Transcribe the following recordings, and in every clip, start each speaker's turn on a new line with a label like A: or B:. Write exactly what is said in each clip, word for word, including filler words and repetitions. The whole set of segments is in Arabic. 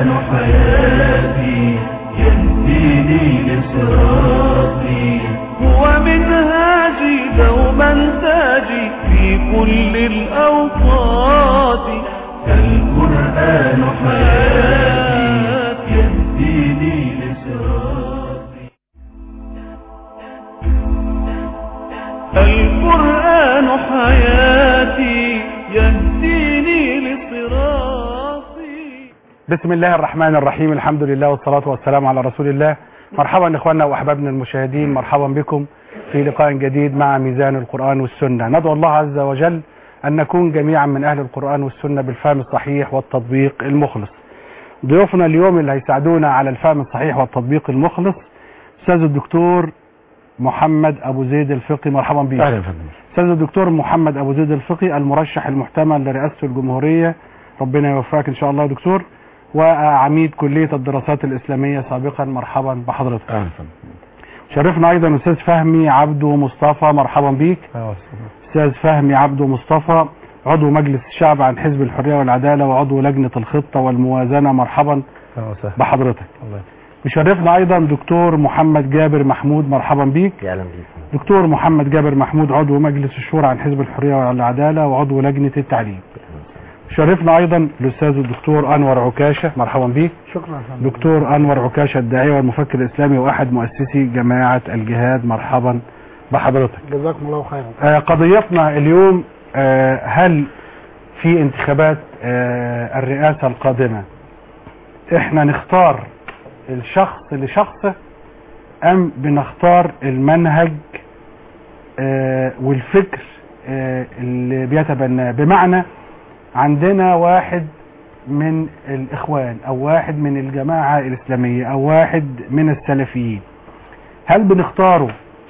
A: القرآن حياتي يهديني لصراطي، هو منهاجي دوما تاجي في كل الأوقات. القرآن حياتي يهديني لصراطي. القرآن حياتي يهديني لصراطي.
B: بسم الله الرحمن الرحيم، الحمد لله والصلاة والسلام على رسول الله. مرحبا إخواننا وأحبابنا المشاهدين، مرحبا بكم في لقاء جديد مع ميزان القرآن والسنة. ندعو الله عز وجل أن نكون جميعا من أهل القرآن والسنة بالفهم الصحيح والتطبيق المخلص. ضيوفنا اليوم اللي هيساعدونا على الفهم الصحيح والتطبيق المخلص أستاذ الدكتور محمد أبو زيد الفقي. مرحبا بك.
C: أهلا فندم.
B: أستاذ الدكتور محمد أبو زيد الفقي، المرشح المحتمل لرئاسة الجمهورية، ربنا يوفقك إن شاء الله يا دكتور، وعميد كلية الدراسات الإسلامية سابقا. مرحبا بحضرتك.
C: أهلا فندم.
B: شرفنا أيضا أستاذ فهمي عبده مصطفى. مرحبا بك. أستاذ فهمي عبده مصطفى، عضو مجلس الشعب عن حزب الحرية والعدالة وعضو لجنة الخطة والموازنة. مرحبا بحضرتك. بشرفنا أيضا دكتور محمد جابر محمود. مرحبا بك.
D: اهلا بيك.
B: دكتور محمد جابر محمود، عضو مجلس الشورى عن حزب الحرية والعدالة وعضو لجنة التعليم. شرفنا أيضا الأستاذ الدكتور أنور عكاشة. مرحبا بك.
C: شكرا.
B: دكتور أنور عكاشة، الداعية والمفكر الإسلامي وأحد مؤسسي جماعة الجهاد. مرحبا بحضرتك.
C: جزاكم الله خيرا.
B: آه قضيتنا اليوم، آه هل في انتخابات آه الرئاسة القادمة احنا نختار الشخص لشخصه أم بنختار المنهج آه والفكر آه اللي بيتبناه؟ بمعنى عندنا واحد من الإخوان أو واحد من الجماعة الإسلامية أو واحد من السلفيين، هل بنختاره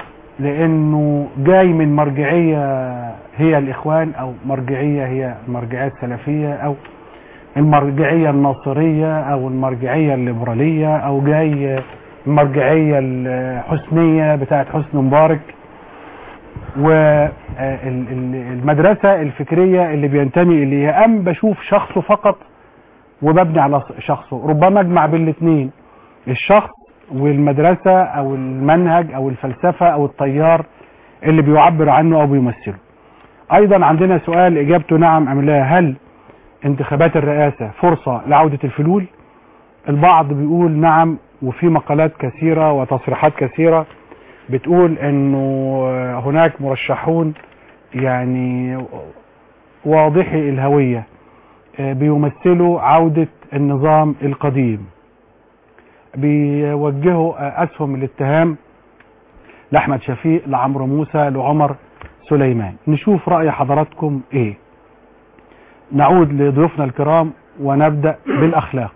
B: لأنه جاي من مرجعية هي الإخوان أو مرجعية هي المرجعية السلفية أو المرجعية الناصرية أو المرجعية الليبرالية أو جاي المرجعية الحسنية بتاعت حسن مبارك والمدرسة الفكرية اللي بينتمي إليها، أم بشوف شخصه فقط وببني على شخصه؟ ربما أجمع بين الاثنين، الشخص والمدرسة أو المنهج أو الفلسفة أو التيار اللي بيعبر عنه أو بيمثله. أيضا عندنا سؤال إجابته نعم أم لا، هل انتخابات الرئاسة فرصة لعودة الفلول؟ البعض بيقول نعم، وفي مقالات كثيرة وتصريحات كثيرة بتقول انه هناك مرشحون يعني واضحي الهوية بيمثلوا عودة النظام القديم، بيوجهوا اسهم الاتهام لأحمد شفيق، لعمرو موسى، لعمر سليمان. نشوف رأي حضراتكم ايه. نعود لضيوفنا الكرام ونبدأ بالأخلاق.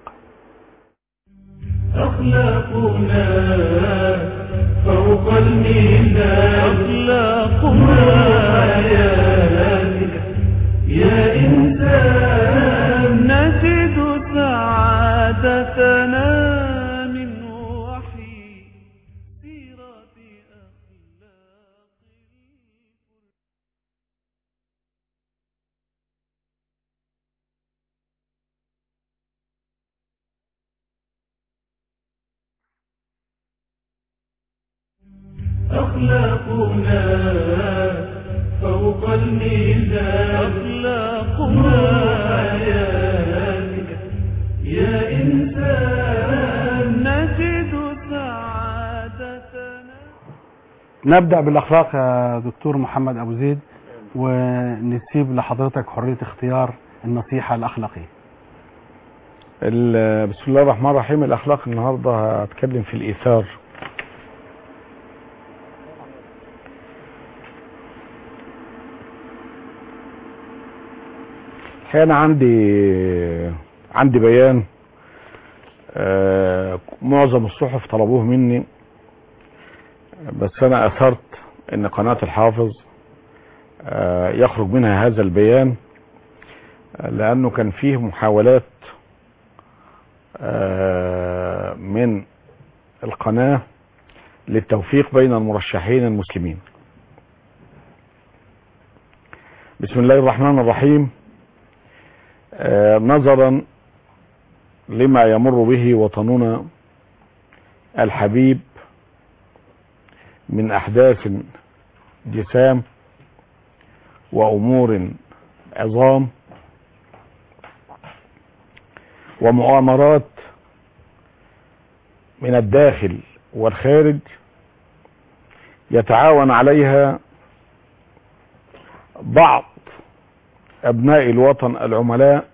A: أخلاقنا فوق الميزان، أخلاقنا حياتك يا إنسان، نجد سعادتنا من وحي سيرة أخلاق. أخلاقنا فوق الميزان، أخلاقنا حياتك يا إنسان، نجد سعادتنا.
B: نبدأ بالأخلاق يا دكتور محمد أبو زيد، ونسيب لحضرتك حرية اختيار النصيحة الأخلاقية.
C: بسم الله الرحمن الرحيم. الأخلاق النهاردة هتكلم في الإيثار. أنا عندي عندي بيان آه معظم الصحف طلبوه مني، بس أنا أثرت إن قناة الحافظ آه يخرج منها هذا البيان، لأنه كان فيه محاولات آه من القناة للتوفيق بين المرشحين المسلمين. بسم الله الرحمن الرحيم. آه نظرا لما يمر به وطننا الحبيب من أحداث جسام وأمور عظام ومؤامرات من الداخل والخارج يتعاون عليها بعض أبناء الوطن العملاء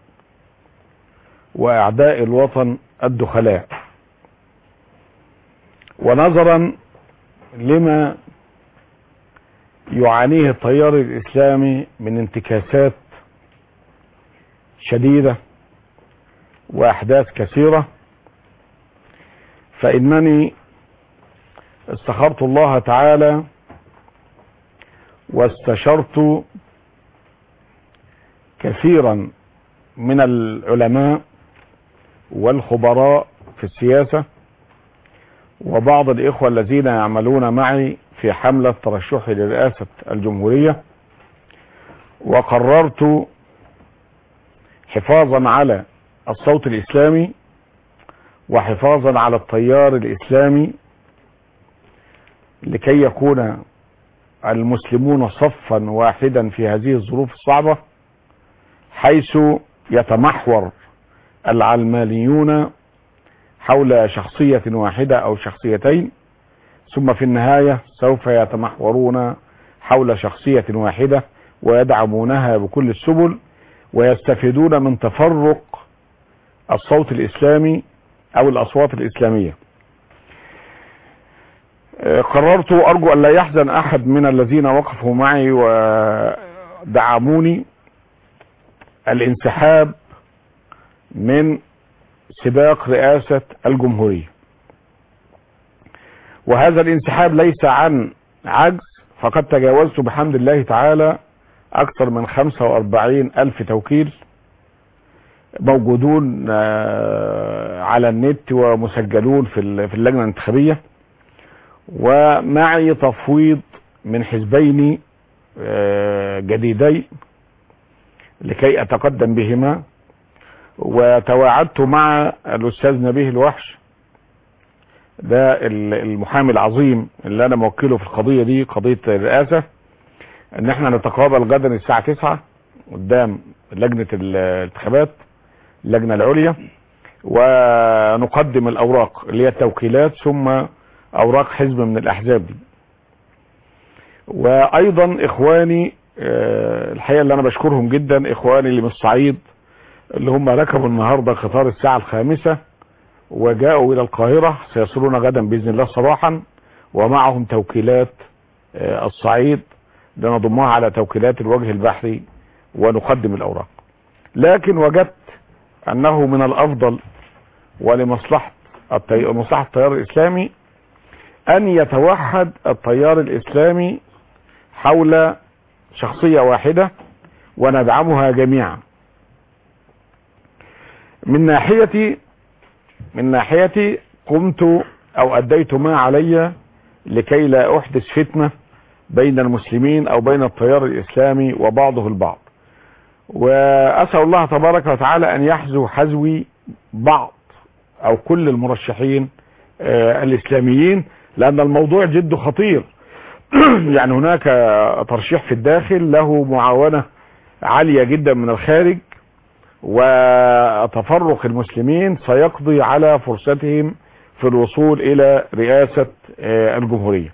C: وأعداء الوطن الدخلاء. ونظرا لما يعانيه التيار الإسلامي من انتكاسات شديدة وأحداث كثيرة، فإنني استخرت الله تعالى واستشرت كثيرا من العلماء والخبراء في السياسة وبعض الإخوة الذين يعملون معي في حملة ترشحي لرئاسة الجمهورية، وقررت حفاظا على الصوت الإسلامي وحفاظا على التيار الإسلامي لكي يكون المسلمون صفا واحدا في هذه الظروف الصعبة، حيث يتمحور العلمانيون حول شخصية واحدة أو شخصيتين، ثم في النهاية سوف يتمحورون حول شخصية واحدة ويدعمونها بكل السبل ويستفيدون من تفرق الصوت الإسلامي أو الأصوات الإسلامية. قررت أرجو أن لا يحزن أحد من الذين وقفوا معي ودعموني الانسحاب من سباق رئاسة الجمهورية، وهذا الانسحاب ليس عن عجز، فقد تجاوزت بحمد الله تعالى أكثر من خمسة وأربعين ألف توكيل موجودون على النت ومسجلون في اللجنة الانتخابية، ومعي تفويض من حزبين جديدين لكي أتقدم بهما. وتواعدت مع الأستاذ نبيه الوحش، ده المحامي العظيم اللي أنا موكله في القضية دي، قضية الرئاسة، ان احنا نتقابل غدا الساعة تسعة قدام لجنة الانتخابات اللجنة العليا، ونقدم الأوراق اللي هي التوكيلات ثم أوراق حزب من الأحزاب دي. وأيضا إخواني الحقيقة اللي أنا بشكرهم جدا، إخواني اللي من الصعيد اللي هم ركبوا النهاردة قطار الساعة الخامسة وجاءوا إلى القاهرة، سيصلون غدا بإذن الله صباحا، ومعهم توكيلات الصعيد لنضمها على توكيلات الوجه البحري ونقدم الأوراق. لكن وجدت أنه من الأفضل ولمصلحة مصلحة التيار الإسلامي أن يتوحد التيار الإسلامي حول شخصية واحدة وندعمها جميعا. من ناحيتي من ناحيتي قمت أو أديت ما علي لكي لا أحدث فتنة بين المسلمين أو بين التيار الإسلامي وبعضه البعض، وأسأل الله تبارك وتعالى أن يحذو حذوي بعض أو كل المرشحين آه الإسلاميين، لأن الموضوع جد خطير. يعني هناك ترشيح في الداخل له معاونة عالية جدا من الخارج، وتفرق المسلمين سيقضي على فرصتهم في الوصول إلى رئاسة آه الجمهورية.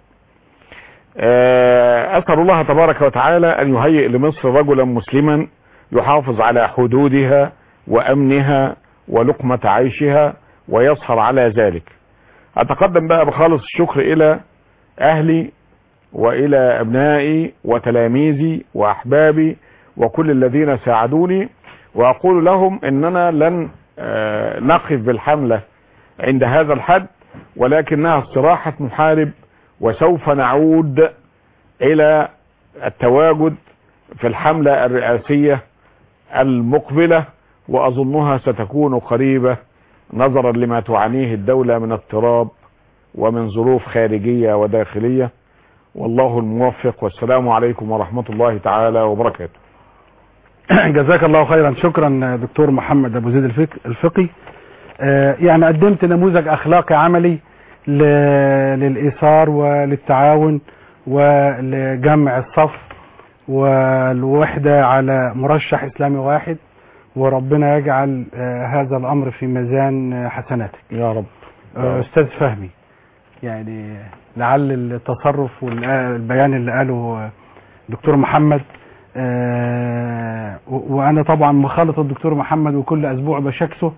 C: أسأل الله تبارك وتعالى أن يهيئ لمصر رجلا مسلما يحافظ على حدودها وأمنها ولقمة عيشها ويسهر على ذلك. أتقدم بقى بخالص الشكر إلى أهلي وإلى أبنائي وتلاميذي وأحبابي وكل الذين ساعدوني، وأقول لهم إننا لن نقف بالحملة عند هذا الحد، ولكنها استراحة محارب، وسوف نعود إلى التواجد في الحملة الرئاسية المقبلة، وأظنها ستكون قريبة نظرا لما تعانيه الدولة من اضطراب ومن ظروف خارجية وداخلية. والله الموفق، والسلام عليكم ورحمة الله تعالى وبركاته.
B: جزاك الله خيرا. شكرا دكتور محمد أبو زيد الفقي. آه، يعني قدمت نموذج اخلاقي عملي ل- للايثار وللتعاون ولجمع الصف والوحدة على مرشح اسلامي واحد، وربنا يجعل آه، هذا الامر في ميزان آه، حسناتك.
C: يا رب.
B: آه، استاذ فهمي، يعني لعل التصرف والبيان اللي قاله دكتور محمد، آه، و- وانا طبعا مخالط الدكتور محمد وكل اسبوع بشكسه،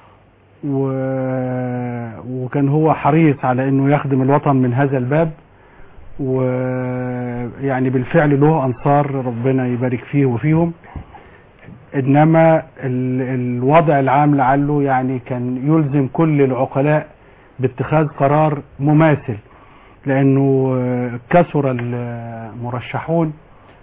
B: و- وكان هو حريص على انه يخدم الوطن من هذا الباب، ويعني بالفعل له انصار ربنا يبارك فيه وفيهم. انما ال- الوضع العام لعله يعني كان يلزم كل العقلاء باتخاذ قرار مماثل، لانه آه، كثر المرشحون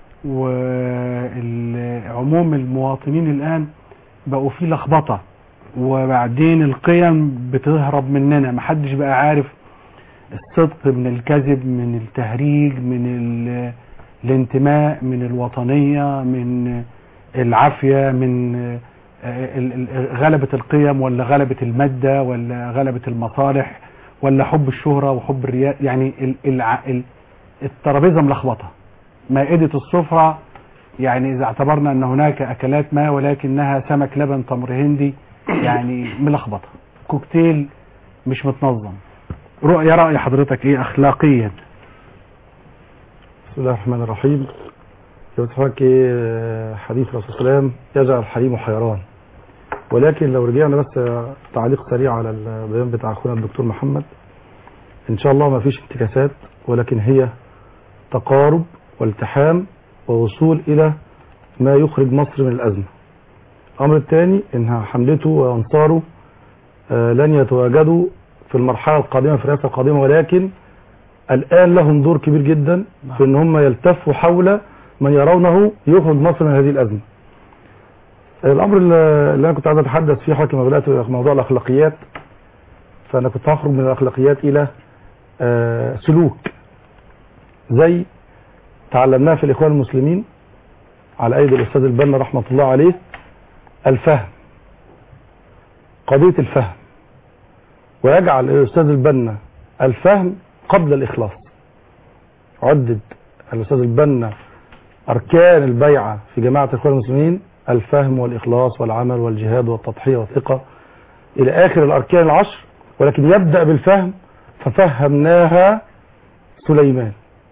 B: وعموم المواطنين الان بقوا في لخبطه، وبعدين القيم بتهرب مننا، محدش بقى عارف الصدق من الكذب، من التهريج، من ال- الانتماء، من الوطنية، من العافية، من آه، ال- ال- غلبة القيم ولا غلبة المادة ولا غلبة المصالح ولا حب الشهرة وحب الرياء. يعني ال- الع- ال- الترابيزة ملخبطة، مائدة السفرة يعني إذا اعتبرنا أن هناك أكلات ما ولكنها سمك لبن تمر هندي، يعني ملخبطة، كوكتيل مش متنظم. رؤية رأي حضرتك ايه اخلاقيا؟
D: بسم الله الرحمن الرحيم. لو تفكر ايه حديث الرسول صلى الله عليه وسلم يجعل الحليم حيران. ولكن لو رجعنا بس تعليق سريع على البيان بتاع اخونا الدكتور محمد، ان شاء الله ما فيش انتكاسات، ولكن هي تقارب والتحام ووصول الى ما يخرج مصر من الازمه. الامر الثاني ان حملته وانصاره آه، لن يتواجدوا في المرحله القادمه في الرئاسه القادمه، ولكن الان لهم دور كبير جدا في ان هم يلتفوا حول من يرونه يخرج مصر من هذه الازمه. الامر اللي انا كنت عايز اتحدث فيه حضرتك لما بدات موضوع الاخلاقيات، فانا كنت هخرج من الاخلاقيات الى آه، سلوك زي تعلمناه في الاخوان المسلمين على ايدي الاستاذ البنا رحمه الله عليه، الفهم، قضيه الفهم، ويجعل الاستاذ البنا الفهم قبل الاخلاص. عدد الاستاذ البنا اركان البيعه في جماعه الاخوان المسلمين: الفهم والاخلاص والعمل والجهاد والتضحيه والثقه الى اخر الاركان العشر، ولكن يبدا بالفهم. ففهمناها سليمان.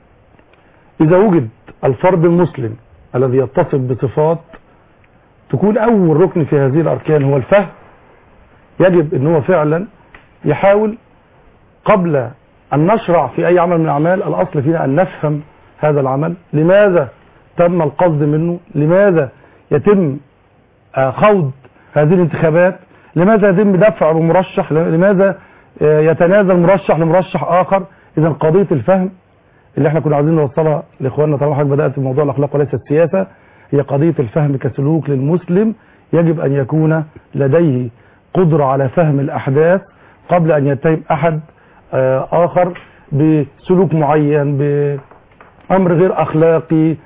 D: اذا وجد الفرد المسلم الذي يتصف بصفات تكون اول ركن في هذه الاركان هو الفهم، يجب ان هو فعلا يحاول قبل ان نشرع في اي عمل من الاعمال، الاصل فينا ان نفهم هذا العمل، لماذا تم القصد منه، لماذا يتم خوض هذه الانتخابات، لماذا يتم دفع بمرشح، لماذا يتنازل مرشح لمرشح اخر. اذا قضيه الفهم اللي احنا كنا عايزين نوصلها لاخواننا، طالما حضرتك بدات بموضوع الاخلاق وليس السياسه، هي قضيه الفهم كسلوك للمسلم. يجب ان يكون لديه قدره على فهم الاحداث قبل ان يتهم احد اخر بسلوك معين، بامر غير اخلاقي،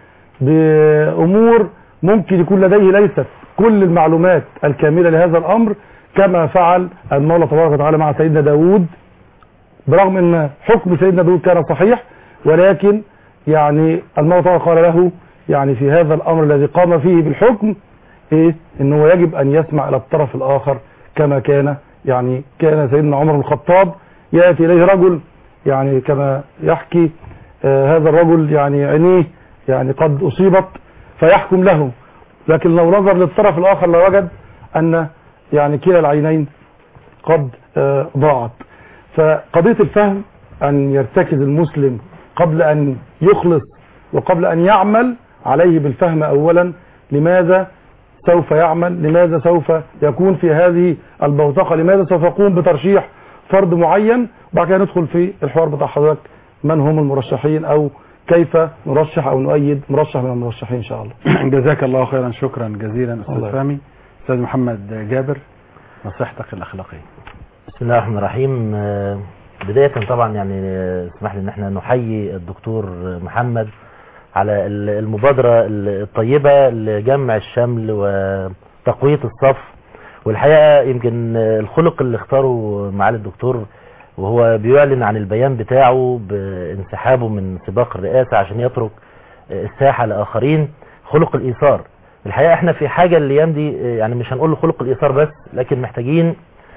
D: بامور ممكن يكون لديه ليست كل المعلومات الكامله لهذا الامر، كما فعل المولى تبارك وتعالى مع سيدنا داود. برغم ان حكم سيدنا داود كان صحيح، ولكن يعني المولى تبارك قال له يعني في هذا الامر الذي قام فيه بالحكم ايه؟ انه يجب ان يسمع الى الطرف الاخر، كما كان يعني كان سيدنا عمر بن الخطاب ياتي اليه رجل يعني كما يحكي آه هذا الرجل يعني عينيه يعني قد اصيبت فيحكم له، لكن لو نظر للطرف الاخر لوجد ان يعني كلا العينين قد آه ضاعت. فقضيه الفهم ان يرتكز المسلم قبل ان يخلص وقبل ان يعمل عليه بالفهم اولا، لماذا سوف يعمل، لماذا سوف يكون في هذه البوتقه، لماذا سوف يقوم بترشيح فرد معين. بعد كده ندخل في الحوار بتاع حضرتك من هم المرشحين او كيف نرشح او نؤيد مرشح من المرشحين ان شاء الله.
B: جزاك الله خيرا، شكرا جزيلا استاذ فهمي. استاذ محمد جابر، نصيحتك الاخلاقيه.
E: بسم الله الرحمن الرحيم. بدايه طبعا يعني اسمح لي ان احنا نحيي الدكتور محمد على المبادره الطيبه لجمع الشمل وتقويه الصف والحقيقة يمكن الخلق اللي اختاره معالي الدكتور وهو بيعلن عن البيان بتاعه بانسحابه من سباق الرئاسة عشان يترك الساحة لآخرين، خلق الإيثار. الحقيقة احنا في حاجة الايام دي، يعني مش هنقول خلق الإيثار بس، لكن محتاجين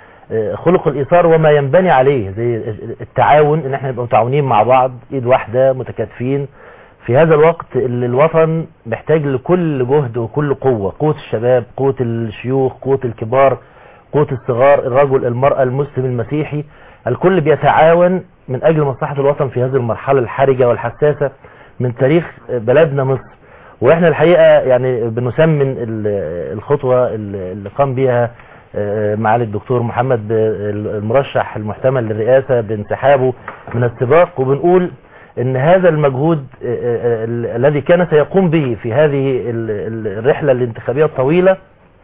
E: خلق الإيثار وما ينبني عليه زي التعاون، ان احنا نبقى متعاونين مع بعض، ايد واحدة، متكاتفين في هذا الوقت اللي الوطن محتاج لكل جهد وكل قوة، قوة الشباب، قوة الشيوخ، قوة الكبار، قوة الصغار، الرجل، المرأة، المسلم، المسيحي، الكل بيتعاون من أجل مصلحة الوطن في هذه المرحلة الحرجة والحساسة من تاريخ بلدنا مصر. وإحنا الحقيقة يعني بنسمن الخطوة اللي قام بها معالي الدكتور محمد المرشح المحتمل للرئاسة بانسحابه من السباق، وبنقول ان هذا المجهود الذي كان سيقوم به في هذه الرحلة الانتخابية الطويلة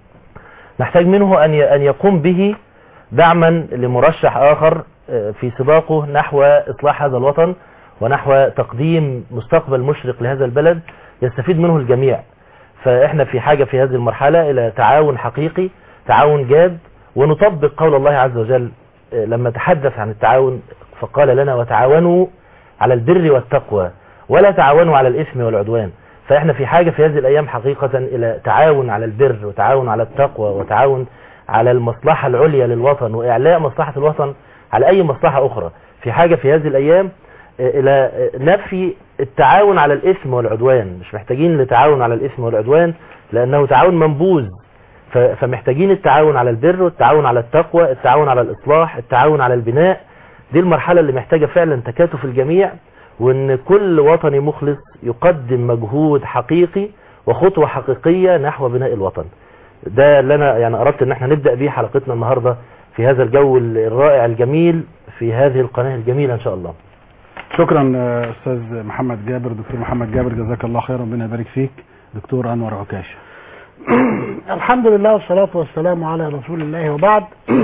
E: نحتاج منه ان يقوم به دعما لمرشح اخر في سباقه نحو اصلاح هذا الوطن ونحو تقديم مستقبل مشرق لهذا البلد يستفيد منه الجميع. فاحنا في حاجة في هذه المرحلة الى تعاون حقيقي، تعاون جاد، ونطبق قول الله عز وجل لما تحدث عن التعاون فقال لنا وتعاونوا على البر والتقوى ولا تعاونوا على الإثم والعدوان. فإحنا في حاجة في هذه الأيام حقيقة إلى تعاون على البر وتعاون على التقوى وتعاون على المصلحة العليا للوطن وإعلاء مصلحة الوطن على أي مصلحة أخرى. في حاجة في هذه الأيام إلى نفي التعاون على الإثم والعدوان، مش محتاجين لتعاون على الإثم والعدوان لأنه تعاون منبوذ، فمحتاجين التعاون على البر والتعاون على التقوى، التعاون على الإصلاح، التعاون على البناء. دي المرحلة اللي محتاجة فعلا تكاتف الجميع، وان كل وطني مخلص يقدم مجهود حقيقي وخطوة حقيقية نحو بناء الوطن. ده اللي انا يعني اردت ان احنا نبدأ بيه حلقتنا النهاردة في هذا الجو الرائع الجميل في هذه القناة الجميلة ان شاء الله.
B: شكرا استاذ محمد جابر، دكتور محمد جابر، جزاك الله خير، ربنا يبارك فيك. دكتور انور عكاشة.
F: الحمد لله والصلاة والسلام على رسول الله، وبعد.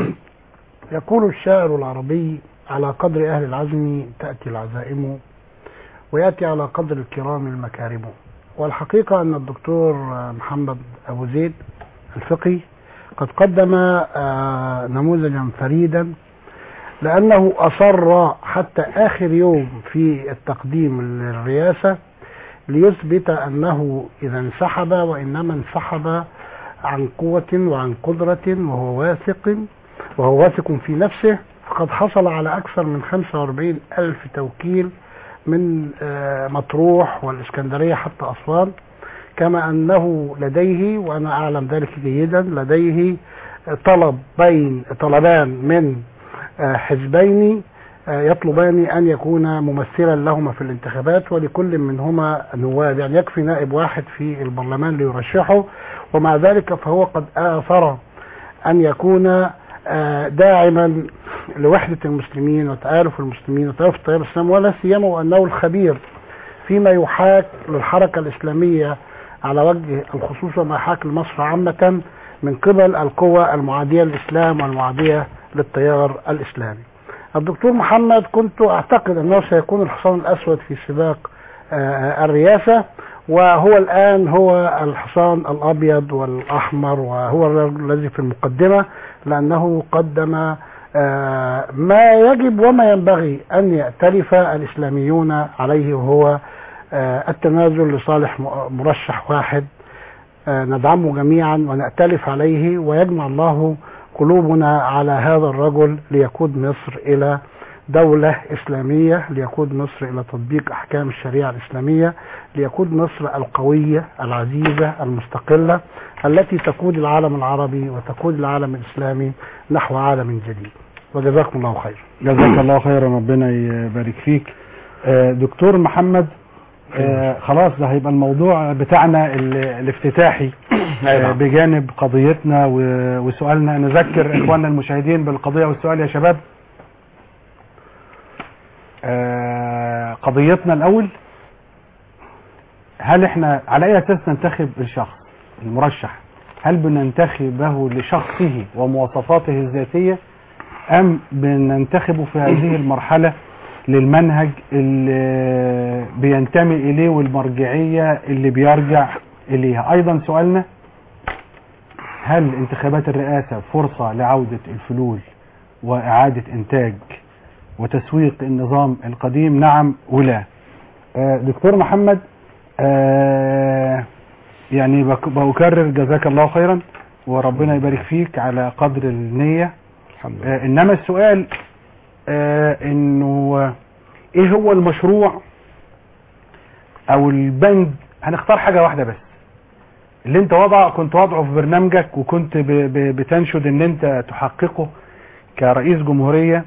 F: يقول الشاعر العربي: على قدر أهل العزم تأتي العزائم ويأتي على قدر الكرام المكارم. والحقيقة أن الدكتور محمد أبو زيد الفقي قد قدم نموذجا فريدا، لأنه أصر حتى آخر يوم في التقديم للرئاسة ليثبت أنه إذا انسحب وإنما انسحب عن قوة وعن قدرة وهو واثق وهو واثق في نفسه. فقد حصل على أكثر من خمسة وأربعين ألف توكيل من مطروح والإسكندرية حتى أسوان، كما أنه لديه، وأنا أعلم ذلك جيدا، لديه طلب بين طلبان من حزبين يطلبان أن يكون ممثلا لهما في الانتخابات، ولكل منهما نواب، يعني يكفي نائب واحد في البرلمان ليرشحه. ومع ذلك فهو قد آثر أن يكون داعما لوحدة المسلمين وتآلف المسلمين وتآلف التيار الإسلامي، ولا سيما وأنه الخبير فيما يحاك للحركة الإسلامية على وجه الخصوص وما يحاك لمصر عامة من قبل القوى المعادية للإسلام والمعادية للتيار الإسلامي. الدكتور محمد كنت أعتقد أنه سيكون الحصان الأسود في سباق الرئاسة، وهو الآن هو الحصان الأبيض والأحمر، وهو الرجل الذي في المقدمة، لأنه قدم ما يجب وما ينبغي أن يأتلف الإسلاميون عليه، وهو التنازل لصالح مرشح واحد ندعمه جميعا ونأتلف عليه، ويجمع الله قلوبنا على هذا الرجل ليقود مصر إلى دولة إسلامية، ليقود مصر إلى تطبيق أحكام الشريعة الإسلامية، ليقود مصر القوية العزيزة المستقلة التي تقود العالم العربي وتقود العالم الإسلامي نحو عالم جديد. وجزاكم الله خير.
B: جزاك الله خيرا، ربنا يبارك فيك. دكتور محمد، آه خلاص ده هيبقى الموضوع بتاعنا الافتتاحي آه بجانب قضيتنا وسؤالنا. نذكر اخواننا المشاهدين بالقضية والسؤال يا شباب. آه قضيتنا الاول: هل احنا على اي اساس ننتخب الشخص المرشح؟ هل بننتخبه لشخصه ومواصفاته الذاتية، ام بننتخبه في هذه المرحلة للمنهج اللي بينتمي اليه والمرجعية اللي بيرجع اليها؟ ايضا سؤالنا: هل انتخابات الرئاسة فرصة لعودة الفلول وإعادة إنتاج وتسويق النظام القديم؟ نعم ولا. آه دكتور محمد، آه يعني بك- بأكرر جزاك الله خيرا وربنا يبارك فيك على قدر النية.
C: الحمد لله.
B: آه إنما السؤال آه إنه آه، إيه هو المشروع أو البند؟ هنختار حاجة واحدة بس اللي انت وضع كنت وضعه في برنامجك وكنت ب ب بتنشد ان انت تحققه كرئيس جمهورية،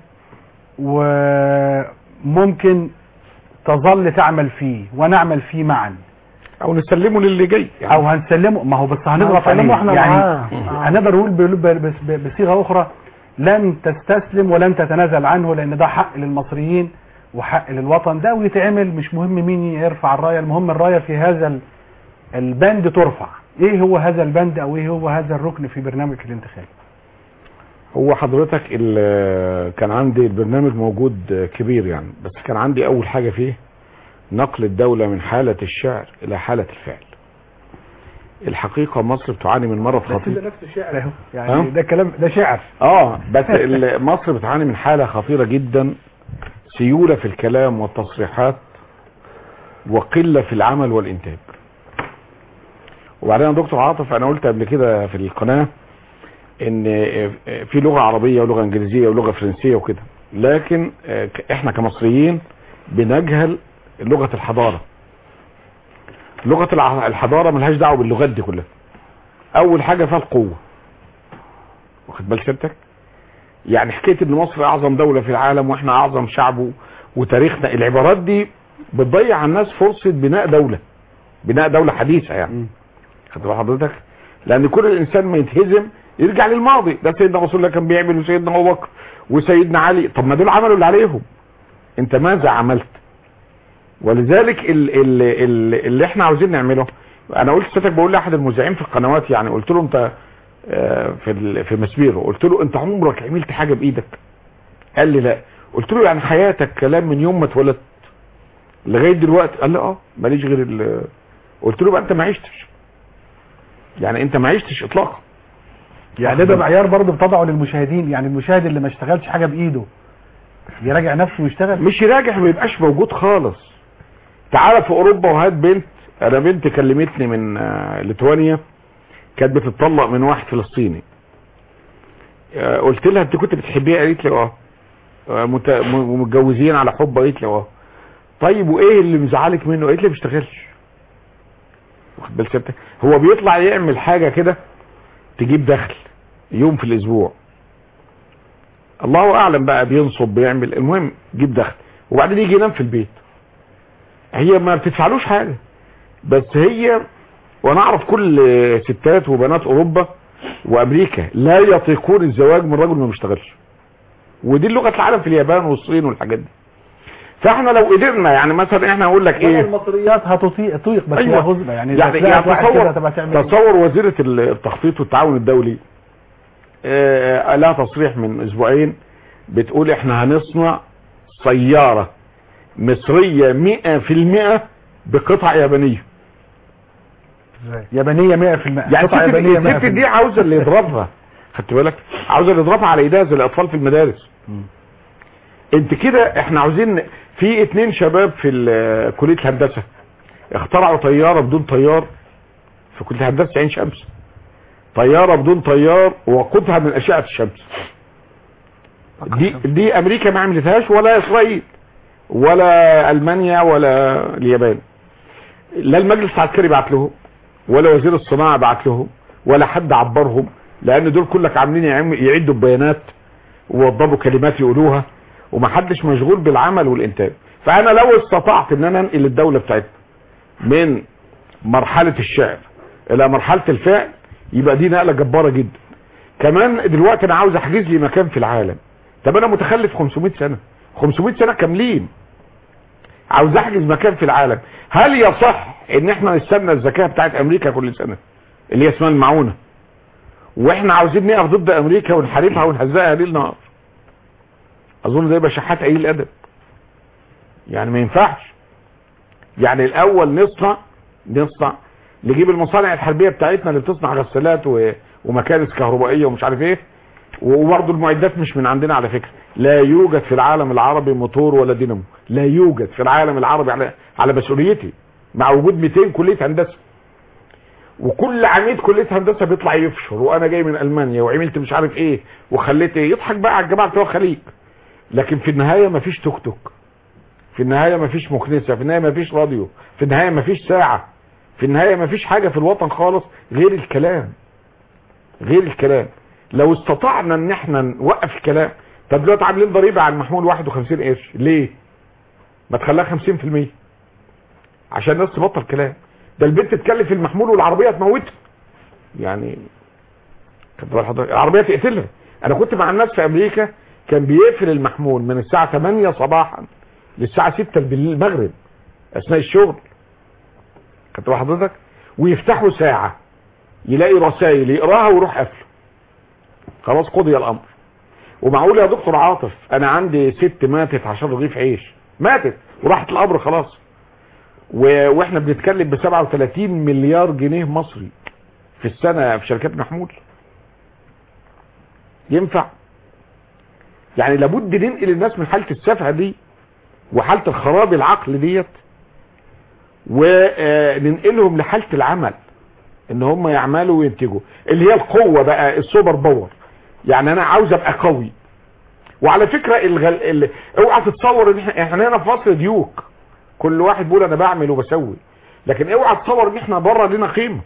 B: وممكن تظل تعمل فيه ونعمل فيه معا،
C: او نسلمه للي جاي يعني.
B: او هنسلمه. ما هو بس هنضغط
F: هنسلمه
B: عليه
F: احنا
B: يعني.
F: معاه.
B: هنقدر نقول ب- ب- بس- ب- بصيغة اخرى، لن تستسلم ولن تتنازل عنه، لان ده حق للمصريين وحق للوطن ده، ويتعمل مش مهم مين يرفع الراية، المهم الراية في هذا ال- البند ترفع. ايه هو هذا البند او ايه هو هذا الركن في برنامج الانتخابي؟
C: هو حضرتك ال- كان عندي البرنامج موجود كبير يعني، بس كان عندي اول حاجة فيه نقل الدولة من حالة الشعر الى حالة الفعل. الحقيقة مصر بتعاني من مرض
B: بس
C: خطير.
B: ده نفس الشعر اهو يعني.
C: ها؟
B: ده كلام، ده شعر.
C: اه بس ال- مصر بتعاني من حالة خطيرة جدا، سيولة في الكلام والتصريحات وقلة في العمل والانتاج. وبعدين يا دكتور عاطف، انا قلت قبل كده في القناة ان في لغة عربية ولغة انجليزية ولغة فرنسية وكده، لكن احنا كمصريين بنجهل لغة الحضارة. لغة الع- الحضارة ملهاش دعوة باللغات دي كلها. اول حاجة فيها القوة، واخد بال سيادتك؟ يعني حكاية ان مصر اعظم دولة في العالم واحنا اعظم شعب وتاريخنا، العبارات دي بتضيع على الناس فرصة بناء دولة، بناء دولة حديثة يعني. خدت بال حضرتك؟ لان كل الانسان ما يتهزم يرجع للماضي، ده سيدنا رسول الله كان بيعمل وسيدنا ابو بكر وسيدنا علي. طب ما دول عملوا اللي عليهم، انت ماذا عملت؟ ولذلك ال ال ال اللي احنا عاوزين نعمله، انا قلت سيادتك، بقول لاحد المذيعين في القنوات يعني، قلت له انت آه، في ال- في مسبيرو، قلت له انت عمرك عملت حاجه بايدك؟ قال لي لا. قلت له يعني حياتك كلام من يوم ما اتولدت لغايه دلوقتي؟ قال لي اه ماليش غير ال- قلت له بقى انت ما عشتش، يعني انت ما عشتش اطلاقا.
B: يعني ده معيار برضه بتضعه للمشاهدين، يعني المشاهد اللي ما اشتغلش حاجة بايده يراجع نفسه ويشتغل.
C: مش يراجع، ما يبقاش موجود خالص. تعال في اوروبا وهات بنت، انا بنت كلمتني من آه، ليتوانيا، كانت بتتطلق من واحد فلسطيني. آه، قلت لها انت كنت بتحبيها؟ قالت لي اه. آه، مت- م- متجوزين على حب؟ قالت لي اه. طيب وايه اللي مزعلك منه؟ قالت لي ما بيشتغلش. واخد بال سيادتك؟ هو بيطلع يعمل حاجه كده تجيب دخل يوم في الاسبوع، الله اعلم بقى، بينصب بيعمل، المهم يجيب دخل، وبعدين يجي ينام في البيت. هي ما بتدفعلوش حاجه، بس هي، وانا اعرف كل ستات وبنات اوروبا وامريكا لا يطيقون الزواج من رجل ما بيشتغلش، ودي لغه العالم في اليابان والصين والحاجات دي. فاحنا لو قدرنا يعني مثلا احنا هقول لك
B: ولا
C: ايه،
B: المصريات هتطيق تطيق بس
C: أيوة.
B: هي غصب يعني. إذا
C: يعني,
B: طلعت
C: يعني
B: واحد كده
C: تصور
B: تبقى تعمل إيه؟
C: تصور وزيرة التخطيط والتعاون الدولي آه لها تصريح من اسبوعين بتقول احنا هنصنع سيارة مصرية مئة في المئة بقطع يابانية.
B: يابانية مئة في المئة.
C: يعني
B: قطعة
C: الست
B: يابانية مئة
C: الست
B: في
C: دي
B: المئة.
C: عاوزة اللي يضربها، خدت بالك؟ عاوزة اللي يضربها على ايديها زي الاطفال في المدارس. انت كده احنا عاوزين، في اتنين شباب في ال- كلية الهندسة اخترعوا طيارة بدون طيار في كلية الهندسة عين شمس، طيارة بدون طيار وقودها من اشعة الشمس. دي دي امريكا ما عملتهاش، ولا اسرائيل ولا المانيا ولا اليابان. لا المجلس العسكري بعت لهم، ولا وزير الصناعة بعت لهم، ولا حد عبرهم، لان دول كلك عاملين يعم- يعدوا بيانات ووضبوا كلمات يقولوها، ومحدش مشغول بالعمل والانتاج. فانا لو استطعت ان انا انقل الدولة بتاعتنا من مرحلة الشعر الى مرحلة الفعل، يبقى دي نقلة جبارة جدا. كمان دلوقتي انا عاوز احجز لي مكان في العالم. طب انا متخلف خمسمائة سنة، خمسمائة سنة كاملين عاوز احجز مكان في العالم. هل يصح ان احنا نستنى الزكاة بتاعت امريكا كل سنة اللي هي اسمها المعونة، واحنا عاوزين نقف ضد امريكا ونحاربها ونهزقها ليل نهار؟ اظن ده يبقى شحات قليل الادب، يعني ما ينفعش. يعني الاول نصنع نصنع نجيب المصانع الحربية بتاعتنا اللي بتصنع غسالات و... ومكانس كهربائيه ومش عارف ايه. وبرضه المعدات مش من عندنا على فكره. لا يوجد في العالم العربي موتور ولا دينامو، لا يوجد في العالم العربي على على مسؤوليتي، مع وجود مئتين كليه هندسه. وكل عميد كليه هندسه بيطلع يفشر، وانا جاي من المانيا وعملت مش عارف ايه وخليت ايه، يضحك بقى على الجماعه بتوع الخليج. لكن في النهايه مفيش توك توك، في النهايه مفيش مكنسه، في النهايه مفيش راديو، في النهايه مفيش ساعه، في النهايه مفيش حاجه في الوطن خالص غير الكلام، غير الكلام. لو استطعنا ان احنا نوقف الكلام. طب دلوقتي عاملين ضريبه على المحمول واحد وخمسين قرش، ليه؟ ما تخليها خمسين في المية عشان الناس تبطل كلام. ده البنت تكلف المحمول والعربيه تموتها. يعني العربيه تقتلها. انا كنت مع الناس في امريكا كان بيقفل المحمول من الساعه ثمانية صباحا للساعه ستة بالليل المغرب اثناء الشغل. كنت مع حضرتك ويفتحوا ساعه يلاقي رسائل يقراها ويروح قافله. خلاص قضي الامر. ومعقول يا دكتور عاطف انا عندي ست ماتت عشان رغيف عيش، ماتت وراحت القبر خلاص. و... واحنا بنتكلم ب سبعة وثلاثين مليار جنيه مصري في السنه في شركات محمول. ينفع؟ يعني لابد ننقل الناس من حاله السفهه دي وحاله الخراب العقل ديت، وننقلهم لحاله العمل ان هم يعملوا وينتجوا اللي هي القوه بقى، السوبر باور. يعني انا عاوز ابقى قوي. وعلى فكره الغل... ال... اوعى تتصور ان احنا احنا هنا في مصر ديوك، كل واحد بيقول انا بعمل وبسوي، لكن اوعى تتصور ان احنا بره لنا قيمه.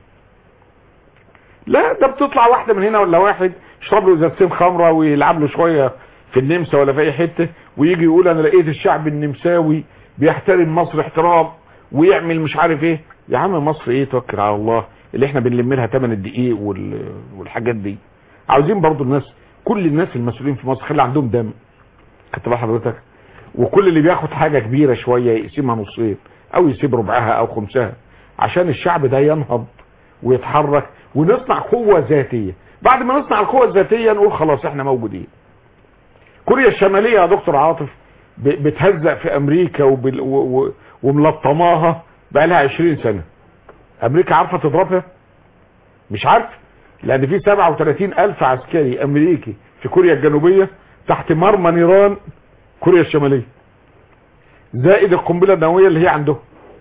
C: لا، ده بتطلع واحده من هنا ولا واحد يشرب له ازازتين خمره ويلعب له شويه في النمسا ولا في اي حته، ويجي يقول انا لقيت الشعب النمساوي بيحترم مصر احترام ويعمل مش عارف ايه. يا عم مصر ايه، توكل على الله اللي احنا بنلم لها ثمن الدقيق وال... والحاجات دي. عاوزين برضو الناس، كل الناس المسؤولين في مصر خلي عندهم دم. كنت بقى حضرتك، وكل اللي بياخد حاجه كبيره شويه يقسمها نصين او يسيب ربعها او خمسها عشان الشعب ده ينهض ويتحرك ونصنع قوه ذاتيه. بعد ما نصنع القوه الذاتيه نقول خلاص احنا موجودين. كوريا الشماليه يا دكتور عاطف بتهزق في امريكا وبال... و... و... وملطماها بقى لها عشرين سنه. امريكا عارفه تضربها؟ مش عارفه، لان في سبعة وثلاثين الف عسكري امريكي في كوريا الجنوبيه تحت مرمى نيران كوريا الشماليه، زائد القنبله النوويه اللي هي عندهم.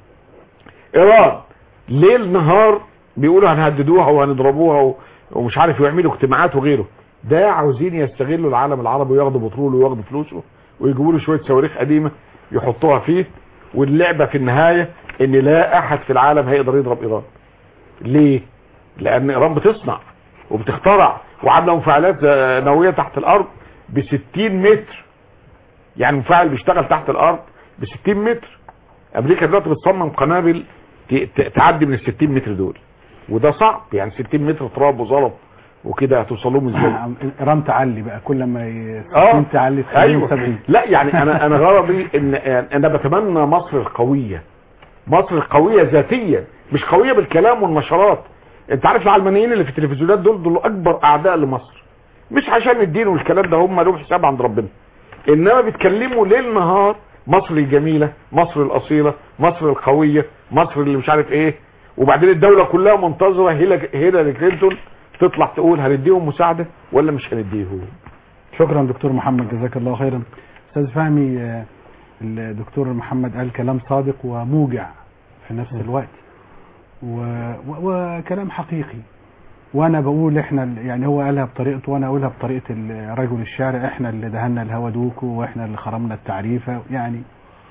C: ايران ليل نهار بيقولوا هنهددوها وهنضربوها ومش عارف يعملوا اجتماعات وغيره. ده عاوزين يستغلوا العالم العربي وياخدوا بترول وياخدوا فلوسه ويجيبوا له شويه صواريخ قديمه يحطوها فيه، واللعبه في النهايه ان لا احد في العالم هيقدر يضرب ايران. ليه؟ لان ايران بتصنع وبتخترع وعامله مفاعلات نوويه تحت الارض ب ستين متر. يعني مفاعل بيشتغل تحت الارض ب ستين متر. امريكا دلوقتي بتصمم قنابل تعدي من ال ستين متر دول، وده صعب. يعني ستين متر تراب وزلط وكده هتوصل لهم ازاي؟
B: ايران تعلي بقى كل ما
C: اه
B: تعلي
C: ايوه سبعين. لا يعني انا انا غرضي ان انا بتمنى مصر القويه، مصر القويه ذاتيا مش قويه بالكلام والنشرات. انت عارف العلمانيين اللي في التلفزيونات دول دول اكبر اعداء لمصر، مش عشان الدين والكلام ده، هم لهم حساب عند ربنا، انما بيتكلموا ليل نهار مصر الجميله، مصر الاصيله، مصر القويه، مصر اللي مش عارف ايه. وبعدين الدوله كلها منتظره هيلاري كلينتون تطلع تقول هنديهم مساعده ولا مش هنديهم.
B: شكرا دكتور محمد، جزاك الله خيرا. استاذ فهمي، الدكتور محمد قال كلام صادق وموجع في نفس الوقت و... و... وكلام حقيقي. وانا بقول احنا يعني هو قالها بطريقته وانا اقولها بطريقه رجل الشارع، احنا اللي دهنا الهوا دوكو واحنا اللي خرمنا التعريفه يعني.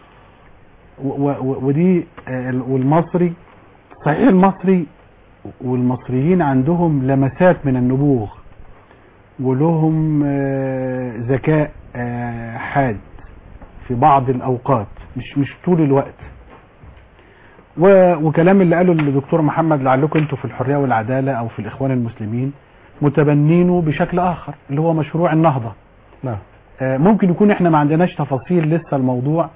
B: و... و... ودي والمصري صحيح، المصري والمصريين عندهم لمسات من النبوغ ولهم ذكاء حاد في بعض الاوقات، مش مش طول الوقت. وكلام اللي قاله الدكتور محمد لعلكم انتوا في الحريه والعداله او في الاخوان المسلمين متبنينه بشكل اخر اللي هو مشروع النهضه.
D: نعم.
B: ممكن يكون احنا ما عندناش تفاصيل لسه الموضوع،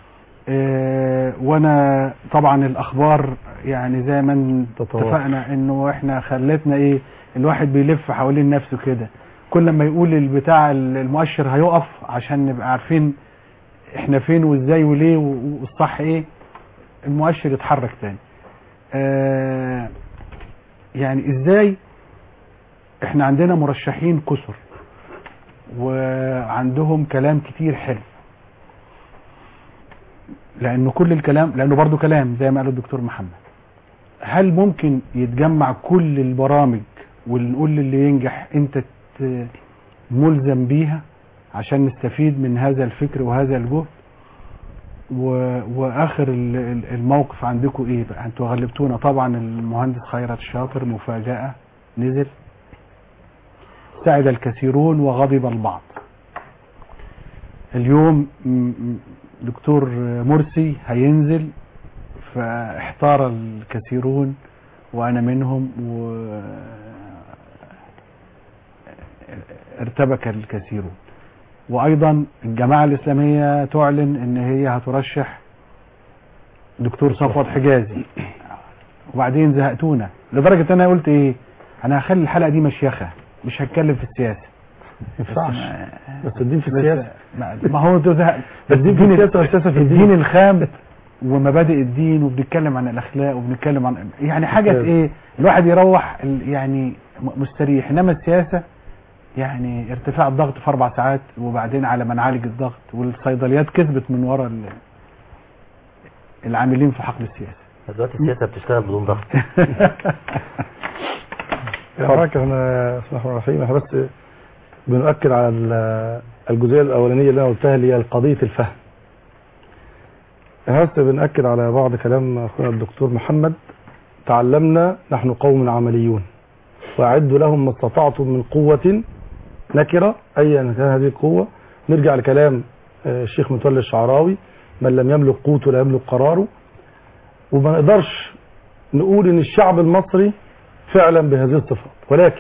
B: وانا طبعا الاخبار يعني زي ما اتفقنا انه احنا خلتنا ايه، الواحد بيلف حوالين نفسه كده، كل ما يقول البتاع المؤشر هيقف عشان نبقى عارفين احنا فين وازاي وليه والصح ايه، المؤشر يتحرك تاني. آه يعني ازاي احنا عندنا مرشحين كثر وعندهم كلام كتير حلو، لانه كل الكلام لانه برضو كلام زي ما قال الدكتور محمد. هل ممكن يتجمع كل البرامج ونقول للي ينجح انت ملزم بيها عشان نستفيد من هذا الفكر وهذا الجهد؟ و... واخر الموقف عندكم ايه بقى؟ انتوا غلبتونا طبعا. المهندس خيرت الشاطر مفاجأة نزل، سعد الكثيرون وغضب البعض. اليوم دكتور مرسي هينزل فاحتار الكثيرون وانا منهم وارتبك الكثيرون. وايضا الجماعة الاسلامية تعلن ان هي هترشح دكتور صفوت حجازي، وبعدين زهقتونا لدرجة انا قلت ايه، انا هخلي الحلقة دي مشيخة مش هتكلم في السياسة.
D: ما ينفعش، بس الدين في السياسة.
B: ما هو انتوا زهق،
D: بس الدين في السياسة والسياسة في
B: الدين الخام ومبادئ الدين، وبنتكلم عن الاخلاق وبنتكلم عن يعني حاجة ايه الواحد يروح يعني مستريح. انما السياسة يعني ارتفاع الضغط في اربع ساعات وبعدين على ما نعالج الضغط، والصيدليات كسبت من وراء العاملين في حقل السياسة.
E: دلوقتي السياسة بتشتغل بدون ضغط.
D: يا حضرتك احنا بسم الله الرحمن الرحيم، احنا بس بنؤكد على الجزئية الأولانية اللي أنا قلتها اللي هي قضية الفهم. احنا بس بنأكد على بعض كلام أخونا الدكتور محمد. تعلمنا نحن قوم عمليون وأعدوا لهم ما استطعتم من قوة نكرة أيا كان هذه القوة. نرجع لكلام الشيخ متولي الشعراوي، من لم يملك قوته لا يملك قراره. وما نقدرش نقول ان الشعب المصري فعلا بهذه الصفات، ولكن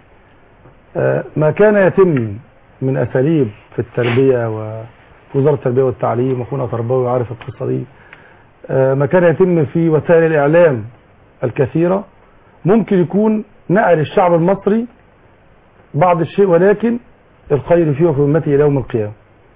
D: ما كان يتم من اساليب في التربية وفي وزارة التربية والتعليم، واخونا تربوي عارف القصة دي، ما كان يتم في وسائل الاعلام الكثيرة، ممكن يكون نقل الشعب المصري بعض الشيء، ولكن الخير فيه وفي امته الى يوم القيامة.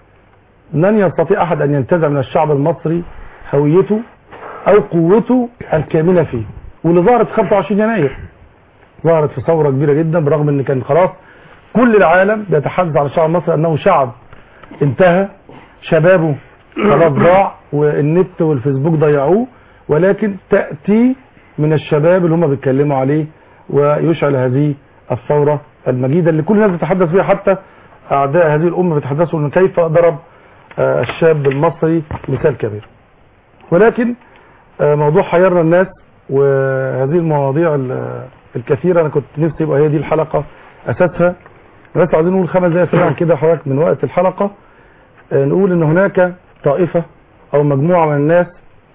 D: لن يستطيع احد ان ينتزع من الشعب المصري هويته او قوته الكاملة فيه، واللي ظهرت خمسة وعشرين يناير ظهرت في ثورة كبيرة جدا، برغم ان كان خلاص كل العالم بيتحدث على الشعب المصري انه شعب انتهى، شبابه خلاص ضاع والنت والفيسبوك ضيعوه، ولكن تأتي من الشباب اللي هم بيتكلموا عليه ويشعل هذه الثورة المجيدة اللي كل الناس بتتحدث فيها، حتى اعداء هذه الامة بيتحدثوا ان كيف ضرب الشاب المصري مثال كبير. ولكن موضوع حيرنا الناس، وهذه المواضيع الكثيرة انا كنت نفسي يبقى هي دي الحلقة اساسها، بس عايزين نقول خمس دقايق سريعا كده حضرتك من وقت الحلقة. نقول ان هناك طائفة او مجموعة من الناس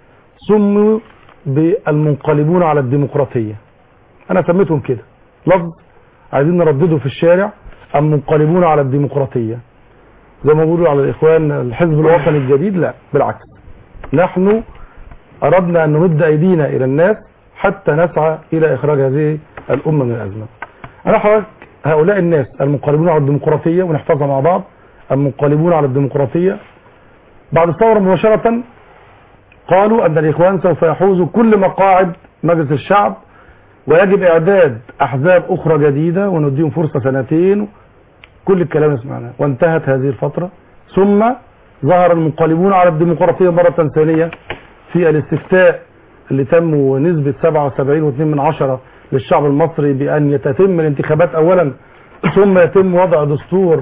D: سموا بالمنقلبون على الديمقراطية، انا سميتهم كده لفظ عايزين نردده في الشارع، المنقلبون على الديمقراطية زي ما بيقولوا على الاخوان الحزب الوطني الجديد. لا بالعكس، نحن اردنا ان نمد ايدينا الى الناس حتى نسعى الى اخراج هذه الامة من الازمة. انا حضرتك هؤلاء الناس المنقلبون على الديمقراطية ونحفظها مع بعض، المنقلبون على الديمقراطية بعد الثورة مباشرة قالوا ان الاخوان سوف يحوزوا كل مقاعد مجلس الشعب ويجب اعداد احزاب اخرى جديدة ونديهم فرصة سنتين، كل الكلام سمعناه، وانتهت هذه الفترة. ثم ظهر المنقلبون على الديمقراطية مرة ثانية في الاستفتاء اللي تم ونسبة سبعة وسبعين فاصلة اثنين من عشرة للشعب المصري بأن تتم الانتخابات أولا ثم يتم وضع دستور،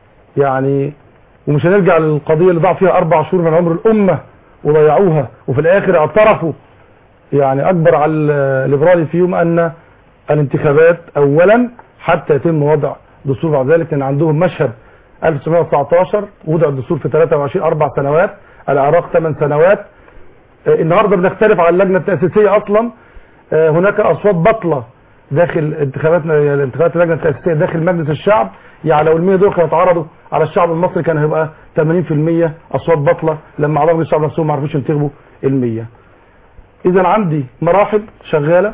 D: يعني ومش هنرجع للقضية اللي ضاع فيها أربع شهور من عمر الأمة وضيعوها، وفي الآخر اعترفوا يعني أكبر على الليبرالي فيهم أن الانتخابات أولا حتى يتم وضع دستور بعد ذلك، لأن عندهم مشهد ألف وتسعمائة وتسعة عشر وضع الدستور في ثلاثة وعشرين، أربع سنوات، العراق ثمان سنوات. النهاردة بنختلف على اللجنة التأسيسية أصلا، هناك أصوات بطلة داخل انتخاباتنا الانتخابات اللجنة التأسيسية داخل مجلس الشعب، يعني لو المية دول كانوا اتعرضوا على الشعب المصري كان هيبقى ثمانين بالمئة أصوات بطلة لما أعضاء الشعب نفسهم ما عرفوش ينتخبوا المية. إذا عندي مراحل شغالة،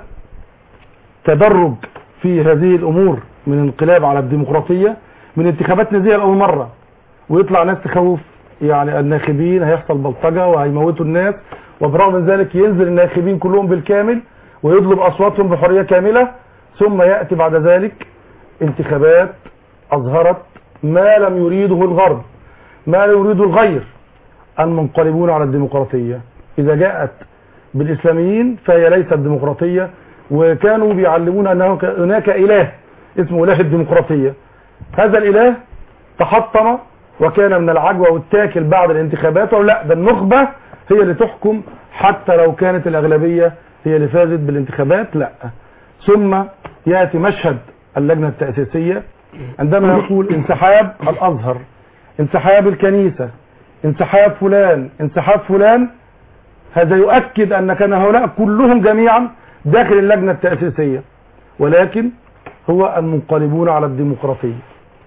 D: تدرج في هذه الأمور من انقلاب على الديمقراطية، من انتخابات نزيهة لأول مرة ويطلع ناس تخوف يعني الناخبين هيحصل بلطجة وهيموتوا الناس، وبرغم من ذلك ينزل الناخبين كلهم بالكامل ويطلب أصواتهم بحرية كاملة، ثم يأتي بعد ذلك انتخابات أظهرت ما لم يريده الغرب، ما لم يريده الغير، المنقلبون على الديمقراطية. إذا جاءت بالإسلاميين فهي ليست ديمقراطية، وكانوا بيعلمون أنه هناك إله اسمه إله الديمقراطية. هذا الإله تحطم وكان من العجوة والتاكل بعد الانتخابات، ولا لا، ده النخبة هي اللي تحكم حتى لو كانت الأغلبية هي اللي فازت بالانتخابات، لا. ثم يأتي مشهد اللجنة التأسيسية عندما يقول انسحاب الأزهر، انسحاب الكنيسة، انسحاب فلان، انسحاب فلان، هذا يؤكد أن كان هؤلاء كلهم جميعا داخل اللجنة التأسيسية، ولكن هو المنقلبون على الديمقراطية.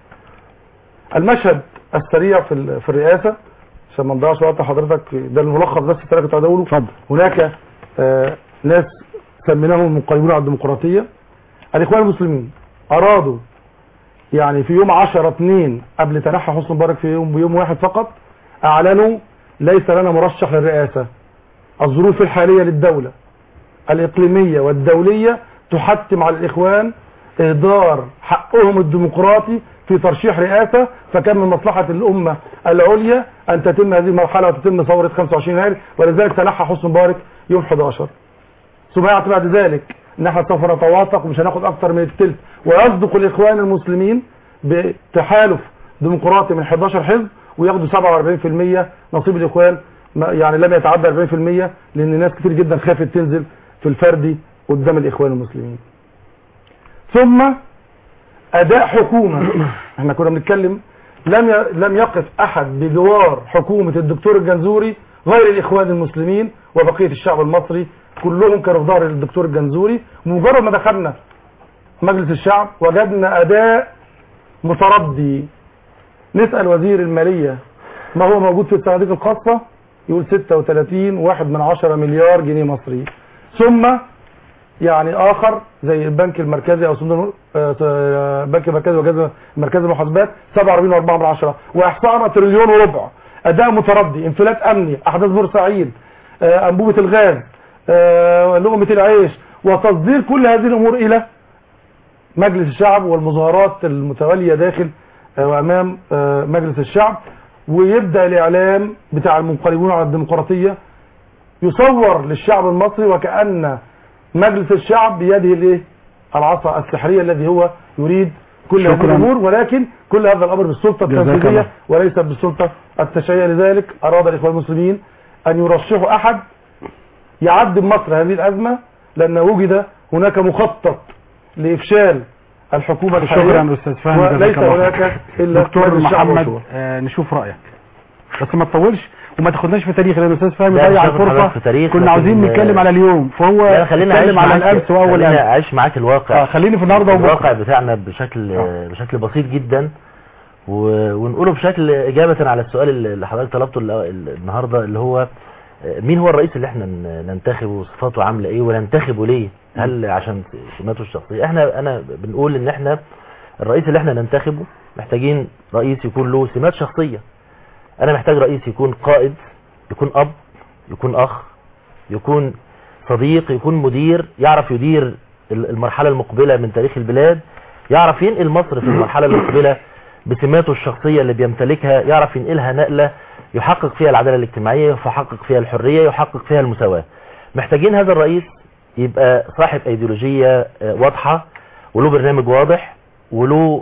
D: المشهد السريع في في الرئاسة عشان ما نضيعش وقت حضرتك، ده الملخص بس اللي كنت هقوله. هناك آه ناس سميناهم المنقلبون على الديمقراطية. الإخوان المسلمين أرادوا يعني في يوم عشرة اتنين قبل تنحي حسني مبارك في يوم بيوم واحد فقط أعلنوا ليس لنا مرشح للرئاسة. الظروف الحالية للدولة الإقليمية والدولية تحتم على الإخوان إهدار حقهم الديمقراطي في ترشيح رئاسة، فكان من مصلحة الأمة العليا أن تتم هذه المرحلة وتتم ثورة خمسة وعشرين يناير، ولذلك تنحى حسني مبارك يوم حداشر. ثم يأتي بعد ذلك ان احنا سوف نتواثق ومش هناخد اكتر من الثلث، ويصدق الاخوان المسلمين بتحالف ديمقراطي من حداشر حزب وياخدوا سبعة وأربعين بالمئة. نصيب الاخوان يعني لم يتعدى أربعين بالمئة، لان ناس كتير جدا خافت تنزل في الفردي قدام الاخوان المسلمين. ثم اداء حكومة، احنا كنا بنتكلم لم لم يقف احد بجوار حكومة الدكتور الجنزوري غير الاخوان المسلمين وبقية الشعب المصري، كلهم كانوا في ظهر الدكتور الجنزوري. مجرد ما دخلنا مجلس الشعب وجدنا اداء متردي. نسأل وزير المالية ما هو موجود في الصناديق الخاصة، يقول ستة وثلاثين واحد من عشرة مليار جنيه مصري. ثم يعني اخر زي البنك المركزي او صندوق البنك المركزي وجهاز مركز المحاسبات سبعة وأربعين وأربعة من عشرة، واحصائنا تريليون وربع. اداء متردي، انفلات امني، احداث بورسعيد، انبوبة الغاز، آه، لقمة العيش، وتصدير كل هذه الامور الى مجلس الشعب والمظاهرات المتوالية داخل آه، وامام آه، مجلس الشعب. ويبدأ الاعلام بتاع المنقلبون على الديمقراطية يصور للشعب المصري وكأن مجلس الشعب بيده الايه العصا السحرية الذي هو يريد كل هذه الامور، ولكن كل هذا الامر بالسلطة التنفيذية وليس بالسلطة التشريعية. لذلك اراد الاخوان المسلمين ان يرشحوا احد يعد مصر هذه الأزمة، لأن وجد هناك مخطط لإفشال الحكومة الحالية.
B: شكرا أستاذ فهمي،
D: وليس هناك إلا
B: دكتور محمد. آه نشوف رأيك بس ما تطولش وما تاخدناش في تاريخ، لأن أستاذ فهمي ضيع الفرصة. كنا عاوزين نتكلم على اليوم، فهو
E: نتكلم
B: على الأمس وأول
E: خليني أعيش معاك الواقع.
B: آه خليني في النهارده
E: الواقع بتاعنا بشكل آه. بشكل بسيط جدا، ونقوله بشكل إجابة على السؤال اللي حضرتك طلبته النهارده، اللي هو مين هو الرئيس اللي احنا ننتخبه، صفاته عامله ايه، وننتخبه ليه؟ هل عشان سماته الشخصيه؟ احنا انا بنقول ان احنا الرئيس اللي احنا ننتخبه محتاجين رئيس يكون له سمات شخصيه. انا محتاج رئيس يكون قائد، يكون اب، يكون اخ، يكون صديق، يكون مدير، يعرف يدير المرحله المقبله من تاريخ البلاد، يعرف ينقل مصر في المرحله المقبله بسماته الشخصيه اللي بيمتلكها، يعرف ينقلها نقله يحقق فيها العدالة الاجتماعية، يحقق فيها الحرية، يحقق فيها المساواة. محتاجين هذا الرئيس يبقى صاحب ايديولوجية واضحة، وله برنامج واضح، وله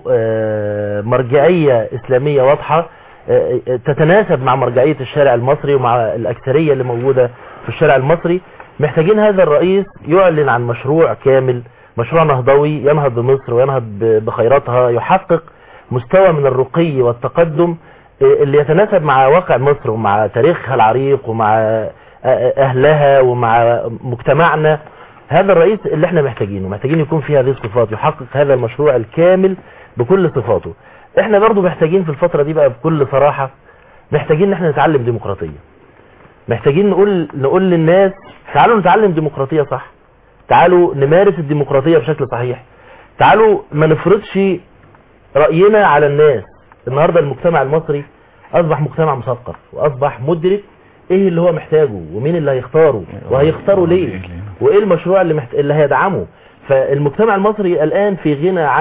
E: مرجعية إسلامية واضحة تتناسب مع مرجعية الشارع المصري ومع الأكثرية اللي موجودة في الشارع المصري. محتاجين هذا الرئيس يعلن عن مشروع كامل، مشروع نهضوي ينهض بمصر وينهض بخيراتها، يحقق مستوى من الرقي والتقدم اللي يتناسب مع واقع مصر ومع تاريخها العريق ومع أهلها ومع مجتمعنا. هذا الرئيس اللي احنا محتاجينه، محتاجين يكون فيه هذه الصفات، يحقق هذا المشروع الكامل بكل صفاته. احنا برضو محتاجين في الفترة دي بقى بكل صراحة، محتاجين ان احنا نتعلم ديمقراطية. محتاجين نقول نقول للناس تعالوا نتعلم ديمقراطية صح، تعالوا نمارس الديمقراطية بشكل صحيح، تعالوا ما نفرضش رأينا على الناس. النهاردة المجتمع المصري أصبح مجتمع مثقف، وأصبح مدرك إيه اللي هو محتاجه ومين اللي هيختاره وهيختاره ليه وإيه المشروع اللي, محت... اللي هيدعمه. فالمجتمع المصري الآن في غنى عن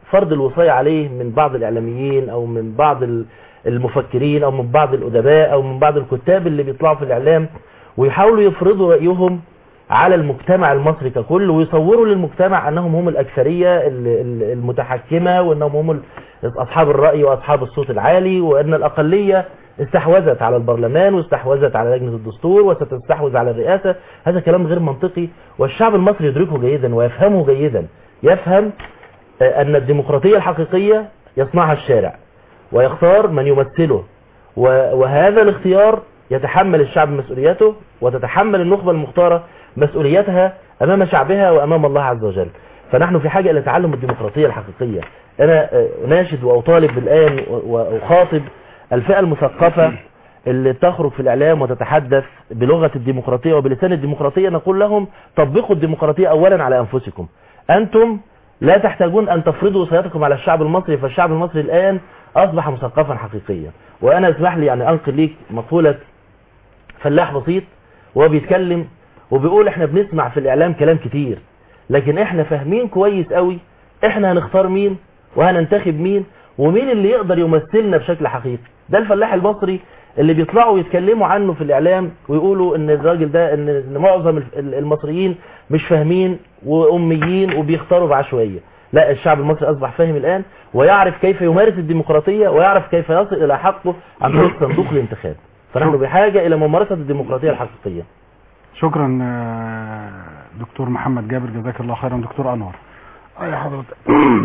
E: فرض الوصاية عليه من بعض الإعلاميين أو من بعض المفكرين أو من بعض الأدباء أو من بعض الكتاب اللي بيطلعوا في الإعلام ويحاولوا يفرضوا رأيهم على المجتمع المصري ككل، ويصوروا للمجتمع أنهم هم الأكثرية المتحكمة، وأنهم هم أصحاب الرأي وأصحاب الصوت العالي، وأن الأقلية استحوذت على البرلمان واستحوذت على لجنة الدستور وستستحوذ على الرئاسة. هذا كلام غير منطقي، والشعب المصري يدركه جيدا ويفهمه جيدا. يفهم أن الديمقراطية الحقيقية يصنعها الشارع ويختار من يمثله، وهذا الاختيار يتحمل الشعب مسؤوليته، وتتحمل النخبة المختارة مسؤوليتها أمام شعبها وأمام الله عز وجل. فنحن في حاجة إلى تعلم الديمقراطية الحقيقية. أنا ناشد وأطالب الآن وأخاطب الفئة المثقفة اللي تخرج في الإعلام وتتحدث بلغة الديمقراطية وبلسان الديمقراطية، نقول لهم طبقوا الديمقراطية أولا على أنفسكم. أنتم لا تحتاجون أن تفرضوا وصياتكم على الشعب المصري، فالشعب المصري الآن أصبح مثقفا حقيقيا. وأنا اسمح لي يعني أنقل ليك مقولة فلاح بسيط وهو بيتكلم وبيقول احنا بنسمع في الإعلام كلام كتير، لكن احنا فاهمين كويس قوي احنا هنختار مين وهننتخب مين ومين اللي يقدر يمثلنا بشكل حقيقي. ده الفلاح المصري اللي بيطلعوا يتكلموا عنه في الإعلام ويقولوا ان الراجل ده ان معظم المصريين مش فاهمين وأميين وبيختاروا بعشوائية. لا، الشعب المصري أصبح فاهم الآن ويعرف كيف يمارس الديمقراطية ويعرف كيف يصل إلى حقه عن طريق صندوق الانتخاب. فنحن بحاجة إلى ممارسة الديمقراطية الحقيقية.
B: شكرا دكتور محمد جابر، جزاك الله خيرا. دكتور أنور.
F: أي حضرتك.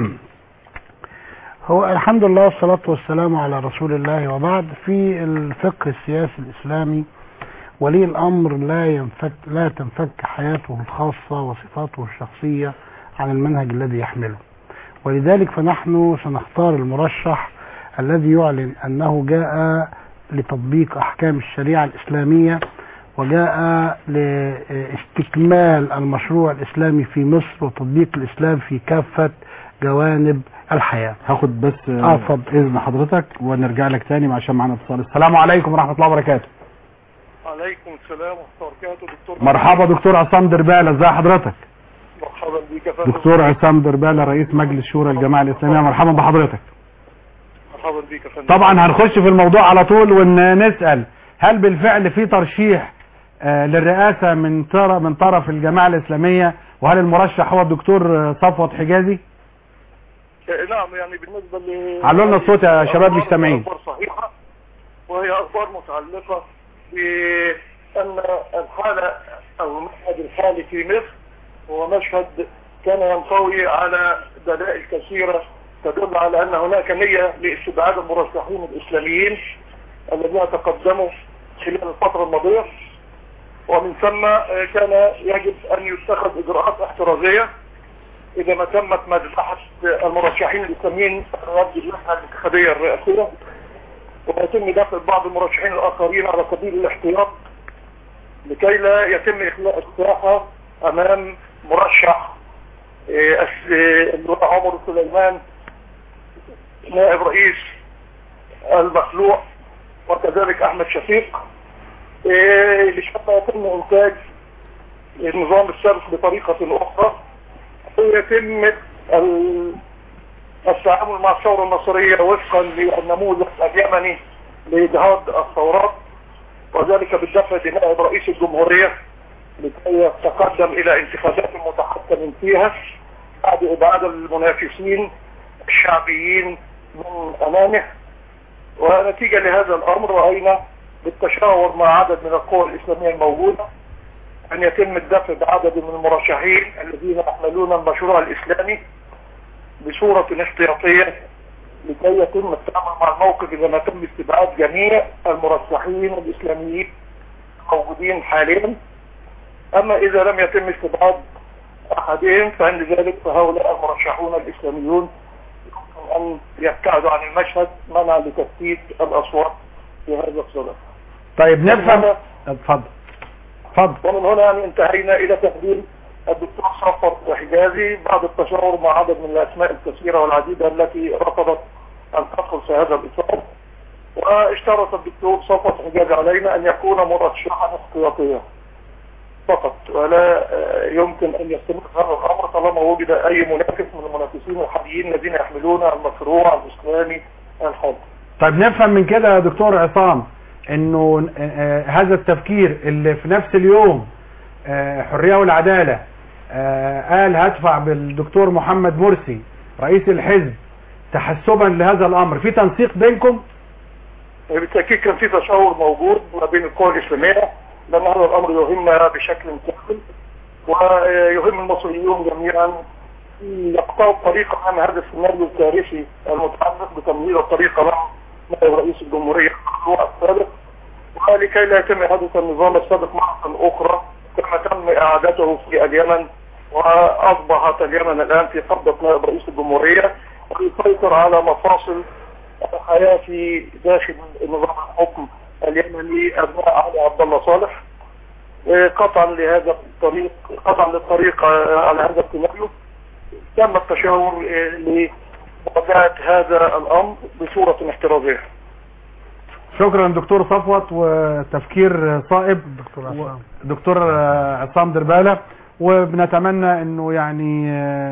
F: هو الحمد لله والصلاة والسلام على رسول الله، وبعد. في الفقه السياسي الإسلامي ولي الأمر لا ينفك لا تنفك حياته الخاصة وصفاته الشخصية عن المنهج الذي يحمله، ولذلك فنحن سنختار المرشح الذي يعلن أنه جاء لتطبيق أحكام الشريعة الإسلامية وجاء لاستكمال المشروع الإسلامي في مصر وتطبيق الإسلام في كافة جوانب الحياة.
B: هاخد بس
F: اه اتفضل
B: إذن حضرتك ونرجع لك تاني عشان معنا اتصال. السلام عليكم ورحمة الله وبركاته.
G: عليكم السلام ورحمة الله وبركاته. دكتور
B: مرحبا دكتور عصام دربالة، ازي حضرتك؟
G: مرحبا بيك يا فندم.
B: دكتور عصام دربالة رئيس مجلس شورى الجماعة الإسلامية، مرحبا بحضرتك.
G: مرحبا بيك يا فندم.
B: طبعا هنخش في الموضوع على طول ونسأل هل بالفعل في ترشيح آه للرئاسة من طرف من طرف الجماعة الإسلامية، وهل المرشح هو الدكتور صفوت حجازي؟
G: نعم، يعني بالنسبة ل
B: علوا لنا الصوت يا شباب مش سامعين.
G: أخبار صحيحة، وهي أخبار متعلقة بأن الحالة أو المشهد الحالي في مصر هو مشهد كان ينطوي على دلائل كثيرة تدل على أن هناك نية لاستبعاد المرشحين الإسلاميين الذين تقدموا خلال الفترة الماضية، ومن ثم كان يجب أن يتخذ إجراءات احترازية إذا ما تمت مذبحة المرشحين الإسلاميين رد اللجنة الانتخابية الرئاسية، ويتم دفع بعض المرشحين الآخرين على سبيل الاحتياط لكي لا يتم إخلاء الساحة أمام مرشح اللواء عمر سليمان نائب رئيس المخلوع، وكذلك أحمد شفيق، لشتى يتم إنتاج النظام السابق بطريقة أخرى، ويتم التعامل مع الثورة المصرية وفقا للنموذج اليمني لإجهاض الثورات، وذلك بالدفع بنائب رئيس الجمهورية لكي يتقدم إلى انتخابات متحكم فيها بعد إبعاد المنافسين الشعبيين من أمامه. ونتيجة لهذا الأمر رأينا بالتشاور مع عدد من القوى الإسلامية الموجودة أن يتم الدفع بعدد من المرشحين الذين يحملون المشروع الإسلامي بصورة احتياطية لكي يتم التعامل مع الموقف إذا ما تم استبعاد جميع المرشحين الإسلاميين الموجودين حاليا. أما إذا لم يتم استبعاد أحدهم فعند ذلك فهؤلاء المرشحون الإسلاميون يمكن أن يبتعدوا عن المشهد منعا لتثبيت الأصوات في هذا الصدد.
B: طيب نفهم. اتفضل. اتفضل.
G: ومن هنا يعني انتهينا إلى تقديم الدكتور صفوت حجازي بعد التشاور مع عدد من الأسماء الكثيرة والعديدة التي رفضت أن تدخل في هذا الإطار، واشترط الدكتور صفوت حجازي علينا أن يكون مرشحا احتياطيا. فقط، ولا يمكن أن يستمر هذا الأمر طالما وجد أي منافس من المنافسين الحاليين الذين يحملون المشروع الإسلامي الحاضر.
B: طيب نفهم من كده يا دكتور عصام انه هذا التفكير اللي في نفس اليوم حرية والعدالة قال هدفع بالدكتور محمد مرسي رئيس الحزب تحسبا لهذا الامر، في تنسيق بينكم؟
G: بالتأكيد كان في تشاور موجود ما بين القوى الإسلامية، لأن هذا الأمر يهمنا بشكل كامل ويهم المصريون جميعا يقطعوا الطريق عن هذا السيناريو الكارثي المتعلق بتمهيد الطريق مع رئيس الجمهورية السابق، ولكي لا يتم إعادة النظام السابق مرة أخرى كما تم إعادته في اليمن، وأصبحت اليمن الآن في قبضة نائب رئيس الجمهورية ويسيطر على مفاصل الحياة في داخل نظام الحكم اليمني أبناء علي عبد الله صالح. قطعا لهذا الطريق قطعا للطريق على هذا السيناريو تم التشاور لمواجهة هذا الأمر بصورة احترازية.
B: شكرا دكتور صفوت، وتفكير صائب
F: دكتور عصام
B: دكتور عصام دربالة، وبنتمنى انه يعني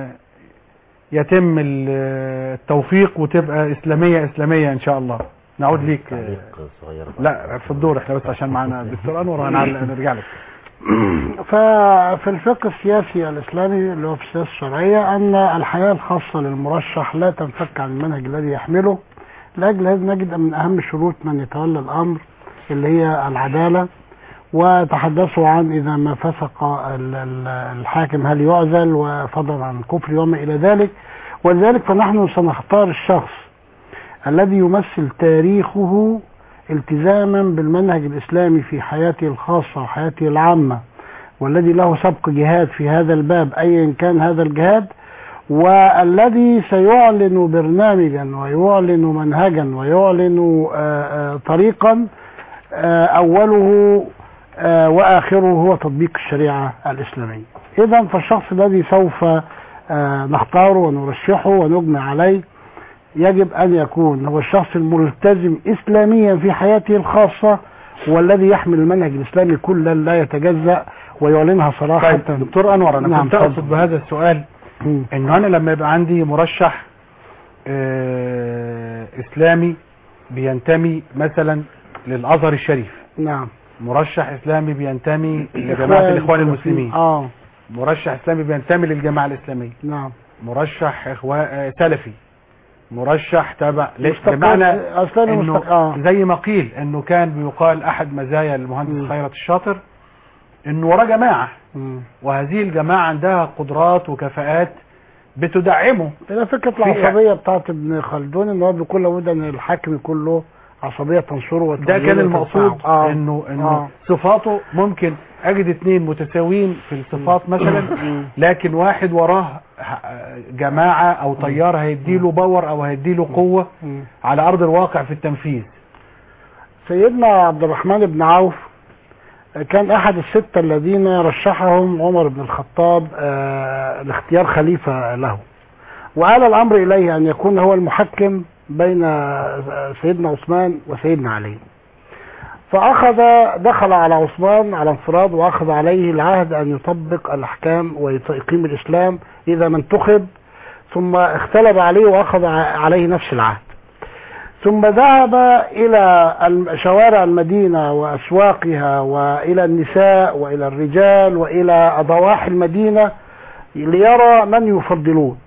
B: يتم التوفيق وتبقى اسلامية اسلامية ان شاء الله. نعود ليك. لا في الدور احنا بس عشان معنا الدكتور انور هنرجع لك.
F: ففي الفقه السياسي الاسلامي اللي هو في السياسة الشرعية ان الحياة الخاصة للمرشح لا تنفك عن المنهج الذي يحمله. لاجل هذا نجد من اهم شروط من يتولى الامر اللي هي العدالة، وتحدثوا عن اذا ما فسق الحاكم هل يعزل، وفضلا عن الكفر وما الى ذلك. ولذلك فنحن سنختار الشخص الذي يمثل تاريخه التزاما بالمنهج الاسلامي في حياته الخاصة وحياته العامة، والذي له سبق جهاد في هذا الباب ايا كان هذا الجهاد، والذي سيعلن برنامجا ويعلن منهجا ويعلن طريقا اوله واخره هو تطبيق الشريعة الاسلامية. اذا فالشخص الذي سوف نختاره ونرشحه ونجمع عليه يجب ان يكون هو الشخص الملتزم اسلاميا في حياته الخاصة، والذي يحمل المنهج الاسلامي كلا لا يتجزأ ويعلنها صراحة.
B: طيب دكتور انور، انا
F: نعم
B: كنت اقصد بهذا السؤال
F: م.
B: انه انا لما يبقى عندي مرشح آه اسلامي بينتمي مثلا للازهر الشريف،
F: نعم،
B: مرشح اسلامي بينتمي لجماعة الاخوان المسلمين،
F: اه
B: مرشح اسلامي بينتمي للجماعة الاسلامية،
F: نعم،
B: مرشح اخوان سلفي، مرشح تبع
F: مستقل
B: بمعنى
F: اصلا
B: انه
F: مستقل. آه.
B: زي ما قيل انه كان بيقال احد مزايا المهندس خيرت الشاطر انه وراه جماعة،
F: م.
B: وهذه الجماعة عندها قدرات وكفاءات بتدعمه.
F: الى فكرة العصبية بتاعت ابن خلدون ان هو بيقول لابد ان الحاكم يكون له عصبية تنصره.
B: ده كان المقصود. آه. انه انه
F: آه.
B: صفاته ممكن اجد اثنين متساويين في الصفات مثلا، لكن واحد وراه جماعة او طيار هيديله باور او هيديله قوة على ارض الواقع في التنفيذ.
F: سيدنا عبد الرحمن بن عوف كان احد الستة الذين رشحهم عمر بن الخطاب آه لاختيار خليفة له، وآل الامر اليه ان يكون هو المحكم بين سيدنا عثمان وسيدنا علي. فاخذ دخل على عثمان على انفراد واخذ عليه العهد ان يطبق الاحكام ويقيم الاسلام اذا ما انتخب، ثم اختلف عليه واخذ عليه نفس العهد، ثم ذهب الى شوارع المدينة واسواقها والى النساء والى الرجال والى ضواحي المدينة ليرى من يفضلون.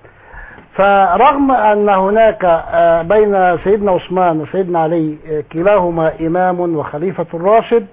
F: فرغم ان هناك بين سيدنا عثمان وسيدنا علي كلاهما امام وخليفة راشد،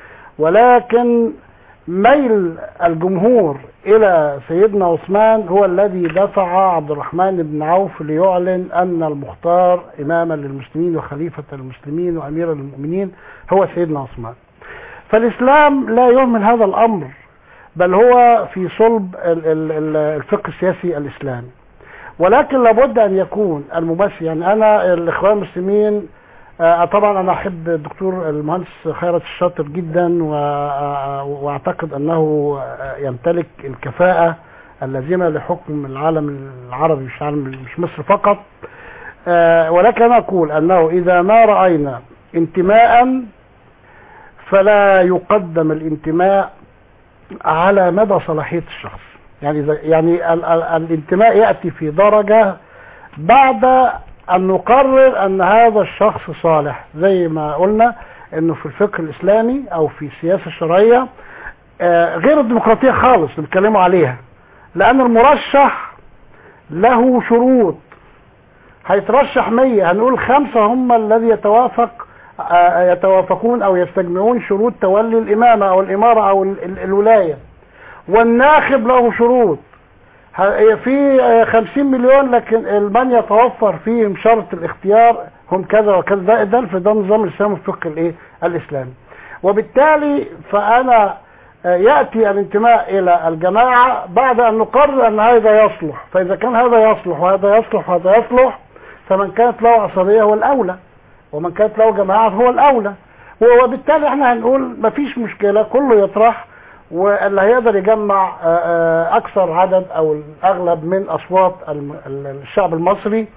F: ولكن ميل الجمهور الى سيدنا عثمان هو الذي دفع عبد الرحمن بن عوف ليعلن ان المختار اماما للمسلمين وخليفة المسلمين وامير المؤمنين هو سيدنا عثمان. فالاسلام لا يهمل هذا الامر، بل هو في صلب الفقه السياسي الاسلامي. ولكن لابد ان يكون الممثل، يعني انا الاخوان المسلمين آه طبعا انا احب الدكتور المهندس خيرت الشاطر جدا، واعتقد انه يمتلك الكفاءة اللازمة لحكم العالم العربي، مش عالم مش مصر فقط. آه ولكن انا اقول انه اذا ما رأينا انتماء فلا يقدم الانتماء على مدى صلاحية الشخص. يعني زي يعني ال ال الانتماء يأتي في درجة بعد أن نقرر أن هذا الشخص صالح، زي ما قلنا أنه في الفقه الإسلامي أو في السياسة الشرعية آه غير الديمقراطية خالص اللي بيتكلموا عليها، لأن المرشح له شروط. هيترشح مية، هنقول خمسة هم الذي يتوافق آه يتوافقون أو يستجمعون شروط تولي الإمامة أو الإمارة أو ال ال الولاية، والناخب له شروط. في خمسين مليون لكن من يتوفر فيهم شرط الاختيار هم كذا وكذا. ده ده ده نظام الاسلام الفقه الايه الاسلامي. وبالتالي فانا ياتي الانتماء الى الجماعه بعد ان نقرر ان هذا يصلح. فاذا كان هذا يصلح وهذا يصلح وهذا يصلح، فمن كانت له عصبيه هو الاولى، ومن كانت له جماعه هو الاولى. وبالتالي احنا هنقول مفيش مشكله، كله يطرح، واللي هيقدر يجمع اكثر عدد او الاغلب من اصوات الشعب المصري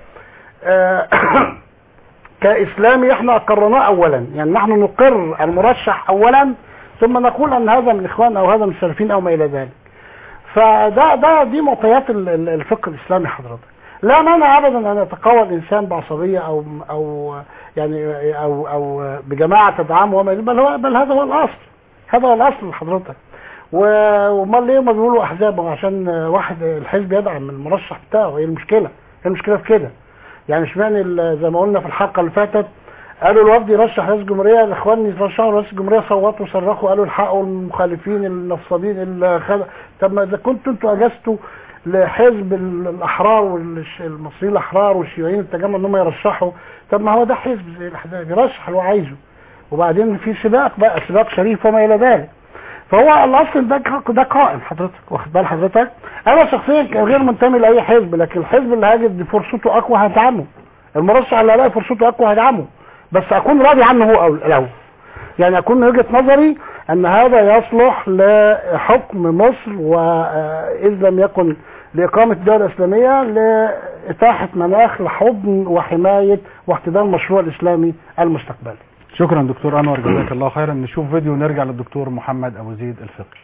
F: كاسلامي احنا اقرناه اولا. يعني نحن نقر المرشح اولا ثم نقول ان هذا من اخوان او هذا من السلفيين او ما الى ذلك. فده ده دي معطيات الفقه الاسلامي حضرتك. لا مانع ابدا ان يتقوى الانسان بعصبيه او او يعني او او بجماعه تدعمه، بل هو بل هذا هو الاصل، هذا هو الاصل حضرتك. وامال ليه ما بيقولوا احزاب؟ عشان واحد الحزب يدعم المرشح بتاعه. ايه المشكله؟ ايه المشكله في كده؟ يعني اشمعنى زي ما قلنا في الحلقه اللي فاتت قالوا الوفد يرشح رئيس الجمهوريه، الاخوان يرشحوا رئيس الجمهوريه، صوتوا وصرخوا قالوا الحقوا المخالفين النصابين الخد... طب ما اذا كنتوا انتوا اجازتوا لحزب الاحرار والمصريين الاحرار والشيوعيين التجمع ان هم يرشحوا، طب ما هو ده حزب زي الاحزاب يرشح اللي هو عايزه، وبعدين في سباق بقى، سباق شريف وما الى ذلك. فهو الاصل ده ده قائم حضرتك، واخد بال حضرتك؟ انا شخصيا غير منتمي لاي حزب، لكن الحزب اللي هاجد فرصته اقوى هدعمه، المرشح اللي هلاقي فرصته اقوى هدعمه، بس اكون راضي عنه هو او له. يعني اكون من وجهه نظري ان هذا يصلح لحكم مصر، واذ لم يكن لاقامه الدوله الاسلاميه لاتاحه مناخ لحضن وحمايه واحتضان المشروع الاسلامي المستقبلي.
B: شكرا دكتور انور، جزاك الله خيرا. نشوف فيديو ونرجع للدكتور محمد ابو زيد الفقي.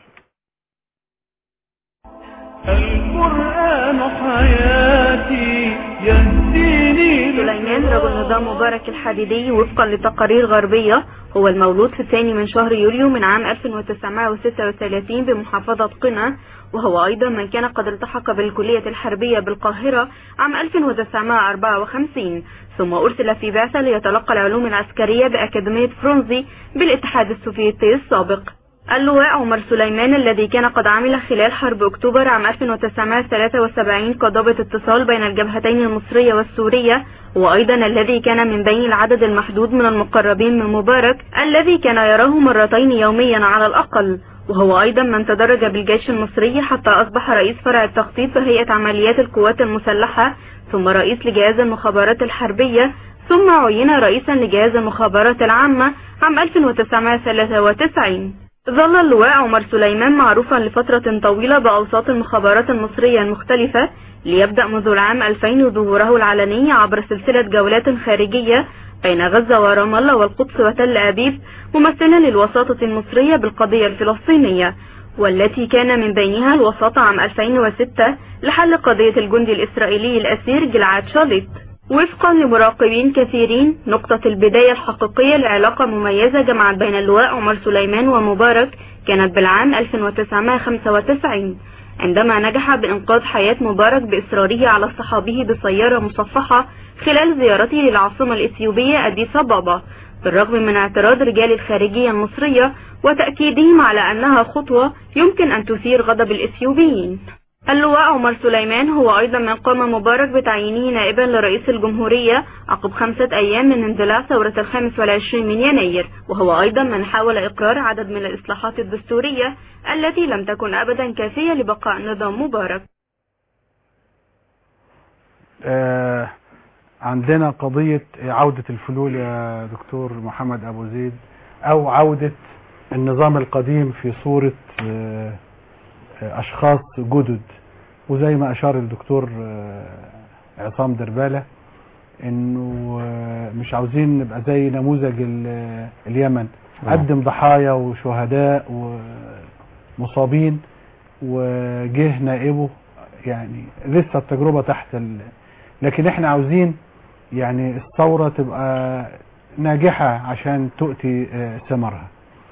A: القرآن حياتي يهديني.
H: سليمان رجل نظام مبارك الحديدي وفقا لتقارير غربية هو المولود في الثاني من شهر يوليو من عام ألف وتسعمائة وستة وثلاثين بمحافظة قنا، وهو أيضا من كان قد التحق بالكلية الحربية بالقاهرة عام ألف وتسعمائة وأربعة وخمسين، ثم أرسل في بعثة ليتلقى العلوم العسكرية بأكاديمية فرونزي بالاتحاد السوفيتي السابق. اللواء عمر سليمان الذي كان قد عمل خلال حرب أكتوبر عام ألف وتسعمائة وثلاثة وسبعين كضابط اتصال بين الجبهتين المصرية والسورية، وأيضا الذي كان من بين العدد المحدود من المقربين من مبارك الذي كان يراه مرتين يوميا على الأقل، وهو أيضا من تدرج بالجيش المصري حتى أصبح رئيس فرع التخطيط في هيئة عمليات القوات المسلحة، ثم رئيس لجهاز المخابرات الحربية، ثم عين رئيسا لجهاز المخابرات العامة عام ألف وتسعمائة وثلاثة وتسعين. ظل اللواء عمر سليمان معروفا لفترة طويلة بأوساط المخابرات المصرية المختلفة، ليبدأ منذ العام ألفين ظهوره العلني عبر سلسلة جولات خارجية بين غزة ورام الله والقدس وتل أبيب، ممثلا للوساطة المصرية بالقضية الفلسطينية، والتي كان من بينها الوساطة عام ألفين وستة لحل قضية الجندي الإسرائيلي الأسير جلعاد شاليت. وفقا لمراقبين كثيرين، نقطة البداية الحقيقية لعلاقة مميزة جمعت بين اللواء عمر سليمان ومبارك كانت بالعام ألف وتسعمائة وخمسة وتسعين، عندما نجح بإنقاذ حياة مبارك بإصراره على اصطحابه بسيارة مصفحة خلال زيارته للعاصمة الإثيوبية أديس أبابا، بالرغم من اعتراض رجال الخارجية المصرية وتأكيدهم على أنها خطوة يمكن أن تثير غضب الإثيوبيين. اللواء عمر سليمان هو أيضا من قام مبارك بتعيينه نائبا لرئيس الجمهورية عقب خمسة أيام من اندلاع ثورة الخامس والعشرين من يناير، وهو أيضا من حاول إقرار عدد من الإصلاحات الدستورية التي لم تكن أبدا كافية لبقاء نظام مبارك.
B: آه عندنا قضية عودة الفلول يا دكتور محمد أبو زيد، أو عودة النظام القديم في صورة آه أشخاص جدد، وزي ما أشار الدكتور عصام دربالة إنه مش عاوزين نبقى زي نموذج اليمن، قدم ضحايا وشهداء مصابين وجه نائبه، يعني لسه التجربة تحت ال... لكن احنا عاوزين يعني الثورة تبقى ناجحة عشان تؤتي ثمرها.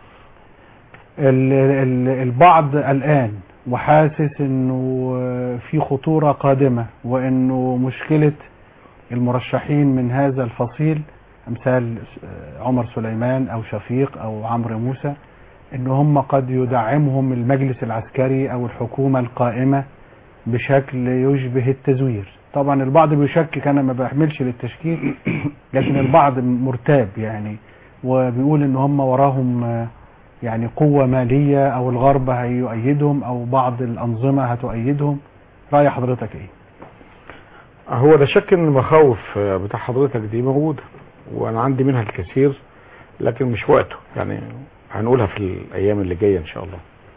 B: البعض الآن وحاسس انه في خطورة قادمة، وانه مشكلة المرشحين من هذا الفصيل امثال عمر سليمان او شفيق او عمرو موسى ان هم قد يدعمهم المجلس العسكري او الحكومة القائمة بشكل يشبه التزوير. طبعا البعض بيشكك، انا ما بحملش للتشكيك، لكن البعض مرتاب يعني، وبيقول ان هم وراهم يعني قوة مالية او الغرب هيؤيدهم او بعض الانظمة هتؤيدهم. رأي حضرتك ايه؟
C: هو لا شك ان المخاوف بتاع حضرتك دي موجودة، وانا عندي منها الكثير، لكن مش وقته، يعني هنقولها في الايام اللي جاية ان شاء الله.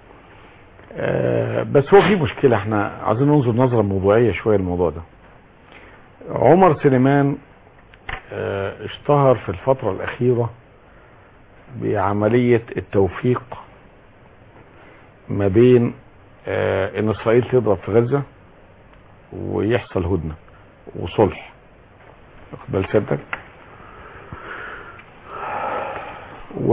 C: أه بس هو في مشكلة، احنا عايزين ننظر نظرة موضوعية شوية الموضوع ده. عمر سليمان أه اشتهر في الفترة الاخيرة بعملية التوفيق ما بين أه ان اسرائيل تضرب في غزة ويحصل هدنة وصلح، واخد بال سيادتك؟ و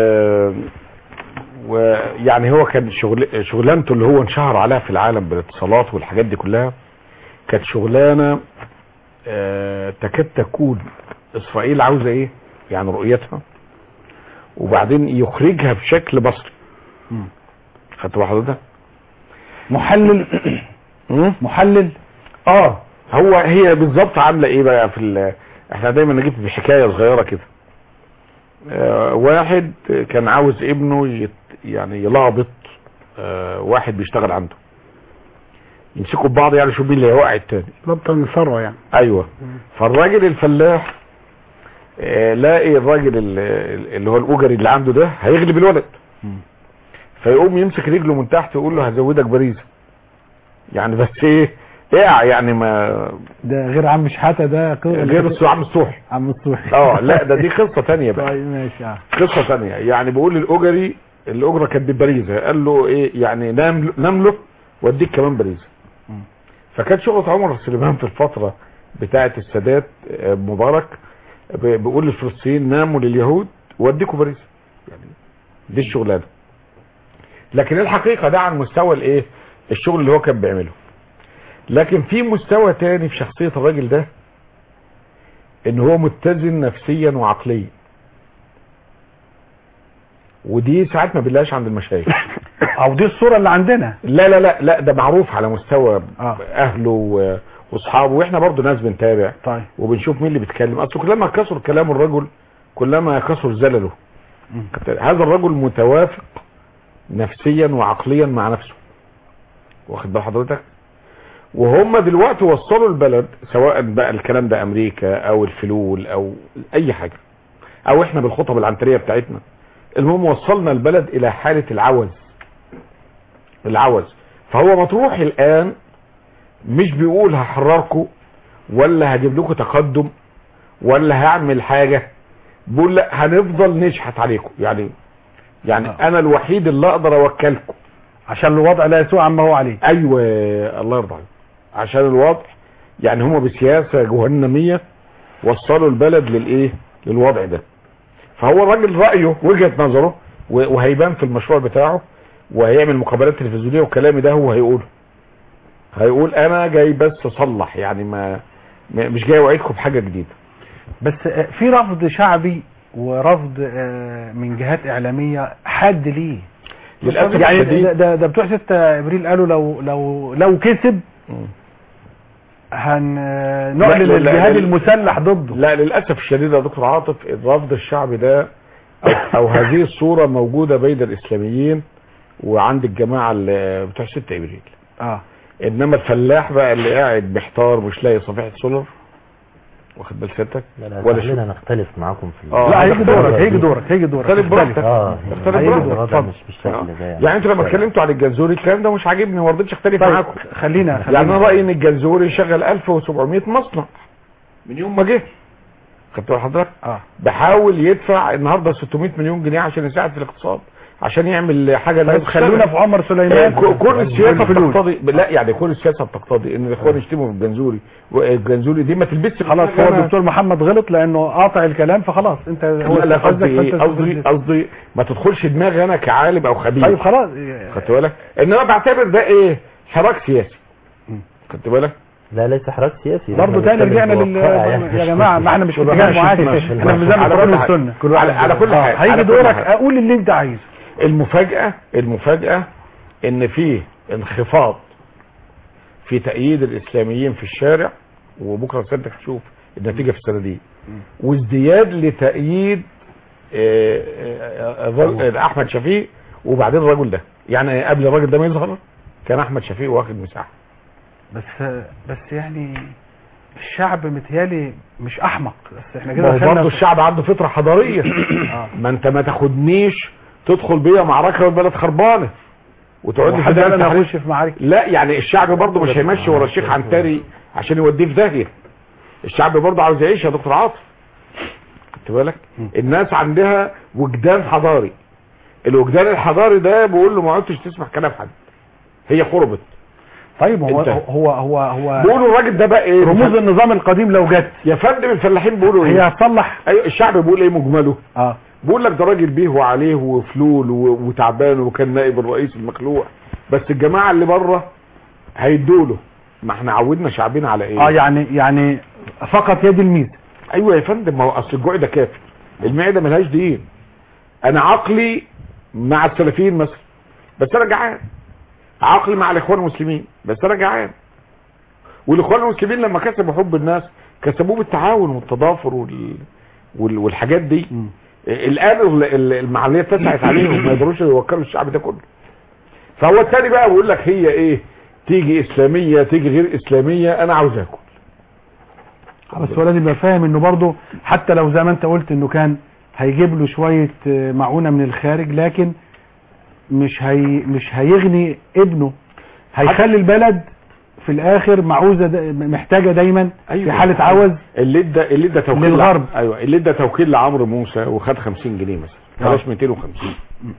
C: ويعني هو كان شغل شغلانته اللي هو انشهر عليها في العالم بالاتصالات والحاجات دي كلها، كانت شغلانه آه تكاد تكون اسرائيل عاوزه ايه يعني رؤيتها، وبعدين يخرجها بشكل بصري. خدت بال حضرتك؟ محلل محلل اه هو هي بالظبط عامله ايه بقى في احنا دايما نجيب بحكايه صغيره كده. آه واحد كان عاوز ابنه يت يعني يلعبط آه واحد بيشتغل عنده، يمسكوا ببعض يعني شو مين اللي هيوقع التاني،
F: بطل من ثروه يعني.
C: ايوه. فالراجل الفلاح آه لاقي الراجل اللي هو الاجري اللي عنده ده هيغلب الولد، فيقوم يمسك رجله من تحت ويقول له هزودك باريزه، يعني بس ايه اقع يعني. ما
B: ده غير عم شحاته، ده
C: غير عم الصوحي
B: عم الصوحي
C: اه لا ده دي قصه ثانيه بقى.
B: طيب ماشي. اه
C: قصه ثانيه، يعني بيقول للاجري، الاجره كانت ببريزه، قال له ايه يعني نام نام له واديك كمان بريزه. فكانت شغله عمر سليمان في الفتره بتاعه السادات مبارك بيقول للفلسطينيين ناموا لليهود واديكوا بريزه، يعني دي الشغلانه. لكن الحقيقه ده عن مستوى الايه الشغل اللي هو كان بيعمله. لكن في مستوى تاني في شخصيه الراجل ده، ان هو متزن نفسيا وعقليا، ودي ساعات ما بنلاقيش عند المشايخ
B: او دي الصوره اللي عندنا.
C: لا لا لا لا ده معروف على مستوى آه. اهله واصحابه، واحنا برضو ناس بنتابع
B: طيب.
C: وبنشوف مين اللي بيتكلم. اصل كلما كثر كلام الرجل كلما كثر زلله. هذا الرجل متوافق نفسيا وعقليا مع نفسه، واخد بال حضرتك؟ وهم دلوقتي وصلوا البلد، سواء بقى الكلام ده امريكا او الفلول او اي حاجه، او احنا بالخطب العنتريه بتاعتنا، المهم وصلنا البلد الى حاله العوز. العوز فهو مطروح الان مش بيقول هحرركم ولا هجيب لكم تقدم ولا هعمل حاجه، بيقول لا هنفضل نشحت عليكم، يعني يعني آه. انا الوحيد اللي اقدر اوكلكم
B: عشان الوضع لا يسوء عما هو عليه.
C: ايوه الله يرضى عليك. عشان الوضع يعني هم بسياسه جهنميه وصلوا البلد للايه للوضع ده. فهو الراجل رايه وجهه نظره وهيبان في المشروع بتاعه، وهيعمل مقابلات تلفزيونيه، وكلامي ده هو هيقوله. هيقول انا جاي بس اصلح، يعني ما مش جاي اوعدكم بحاجه جديده.
B: بس في رفض شعبي ورفض من جهات اعلاميه حاد ليه
C: للاسف.
B: يعني ده, ده, ده بتوع ستة ابريل قالوا لو لو لو كسب هنعلن الجهاد المسلح ضده.
C: لا للاسف الشديد يا دكتور عاطف، الرفض الشعبي ده او, أو هذه الصوره موجوده بين الاسلاميين وعند الجماعه اللي بتوع ستة ابريل.
B: اه
C: انما الفلاح بقى اللي قاعد محتار مش لاقي صفيحه سولر، واخد بال سيادتك؟
E: ولا خلينا نختلف معاكم في
B: اه لا هيجي دورك هيجي دورك هيجي دورك
C: اختلف براحتك.
E: اه
C: اختلف براحتك.
E: مش بالشكل ده يعني,
C: يعني انتوا لما اتكلمتوا عن الجنزوري الكلام ده مش عاجبني، ما رضيتش اختلف
B: طيب.
C: معاكم.
B: خلينا خلينا
C: يعني انا رايي ان الجنزوري شغل ألف وسبعمية مصنع من يوم ما جه، خدت بال حضرتك؟
B: اه
C: بحاول يدفع النهارده ستمية مليون جنيه عشان يساعد في الاقتصاد. عشان يعمل حاجه
B: طيب
C: الناس
B: خلونا في عمر سليمان.
C: كل السياسه
B: والفلول.
C: بتقتضي لا يعني كل السياسه بتقتضي ان الاخوان يشتموا في الجنزوري والجنزوري دي ما تلبسش.
B: خلاص هو الدكتور محمد غلط لانه قاطع الكلام فخلاص انت هو
C: لا قصدي
B: فأنت
C: ايه قصدي قصدي ما تدخلش دماغي انا كعالم او خبير.
B: طيب خلاص
C: خدت بالك انما بعتبر ده ايه حراك سياسي. خدت بالك
E: لا ليس حراك سياسي
B: برضه تاني رجعنا لل يا جماعه ما احنا مش في اتجاه معاكس احنا في ميزان القرآن والسنه
C: على, على كل حال
B: هيجي دورك اقول اللي انت عايزه.
C: المفاجاه المفاجاه ان فيه انخفاض في تأييد الاسلاميين في الشارع وبكره سنتك تشوف النتيجه في السنه دي وازدياد لتأييد احمد شفيق وبعدين الرجل ده يعني قبل الراجل ده ما يظهر كان احمد شفيق واخد مساحه.
B: بس بس يعني الشعب متهيالي مش احمق بس احنا كده
C: برضه الشعب عنده فطره حضاريه. ما انت ما تاخدنيش تدخل بيا معركه والبلد خربانه وتقعد
B: لي في انا اخش في معارك.
C: لا يعني الشعب برضه مش هيمشي ورا الشيخ عنتري عشان يوديه في داهيه. الشعب برضه عاوز يعيش يا دكتور عاطف. خدت بالك الناس عندها وجدان حضاري. الوجدان الحضاري ده بيقول له ما عدتش تسمع كلام حد هي خربت.
B: طيب هو هو هو هو
C: بيقولوا الراجل ده بقى ايه
B: رموز النظام القديم لو جت
C: يا فندم الفلاحين بيقولوا
B: ايه هي هتصلح.
C: ايوه الشعب بيقول ايه مجمله
B: اه
C: بيقول لك ده راجل بيه وعليه وفلول وتعبان وكان نائب الرئيس المخلوع بس الجماعه اللي بره هيدوا له. ما احنا عودنا شعبنا على ايه
B: اه يعني يعني فقط يد الميز.
C: ايوه يا فندم ما هو اصل الجوع ده كافر المعده ملهاش دين. انا عقلي مع السلفيين مثلا بس انا جعان عقلي مع الاخوان المسلمين بس انا جعان. والاخوان المسلمين لما كسبوا حب الناس كسبوه بالتعاون والتضافر وال... وال... والحاجات دي. م. الان المعليه اتسعت عليهم ما يقدروش يوكلوا الشعب ده كله. فهو الثاني بقى بيقول لك هي ايه تيجي اسلاميه تيجي غير اسلاميه انا عاوز اكل.
B: بس هو لازم يبقى فاهم انه برضه حتى لو زي ما انت قلت انه كان هيجيب له شويه معونه من الخارج لكن مش هي مش هيغني ابنه. هيخلي البلد في الاخر معوزه دا محتاجه دايما أيوة. في حاله عوز
C: اللي ادى اللي ادى توكيل
B: للغرب.
C: ايوه اللي ادى توكيل لعمرو موسى وخد خمسين جنيه مثلا بلاش مئتين وخمسين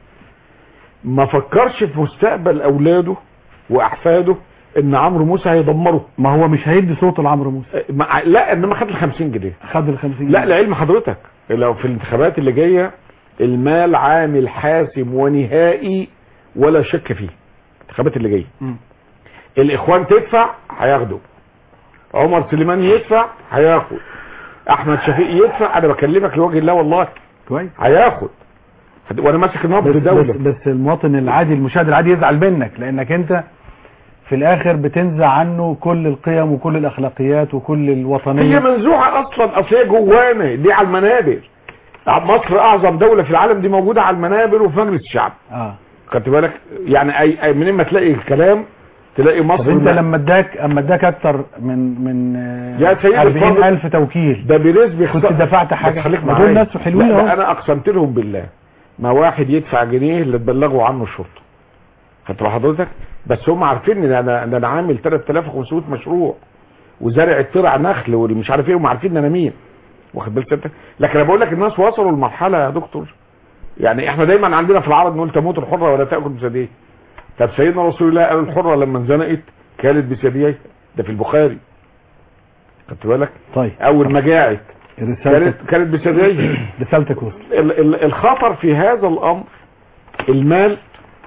C: ما فكرش في مستقبل اولاده واحفاده ان عمرو موسى هيدمره.
B: ما هو مش هيدي صوت لعمرو موسى
C: لا انما خد ال خمسين جنيه
B: خد ال خمسين
C: لا لعلم حضرتك لو في الانتخابات اللي جايه المال عامل حاسم ونهائي ولا شك فيه. الانتخابات اللي جايه الاخوان تدفع هياخدوا عمر سليمان يدفع هياخد احمد شفيق يدفع انا بكلمك لوجه الله والله
B: كويس
C: هياخد وانا ماسك نبض دوله.
B: بس, بس المواطن العادي المشاهد العادي يزعل منك لانك انت في الاخر بتنزع عنه كل القيم وكل الاخلاقيات وكل الوطنيه.
C: هي منزوعه اصلا اصل هي جوانا دي على المنابر. مصر اعظم دوله في العالم دي موجوده على المنابر وفي مجلس الشعب. اه خدت بالك يعني اي, أي منين ما تلاقي الكلام تلاقي مصر.
B: طب انت لما اداك اما اداك اكتر من من
C: يا سيدي
B: أربعين ألف توكيل
C: ده برزق
B: كنت دفعت حاجه
C: خليك
B: معايا دول ناس حلوين اهو.
C: انا اقسمت لهم بالله ما واحد يدفع جنيه اللي تبلغوا عنه الشرطه. خدت حضرتك بس هم عارفين ان انا ان انا عامل ثلاثة آلاف وخمسمائة مشروع وزارع ترع نخل واللي مش عارف ايه وهم عارفين ان انا مين. واخد بالك انت لكن انا بقول لك الناس وصلوا لمرحله يا دكتور يعني احنا دايما عندنا في العرب نقول تموت الحره ولا تاكل بثديها. طب سيدنا رسول الله قال الحره لما انزنقت كانت بثديها ده في البخاري. خدت بالك
B: طيب
C: اول ما جاعت كانت كانت بثديها.
B: رسالتك وصلت.
C: الخطر في هذا الامر المال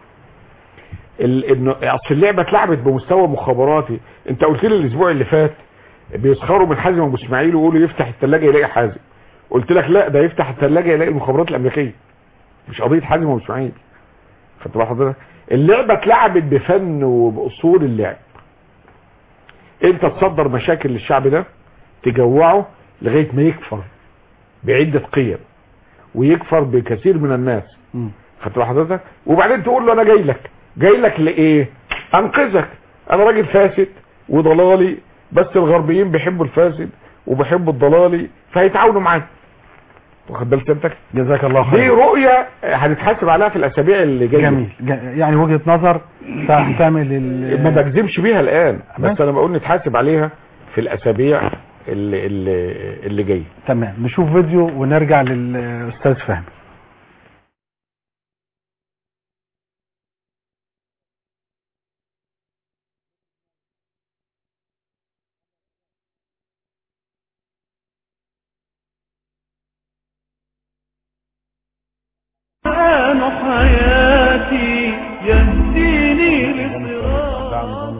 C: انه اصل اللعبه اتلعبت بمستوى مخابراتي. انت قلت لي الاسبوع اللي فات بيسخروا من حازم ابو اسماعيل ويقولوا يفتح الثلاجه يلاقي حازم. قلت لك لا ده يفتح الثلاجه يلاقي المخابرات الامريكيه مش قضيه حازم ابو اسماعيل. خدت بال حضرتك اللعبه اتلعبت بفن وباصول اللعب. انت تصدر مشاكل للشعب ده تجوعه لغايه ما يكفر بعده قيم ويكفر بكثير من الناس. خدت بال حضرتك وبعدين تقول له انا جاي لك جاي لك لايه انقذك انا راجل فاسد وضلالي بس الغربيين بيحبوا الفاسد وبيحبوا الضلالي فهيتعاونوا معاك. واخد بالك انت
B: جزاك الله خير.
C: دي رؤيه هنتحاسب عليها في الاسابيع اللي جايه.
B: جميل يعني وجهه نظر تحتمل
C: ما بجزمش بيها الان بس انا بقول نتحاسب عليها في الاسابيع اللي اللي, اللي جايه.
B: تمام نشوف فيديو ونرجع للاستاذ فهمي.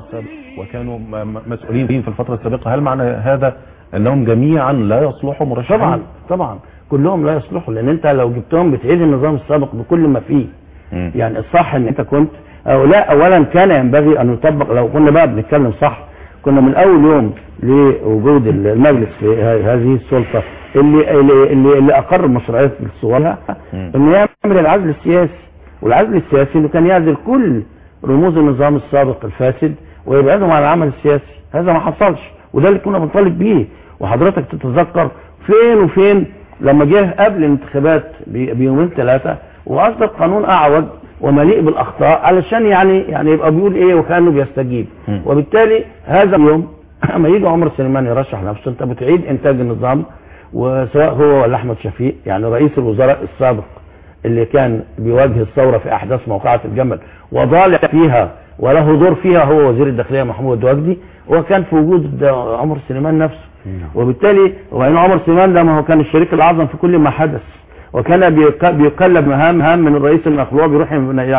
I: السابق وكانوا مسؤولين في الفترة السابقة، هل معنى هذا انهم جميعا لا يصلحوا مرشحين؟
J: طبعا طبعا كلهم لا يصلحوا، لان انت لو جبتهم بتعيد النظام السابق بكل ما فيه. م. يعني الصح ان انت كنت او لا، اولا كان ينبغي ان يطبق، لو كنا بقى بنتكلم صح كنا من اول يوم لوجود المجلس في هذه السلطة اللي اللي اللي, اللي اقر مشروعية الصورة انه يعمل العزل السياسي، والعزل السياسي اللي كان يعزل كل رموز النظام السابق الفاسد ويبعدهم عن العمل السياسي. هذا ما حصلش، وده اللي كنا بنطالب بيه. وحضرتك تتذكر فين وفين لما جه قبل الانتخابات بيومين ثلاثة واصدر قانون اعوج ومليء بالاخطاء علشان يعني يعني يبقى بيقول ايه وكانه بيستجيب. م. وبالتالي هذا اليوم اما يجي عمر سليمان يرشح نفسه انت بتعيد انتاج النظام، وسواء هو ولا احمد شفيق يعني رئيس الوزراء السابق اللي كان بيواجه الثوره في احداث موقعة الجمل وضالع فيها وله دور فيها هو وزير الداخليه محمود وجدي، وكان في وجود عمر سليمان نفسه. وبالتالي وان عمر سليمان ده ما هو كان الشريك الاعظم في كل ما حدث، وكان بيقلب مهام مهام من الرئيس المخلوع بيروح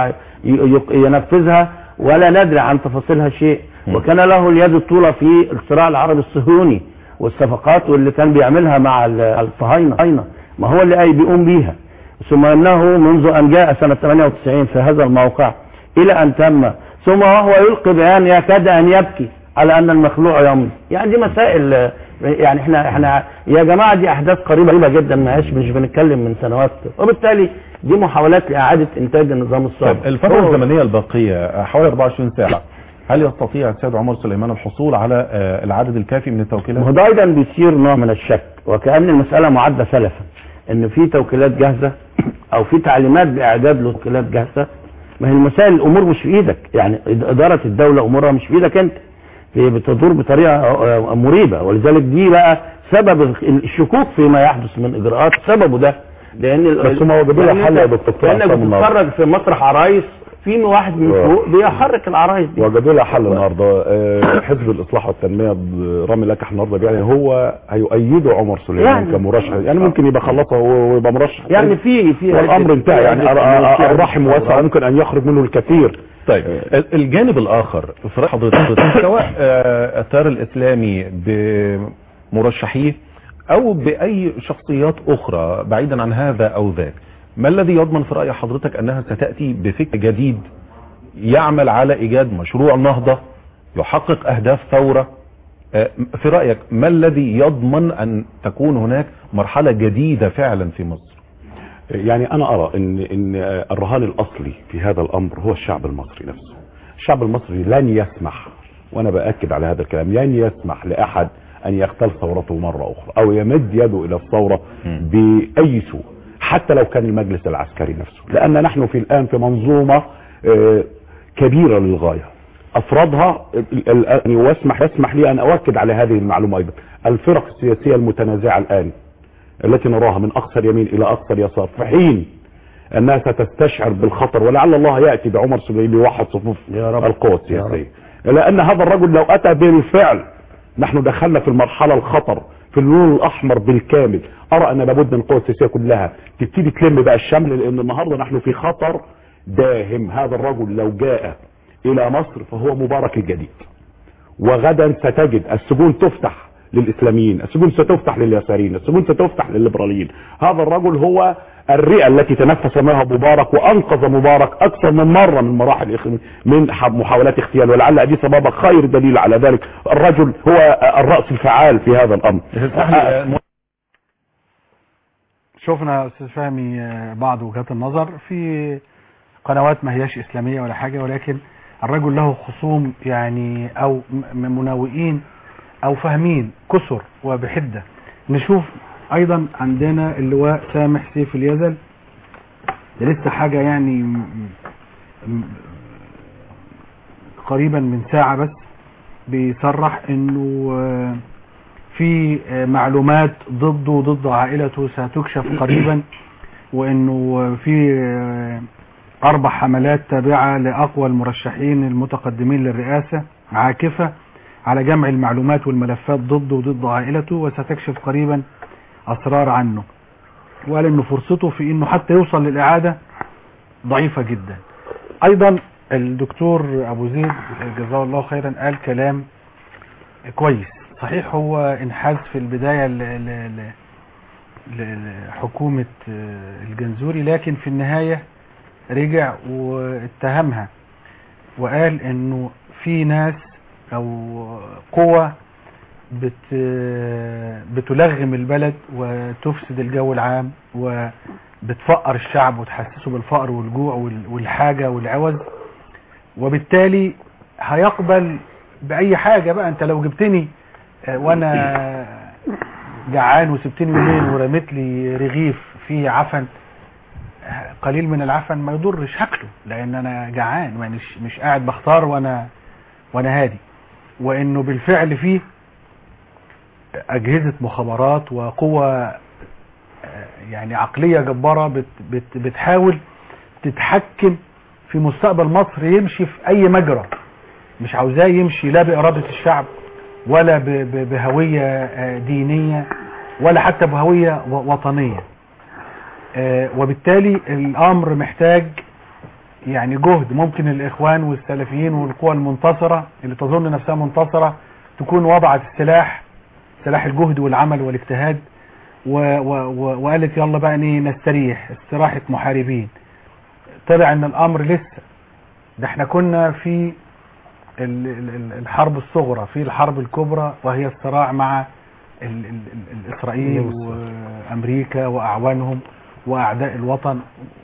J: ينفذها ولا ندري عن تفاصيلها شيء. وكان له اليد الطولى في الصراع العربي الصهيوني والصفقات واللي كان بيعملها مع الصهاينه، ما هو اللي اي بيقوم بيها. ثم انه منذ ان جاء سنه ثمانية وتسعين في هذا الموقع الى ان تم، ثم وهو يلقي بيان يكاد ان يبكي على ان المخلوع يمضي. يعني دي مسائل، يعني احنا احنا يا جماعه دي احداث قريبه جدا، ماهيش مش بنتكلم من سنوات، وبالتالي دي محاولات لاعاده انتاج النظام السابق.
I: الفتره الزمنيه الباقيه حوالي أربعة وعشرين ساعه، هل يستطيع السيد عمر سليمان الحصول على العدد الكافي من التوكيلات؟
J: وده ايضا بيصير نوع من الشك، وكأن المساله معده سلفا ان في توكيلات جاهزه او في تعليمات باعداد له توكيلات جاهزه. ما هي المسائل الامور مش في ايدك، يعني اداره الدوله امورها مش في ايدك انت، بتدور بطريقه مريبه. ولذلك دي بقى سبب الشكوك فيما يحدث من اجراءات، سببه ده لان
C: بس هم وجدوا لها حل يا دكتور.
J: لانك بتتفرج في مسرح عرايس في واحد من فوق بيحرك العرايس دي.
C: وجدوا لها حل النهارده. حزب الاصلاح والتنميه رامي لكح النهارده يعني هو هيؤيدوا عمر سليمان يعني كمرشح، يعني ممكن يبقى خلصها ويبقى مرشح
J: يعني في في
C: الامر انتهى، يعني الرحم واسع ممكن ان يخرج منه الكثير.
I: طيب الجانب الاخر في راي حضرتك سواء التيار الاسلامي بمرشحيه او باي شخصيات اخرى بعيدا عن هذا او ذاك، ما الذي يضمن في رأي حضرتك أنها ستأتي بفكر جديد يعمل على إيجاد مشروع نهضة يحقق أهداف ثورة؟ في رأيك ما الذي يضمن أن تكون هناك مرحلة جديدة فعلا في مصر؟
C: يعني أنا أرى إن, إن الرهان الأصلي في هذا الأمر هو الشعب المصري نفسه. الشعب المصري لن يسمح، وأنا بأكد على هذا الكلام، لن يسمح لأحد أن يختل ثورته مرة أخرى أو يمد يده إلى الثورة بأي سوء، حتى لو كان المجلس العسكري نفسه، لأن نحن في الآن في منظومة كبيرة للغاية أفرادها. واسمح يسمح لي أن أؤكد على هذه المعلومة أيضا، الفرق السياسية المتنازعة الآن التي نراها من أقصى يمين إلى أقصى يسار، في حين أنها ستستشعر بالخطر، ولعل الله يأتي بعمر سليمان ليوحد صفوف القوى السياسية، لأن هذا الرجل لو أتى بالفعل نحن دخلنا في المرحلة الخطر في اللون الأحمر بالكامل. أرى أن لابد من القوى السياسية كلها تبتدي تلم بقى الشمل، لأن النهارده نحن في خطر داهم. هذا الرجل لو جاء إلى مصر فهو مبارك الجديد، وغدا ستجد السجون تفتح للإسلاميين، السجون ستفتح لليساريين، السجون ستفتح للليبراليين. هذا الرجل هو الرئة التي تنفس منها مبارك وأنقذ مبارك أكثر من مرة من مراحل من محاولات اغتيال، ولعل أديس بابا خير دليل على ذلك. الرجل هو الرأس الفعال في هذا الأمر.
B: شفنا أستاذ فهمي بعض وجهات النظر في قنوات ما هياش إسلامية ولا حاجة، ولكن الرجل له خصوم يعني أو مناوئين أو فاهمين كسر وبحدة. نشوف أيضا عندنا اللواء سامح سيف اليزل، لسه حاجة يعني قريبا من ساعة بس بيصرح انه في معلومات ضده وضد عائلته ستكشف قريبا، وانه في اربع حملات تابعة لاقوى المرشحين المتقدمين للرئاسة عاكفة على جمع المعلومات والملفات ضده وضد عائلته، وستكشف قريبا اسرار عنه. وقال انه فرصته في انه حتى يوصل للاعادة ضعيفة جدا. ايضا الدكتور ابو زيد جزاه الله خيرا قال كلام كويس صحيح. هو انحاز في البداية ل- ل- ل- لحكومة الجنزوري، لكن في النهاية رجع واتهمها وقال انه في ناس او قوة بت بتلغم البلد وتفسد الجو العام وبتفقر الشعب وتحسسه بالفقر والجوع وال- والحاجة والعوز، وبالتالي هيقبل بأي حاجة بقى. انت لو جبتني آه، وانا جعان وسبتني يومين ورميت لي رغيف فيه عفن، آه، قليل من العفن ما يضرش هاكله لان انا جعان، يعني مش مش قاعد بختار وانا وانا هادي. وانه بالفعل فيه اجهزة مخابرات وقوة آه، يعني عقلية جبارة بت بت بتحاول تتحكم في مستقبل مصر يمشي في اي مجرى، مش عاوزاه يمشي لا بإرادة الشعب ولا ب- ب- بهوية آه، دينية ولا حتى بهوية و- وطنية. آه، وبالتالي الامر محتاج يعني جهد. ممكن الاخوان والسلفيين والقوى المنتصرة اللي تظن نفسها منتصرة تكون وضعت السلاح، سلاح الجهد والعمل والاجتهاد، و- و- و- وقالت يلا بقى إيه نستريح استراحة محاربين. طلع ان الامر لسه، ده احنا كنا في ال- ال- ال- الحرب الصغرى، في الحرب الكبرى وهي الصراع مع ال- ال- ال- الاسرائيل وامريكا واعوانهم واعداء الوطن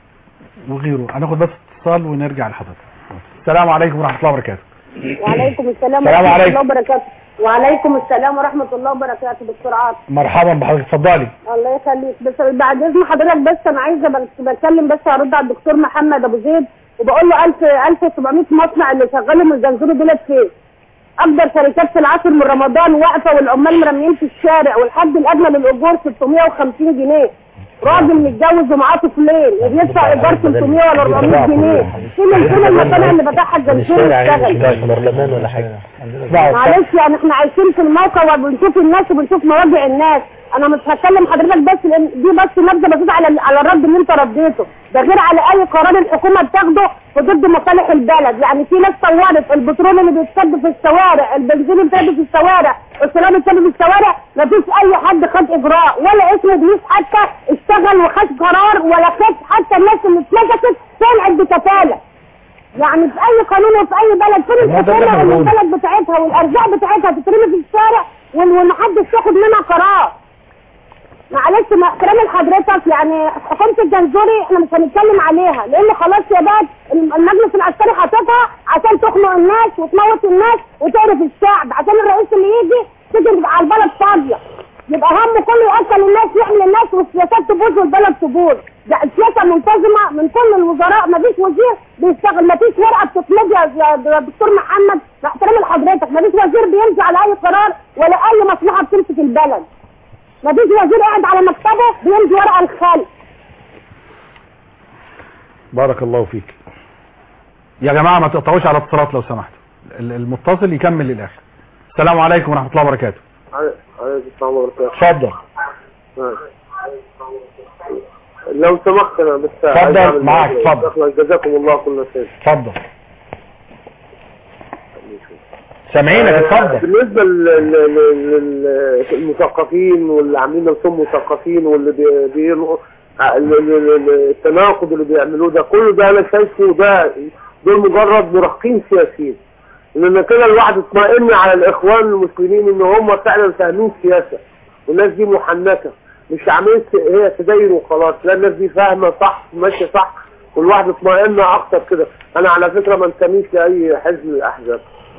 B: وغيره. هناخد بس اتصال ونرجع لحضرتك. السلام عليكم ورحمة الله وبركاته.
K: وعليكم السلام
B: السلام
K: ورحمة
B: عليكم.
K: الله وبركاته. وعليكم السلام ورحمة الله وبركاته. دكتور عاطف
B: مرحبا بحضرتك، اتفضلي.
K: الله يخليك. بس بعد اذن حضرتك بس انا عايزه بس بتكلم بس هرد على الدكتور محمد ابو زيد وبقول له ألف ألف وسبعمية مصنع اللي شغالين من الجنزوري دولت فين؟ اكبر شركات في العاشر من رمضان واقفه والعمال مرميين في الشارع والحد الادنى للاجور ستمية وخمسين جنيه. راجل متجوز ومعاه طفلين وبيدفع ايجار ثلاثمية ولا أربعمية جنيه. فين فين المصانع اللي فتحها الجنزوري تشتغل؟
E: في برلمان ولا حاجة.
K: معلش يعني احنا عايشين في الموقع وبنشوف الناس وبنشوف مواجع الناس. انا مش هتكلم حضرتك بس لان دي بس نبذه بسيطه على على الرد اللي انت رديته، ده غير على اي قرار الحكومه بتاخده وضد مصالح البلد. يعني في ناس طورت البترول اللي بيتصب في الشوارع، البنزين اللي بيتصب في الشوارع، السولار اللي بيتصب في الشوارع، مفيش اي حد خد اجراء ولا اسم ادريس حتى اشتغل وخد قرار ولا خد حتى الناس اللي اتمسكت طلعت بكفاله. يعني في اي قانون وفي اي بلد فين الحكومه اللي البلد بتاعتها والارزاق بتاعتها تترمي في الشارع ومحدش ياخد منها قرار؟ معلش مع احترامي لحضرتك يعني حكومه الجنزوري احنا مش هنتكلم عليها لان خلاص يا باد المجلس العسكري حاططها عشان تخنق الناس وتموت الناس وتعرف الشعب عشان الرئيس اللي يجي تيجي تبقى على البلد فاضيه، يبقى هم كله ياكل الناس يحمي الناس والسياسات تبوظ والبلد تبوظ. ده السياسه منتظمه من كل الوزراء، مفيش وزير بيشتغل، مفيش ورقه بتتمضي يا دكتور محمد مع احترامي لحضرتك، مفيش وزير بيمشي على اي قرار ولا اي مصلحه بتمسك البلد. مفيش وزير قاعد على مكتبه بيمضي ورقه الخلق.
C: بارك الله فيك.
B: يا جماعة ما تقطعوش على اتصالات لو سمحتوا، المتصل يكمل للاخر. السلام عليكم ورحمة الله وبركاته.
L: عليكم السلام وبركاته.
B: اتفضل.
L: لو سمحت انا بس
B: اتفضل معاك. اتفضل.
L: جزاكم الله كل خير.
B: اتفضل. سامعينك اتفضل.
L: بالنسبه للمثقفين واللي عاملين نفسهم مثقفين واللي بيروا التناقض اللي بيعملوه ده كله، ده انا شايفه ده دول مجرد مراهقين سياسيين. لان كده الواحد اطمئن على الاخوان المسلمين ان هم فعلا فاهمين سياسه والناس دي محنكه مش عاملين هي تدين وخلاص، لا الناس دي فاهمه صح ماشيه صح والواحد اطمئن اكتر كده. انا على فكره ما انتميش لاي حزب من الاحزاب.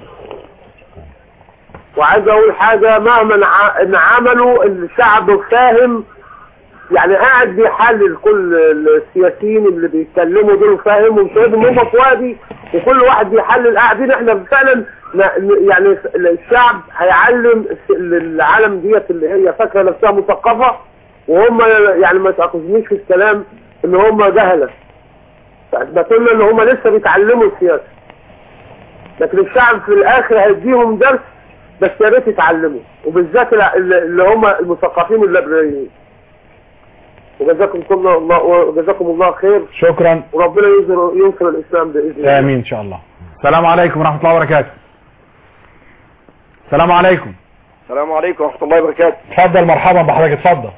L: وعايز اقول حاجه، مهما ان عملوا الشعب فاهم، يعني قاعد بيحلل كل السياسيين اللي بيتكلموا دول فاهمهم شايفهم هم في وادي وكل واحد بيحلل قاعدين. احنا فعلا يعني الشعب هيعلم العالم ديت اللي هي فاكره نفسها مثقفه وهم يعني ما تاخذنيش في الكلام ان هم جهله، اثبتوا لنا ان هم لسه بيتعلموا السياسه، لكن الشعب في الاخر هيديهم درس بس يا ريت يتعلموا، وبالذات اللي هم المثقفين والليبراليين. وجزاكم الله الله وجزاكم الله خير.
B: شكرا.
L: وربنا ينصر ينصر الاسلام باذن الله.
B: امين ان شاء الله. السلام عليكم ورحمه الله وبركاته. السلام عليكم.
M: السلام عليكم ورحمه الله وبركاته.
B: اتفضل. مرحبا بحضرتك. اتفضل.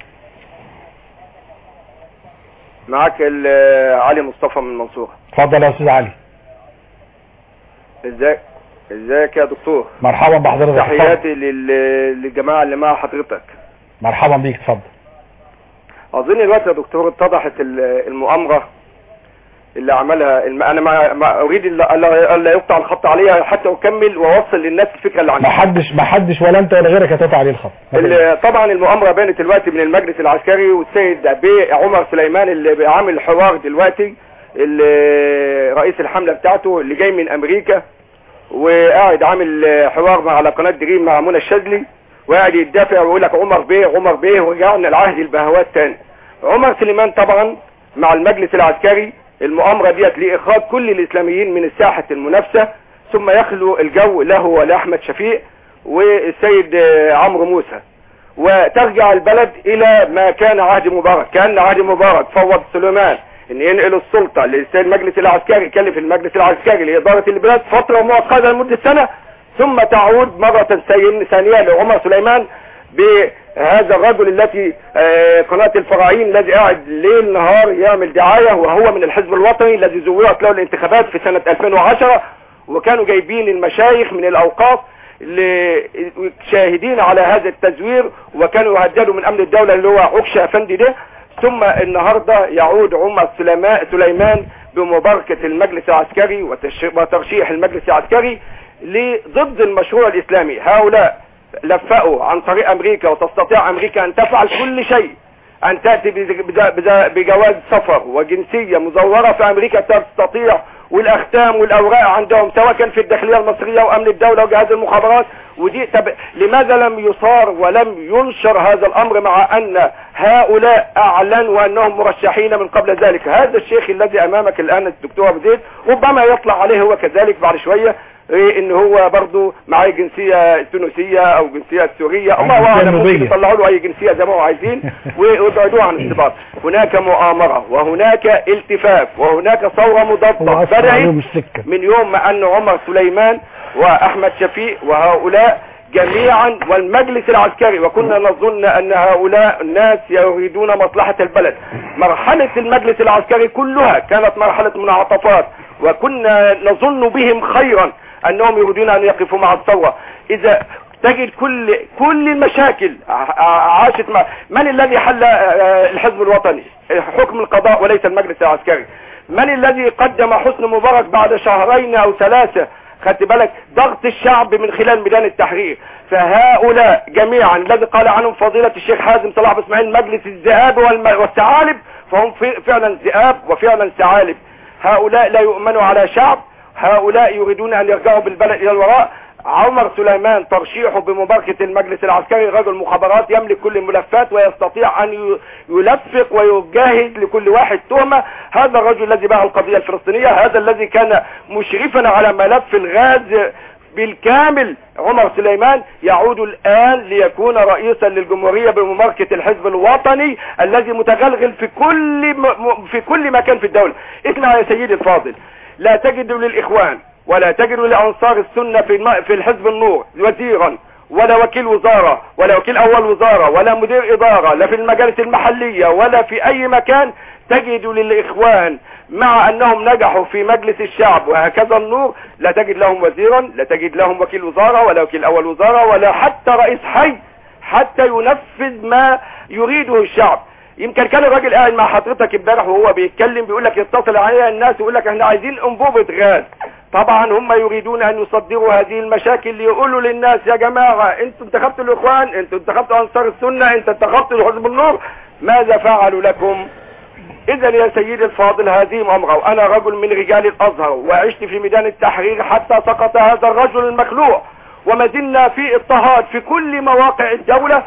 M: معاك علي مصطفى من المنصورة.
B: اتفضل يا استاذ علي.
M: ازيك ازيك يا دكتور؟
B: مرحبا بحضرتك.
M: تحياتي للجماعه اللي مع حضرتك.
B: مرحبا بيك. اتفضل.
M: اظن دلوقتي يا دكتور اتضحت المؤامره اللي عملها الم... انا ما, ما اريد الا الا يقطع الخط عليها حتى اكمل واوصل للناس الفكره اللي عندي.
B: ما حدش ما حدش ولا انت ولا غيرك هتقطع عليه الخط.
M: طبعا المؤامره بانت دلوقتي من المجلس العسكري والسيد بيه عمر سليمان اللي عامل حوار دلوقتي، اللي رئيس الحمله بتاعته اللي جاي من امريكا وقاعد عامل حوار على قناه دريم مع منى الشاذلي وقاعد يدافع ويقول لك عمر بيه عمر بيه ورجعنا لعهد البهوات تاني. عمر سليمان طبعا مع المجلس العسكري المؤامره ديت لاخراج كل الاسلاميين من ساحه المنافسه، ثم يخلو الجو له ولاحمد شفيق والسيد عمرو موسى، وترجع البلد الى ما كان عهد مبارك. كان عهد مبارك فوض سليمان ان ينقل السلطه للسيد المجلس العسكري، كلف المجلس العسكري لاداره البلاد فتره مؤقته لمده سنه، ثم تعود مره ثانيه لعمر سليمان بهذا الرجل التي قناة الفراعين الذي قاعد ليل نهار يعمل دعاية، وهو من الحزب الوطني الذي زورت له الانتخابات في سنة ألفين وعشرة، وكانوا جايبين المشايخ من الأوقاف شاهدين على هذا التزوير، وكانوا يهددوا من أمن الدولة اللي هو عكشة أفندي ده. ثم النهاردة يعود عمر سليمان بمباركة المجلس العسكري وترشيح المجلس العسكري ضد المشروع الإسلامي. هؤلاء لفقوا عن طريق امريكا، وتستطيع امريكا ان تفعل كل شيء، ان تأتي بجواز سفر وجنسية مزورة في امريكا تستطيع، والاختام والاوراق عندهم سواء كان في الداخلية المصرية وامن الدولة وجهاز المخابرات. ودي طب لماذا لم يصار ولم ينشر هذا الامر مع ان هؤلاء اعلنوا انهم مرشحين من قبل ذلك؟ هذا الشيخ الذي امامك الان الدكتور أبو زيد ربما يطلع عليه هو كذلك بعد شوية إيه ان هو برضه معاه جنسيه تونسيه او جنسيه سوريه، الله اعلم، ممكن يطلعوا له اي جنسيه زي ما هو عايزين ويبعدوه عن الانضباط. هناك مؤامره وهناك التفاف وهناك ثوره مضاده بدات من يوم ما ان عمر سليمان واحمد شفيق وهؤلاء جميعا والمجلس العسكري، وكنا نظن ان هؤلاء الناس يريدون مصلحه البلد. مرحله المجلس العسكري كلها كانت مرحله منعطفات، وكنا نظن بهم خيرا انهم يريدون ان يقفوا مع الثورة. اذا تجد كل كل المشاكل عاشت مع من الذي حل الحزب الوطني؟ حكم القضاء وليس المجلس العسكري. من الذي قدم حسن مبارك بعد شهرين او ثلاثة؟ خدت بالك؟ ضغط الشعب من خلال ميدان التحرير. فهؤلاء جميعا الذي قال عنهم فضيلة الشيخ حازم صلاح بن اسماعيل مجلس الذئاب والثعالب، فهم فعلا ذئاب وفعلا ثعالب. هؤلاء لا يؤمنوا على شعب، هؤلاء يريدون ان يرجعوا بالبلد الى الوراء. عمر سليمان ترشيحه بمباركة المجلس العسكري رجل مخابرات يملك كل الملفات ويستطيع ان يلفق ويجهز لكل واحد تهمة. هذا الرجل الذي باع القضية الفلسطينية، هذا الذي كان مشرفا على ملف الغاز بالكامل، عمر سليمان يعود الآن ليكون رئيسا للجمهورية بمماركة الحزب الوطني الذي متغلغل في كل م... في كل مكان في الدولة. اسمع يا سيدي الفاضل، لا تجد للإخوان ولا تجد لأنصار السنة في الم... في الحزب النور وزيرا ولا وكيل وزارة ولا وكيل أول وزارة ولا مدير إدارة، لا في المجالس المحلية ولا في أي مكان تجد للإخوان مع أنهم نجحوا في مجلس الشعب وهكذا النور، لا تجد لهم وزيرا، لا تجد لهم وكيل وزارة ولا وكيل أول وزارة ولا حتى رئيس حي حتى ينفذ ما يريده الشعب. يمكن كان الراجل قاعد مع حضرتك امبارح وهو بيتكلم بيقول لك يتصل عليها الناس ويقول لك احنا عايزين انبوبة غاز. طبعا هم يريدون ان يصدروا هذه المشاكل ليقولوا للناس يا جماعة انتوا انتخبتوا الاخوان، انتوا انتخبتوا انصار السنة، انتوا انتخبتوا حزب النور، ماذا فعلوا لكم؟ اذا يا سيدي الفاضل هذه مؤامرة، وانا رجل من رجال الازهر وعشت في ميدان التحرير حتى سقط هذا الرجل المخلوع، وما زلنا في اضطهاد في كل مواقع الدولة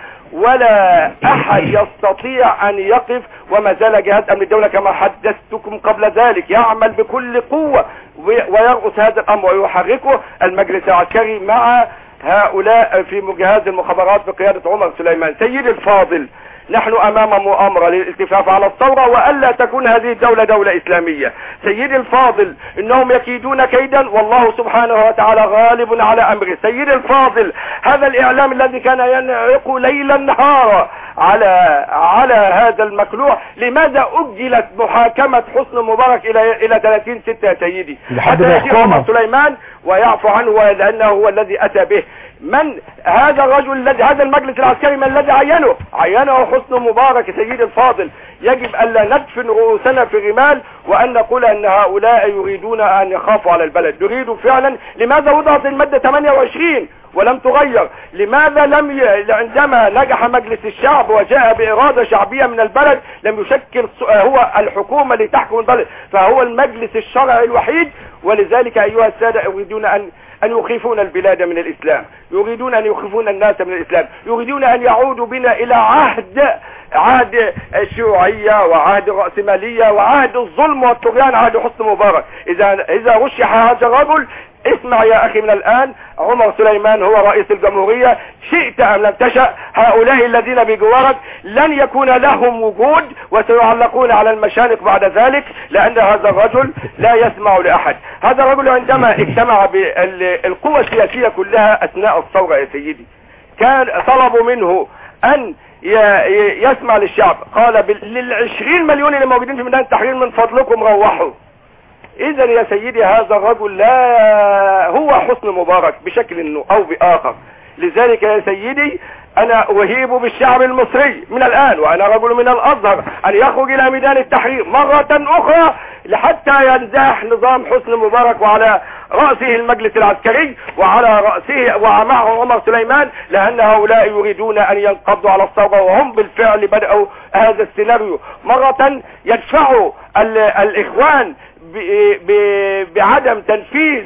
M: ولا احد يستطيع ان يقف، وما زال جهاز امن الدولة كما حدثتكم قبل ذلك يعمل بكل قوة ويرأس هذا الامر ويحركه المجلس العسكري مع هؤلاء في جهاز المخابرات بقيادة عمر سليمان. سيدي الفاضل، نحن امام مؤامرة للالتفاف على الثورة والا تكون هذه الدولة دولة اسلامية. سيدي الفاضل انهم يكيدون كيدا والله سبحانه وتعالى غالب على امره. سيدي الفاضل هذا الاعلام الذي كان ينعق ليلا نهارا على على هذا المكلوع، لماذا اجلت محاكمة حسني مبارك الى الى ثلاثين ستة يا سيدي حتى يأتي عمر سليمان ويعفو عنه لانه هو الذي اتى به؟ من هذا الرجل الذي هذا المجلس العسكري من الذي عينه؟ عينه حسني مبارك. يا سيدي الفاضل يجب الا ندفن رؤوسنا في الرمال وان نقول ان هؤلاء يريدون ان يخافوا على البلد. يريدوا فعلا. لماذا وضعت المادة ثمانية وعشرين ولم تغير؟ لماذا لم ي... عندما نجح مجلس الشعب وجاء بإرادة شعبية من البلد لم يشكل هو الحكومة اللي تحكم البلد؟ فهو المجلس الشرعي الوحيد. ولذلك أيها السادة يريدون أن أن يخيفون البلاد من الإسلام، يريدون أن يخيفون الناس من الإسلام، يريدون أن يعودوا بنا إلى عهد عهد الشيوعية وعهد الرأسمالية وعهد الظلم والطغيان، عهد حسني مبارك. إذا إذا رشح هذا الرجل، اسمع يا أخي من الآن، عمر سليمان هو رئيس الجمهورية، شئت أم لم تشأ هؤلاء الذين بجوارك لن يكون لهم وجود وسيعلقون على المشانق بعد ذلك، لأن هذا الرجل لا يسمع لأحد. هذا الرجل عندما اجتمع بالقوى السياسية كلها أثناء الثورة يا سيدي كان طلبوا منه أن يسمع للشعب، قال للعشرين مليون اللي موجودين في ميدان التحرير من فضلكم روحوا. اذا يا سيدي هذا الرجل لا هو حسني مبارك بشكل او باخر. لذلك يا سيدي انا اهيب بالشعب المصري من الان وانا رجل من الازهر ان يخرج الى ميدان التحرير مرة اخرى لحتى ينزاح نظام حسني مبارك وعلى رأسه المجلس العسكري وعلى رأسه ومعه عمر سليمان، لأن هؤلاء يريدون أن ينقضوا على الثورة وهم بالفعل بدأوا هذا السيناريو. مرة يدفعوا الإخوان بعدم تنفيذ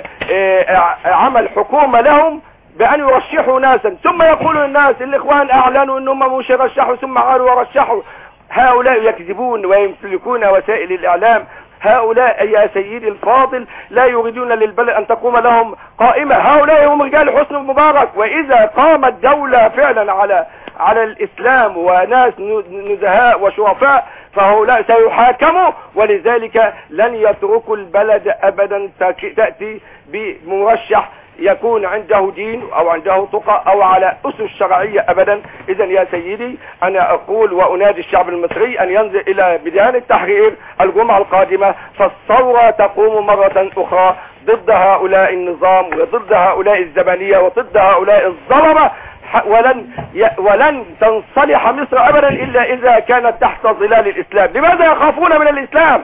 M: عمل حكومة لهم بأن يرشحوا ناسا، ثم يقولوا الناس الإخوان أعلنوا أنهم مش يرشحوا ثم عادوا ورشحوا. هؤلاء يكذبون ويمتلكون وسائل الإعلام. هؤلاء يا سيدي الفاضل لا يريدون للبلد أن تقوم لهم قائمة. هؤلاء هم رجال حسني مبارك. وإذا قامت دولة فعلا على على الإسلام وناس نزهاء وشرفاء فهؤلاء سيحاكموا، ولذلك لن يتركوا البلد أبدا تأتي بمرشح يكون عنده دين او عنده تقى او على اسس شرعية ابدا. اذا يا سيدي انا اقول وانادي الشعب المصري ان ينزل الى ميدان التحرير الجمعة القادمة، فالثورة تقوم مرة اخرى ضد هؤلاء النظام وضد هؤلاء الزبانية وضد هؤلاء الظلمة، ولن ي... ولن تنصلح مصر ابدا الا اذا كانت تحت ظلال الاسلام. لماذا يخافون من الاسلام؟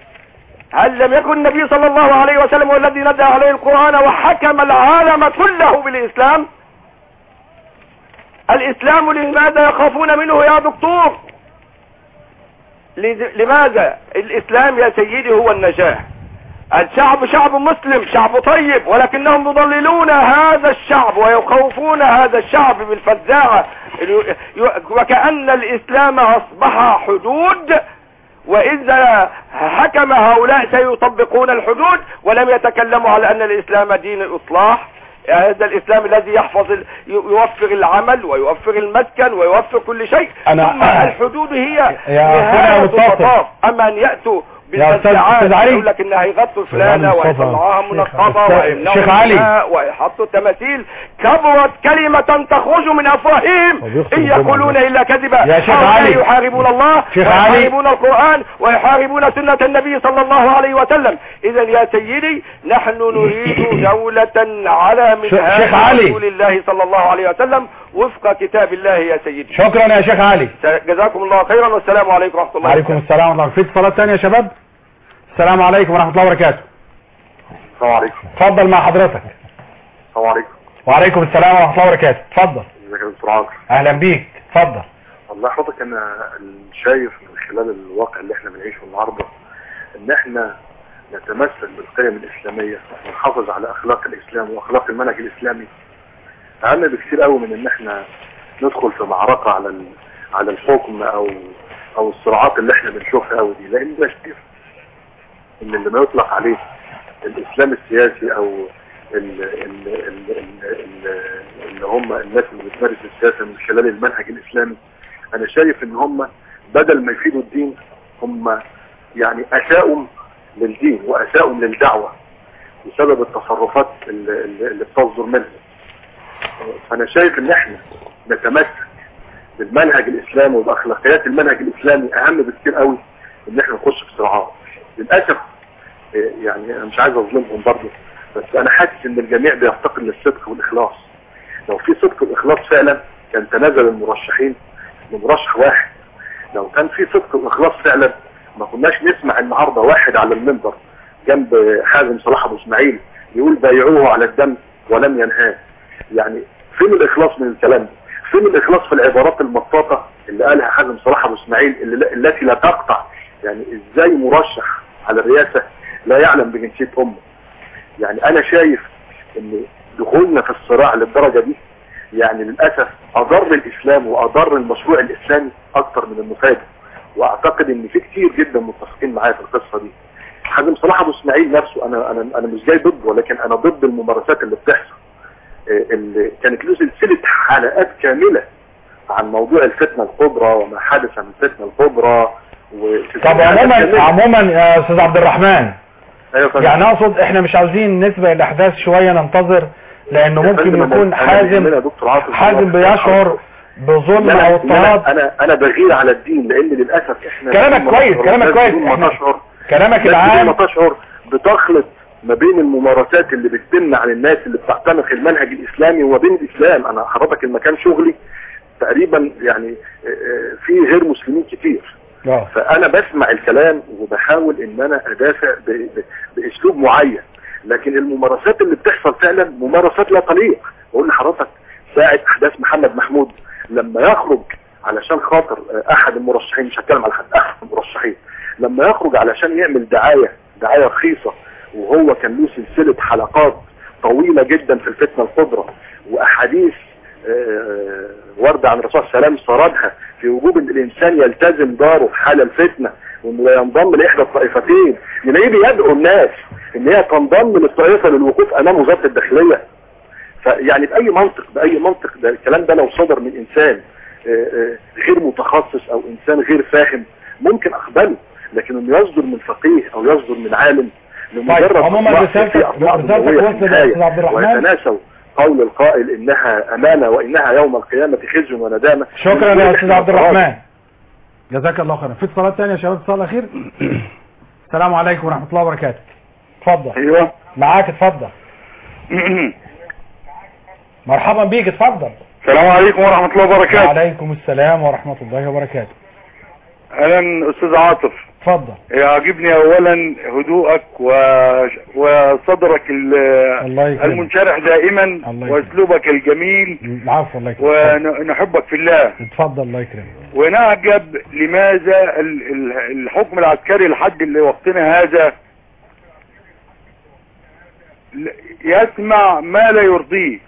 M: هل لم يكن النبي صلى الله عليه وسلم هو الذي ندى عليه القرآن وحكم العالم كله بالإسلام؟ الإسلام لماذا يخافون منه يا دكتور؟ لماذا؟ الإسلام يا سيدي هو النجاة. الشعب شعب مسلم، شعب طيب، ولكنهم يضللون هذا الشعب ويخوفون هذا الشعب بالفزاعة، وكأن الإسلام أصبح حدود، وإذا حكم هؤلاء سيطبقون الحدود ولم يتكلموا على أن الإسلام دين الإصلاح. هذا الإسلام الذي يحفظ يوفر العمل ويوفر المسكن ويوفر كل شيء. ثم الحدود هي نهاية المطاف. أما أن يأتوا بالتسعات يقول لك انها يغطوا فلانة ويطلعوها منقبة ويمنعوا ويحطوا التماثيل. كبرت كلمة تخرج من افواههم ان يقولون الا كذبا. يحاربون الله ويحاربون القرآن ويحاربون سنة النبي صلى الله عليه وسلم. اذا يا سيدي نحن نريد دولة على منهاج رسول الله صلى الله عليه وسلم وفق كتاب الله يا سيدي.
B: شكرا يا شيخ علي،
M: جزاكم الله خيرا والسلام عليكم ورحمة الله.
B: وعليكم السلام ورحمة الله. في اتصالات ثانية يا شباب؟ السلام عليكم ورحمة الله وبركاته.
N: السلام عليكم.
B: اتفضل مع حضرتك.
N: السلام عليكم.
B: وعليكم السلام ورحمة الله وبركاته. اتفضل.
N: ازيك يا دكتور عمرو؟
B: اهلا بيك، اتفضل.
N: والله حضرتك انا شايف من خلال الواقع اللي احنا بنعيشه النهارده ان احنا نتمسك بالقيم الاسلاميه ونحافظ على اخلاق الاسلام واخلاق المنهج الاسلامي اهم بكثير قوي من ان احنا ندخل في معركه على على الحكم او او الصراعات اللي احنا بنشوفها قوي دي. لان انا شايف ان اللي ما يطلق عليه الاسلام السياسي او ال ال ال ال اللي هم الناس اللي بتمارس السياسه من خلال المنهج الاسلامي، انا شايف ان هم بدل ما يفيدوا الدين هم يعني اساءوا للدين واساءوا للدعوة بسبب التصرفات اللي, اللي بتصدر منها. فانا شايف ان احنا نتمسك بالمنهج الاسلامي وباخلاقيات المنهج الاسلامي اهم بكتير قوي ان احنا نخش في صراعات. للاسف يعني انا مش عايز اظلمهم برضه، بس انا حاسس ان الجميع بيفتقد للصدق والاخلاص. لو في صدق واخلاص فعلا كان تنازل المرشحين لمرشح واحد. لو كان في صدق واخلاص فعلا ما كناش نسمع النهارده واحد على المنبر جنب حازم صلاح ابو اسماعيل يقول بايعوه على الدم ولم ينهاه. يعني فين الاخلاص من الكلام ده؟ فين الاخلاص في العبارات المطاطه اللي قالها حازم صلاح ابو اسماعيل اللي التي لا تقطع؟ يعني ازاي مرشح على الرئاسه لا يعلم بجنسيه امه؟ يعني انا شايف ان دخولنا في الصراع للدرجه دي يعني للاسف اضر الاسلام واضر المشروع الاسلامي اكتر من المفاده. واعتقد ان في كتير جدا متفقين معايا في القصه دي. حازم صلاح ابو اسماعيل نفسه انا انا انا مش جاي ضده، ولكن انا ضد الممارسات اللي بتحصل. اللي كانت له سلسله حلقات كامله عن موضوع الفتنه الكبرى وما حدث من الفتنه الكبرى.
B: طب عموما عموما يا استاذ عبد الرحمن،
N: أيوة
B: يعني اقصد احنا مش عاوزين نسبق الاحداث شويه، ننتظر لانه ممكن يكون حازم حازم بيشعر بظلم او اضطهاد.
N: انا انا بغير على الدين لان للاسف احنا
B: كلامك كويس كلامك كويس احنا كلامك العام
N: ما تشعر بتخلط ما بين الممارسات اللي بتتم عن الناس اللي بتعتنق المنهج الاسلامي وما بين الاسلام. انا حضرتك المكان شغلي تقريبا يعني في غير مسلمين كتير، فانا بسمع الكلام وبحاول ان انا ادافع باسلوب معين، لكن الممارسات اللي بتحصل فعلا ممارسات لا تليق. بقول لحضرتك ساعة احداث محمد محمود لما يخرج علشان خاطر احد المرشحين، مش هتكلم على حد، احد المرشحين لما يخرج علشان يعمل دعاية دعاية رخيصة، وهو كان له سلسلة حلقات طويلة جدا في الفتنة الكبرى واحاديث ورد عن الرسول صلى الله عليه وسلم سردها في وجوب ان الانسان يلتزم داره في حال الفتنة وانه لا ينضم لاحدى الطائفتين. يلاقيه بيدعو الناس ان هي تنضم للطائفة للوقوف امام وزارة الداخلية. فيعني باي منطق باي منطق ده الكلام ده لو صدر من انسان غير متخصص او انسان غير فاهم ممكن اقبله، لكن انه يصدر من فقيه او يصدر من عالم لمجرد
B: عموما رسالتك رسالتك وصلت يا استاذ عبد الرحمن.
N: ويتناسوا قول القائل انها امانه وانها يوم القيامه خزي وندامه.
B: شكرا يا استاذ عبد الرحمن، جزاك الله خيرا. في اتصالات ثانيه يا شباب؟ اتصال اخير. السلام عليكم ورحمه الله وبركاته. اتفضل.
O: ايوه
B: معاك، اتفضل. مرحبا بيك، اتفضل.
O: السلام عليكم ورحمه الله وبركاته.
B: وعليكم السلام ورحمه الله وبركاته.
O: اهلا استاذ عاطف.
B: اتفضل.
O: يعجبني اولا هدوءك و... وصدرك المنشرح دائما واسلوبك الجميل.
B: العفو، الله يكرمك.
O: ونحبك في الله.
B: اتفضل، الله يكرمك.
O: ونعجب لماذا الحكم العسكري لحد وقتنا هذا يسمع ما لا يرضيه،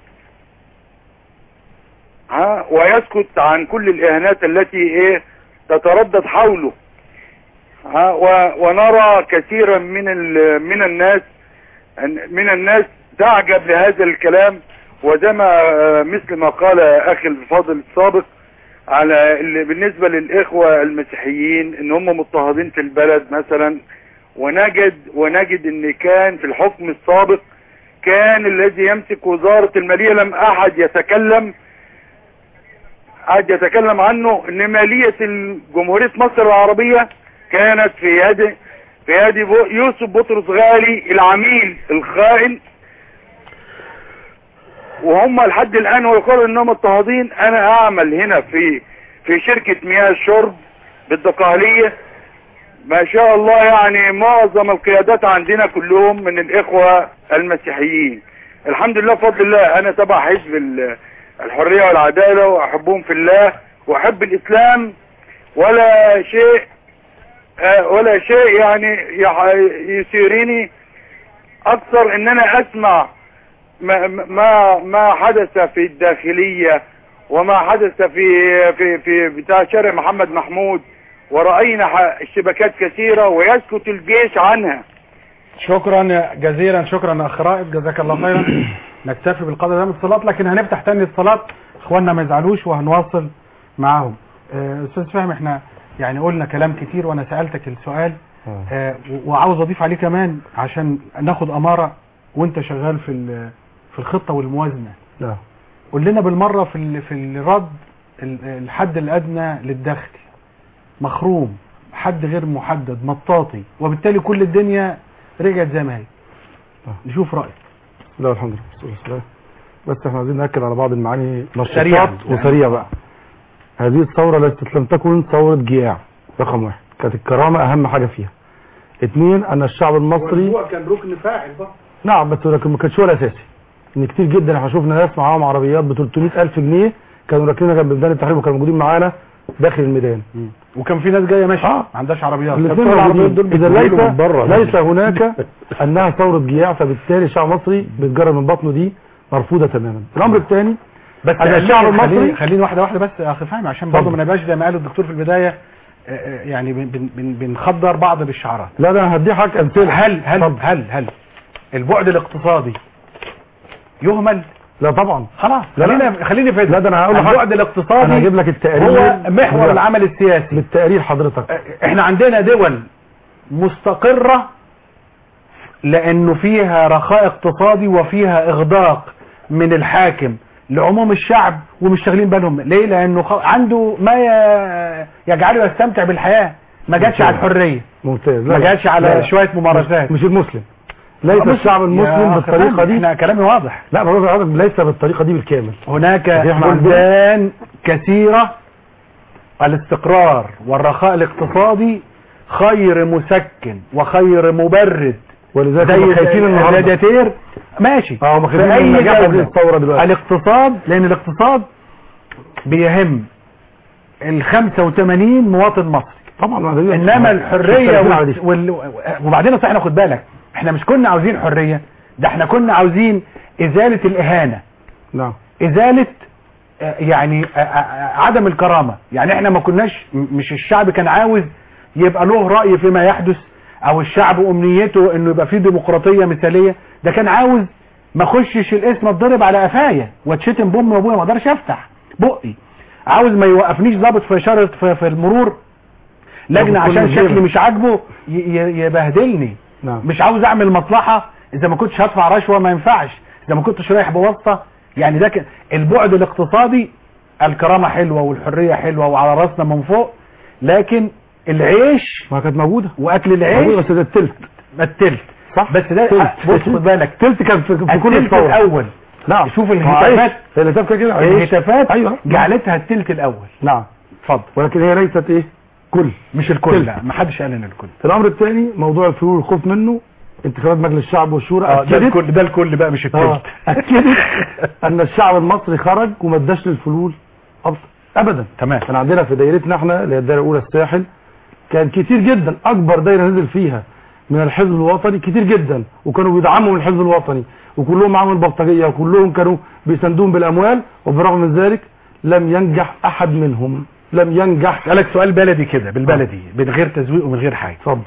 O: ها، ويسكت عن كل الاهانات التي ايه تتردد حوله، ها، ونرى كثيرا من من الناس من الناس تعجب لهذا الكلام. وزي ما مثل ما قال اخي الفاضل السابق على بالنسبة للاخوة المسيحيين ان هم مضطهدين في البلد مثلا، ونجد ونجد ان كان في الحكم السابق كان الذي يمسك وزارة المالية لم احد يتكلم احد يتكلم عنه، ان مالية جمهورية مصر العربية كانت في يد في يد يوسف بطرس غالي العميل الخائن، وهم لحد الان ويقولوا انهم مضطهدين. انا اعمل هنا في في شركة مياه الشرب بالدقهلية، ما شاء الله، يعني معظم القيادات عندنا كلهم من الاخوة المسيحيين الحمد لله بفضل الله. انا تبع حزب الحرية والعدالة واحبهم في الله واحب الاسلام، ولا شيء ولا شيء يعني يثيرني اكثر ان انا اسمع ما ما ما حدث في الداخلية وما حدث في في في بتاع شارع محمد محمود، ورأينا الشبكات كثيرة ويسكت الجيش عنها.
B: شكرا جزيلا، شكرا اخ رائد، جزاك الله خيرا. نكتفي بالقدر ده من الاتصالات، لكن هنفتح تاني اتصالات اخواننا ما يزعلوش وهنواصل معاهم. آه، استاذ فهمي احنا يعني قلنا كلام كتير وانا سألتك السؤال آه، وعاوز اضيف عليه كمان عشان ناخد امارة وانت شغال في ال- في الخطة والموازنة.
D: نعم.
B: قول لنا بالمرة في ال- في الرد ال- الحد الادنى للدخل مخروم، حد غير محدد مطاطي، وبالتالي كل الدنيا رجعت زي ما هي. نشوف رأيك.
D: لا والحمد لله والصلاة والسلام. بس احنا عايزين نأكد على بعض المعاني
B: سريعاً.
D: نشاطات وسريع بقى. هذه الثورة التي لم تكن ثورة جياع، رقم واحد، كانت الكرامة أهم حاجة فيها. اثنين، أن الشعب المصري
B: هو كان ركن فاعل بقى.
D: نعم، بس لكن ما كانش هو الأساسي. إن كتير جدا احنا شفنا ناس معاهم عربيات ب ثلاثمائة ألف جنيه كانوا راكنينها جنب ميدان التحرير وكانوا موجودين معانا داخل الميدان.
B: وكان في ناس جايه ماشيه ما عندهاش عربيات.
D: الاثنين
B: كانت العربيات دول
D: موجودين. إذا
B: بيتنقلوا من بره.
D: ليس ليس هناك أنها ثورة جياع، فبالتالي الشعب المصري بيتجرى من بطنه، دي مرفوضة تماما. الأمر الثاني،
B: بس
D: أن الشعب المصري
B: خليني, خليني واحده واحده بس يا اخي فهمي عشان برضه ما نبقاش زي ما قال الدكتور في البدايه آه، آه، يعني بن- بن- بنخدر بعض بالشعارات.
D: لا ده هدي حضرتك امثله.
B: هل هل طب. هل هل البعد الاقتصادي يهمل؟
D: لا طبعا.
B: خلاص
D: لا
B: خلينا
D: لا.
B: خليني في
D: لا ده انا هقول لحضرتك،
B: البعد الاقتصادي
D: انا هجيب لك التقرير
B: هو محور العمل السياسي.
D: بالتقرير حضرتك.
B: احنا عندنا دول مستقرة لانه فيها رخاء اقتصادي وفيها اغداق من الحاكم لعموم الشعب ومش شاغلين بالهم. ليه؟ لانه خ- عنده ما ي- يجعله يستمتع بالحياة، ما جاتش على الحرية،
D: ممتاز.
B: ما جاتش على شوية ممارسات.
D: مش, مش المسلم، ليس الشعب المسلم بالطريقة دي.
B: احنا كلامي واضح.
D: لا بقول لحضرتك ليس بالطريقة دي بالكامل.
B: هناك
D: إحنا عندنا-
B: بلدان كثيرة الاستقرار والرخاء الاقتصادي خير مسكن وخير مبرد،
D: ولذلك
B: زي
D: هم خايفين النهارده.
B: الرادياتير ماشي.
D: اه هم خايفين
B: في
D: من
B: أي
D: نجاح هذه
B: دولة
D: الثورة دلوقتي.
B: الاقتصاد، لان الاقتصاد بيهم ال خمسة وثمانين مواطن مصري
D: طبعا. ما
B: انما الحرية وال... وال... وبعدين صحيح ناخد بالك احنا مش كنا عاوزين حرية، ده احنا كنا عاوزين ازالة الاهانة.
D: نعم.
B: ازالة آه، يعني آه، آه، عدم الكرامة. يعني احنا ما كناش م- مش الشعب كان عاوز يبقى له رأي فيما يحدث، او الشعب امنيته انه يبقى فيه ديمقراطية مثالية. ده كان عاوز ما اخشش الاسم اتضرب على قفايا واتشتم بامي وابويا ما اقدرش افتح بقي. عاوز ما يوقفنيش ضابط في اشارة في, في المرور لجنة عشان شكلي مش عاجبه ي- ي- يبهدلني.
D: نعم.
B: مش عاوز اعمل مصلحة، اذا ما كنتش هدفع رشوة ما ينفعش، اذا ما كنتش رايح بواسطة. يعني ده كان البعد الاقتصادي. الكرامة حلوة والحرية حلوة وعلى راسنا من فوق، لكن العيش
D: ما كانت موجودة
B: واكل العيش
D: موجودة، بس ده التلت.
B: التلت
D: صح.
B: بس ده
D: تلت.
B: بص خد بالك
D: التلت كان في, في كل
B: التلت
D: الثورة
B: الاول.
D: نعم.
B: شوف الهتافات
D: الهتاف كده كده عيش.
B: الهتافات
D: ايوه
B: جعلتها التلت الاول.
D: نعم.
B: اتفضل.
D: ولكن هي ليست ايه كل
B: مش الكل.
D: تلت.
B: لا ما حدش قال ان الكل.
D: الامر الثاني موضوع الفلول والخوف منه. انتخابات مجلس الشعب والشورى
B: اه ده
D: اكدت
B: الكل، ده الكل بقى مش
D: آه،
B: التلت.
D: اكدت ان الشعب المصري خرج وما اداش للفلول أبص. ابدا.
B: تمام.
D: كان عندنا في دايرتنا احنا اللي هي الدايره الاولى الساحل كان كتير جدا، اكبر دايره نزل فيها من الحزب الوطني كتير جدا، وكانوا بيدعموا من الحزب الوطني وكلهم معاهم البلطجيه وكلهم كانوا بيساندوهم بالاموال، وبرغم من ذلك لم ينجح احد منهم. لم ينجح.
B: اسالك سؤال بلدي كده بالبلدي من غير تزويق ومن غير حاجه.
D: اتفضل.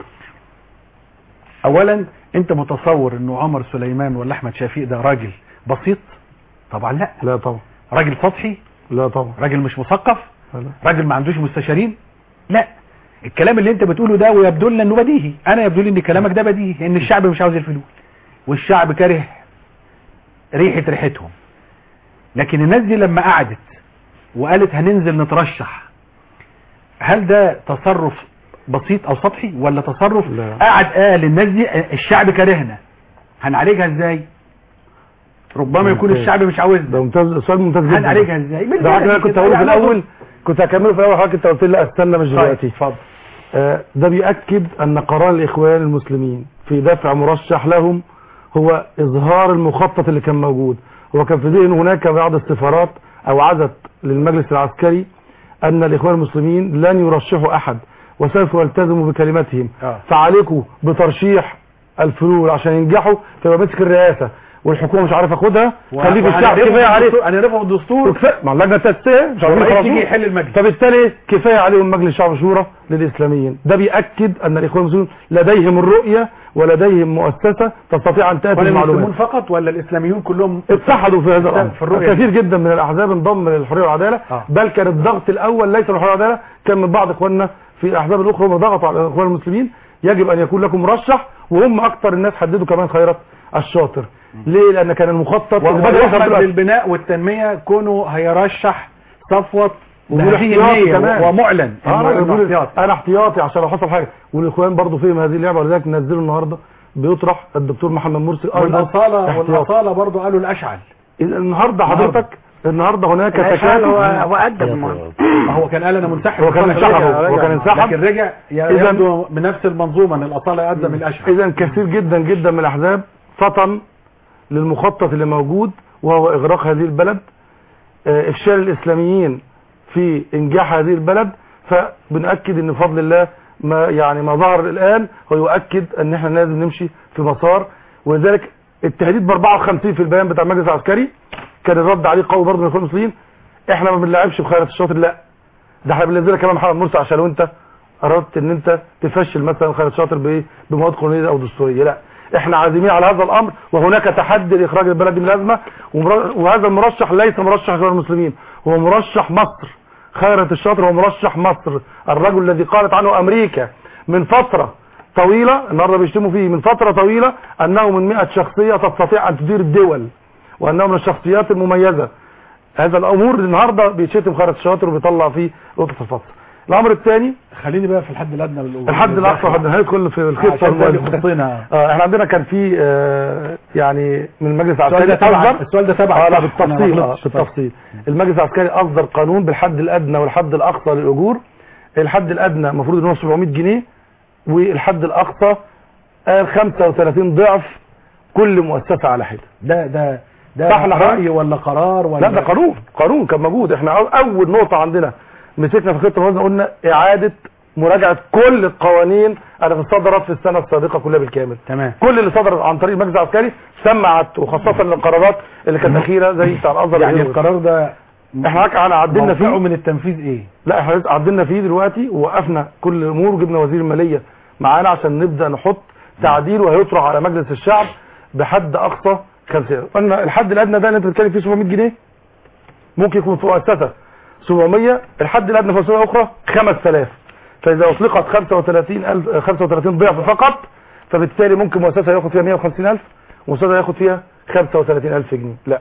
B: اولا انت متصور انه عمر سليمان ولا احمد شفيق ده راجل بسيط؟ طبعا لا.
D: لا طبعا.
B: راجل سطحي؟
D: لا طبعا.
B: راجل مش مثقف؟
D: لا.
B: راجل ما عندوش مستشارين؟ لا. الكلام اللي انت بتقوله ده ويبدو لنا انه بديهي، انا يبدو لي ان كلامك ده بديهي، ان الشعب مش عاوز الفلوس والشعب كاره ريحه ريحتهم. لكن الناس دي لما قعدت وقالت هننزل نترشح، هل ده تصرف بسيط او سطحي ولا تصرف
D: لا.
B: قعد قال الناس دي الشعب كارهنا هنعالجها ازاي؟ ربما يكون
D: ممتاز.
B: الشعب مش عاوزنا.
D: ده ممتاز، سؤال ممتاز جدا.
B: هنعالجها ازاي؟
D: ده حاجة انا كنت هقوله في الاول، كنت هكمله في الاول. حضرتك انت قلت لي لا استنى مش دلوقتي.
B: اتفضل.
D: آه ده بيأكد ان قرار الاخوان المسلمين في دفع مرشح لهم هو اظهار المخطط اللي كان موجود. هو كان في ذهن هناك بعض السفارات او عزت للمجلس العسكري ان الاخوان المسلمين لن يرشحوا احد وسوف يلتزموا بكلمتهم.
B: آه.
D: فعليكم بترشيح الفلول عشان ينجحوا فيبقى مسك الرئاسة، والحكومه مش عارف اخدها،
B: و-
D: خليه في الشعب
B: وهنرفض
D: كفايه عليه.
B: الدستور- هنرفض الدستور
D: وكفايه مع اللجنه التاسيسيه مش عارفين
B: والرئيس
D: يخلصوه.
B: يجي يحل المجلس.
D: فبالتالي كفايه عليهم مجلس الشعب والشورى للاسلاميين. ده بياكد ان الاخوان المسلمين لديهم الرؤيه ولديهم مؤسسه تستطيع ان تاتي
B: ولا
D: المعلومات.
B: المسلمون فقط ولا الاسلاميون كلهم
D: اتحدوا في هذا الامر.
B: في الرؤية
D: كثير جدا من الاحزاب انضم للحريه والعداله،
B: آه.
D: بل كان الضغط الاول ليس من الحريه والعداله، كان من بعض اخواننا في الاحزاب الاخرى هم ضغطوا على الاخوان المسلمين يجب ان يكون لكم مرشح، وهم اكثر الناس حددوا كمان خيرت الشاطر. ليه؟ لان كان المخطط اللي بدأ يظهر
B: ويحمد
D: دلوقتي.
B: للبناء والتنميه كونه هيرشح صفوه
D: وجود
B: بهذه
D: احتياطي
B: النية
D: كمان.
B: ومعلن
D: اه
B: إنه- إنه
D: يقول
B: احتياطي.
D: انا احتياطي عشان لو حصل حاجه. والاخوان برضه فهم هذه اللعبه، ولذلك نزلوا النهارده بيطرح الدكتور محمد مرسي ايضا
B: والاصاله
D: احتياطي.
B: والاصاله برضه قالوا الاشعل.
D: النهارده حضرتك النهارده هناك
F: الاشعال هو
D: تكاتف.
F: هو ادى بالمهم.
B: هو كان قال انا منسحب،
D: هو كان
B: رجع-
D: انسحب،
B: رجع-
D: هو كان انسحب.
B: لكن رجع
D: إذن-
B: يبدو بنفس المنظومه ان الاصاله ادى من الاشعل.
D: اذا كثير جدا جدا من الاحزاب فطن للمخطط اللي موجود، وهو اغراق هذه البلد، آه، افشال الاسلاميين في انجاح هذه البلد. فبنأكد ان بفضل الله ما يعني ما ظهر الان هو يؤكد ان احنا لازم نمشي في مسار. ولذلك التهديد ب أربعة وخمسين في البيان بتاع المجلس العسكري كان الرد عليه قوي برضه من الاخوان المسلمين. احنا ما بنلعبش بخيرة الشاطر، لا ده احنا بننزلك كمان محمد مرسي عشان لو انت اردت ان انت تفشل مثلا خيرة الشاطر بايه؟ بمواد قانونيه او دستوريه، لا احنا عازمين على هذا الامر، وهناك تحدي لاخراج البلد من الازمه. ومر- وهذا المرشح ليس مرشح غير المسلمين، هو مرشح مصر. خيرة الشاطر هو مرشح مصر، الرجل الذي قالت عنه امريكا من فتره طويله، النهارده بيشتموا فيه من فتره طويله انه من مئة شخصيه تستطيع ان تدير الدول، وانه من الشخصيات المميزه. هذا الامور النهارده بيشتم خيرة الشاطر وبيطلع فيه نقطه الفصل. الامر الثاني
B: خليني بقى في الحد الادنى للأمور.
D: الحد الاقصى حد هيدخل في الخطه
B: عشان ده اللي
D: الموازنة.
B: خطينا.
D: اه احنا عندنا كان في آه يعني من المجلس
B: السؤال
D: العسكري
B: ده تبع
D: أصدر-
B: السؤال ده تبع
D: اه لا
B: الصح. أنا
D: بالتفصيل
B: ما
D: اه
B: غلطتش.
D: بالتفصيل. المجلس العسكري اصدر قانون بالحد الادنى والحد الاقصى للاجور. الحد الادنى المفروض ان هو سبعمائة جنيه، والحد الاقصى قال خمسة وثلاثين ضعف كل مؤسسه على حده.
B: ده ده ده
D: فاحنا
B: رأي ولا قرار ولا
D: لا ده قانون قانون كان موجود. احنا أو- اول نقطه عندنا مسكنا في خطه الموازنه قلنا اعاده مراجعه كل القوانين اللي صدرت في السنه السابقه كلها بالكامل.
B: تمام.
D: كل اللي صدر عن طريق المجلس العسكري سمعت، وخاصه القرارات اللي كانت اخيره زي بتاع الازهر.
B: يعني
D: وغيره.
B: القرار ده
D: احنا احنا عدلنا فيه
B: موقعه من التنفيذ ايه؟
D: لا احنا عدلنا فيه دلوقتي ووقفنا كل الامور، وجبنا وزير الماليه معانا عشان نبدا نحط تعديل وهيطرح على مجلس الشعب بحد اقصى خمسين. قلنا الحد الادنى ده اللي انت بتتكلم فيه سبعمائة جنيه ممكن يكون في مؤسسه سبعمائة، الحد الادنى في مؤسسه اخرى خمسة آلاف. فاذا اطلقت خمسة وثلاثين ألف خمسة وثلاثين ضعف فقط، فبالتالي ممكن مؤسسه ياخد فيها مئة وخمسين ألف ومؤسسه ياخد فيها خمسة وثلاثين ألف جنيه. لا،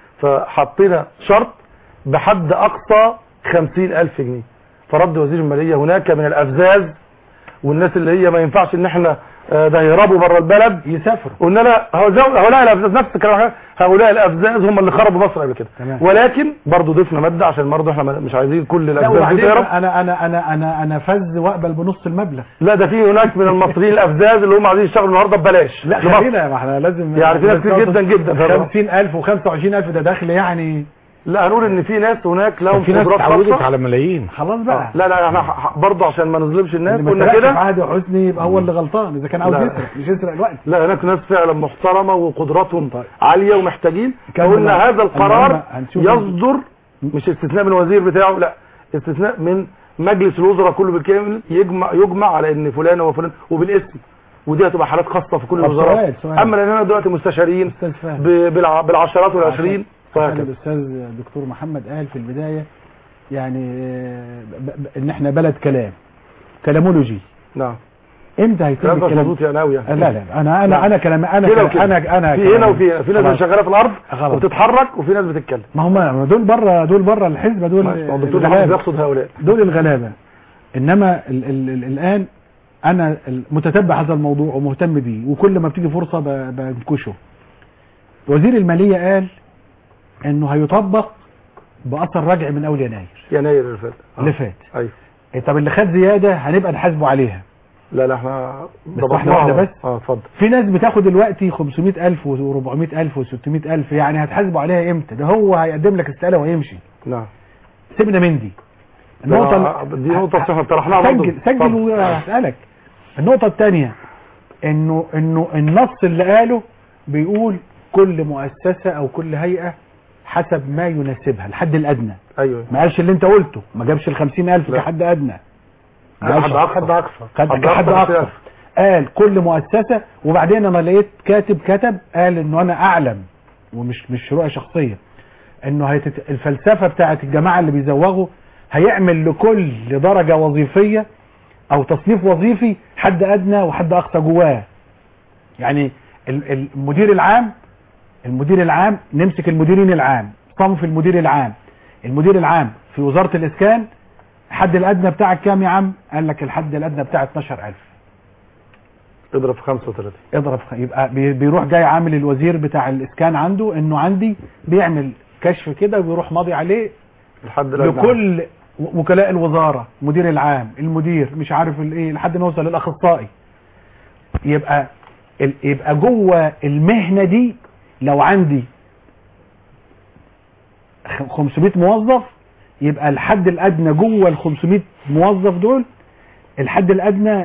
D: فحطينا شرط بحد اقصى خمسين ألف جنيه. فرد وزير الماليه هناك من الافزاز والناس اللي هي ما ينفعش ان احنا آه، ده يهربوا بره البلد
B: يسافروا.
D: قلنا لا، هؤلاء الافزاز نفس الكلام، هؤلاء الافزاز هم اللي خربوا مصر قبل كده.
B: تمام.
D: ولكن برضه ضفنا ماده عشان برضه احنا مش عايزين كل
B: لا
D: الافزاز دي
B: وبعدين
D: تهرب.
B: انا انا انا انا انا فز واقبل بنص المبلغ.
D: لا ده في هناك من المصريين الافزاز اللي هم عايزين يشتغلوا النهارده ببلاش.
B: لا
D: لمصر.
B: خلينا، ما احنا لازم
D: يعني في ناس كتير جدا جدا.
B: خمسين ألف وخمسة وعشرين ألف ده دخل يعني.
D: لا هنقول ان في ناس هناك لهم
C: في ناس
D: قدرات
C: اتعودت
D: خاصه.
C: على ملايين.
B: خلاص بقى.
D: لا لا احنا برضه عشان ما نظلمش الناس
B: اللي ما
D: قلنا
B: سرقش
D: كده.
B: في عهد حسني يبقى هو اللي غلطان اذا كان عاوز
D: لا.
B: يسرق، مش يسرق الوقت.
D: لا هناك ناس فعلا محترمه وقدراتهم عاليه ومحتاجين.
B: كمل
D: قلنا
B: معاك.
D: هذا القرار
B: المهم هنشوف
D: يصدر مش استثناء من الوزير بتاعه، لا استثناء من مجلس الوزراء كله بالكامل، يجمع يجمع على ان فلان وفلان وبالاسم، ودي هتبقى حالات خاصه في كل
B: طب
D: الوزارات.
B: سؤال- سؤال.
D: اما لاننا دلوقتي مستشارين
B: أستاذ فهمي.
D: ب- بالع- بالعشرات والعشرين
B: عشان
D: فهكذا.
B: الاستاذ دكتور محمد قال في البدايه يعني آه، ب- ب- ان احنا بلد كلام كلامولوجي.
D: نعم.
B: امتى هيتم
D: كلام
B: الكلام؟
D: مظبوط يا ناويه.
B: لا لا انا انا انا كلام انا
D: كده
B: كلام
D: وكده.
B: انا انا
D: في هنا
B: كلام-
D: وفي هنا، في ناس
B: خلاص.
D: شغاله في الارض
B: خلاص.
D: وبتتحرك وفي ناس بتتكلم.
B: ما هم دول بره دول بره الحزب دول
D: ماشي، ما هو الدكتور محمد
B: الغلابة.
D: بيقصد هؤلاء.
B: دول الغلابه. انما ال ال ال الان انا متتبع هذا الموضوع ومهتم بيه، وكل ما بتيجي فرصه ب- بنكشه. وزير الماليه قال انه هيطبق باثر رجعي من اول يناير
D: يناير اللي فات. آه.
B: اللي فات.
D: ايوه.
B: إيه طب اللي خد زياده هنبقى نحاسبه عليها.
D: لا لا احنا
B: بس واحده واحده بس.
D: اه اتفضل.
B: في ناس بتاخد دلوقتي خمسمائة ألف وأربعمائة ألف وستمائة ألف، يعني هتحاسبوا عليها امتى؟ ده هو هيقدم لك استقاله ويمشي.
D: نعم.
B: سيبنا من دي. النقطه
D: دي نقطه احنا طرحناها برضه.
B: سجل سجل وهسألك. النقطة الثانية انه انه النص اللي قاله بيقول كل مؤسسة او كل هيئة حسب ما يناسبها الحد الادنى.
D: ايوه
B: ما قالش اللي انت قلته، ما جابش الخمسين الف كحد ادنى،
D: حد اقصى حد اقصى
B: حد اقصى قال كل مؤسسة. وبعدين انا لقيت كاتب كتب قال انه انا اعلم، ومش مش رؤية شخصية، انه هيتت... الفلسفة بتاعت الجماعة اللي بيزوغوا هيعمل لكل درجة وظيفية او تصنيف وظيفي حد ادنى وحد اقصى جواه. يعني المدير العام المدير العام نمسك المديرين العام، صنف المدير العام المدير العام في وزارة الاسكان الحد الادنى بتاعك كام يا عم؟ قال لك الحد الادنى بتاع اتناشر الف.
D: اضرب في خمسة وثلاثين.
B: اضرب في... يبقى بيروح جاي عامل الوزير بتاع الاسكان عنده انه عندي بيعمل كشف كده وبيروح ماضي عليه
D: الحد الادنى
B: لكل وكلاء الوزارة، مدير العام، المدير، مش عارف الايه، لحد ما يوصل للاخصائي. يبقى ال... يبقى جوه المهنة دي لو عندي خمسمائة موظف يبقى الحد الادنى جوه ال خمسمائة موظف دول الحد الادنى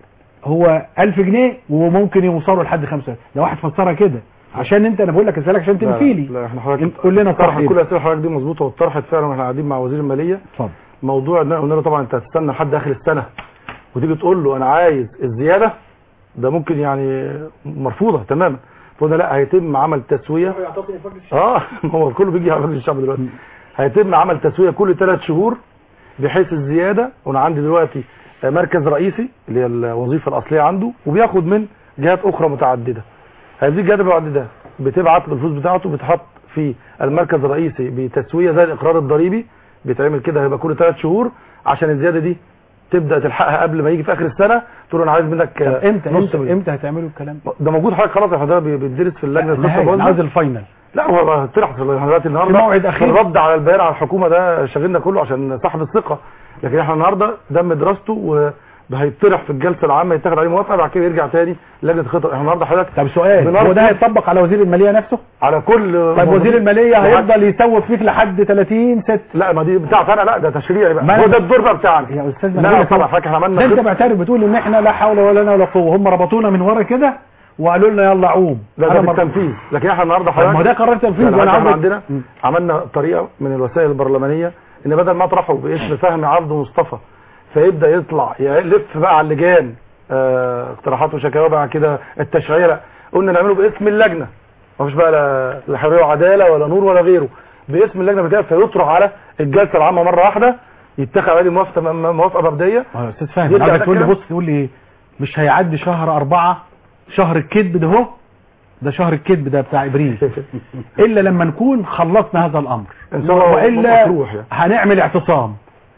B: هو ألف جنيه، وممكن يوصلوا لحد خمسة. لو واحد فسرها كده عشان انت، انا بقول لك اسالك عشان تنفي لي.
D: لا احنا حضرتك
B: قول لنا طرح
D: كل اسئله حضرتك دي مظبوطه واتطرحت فعلا واحنا قاعدين مع وزير الماليه.
B: اتفضل.
D: موضوع ان قلنا له طبعا انت هتستنى لحد اخر السنه وتيجي تقول له انا عايز الزياده، ده ممكن يعني مرفوضه تماما. فقلنا لا، هيتم عمل تسويه. اه هو كله بيجي على مجلس الشعب دلوقتي. هيتم عمل تسويه كل ثلاث شهور بحيث الزياده، وانا عندي دلوقتي مركز رئيسي اللي هي الوظيفه الاصليه عنده وبياخد من جهات اخرى متعدده. هذه الجهات المتعدده بتبعت الفلوس بتاعته بتحط في المركز الرئيسي بتسويه زي الاقرار الضريبي، بيتعمل كده هيبقى كل ثلاث شهور عشان الزياده دي تبدا تلحقها قبل ما يجي في اخر السنه. تقول انا عايز منك
B: امتى امتى امتى هتعملوا الكلام
D: ده؟ موجود حضرتك خلاص يا حضرتك، بيدرس في اللجنه
B: الخاصه. انا عايز الفاينل.
D: لا هو طلع دلوقتي النهارده
B: موعد اخير
D: الرد على البيان على الحكومه ده شغلنا كله عشان صاحب الثقه، لكن احنا النهارده دم دراسته وهيطرح في الجلسه العامه يتاخد عليه موافقه، بعد كده يرجع تاني لجنه الخطط. احنا النهارده حضرتك
B: طب سؤال، هو ده هيطبق على وزير الماليه نفسه؟
D: على كل.
B: طيب وزير الماليه هيفضل يسوف فيك لحد ثلاثين ستة؟
D: لا ما دي بتاعت انا، لا ده تشريعي بقى، هو ده الدور بقى بتاعنا
B: يا استاذ.
D: لا طبعا حضرتك احنا عملنا
B: ده انت معترف بتقول ان احنا لا حول ولا لنا ولا قوه، هم ربطونا من ورا كده وقالوا لنا يلا عوم.
D: لا ده بالتنفيذ، لكن احنا النهارده حضرتك
B: ما ده قرار تنفيذ.
D: وانا عندنا عملنا طريقه من الوسائل البرلمانيه ان بدل ما اطرحه باسم فهمي عبد مصطفى فيبدا يطلع يلف بقى على اللجان اه اقتراحات وشكاوى بقى كده التشريعيه، لا قلنا نعمله باسم اللجنه، ما فيش بقى لا, لا حريه وعداله ولا نور ولا غيره، باسم اللجنه بتاعها، فيطرح على الجلسه العامه مره واحده يتخذ عليه موافقه موافقه مبدئيه.
B: اه استاذ فهمي عايزك تقول لي بص تقول لي ايه؟ مش هيعدي شهر أربعة، شهر الكذب ده، هو ده شهر الكذب ده بتاع ابريل الا لما نكون خلصنا هذا الامر، والا هنعمل اعتصام،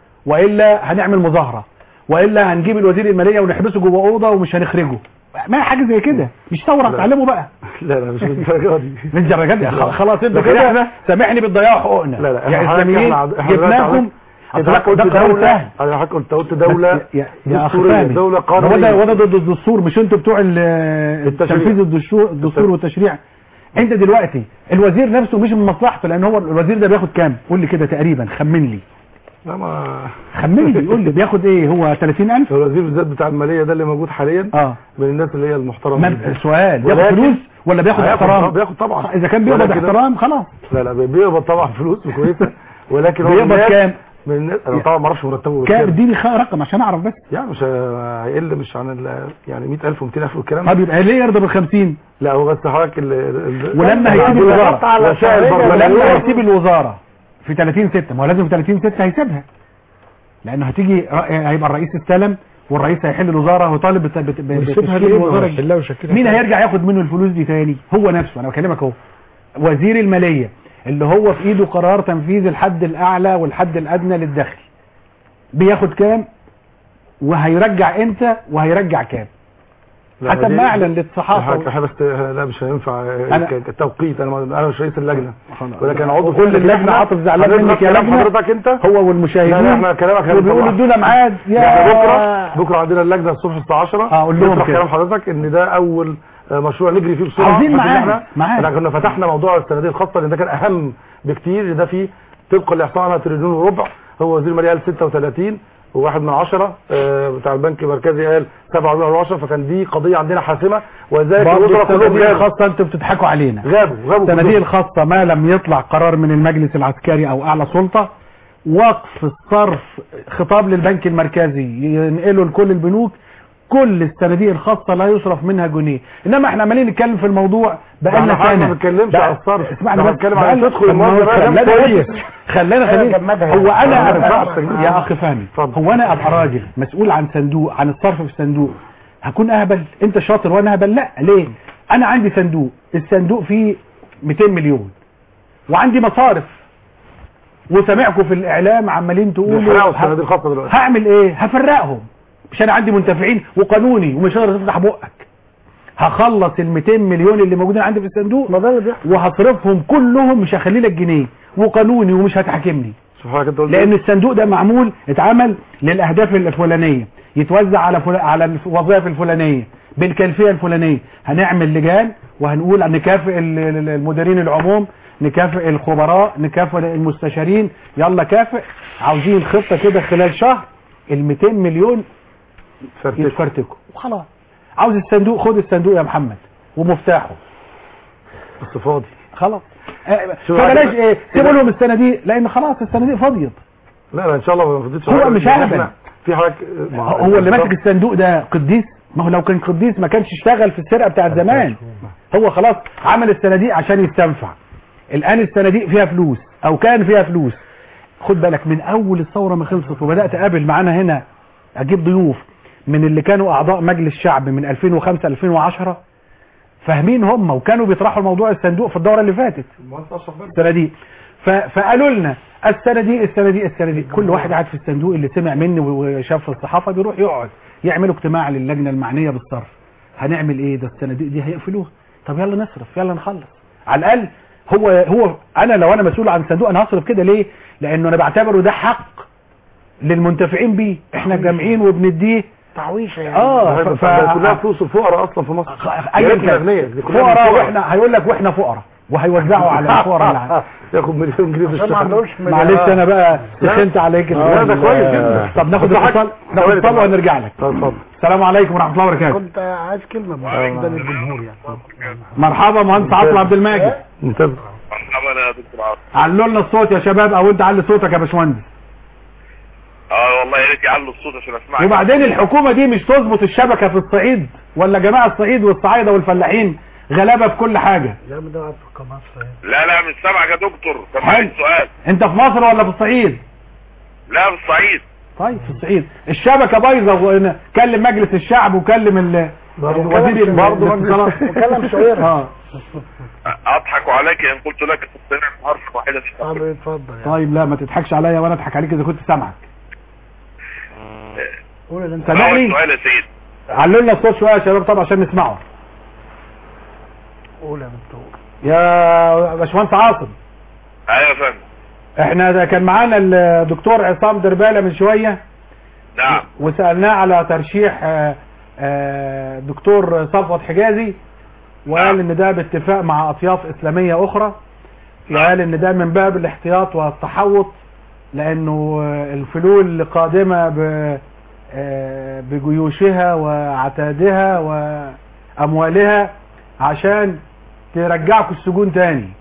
B: والا هنعمل مظاهره، والا هنجيب الوزير الماليه ونحبسه جوه اوضه ومش هنخرجه. ما حاجه زي كده، مش ثوره اتعلموا بقى.
D: لا لا مش بالدرجه دي.
B: مش بالدرجه دي. خلاص انتوا كده سامحني بالضياع حقوقنا.
D: لا لا
B: يا اسلاميين جبناكم.
D: ده قرار سهل. انا حضرتك قلت قلت دوله
B: دستوريه،
D: دوله قانونيه.
B: وده وده ضد الدستور، مش انتوا بتوع التنفيذ الدستور الدستور والتشريع. انت دلوقتي الوزير نفسه مش من مصلحته، لان هو الوزير ده بياخد كام؟ قول لي كده تقريبا، خمن لي.
D: لا ما
B: خمن لي، قول لي بياخد ايه؟ هو ثلاثين ألف؟
D: الوزير بالذات بتاع الماليه ده اللي موجود حاليا
B: اه
D: من الناس اللي هي المحترمه.
B: سؤال، بياخد فلوس ولا بياخد احترام؟
D: بياخد طبعا.
B: اذا كان بيقبض احترام خلاص.
D: لا لا بيقبض طبعا فلوس كويسه، ولكن
B: هو بيقبض كام؟
D: من الناس انا طبعا ما اعرفش مرتبه
B: كام. اديني رقم عشان اعرف بس.
D: يعني مش هيقل مش عن يعني مئة ألف ومئتين ألف والكلام
B: ده. طب يبقى ليه يرضى بال خمسين؟
D: لا هو بس حضرتك
B: ولما هيسيب الوزاره ولما هيسيب الوزاره في ثلاثين ستة، ما هو لازم في ثلاثين ستة هيسيبها، لانه هتيجي هيبقى الرئيس استلم والرئيس هيحل الوزاره وطالب بتشكيل الوزاره. مين هيرجع ياخد منه الفلوس دي تاني؟ هو نفسه. انا بكلمك اهو، وزير الماليه اللي هو في ايده قرار تنفيذ الحد الاعلى والحد الادنى للدخل، بياخد كام وهيرجع امتى وهيرجع كام حسب ما اعلن للصحافه.
D: بس لا مش هينفع التوقيت. انا انا مش رئيس اللجنه، ولكن عضو
B: كل اللجنه. عاطف زعلان منك يا لجنه
D: حضرتك انت
B: هو والمشاهدين.
D: احنا كلامك
B: وبيقولوا ادونا ميعاد
D: يا بكره. بكره عندنا اللجنه الصبح الساعه عشرة.
B: اقول لهم
D: كلام حضرتك ان ده اول مشروع نجري فيه بسرعه.
B: عايزين معانا معانا
D: احنا كنا فتحنا موضوع الصناديق الخاصه لان ده كان اهم بكتير. ده فيه طبقا لاحصائنا تريليون وربع، هو وزير الماليه قال ستة وثلاثين، وواحد من عشرة آه، بتاع البنك المركزي قال سبعة وأربعين وعشرة، فكان دي قضيه عندنا حاسمه، وذلك الوزراء كلهم
B: الصناديق
D: غابوا
B: الخاصه انتوا بتضحكوا علينا.
D: غابوا غابوا
B: الصناديق
D: كلهم.
B: الخاصه ما لم يطلع قرار من المجلس العسكري او اعلى سلطه وقف الصرف، خطاب للبنك المركزي ينقله لكل البنوك، كل الصناديق الخاصه لا يصرف منها جنيه. انما احنا عمالين نتكلم في الموضوع بقالنا
D: احنا
B: سنه
D: ما بنتكلمش على الصرف،
B: اسمعني
D: احنا
B: بس
D: بنتكلم على
B: بقالنا-
D: تدخل
B: طب ما هو
D: الموظف
B: خلانا
D: كويس.
B: خلانا خلينا هو انا أبقى يا اخي فهمي،
D: اتفضل.
B: هو انا ابقى راجل مسؤول عن صندوق، عن الصرف في الصندوق، هكون اهبل؟ انت شاطر وانا اهبل؟ لا. ليه؟ انا عندي صندوق، الصندوق فيه مئتين مليون وعندي مصارف، وسامعكم في الاعلام عمالين تقولوا
D: بيحرقوا الصناديق الخاصه دلوقتي.
B: هعمل ايه؟ هفرقهم، مش انا عندي منتفعين وقانوني ومش هقدر تفتح بقك. هخلص ال مئتين مليون اللي موجودين عندي في الصندوق وهصرفهم كلهم، مش هخلي لك جنيه، وقانوني ومش هتحاكمني. لان الصندوق ده معمول اتعمل للاهداف الفلانيه، يتوزع على فل... على الوظائف الفلانيه بالكيفيه الفلانيه. هنعمل لجان وهنقول نكافئ المديرين العموم، نكافئ الخبراء، نكافئ المستشارين، يلا كافئ. عاوزين خطه كده خلال شهر ال مئتين مليون يتفرتكوا وخلاص. عاوز الصندوق، خد الصندوق يا محمد ومفتاحه
D: بس فاضي
B: خلاص. فبلاش ايه سيبوا لهم الصناديق، لان خلاص الصناديق فضيت.
D: لا لا ان شاء الله ما فضيتش.
B: هو مش هبل،
D: في حاجه
B: هو اللي ماسك الصندوق ده قديس؟ ما هو لو كان قديس ما كانش اشتغل في السرقه بتاعت زمان. هو خلاص عمل الصناديق عشان يستنفع. الان الصناديق فيها فلوس او كان فيها فلوس. خد بالك من اول الثوره ما خلصت وبدات اقابل معانا هنا، اجيب ضيوف من اللي كانوا اعضاء مجلس شعب من ألفين وخمسة ألفين وعشرة، فاهمين هم وكانوا بيطرحوا الموضوع الصندوق في الدوره اللي فاتت الصناديق. فقالوا لنا الصناديق الصناديق الصناديق، كل واحد قاعد في الصندوق اللي سمع مني وشاف في الصحافه بيروح يقعد يعملوا اجتماع للجنه المعنيه بالصرف. هنعمل ايه؟ ده الصناديق دي هيقفلوها، طب يلا نصرف، يلا نخلص على الاقل. هو هو انا لو انا مسؤول عن صندوق انا هصرف كده ليه؟ لانه انا بعتبره ده حق للمنتفعين بيه، احنا جامعين وبنديه
F: تعويشه يعني.
B: اه ف...
D: كلها فلوس الفقراء اصلا في مصر.
B: ايوه كده فقراء، واحنا هيقول لك واحنا فقراء وهيوزعوا على الفقراء اللي
D: ياخد مليون جنيه في الشهر.
B: معلش انا بقى سخنت عليك.
D: لا ده كويس جدا.
B: طب ناخد اتصال، ناخد اتصال وهنرجع لك.
D: اتفضل.
B: السلام عليكم ورحمه الله وبركاته.
F: كنت عايز كلمه ده للجمهور يعني.
B: مرحبا مهندس عاطل عبد الماجد.
D: ممتاز.
P: مرحبا يا دكتور عاطل.
B: علوا لنا الصوت يا شباب، او انت علي صوتك يا باشمهندس.
P: اه والله يا ريت يعلوا الصوت عشان اسمعك.
B: وبعدين الحكومه دي مش تظبط الشبكه في الصعيد؟ ولا جماعه الصعيد والصعايده والفلاحين غلابه في كل حاجه؟
F: لا ده قاعد في مصر.
P: لا لا مش سامعك يا دكتور. سامعني السؤال.
B: انت في مصر ولا في الصعيد؟
P: لا في الصعيد.
B: طيب في الصعيد الشبكه بايظه، وكلم مجلس الشعب وكلم ال وزير
D: برضه مجلس
F: وكلم شوير.
B: اه
P: اضحك عليك ان قلت لك تستمع حرف واحده في
F: طب اتفضل يعني.
B: طيب لا ما تضحكش عليا وانا اضحك عليك اذا كنت سامعك.
F: قول اللي انت
B: سامعني.
P: السؤال يا سيد.
B: علوا لنا الصوت شويه يا شباب طبعا عشان نسمعه.
F: قول يا دكتور.
B: يا باشمهندس عاصم.
P: ايوه يا فندم.
B: احنا ده كان معانا الدكتور عصام دربالة من شويه.
P: نعم.
B: وسالناه على ترشيح آآ آآ دكتور صفوت حجازي، وقال ان ده باتفاق مع اطياف اسلاميه اخرى. وقال ان ده من باب الاحتياط والتحوط، لانه الفلول قادمه بجيوشها وعتادها واموالها عشان ترجعكم السجون تاني.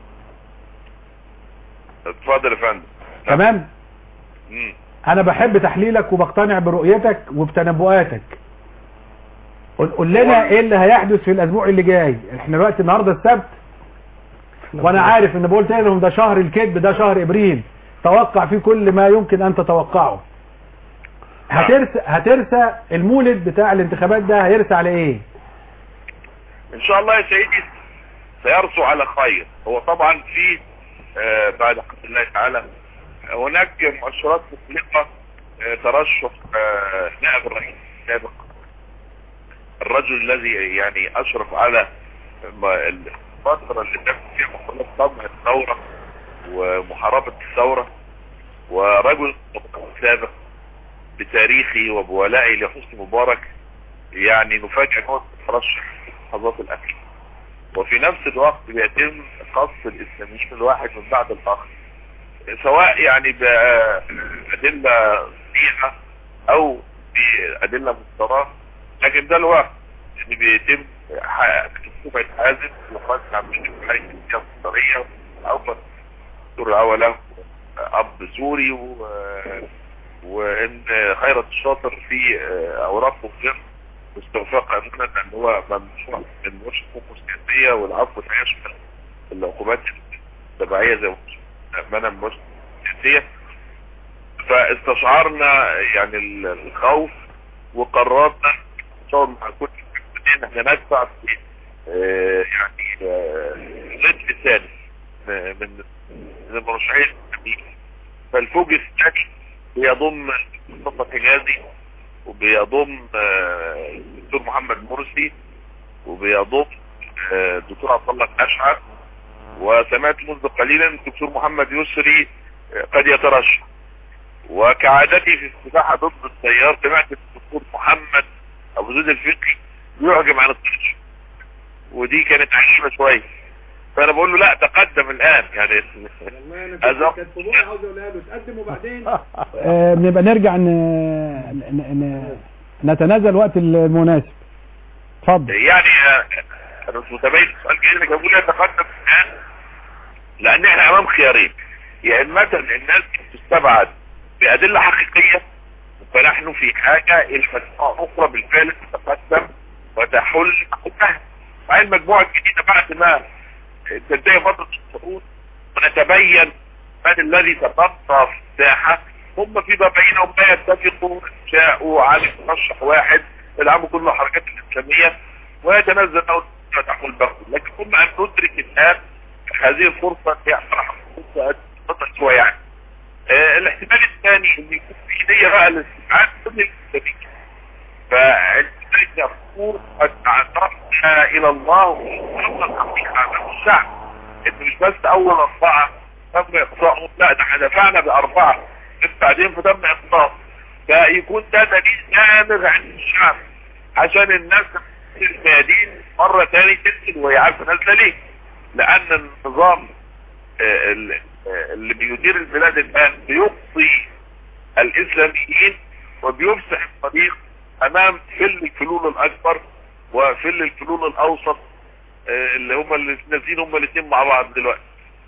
P: اتفضل يا فندم.
B: تمام.
P: امم
B: انا بحب تحليلك وبقتنع برؤيتك وبتنبؤاتك. قول لنا ايه اللي هيحدث في الاسبوع اللي جاي. احنا دلوقتي النهارده السبت، وانا عارف ان بقولت لهم ده شهر الكذب، ده شهر ابريل، توقع فيه كل ما يمكن ان تتوقعه. هترسى هترسى المولد بتاع الانتخابات ده هيرسى على ايه؟
P: ان شاء الله يا سيدي سيرسو على خير. هو طبعا في آه بعد حمد الله تعالى هناك مؤشرات مقلقه. آه ترشح آه نائب الرئيس السابق، الرجل الذي يعني اشرف على الفتره اللي تم فيها محاولة طمع الثوره ومحاربه الثوره، ورجل سابق بتاريخي وبولائي لحسني مبارك، يعني نفاجئ هو ترشح في اللحظات الاخيره. وفي نفس الوقت بيتم قص الاسلاميين الواحد من بعد الاخر، سواء يعني بأدلة بديعة او بادلة مفتراه، لكن ده الواقع اللي بيتم كتبه حازم وخاصة عن مشكلة حركة السورية او دكتور اوله اب سوري و... وان خيرت الشاطر في اوراقه غير مستوفقة امنا ان هو ممنوع من مرشد حقوق سياسية، والعفو لا يشمل العقوبات التبعية زي منع من مرشد سياسية. فاستشعرنا يعني الخوف وقررنا نشاور مع كل ان احنا ندفع في اه يعني ضد ثاني من من المرشحين. فالفوج الثاني بيضم مصطفى حجازي، وبيضم الدكتور محمد مرسي، وبيضم الدكتور عبد الله الاشعر، وسمعت منذ قليلا الدكتور محمد يسري قد يترشح. وكعادتي في السباحه ضد التيار سمعت الدكتور محمد ابو زيد الفقي يعجب عن الترشح، ودي كانت عجيبه شويه. فانا بقول له لا تقدم الان يعني
B: والله كانت فضول عاوز اقولها له تقدم وبعدين بنبقى نرجع ن... ن... نتنازل وقت المناسب. اتفضل.
P: يعني انا مش متابع السؤال جاي لك، بقول لك تقدم الان لان احنا امام خيارين، يا اما الناس تستبعد بادله حقيقيه فنحن في حاجه الى فتوى اخرى بالفعل تتقدم وتحل حقها، مع المجموعه الجديده بعد ما تنتهي فتره الصعود ونتبين من الذي تبقى في الساحه. هم فيما بينهم لا يتفقوا، شاءوا على مرشح واحد يلعبوا كل الحركات الاسلاميه ويتنزل او تحول البغض، لكن هم ان ندرك الان هذه الفرصه هي فرصه شويه يعني. آه الاحتمال الثاني ان يكون في نيه بقى للاستبعاد كل الاسلاميين، فالذي يقول قد اعترفنا الى الله وقلنا الحقيقه امام الشعب ان مش بس اول اربعه تم اقصائهم، لا ده احنا دفعنا باربعه بعدين فتم اقصاء، فيكون ده دليل نابغ عند الشعب عشان الناس في الميادين مره ثانيه تنزل وهي عارفه نازله ليه، لان النظام اللي بيدير البلاد الان بيقصي الاسلاميين وبيفسح الطريق امام فل الفلول الاكبر وفل الفلول الاوسط اللي هم اللي نازلين هم الاثنين مع بعض دلوقتي.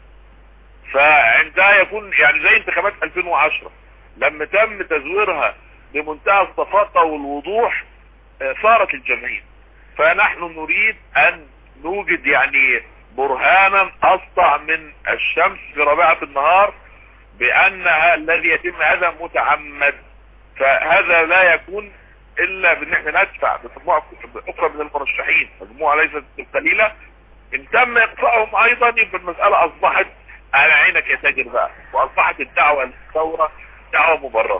P: فعندها يكون يعني زي انتخابات ألفين وعشرة لما تم تزويرها بمنتهى الصفاقه والوضوح صارت الجماهير، فنحن نريد ان نوجد يعني برهانا اسطع من الشمس في ربيعه النهار بانها الذي يتم هذا متعمد. فهذا لا يكون الا بان احنا ندفع بمجموعه اخرى من المرشحين، مجموعه ليست قليله، ان تم اقصائهم ايضا يبقى المساله اصبحت على عينك يا تاجر بقى، واصبحت الدعوه للثوره دعوه مبرره.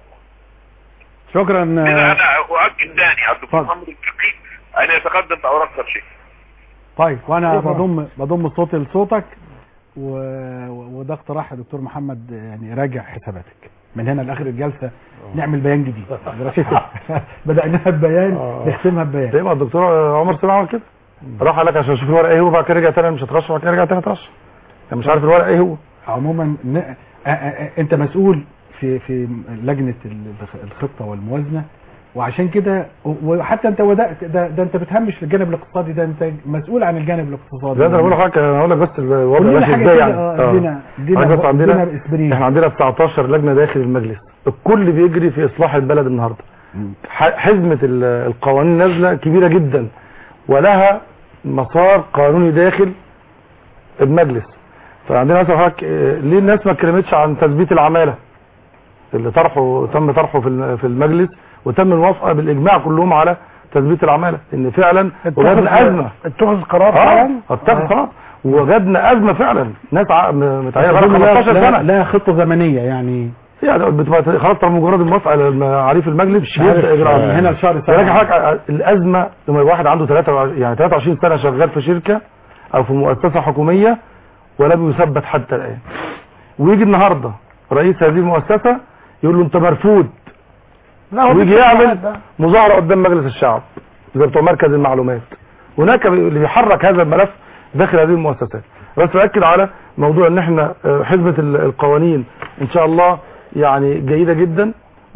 B: شكرا.
P: انا اؤكد ثاني على الدكتور محمد الفقي ان يتقدم باوراق ترشيح.
B: طيب وانا بضم بضم صوتي لصوتك و... وده اقتراح يا دكتور محمد، يعني راجع حساباتك من هنا لاخر الجلسه نعمل بيان جديد. بدأناها ببيان نختمها ببيان.
D: زي ما الدكتور عمر سمع عمل كده، راح قال لك عشان اشوف الورق ايه هو، بعد كده رجع تاني مش هترشح، بعد كده رجع تاني ترشح، انت مش عارف الورق ايه هو.
B: عموما ن... أ... أ... انت مسؤول في في لجنه الخطه والموازنه، وعشان كده وحتى انت بدات ده, ده انت بتهمش الجانب الاقتصادي، ده انت مسؤول عن الجانب الاقتصادي.
D: لا ده انا بقول لحضرتك، انا هقول لك بس الوضع ماشي ازاي يعني.
B: ادينا ادينا
D: عندنا احنا عندنا تسعتاشر لجنه داخل المجلس، الكل بيجري في اصلاح البلد النهارده. حزمه القوانين نازله كبيره جدا ولها مسار قانوني داخل المجلس. فعندنا مثلا حضرتك ليه الناس ما اتكلمتش عن تثبيت العماله اللي طرحه تم طرحه في المجلس وتم الموافقه بالاجماع كلهم على تثبيت العماله، ان فعلا وجدنا ازمه.
F: اتخذ قرار فعلا؟
D: اتخذ قرار وجدنا ازمه فعلا، ناس متعينه بقى خمستاشر سنه.
B: لا خطه زمنيه يعني
D: يعني بتبقى خلاص طالما مجرد الموافقه لمعاريف المجلس بيبدا اجراء من
B: هنا لشهر سنه.
D: ولكن حضرتك الازمه لما واحد عنده ثلاثة يعني ثلاثة وعشرين سنه شغال في شركه او في مؤسسه حكوميه ولم يثبت حتى الان، ويجي النهارده رئيس هذه المؤسسه يقول له انت مرفوض، ويجي يعمل مظاهره قدام مجلس الشعب زي بتوع مركز المعلومات. هناك اللي بيحرك هذا الملف داخل هذه المؤسسات. بس باكد على موضوع ان احنا حزمه القوانين ان شاء الله يعني جيده جدا،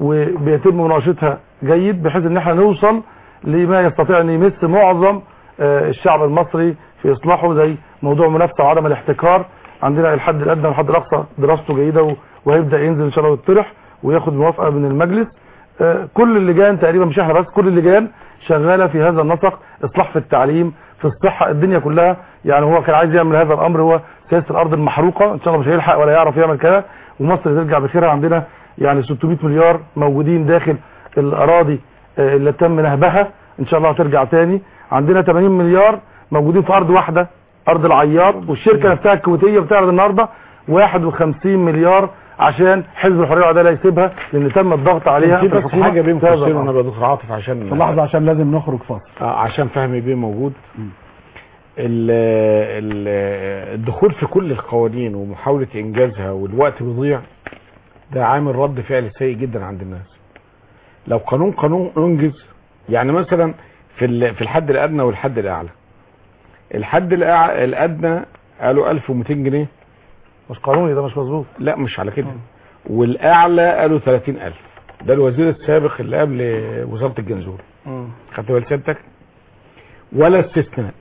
D: وبيتم مناقشتها جيد بحيث ان احنا نوصل لما يستطيع ان يمس معظم الشعب المصري في اصلاحه، زي موضوع المنافسه وعدم الاحتكار. عندنا الحد الادنى والحد الاقصى دراسته جيده وهيبدا ينزل ان شاء الله ويطرح وياخد موافقه من المجلس. كل اللجان تقريبا، مش احنا بس، كل اللجان شغاله في هذا النسق، اصلاح في التعليم، في الصحه، الدنيا كلها. يعني هو كان عايز يعمل هذا الامر، هو سياسه الارض المحروقه، ان شاء الله مش هيلحق ولا يعرف يعمل كده، ومصر ترجع بخيرها. عندنا يعني ستمائة مليار موجودين داخل الاراضي اللي تم نهبها، ان شاء الله هترجع تاني. عندنا ثمانين مليار موجودين في ارض واحده، ارض العيار، والشركه نفسها الكويتيه بتعرض النهارده واحد وخمسين مليار عشان حزب الحريه والعداله يسيبها، لان تم الضغط عليها.
C: في بس حاجه بين قوسين انا يا دكتور عاطف عشان
B: في لحظه عشان لازم نخرج فاصل
C: آه عشان فهمي بيه موجود. ال ال الدخول في كل القوانين ومحاوله انجازها والوقت بيضيع، ده عامل رد فعل سيء جدا عند الناس. لو قانون قانون انجز، يعني مثلا في في الحد الادنى والحد الاعلى. الحد الادنى قالوا ألف ومئتين جنيه،
D: مش قانوني، ده مش مظبوط.
C: لا مش على كده. والاعلى قالوا ثلاثين ألف. ده الوزير السابق اللي قبل وزاره الجنزوري. خدت بال سيادتك؟ ولا استثناء.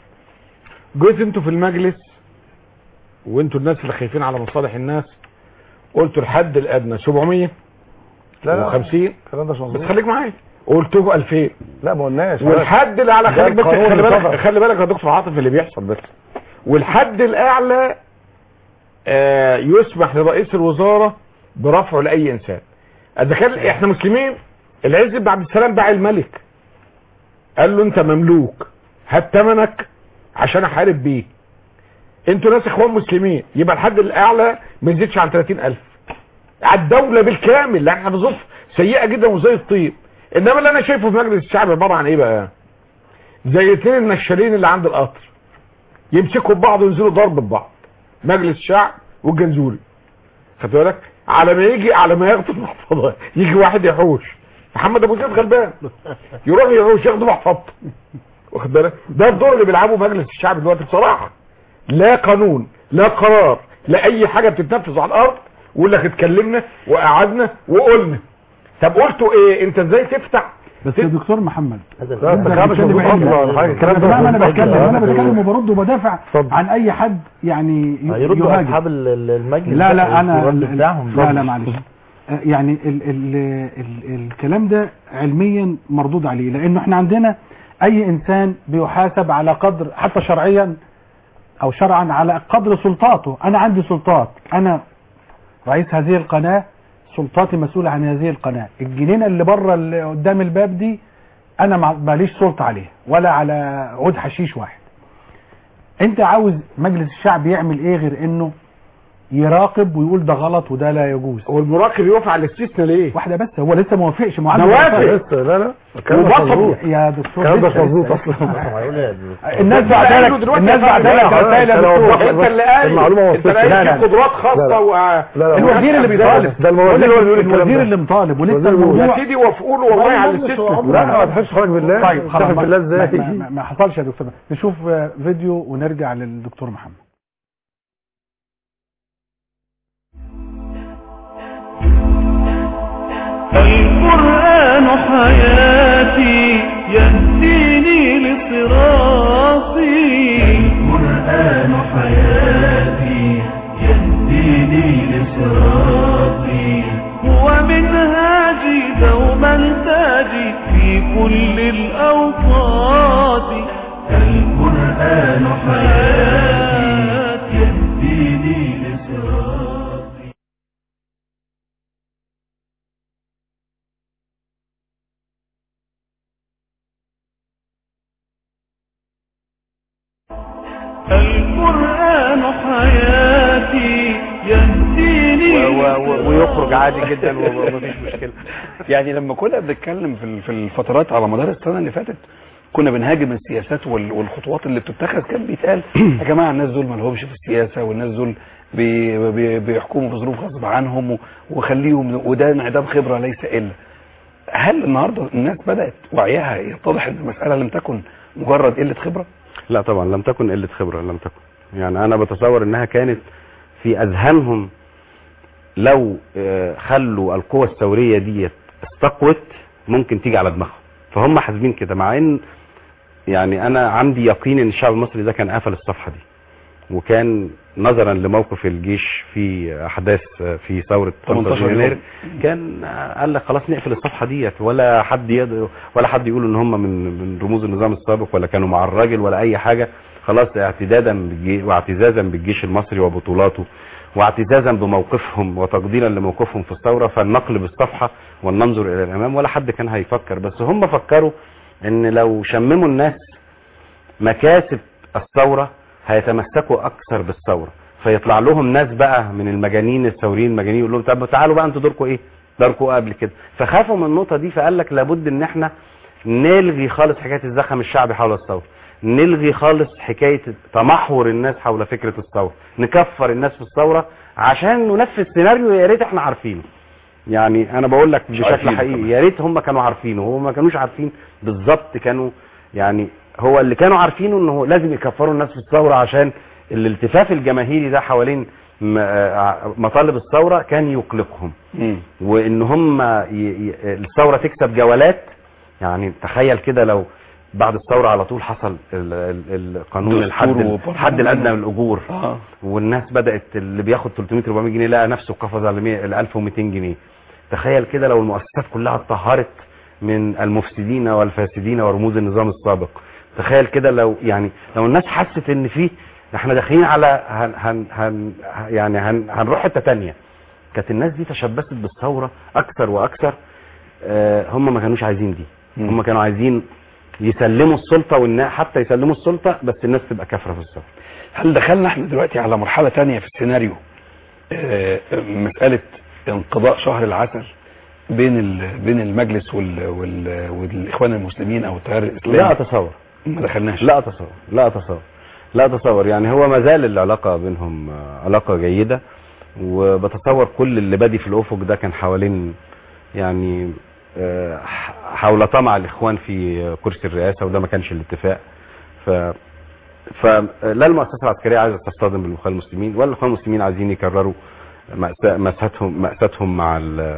C: جيت انتوا في المجلس وانتوا الناس اللي خايفين على مصالح الناس، قلتوا الحد الادنى سبعمية
D: لا
C: وخمسين.
D: الكلام ده مش مظبوط.
C: بس خليك معايا، قلتوه ألفين.
D: لا ما قلناش.
C: والحد الاعلى خليك بس خلي بالك خلي بالك يا دكتور عاطف اللي بيحصل بس. والحد الاعلى آه يسمح لرئيس الوزاره برفعه لاي انسان. اذا كان احنا مسلمين، العز بن عبد السلام باع الملك، قال له انت مملوك، هات ثمنك عشان احارب بيه. انتوا ناس اخوان مسلمين، يبقى الحد الاعلى ما يزيدش عن ثلاثين ألف على الدوله بالكامل، لان احنا في ظروف سيئه جدا وزي الطين. انما اللي انا شايفه في مجلس الشعب عباره عن ايه بقى؟ زي اثنين النشالين اللي عند القطر يمسكوا ببعض وينزلوا ضرب ببعض، مجلس الشعب والجنزوري. خدت بالك؟ على ما يجي على ما ياخدوا المحفظه يجي واحد يحوش، محمد ابو زيد غلبان يروح يحوش ياخدوا محفظته. واخد بالك؟ ده الدور اللي بيلعبه مجلس الشعب دلوقتي بصراحه. لا قانون، لا قرار، لا اي حاجه بتتنفذ على الارض. ويقول لك اتكلمنا وقعدنا وقلنا. طب قلتوا ايه؟ انت ازاي تفتح؟
B: بس يا دكتور محمد
D: لا انا بتكلم
B: انا بتكلم انا بتكلم وبرد وبدافع عن اي حد يعني
E: هيردوا اصحاب المجلس.
B: لا لا انا لا لا معلش، يعني ال ال ال الكلام ده علميا مردود عليه، لانه احنا عندنا اي انسان بيحاسب على قدر، حتى شرعيا او شرعا، على قدر سلطاته. انا عندي سلطات، انا رئيس هذه القناة، سلطاتي مسؤولة عن هذه القناة. الجنينة اللي بره اللي قدام الباب دي انا ماليش سلطة عليها ولا على عود حشيش واحد. انت عاوز مجلس الشعب يعمل ايه غير انه يراقب ويقول ده غلط وده لا يجوز؟
C: والمراقب يوافق على الاستثناء ليه؟
B: واحده بس، هو لسه ما وافقش.
C: ما وافق.
D: لا لا
B: وبطل يا دكتور،
D: الكلام ده مظبوط اصلا.
B: الناس بعدها الناس بعدها رسائل يا دكتور.
C: انت اللي قال
D: المعلومه
C: انت قال في قدرات خاصه و
B: الوزير اللي بيطالب،
D: ده
B: الوزير اللي مطالب ولسه الموضوع.
C: يا سيدي وافقوا له والله على الاستثناء.
D: لا ما تحبش خرج بالله.
B: طيب خلاص
D: بالله ازاي؟
B: ما حصلش يا دكتور. نشوف فيديو ونرجع للدكتور محمد.
A: القرآن حياتي يهديني لصراطي. القرآن حياتي يهديني لصراطي. هو منهاجي دوما تاجي في كل الأوقات. القرآن حياتي يهديني لصراطي. القرآن حياتي يهديني
Q: ويخرج عادي جدا ومفيش مشكلة. يعني لما كنا بنتكلم في في الفترات على مدار السنة اللي فاتت، كنا بنهاجم السياسات والخطوات اللي بتتخذ. كان بيتقال يا جماعة الناس دول ما لهمش في السياسة، والناس دول بي بي بيحكموا في ظروف غصب عنهم وخليهم، وده انعدام خبرة ليس إلا. هل النهاردة الناس بدأت وعيها يتضح ان المسألة لم تكن مجرد قلة خبرة؟
R: لا طبعا لم تكن قلة خبرة، لم تكن. يعني انا بتصور انها كانت في اذهانهم لو آه، خلوا القوة الثورية دي استقوت ممكن تيجي على دماغهم، فهم حاسبين كده. مع ان يعني انا عندي يقين ان الشعب المصري ده كان قفل الصفحة دي، وكان نظرا لموقف الجيش في احداث في ثورة ثمانية عشر يناير كان قال لك خلاص نقفل الصفحة ديت، ولا حد يد... ولا حد يقول ان هم من من رموز النظام السابق ولا كانوا مع الراجل ولا اي حاجة. خلاص اعتدادا بالجيش واعتزازا بالجيش المصري وبطولاته واعتزازا بموقفهم وتقديرا لموقفهم في الثورة، فلنقلب الصفحة وننظر الى الامام. ولا حد كان هيفكر، بس هم فكروا ان لو شمموا الناس مكاسب الثورة هيتمسكوا اكثر بالثورة، فيطلع لهم ناس بقى من المجانين الثوريين المجانين يقول لهم طب تعالوا بقى انتوا دوركم ايه، دوركم قبل كده. فخافوا من النقطة دي، فقال لك لابد ان احنا نلغي خالص حكاية الزخم الشعبي حول الثورة، نلغي خالص حكاية تمحور الناس حول فكرة الثورة، نكفر الناس في الثورة عشان ننفذ سيناريو يا ريت احنا عارفينه. يعني انا بقول لك بشكل حقيقي يا ريت هم كانوا عارفينه، هو ما كانوش عارفين بالظبط. كانوا يعني هو اللي كانوا عارفينه انه لازم يكفروا الناس في الثورة عشان الالتفاف الجماهيري ده حوالين مطالب الثورة كان يقلقهم، وان هم الثورة تكسب جولات. يعني تخيل كده لو بعد الثورة على طول حصل القانون الحد الحد الادنى للاجور، آه. والناس بدأت اللي بياخد ثلاثمية أربعمية جنيه لقى نفسه قفز على ألف ومئتين جنيه. تخيل كده لو المؤسسات كلها اتطهرت من المفسدين والفاسدين ورموز النظام السابق. تخيل كده لو يعني لو الناس حست ان في احنا داخلين على هن هن هن يعني هن هنروح حته ثانيه. كانت الناس دي تشبثت بالثوره اكثر واكثر. آه هم ما كانوش عايزين دي، هم كانوا عايزين يسلموا السلطه، والناس حتى يسلموا السلطه بس الناس تبقى كافره في الثوره.
Q: هل دخلنا احنا دلوقتي على مرحله ثانيه في السيناريو، آه مساله انقضاء شهر العسل بين بين المجلس وال وال والاخوان المسلمين او التيار الاسلامي؟
R: لا اتصور،
Q: ما دخلناش.
R: لا اتصور لا اتصور لا اتصور يعني هو ما زال العلاقه بينهم علاقه جيده، وبتصور كل اللي بادي في الافق ده كان حوالين يعني حول طمع الاخوان في كرسي الرئاسه، وده ما كانش الاتفاق. ف فلا المؤسسه العسكريه عايزه تصطدم بالاخوان المسلمين، ولا الاخوان المسلمين عايزين يكرروا مأساتهم مأساتهم مع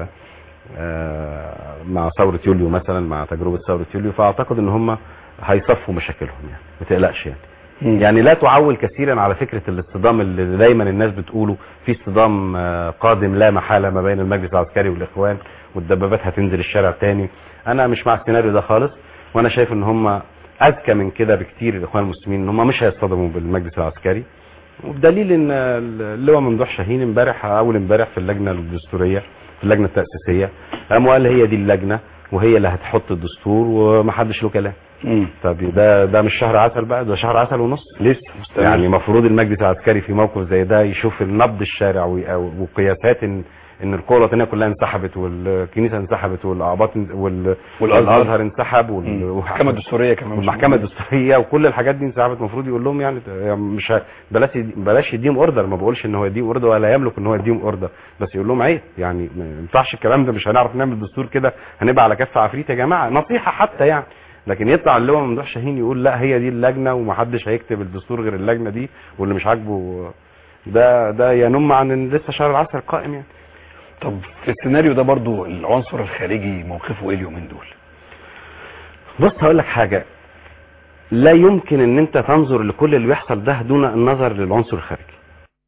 R: مع ثوره يوليو مثلا، مع تجربه ثوره يوليو. فاعتقد ان هم هيصفوا مشاكلهم، يعني ما تقلقش يعني. م. يعني لا تعول كثيرا على فكرة الاصطدام اللي دايما الناس بتقوله في اصطدام قادم لا محالة ما بين المجلس العسكري والاخوان والدبابات هتنزل الشارع تاني. انا مش مع السيناريو ده خالص، وانا شايف ان هم اذكى من كده بكتير الاخوان المسلمين، ان هم مش هيصطدموا بالمجلس العسكري. وبدليل ان اللواء ممدوح شاهين امبارح اول امبارح في اللجنة الدستورية في اللجنة التأسيسية قام قال هي دي اللجنة وهي اللي هتحط الدستور ومحدش له كلام. امم طب ده ده مش شهر عسل بقى، ده شهر عسل ونص لسه. يعني المفروض المجلس العسكري في موقف زي ده يشوف النبض الشارع وقياسات ان ان القوى الوطنيه كلها انسحبت، والكنيسه انسحبت، والاعباط والازهر انسحب،
Q: والمحكمه الدستوريه كمان
R: والمحكمه الدستوريه وكل الحاجات دي انسحبت. المفروض يقول لهم يعني مش بلاش بلاش يديهم اوردر، ما بقولش ان هو يديهم اوردر ولا يملك ان هو يديهم اوردر، بس يقول لهم عيب يعني ما ينفعش الكلام ده، مش هنعرف نعمل دستور كده، هنبقى على كف عفريت يا جماعه، نصيحه حتى يعني. لكن يطلع اللواء ممدوح شاهين يقول لا هي دي اللجنه ومحدش هيكتب الدستور غير اللجنه دي، واللي مش عاجبه ده ده ينم عن ان لسه شهر العسل قائم يعني.
Q: طب في السيناريو ده برضو العنصر الخارجي موقفه ايه اليومين دول؟
R: بص هقول لك حاجه، لا يمكن ان انت تنظر لكل اللي بيحصل ده دون النظر للعنصر الخارجي.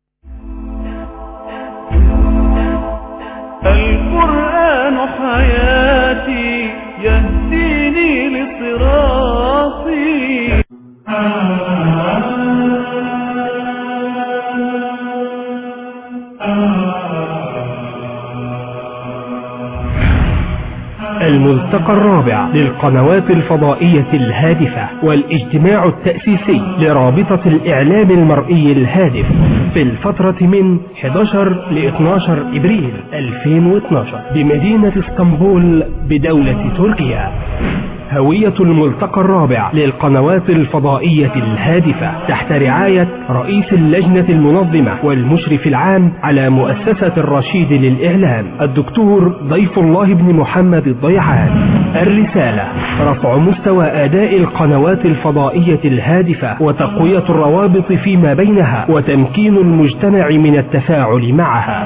A: القرآن حياتي يهديني لصراطي.
S: الملتقى الرابع للقنوات الفضائية الهادفة والاجتماع التأسيسي لرابطة الإعلام المرئي الهادف في الفترة من أحد عشر ل اثني عشر إبريل ألفين واثني عشر بمدينة اسطنبول بدولة تركيا. هوية الملتقى الرابع للقنوات الفضائية الهادفة تحت رعاية رئيس اللجنة المنظمة والمشرف العام على مؤسسة الرشيد للإعلام الدكتور ضيف الله بن محمد الضيعان. الرسالة: رفع مستوى أداء القنوات الفضائية الهادفة وتقوية الروابط فيما بينها وتمكين المجتمع من التفاعل معها.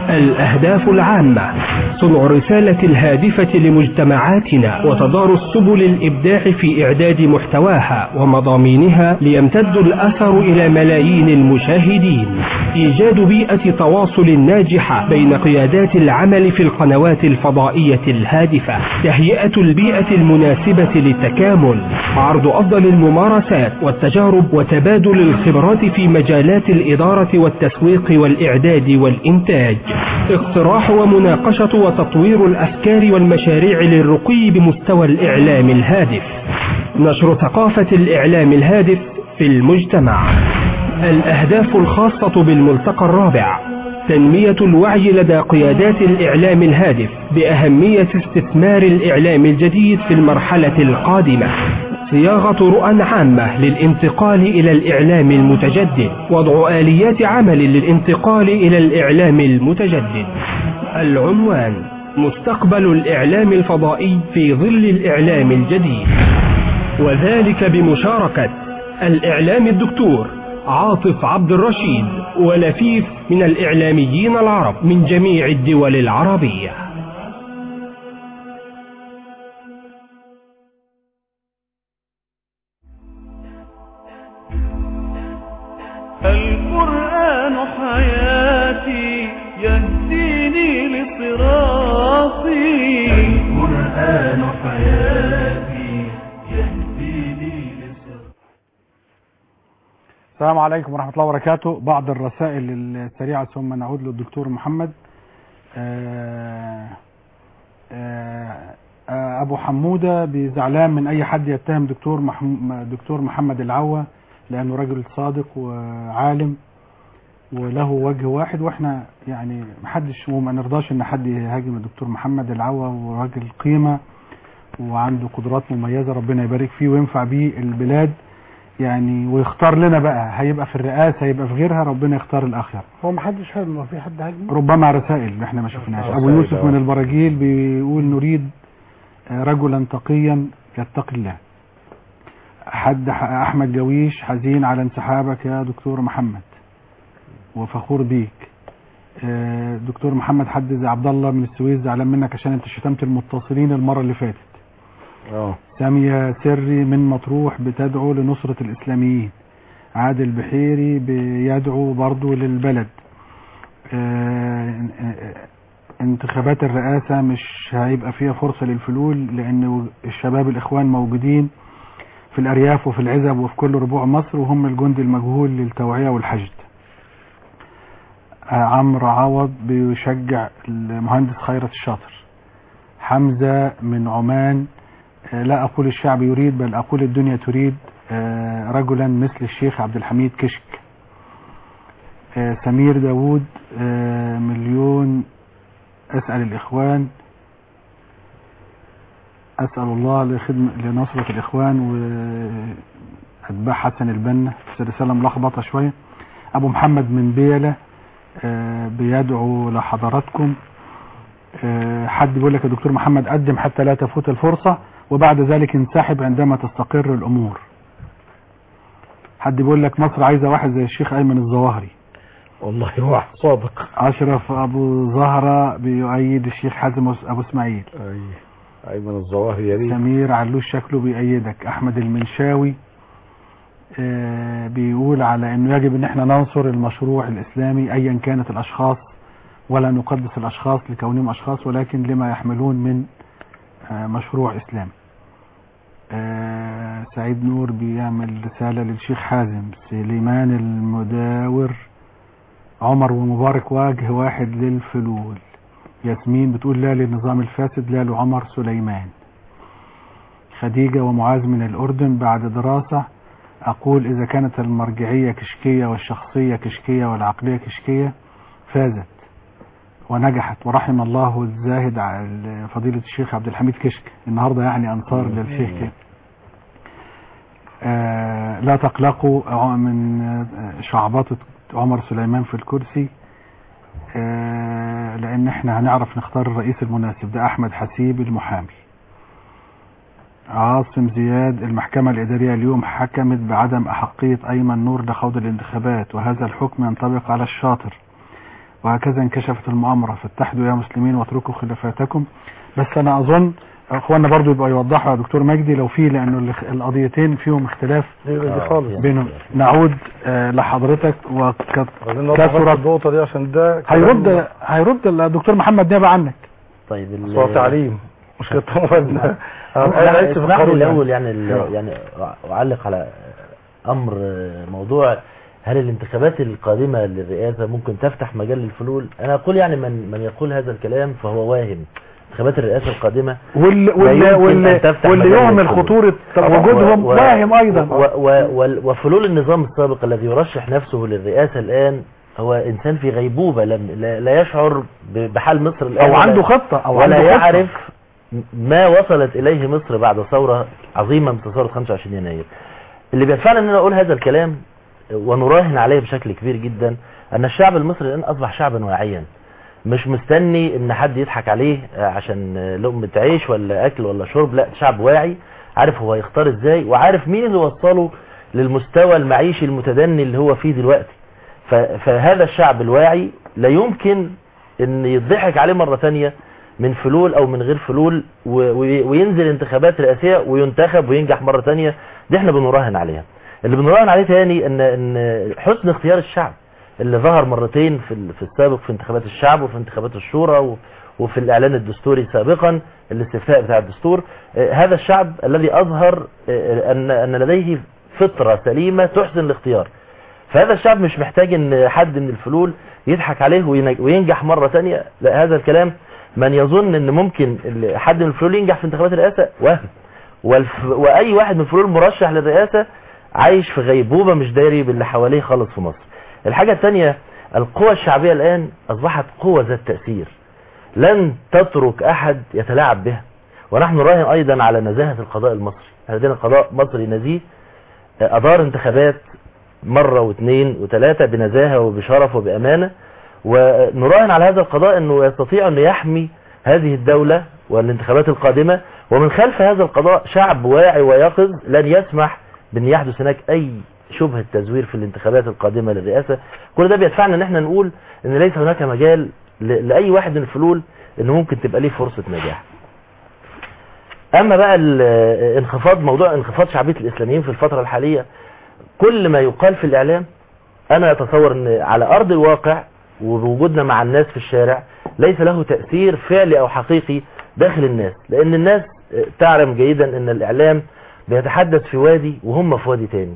S: الأهداف العامة، صنع الرسالة الهادفة لمجتمعاتنا وتدارس سبل الإبداع في إعداد محتواها ومضامينها ليمتد الأثر إلى ملايين المشاهدين، إيجاد بيئة تواصل ناجحة بين قيادات العمل في القنوات الفضائية الهادفة، تهيئة البيئة المناسبة للتكامل، عرض أفضل الممارسات والتجارب وتبادل الخبرات في مجالات الإدارة والتسويق والإعداد والإنتاج، اقتراح ومناقشة وتطوير الأفكار والمشاريع للرقي بمستوى الإعلام الهادف، نشر ثقافة الإعلام الهادف في المجتمع. الأهداف الخاصة بالملتقى الرابع: تنمية الوعي لدى قيادات الإعلام الهادف بأهمية استثمار الإعلام الجديد في المرحلة القادمة، صياغة رؤى عامة للانتقال إلى الإعلام المتجدد، وضع آليات عمل للانتقال إلى الإعلام المتجدد. العنوان: مستقبل الإعلام الفضائي في ظل الإعلام الجديد، وذلك بمشاركة الإعلام الدكتور عاطف عبد الرشيد ولفيف من الإعلاميين العرب من جميع الدول العربية.
A: القرآن حياتي يهديني لصراطي، القرآن حياتي يهديني لصراطي.
B: السلام عليكم ورحمة الله وبركاته. بعض الرسائل السريعة ثم نعود للدكتور محمد. آآ آآ أبو حمودة بزعلان من أي حد يتهم دكتور محمد, دكتور محمد العوة لأنه رجل صادق وعالم وله وجه واحد، واحنا يعني محدش وما نرضاش ان حد يهاجم الدكتور محمد العوة، وراجل قيمة وعنده قدرات مميزة ربنا يبارك فيه وينفع بيه البلاد يعني، ويختار لنا بقى هيبقى في الرئاسة هيبقى في غيرها، ربنا يختار الأخير.
F: هو محدش فاهم لو في حد هاجم،
B: ربما رسائل احنا ما شفناش. أبو يوسف من البراجيل بيقول نريد رجلا تقيا يتقي الله. حد احمد جويش حزين على انسحابك يا دكتور محمد وفخور بيك. دكتور محمد حد زي عبد الله من السويس زعلان منك عشان انت شتمت المتصلين المره اللي فاتت. اه ساميه سري من مطروح بتدعو لنصره الاسلاميين. عادل بحيري بيدعو برضو للبلد. انتخابات الرئاسه مش هيبقى فيها فرصه للفلول لان الشباب الاخوان موجودين في الأرياف وفي العزب وفي كل ربوع مصر وهم الجندي المجهول للتوعية والحشد. عمرو عوض بيشجع المهندس خيرت الشاطر. حمزة من عمان: لا أقول الشعب يريد بل أقول الدنيا تريد رجلا مثل الشيخ عبد الحميد كشك. سمير داود: مليون أسأل الإخوان أسأل الله لخدمة لنصرة الإخوان وأتباع حسن البنا. رسالة ملخبطة شوية. أبو محمد من بيلة بيدعو لحضراتكم. حد بيقول لك يا دكتور محمد قدم حتى لا تفوت الفرصة وبعد ذلك انسحب عندما تستقر الأمور. حد بيقول لك مصر عايزة واحد زي الشيخ أيمن الظواهري.
E: والله هو صادق.
B: أشرف أبو زهرة بيؤيد الشيخ حازم أبو إسماعيل.
C: أيمن الظواهري يا ريت.
B: سمير علوش شكله بيأيدك. أحمد المنشاوي آه بيقول على انه يجب ان احنا ننصر المشروع الاسلامي ايا كانت الاشخاص ولا نقدس الاشخاص لكونهم اشخاص ولكن لما يحملون من آه مشروع اسلامي. آه سعيد نور بيعمل رسالة للشيخ حازم. سليمان المداور: عمر ومبارك وجه واحد للفلول. ياسمين بتقول لا للنظام الفاسد لا لعمر سليمان. خديجة ومعاذ من الأردن: بعد دراسة أقول إذا كانت المرجعية كشكية والشخصية كشكية والعقلية كشكية فازت ونجحت ورحم الله الزاهد على فضيلة الشيخ عبد الحميد كشك. النهاردة يعني أنصار للشيخ كده. آه لا تقلقوا من شعبطة عمر سليمان في الكرسي آه لأن احنا هنعرف نختار الرئيس المناسب. ده أحمد حسيب المحامي. عاصم زياد: المحكمة الإدارية اليوم حكمت بعدم أحقية أيمن نور لخوض الانتخابات وهذا الحكم ينطبق على الشاطر وهكذا انكشفت المؤامرة فاتحدوا يا مسلمين واتركوا خلافاتكم. بس انا اظن اخواننا برضو يبقى يوضحوا يا دكتور مجدي لو في، لانه القضيتين فيهم اختلاف بينهم. نعود آه لحضرتك وكثرت
D: النقطة دي عشان ده
B: هيرد هيرد الدكتور محمد نيابة عنك.
E: طيب
D: صوت تعليم مش كده.
E: انا اسمح لي الاول يعني يعني اعلق على امر موضوع هل الانتخابات القادمة للرئاسة ممكن تفتح مجال للفلول. انا اقول يعني من من يقول هذا الكلام فهو واهم. انتخابات الرئاسة القادمة
B: واللي واللي واللي يهمل خطورة وجودهم واهم ايضا.
E: وفلول النظام السابق الذي يرشح نفسه للرئاسة الان هو انسان في غيبوبة لم لا يشعر بحال مصر الان
B: او عنده خطة او
E: ولا
B: عنده
E: يعرف ما وصلت اليه مصر بعد ثورة عظيمة مثل ثورة خمسة وعشرين يناير. اللي بيدفعنا ان انا اقول هذا الكلام ونراهن عليه بشكل كبير جدا ان الشعب المصري الان اصبح شعبا واعيا، مش مستني ان حد يضحك عليه عشان لقمة عيش ولا اكل ولا شرب. لا، شعب واعي عارف هو يختار ازاي وعارف مين اللي وصله للمستوى المعيشي المتدني اللي هو فيه دلوقتي. فهذا الشعب الواعي لا يمكن ان يضحك عليه مرة ثانية من فلول او من غير فلول وينزل انتخابات رئاسية وينتخب وينجح مرة ثانية. دي احنا بنراهن عليها. اللي بنراهن عليه تاني ان ان حسن اختيار الشعب اللي ظهر مرتين في في السابق في انتخابات الشعب وفي انتخابات الشورى وفي الاعلان الدستوري سابقا الاستفتاء بتاع الدستور. هذا الشعب الذي اظهر ان ان لديه فطرة سليمة تحسن الاختيار. فهذا الشعب مش محتاج ان حد من الفلول يضحك عليه وينجح مرة ثانية. لا، هذا الكلام من يظن ان ممكن حد من الفلول ينجح في انتخابات الرئاسة وهم. واي واحد من الفلول مرشح للرئاسة عايش في غيبوبة مش داري باللي حواليه خالص في مصر. الحاجة الثانية القوى الشعبية الآن أصبحت قوة ذات تأثير لن تترك أحد يتلاعب بها. ونحن نراهن أيضا على نزاهة القضاء المصري. عندنا قضاء مصري نزيه أدار انتخابات مرة واثنين وثلاثة بنزاهة وبشرف وبأمانة. ونراهن على هذا القضاء أنه يستطيع أن يحمي هذه الدولة والانتخابات القادمة. ومن خلف هذا القضاء شعب واعي ويقظ لن يسمح بأن يحدث هناك أي شبهة تزوير في الانتخابات القادمة للرئاسة. كل ده بيدفعنا ان احنا نقول ان ليس هناك مجال لأي واحد من الفلول انه ممكن تبقى ليه فرصة نجاح. اما بقى انخفاض موضوع انخفاض شعبية الاسلاميين في الفترة الحالية، كل ما يقال في الاعلام انا اتصور ان على ارض الواقع وبوجودنا مع الناس في الشارع ليس له تأثير فعلي او حقيقي داخل الناس. لان الناس تعلم جيدا ان الاعلام بيتحدث في وادي وهم في وادي تاني.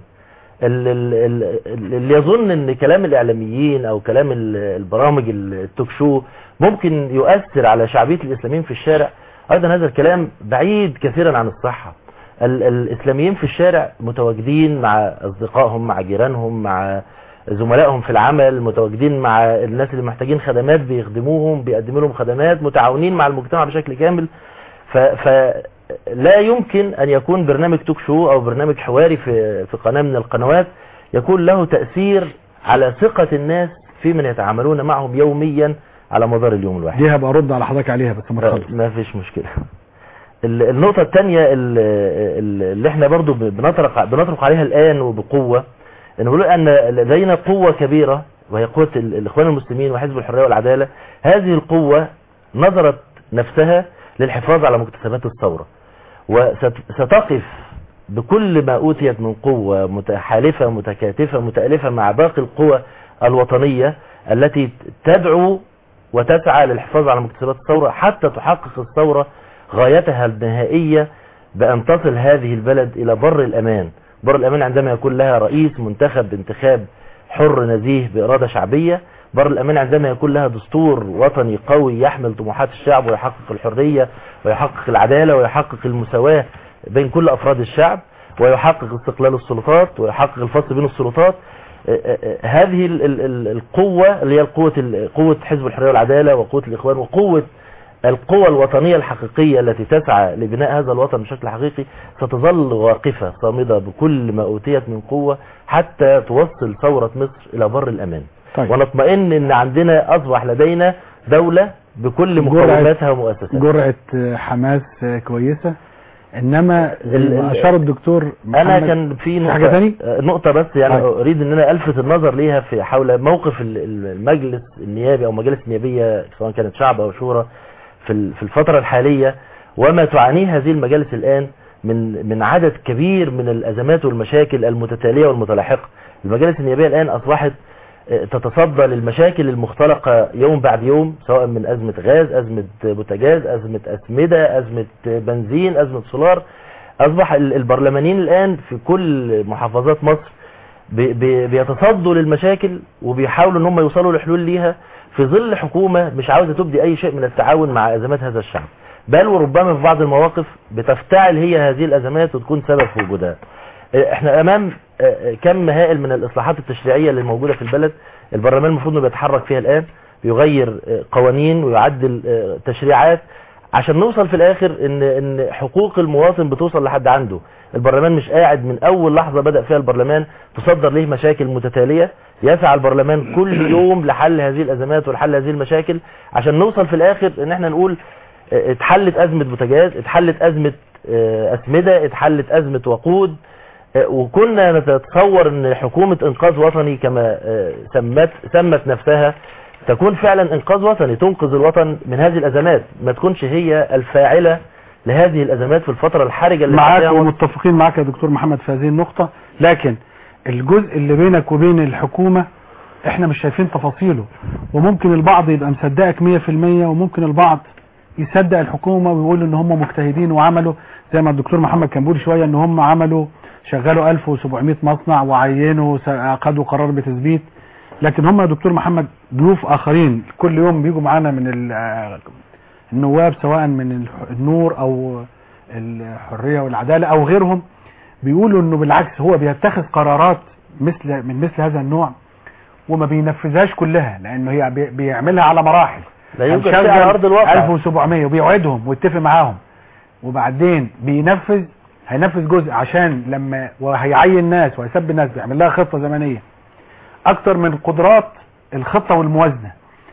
E: اللي يظن ان كلام الاعلاميين او كلام البرامج التوك شو ممكن يؤثر على شعبية الاسلاميين في الشارع، ايضا هذا الكلام بعيد كثيرا عن الصحة. الاسلاميين في الشارع متواجدين مع اصدقائهم، مع جيرانهم، مع زملائهم في العمل، متواجدين مع الناس اللي محتاجين خدمات بيخدموهم، بيقدموا لهم خدمات، متعاونين مع المجتمع بشكل كامل. ف, ف لا يمكن أن يكون برنامج توك شو أو برنامج حواري في في قناة من القنوات يكون له تأثير على ثقة الناس في من يتعاملون معهم يوميا على مدار اليوم الواحد.
B: دي هبقى أرد على حضرتك عليها بس ما تخلص.
E: ما فيش مشكلة. النقطة الثانية اللي احنا برضو بنطرق بنطرق عليها الآن وبقوة، ان نقول أن لدينا قوة كبيرة وهي قوة الإخوان المسلمين وحزب الحرية والعدالة. هذه القوة نظرت نفسها للحفاظ على مكتسبات الثورة وستقف بكل ما أوتيت من قوة متحالفة متكاتفة متألفة مع باقي القوى الوطنية التي تدعو وتسعى للحفاظ على مكتسبات الثورة حتى تحقق الثورة غايتها النهائية بأن تصل هذه البلد إلى بر الأمان. بر الأمان عندما يكون لها رئيس منتخب بانتخاب حر نزيه بإرادة شعبية. بر الأمان عندما يكون لها دستور وطني قوي يحمل طموحات الشعب ويحقق الحرية ويحقق العدالة ويحقق المساواة بين كل أفراد الشعب ويحقق استقلال السلطات ويحقق الفصل بين السلطات. هذه القوة اللي هي القوة قوة حزب الحرية والعدالة وقوة الإخوان وقوة القوى الوطنية الحقيقية التي تسعى لبناء هذا الوطن بشكل حقيقي ستظل واقفة صامدة بكل ما أوتيت من قوة حتى توصل ثورة مصر إلى بر الأمان. طيب. ونطمئن ان عندنا اصبح لدينا دولة بكل مقوماتها ومؤسساتها.
B: جرعة حماس كويسة. انما
E: ال-
B: اشار الدكتور
E: انا
B: محمد
E: كان في
B: حاجه
E: نقطة
B: ثانيه
E: آه، نقطة بس يعني
B: طيب.
E: اريد ان انا الفت النظر ليها في حول موقف ال- ال- المجلس النيابي او مجالس النيابية سواء كانت شعب او شورى في ال- في الفترة الحالية وما تعانيه هذه المجالس الان من من عدد كبير من الازمات والمشاكل المتتالية والمتلاحقة. المجالس النيابية الان اصبحت آه، تتصدى للمشاكل المختلقة يوم بعد يوم سواء من ازمة غاز، ازمة بوتاجاز، ازمة اسمدة، ازمة بنزين، ازمة سولار. اصبح ال- البرلمانيين الان في كل محافظات مصر بي- بي- بيتصدوا للمشاكل وبيحاولوا ان هم يوصلوا لحلول ليها في ظل حكومة مش عاوزة تبدي اي شيء من التعاون مع ازمات هذا الشعب، بل وربما في بعض المواقف بتفتعل هي هذه الازمات وتكون سبب في وجودها. اه، احنا امام اه، كم هائل من الاصلاحات التشريعية اللي موجودة في البلد. البرلمان المفروض انه بيتحرك فيها الان، بيغير اه، قوانين ويعدل اه، تشريعات عشان نوصل في الاخر ان ان حقوق المواطن بتوصل لحد عنده. البرلمان مش قاعد من اول لحظة بدأ فيها البرلمان تصدر ليه مشاكل متتالية، يسعى البرلمان كل يوم لحل هذه الازمات ولحل هذه المشاكل عشان نوصل في الاخر ان احنا نقول اه، اتحلت ازمة بوتاجاز، اتحلت ازمة اه، اسمدة، اتحلت ازمة وقود. اه، وكنا نتصور ان حكومة انقاذ وطني كما اه، سمت سمت نفسها تكون فعلا انقاذ وطني، تنقذ الوطن من هذه الازمات، ما تكونش هي الفاعلة لهذه الازمات في الفترة الحرجة اللي
B: معاك
E: فيها.
B: ومتفقين معاك يا دكتور محمد في هذه النقطة، لكن الجزء اللي بينك وبين الحكومة احنا مش شايفين تفاصيله، وممكن البعض يبقى مصدقك مية في المية وممكن البعض يصدق الحكومة ويقول ان هم مجتهدين وعملوا زي ما الدكتور محمد كان بيقول شوية ان هم عملوا شغلوا ألف وسبعمية مصنع وعينوا خدوا قرار بتثبيت. لكن هم يا دكتور محمد ضيوف اخرين كل يوم بيجوا معانا من ال- النواب سواء من الح- النور او الحرية والعدالة او غيرهم، بيقولوا انه بالعكس هو بيتخذ قرارات مثل من مثل هذا النوع وما بينفذهاش كلها، لانه هي بي- بيعملها على مراحل.
E: لا يوجد
B: هنشغل
E: شيء على ارض الواقع.
B: ألف وسبعمية وبيوعدهم ويتفق معاهم وبعدين بينفذ، هينفذ جزء عشان لما وهيعين ناس وهيسب الناس بيعمل لها خطة زمنية اكتر من قدرات الخطة والموازنة.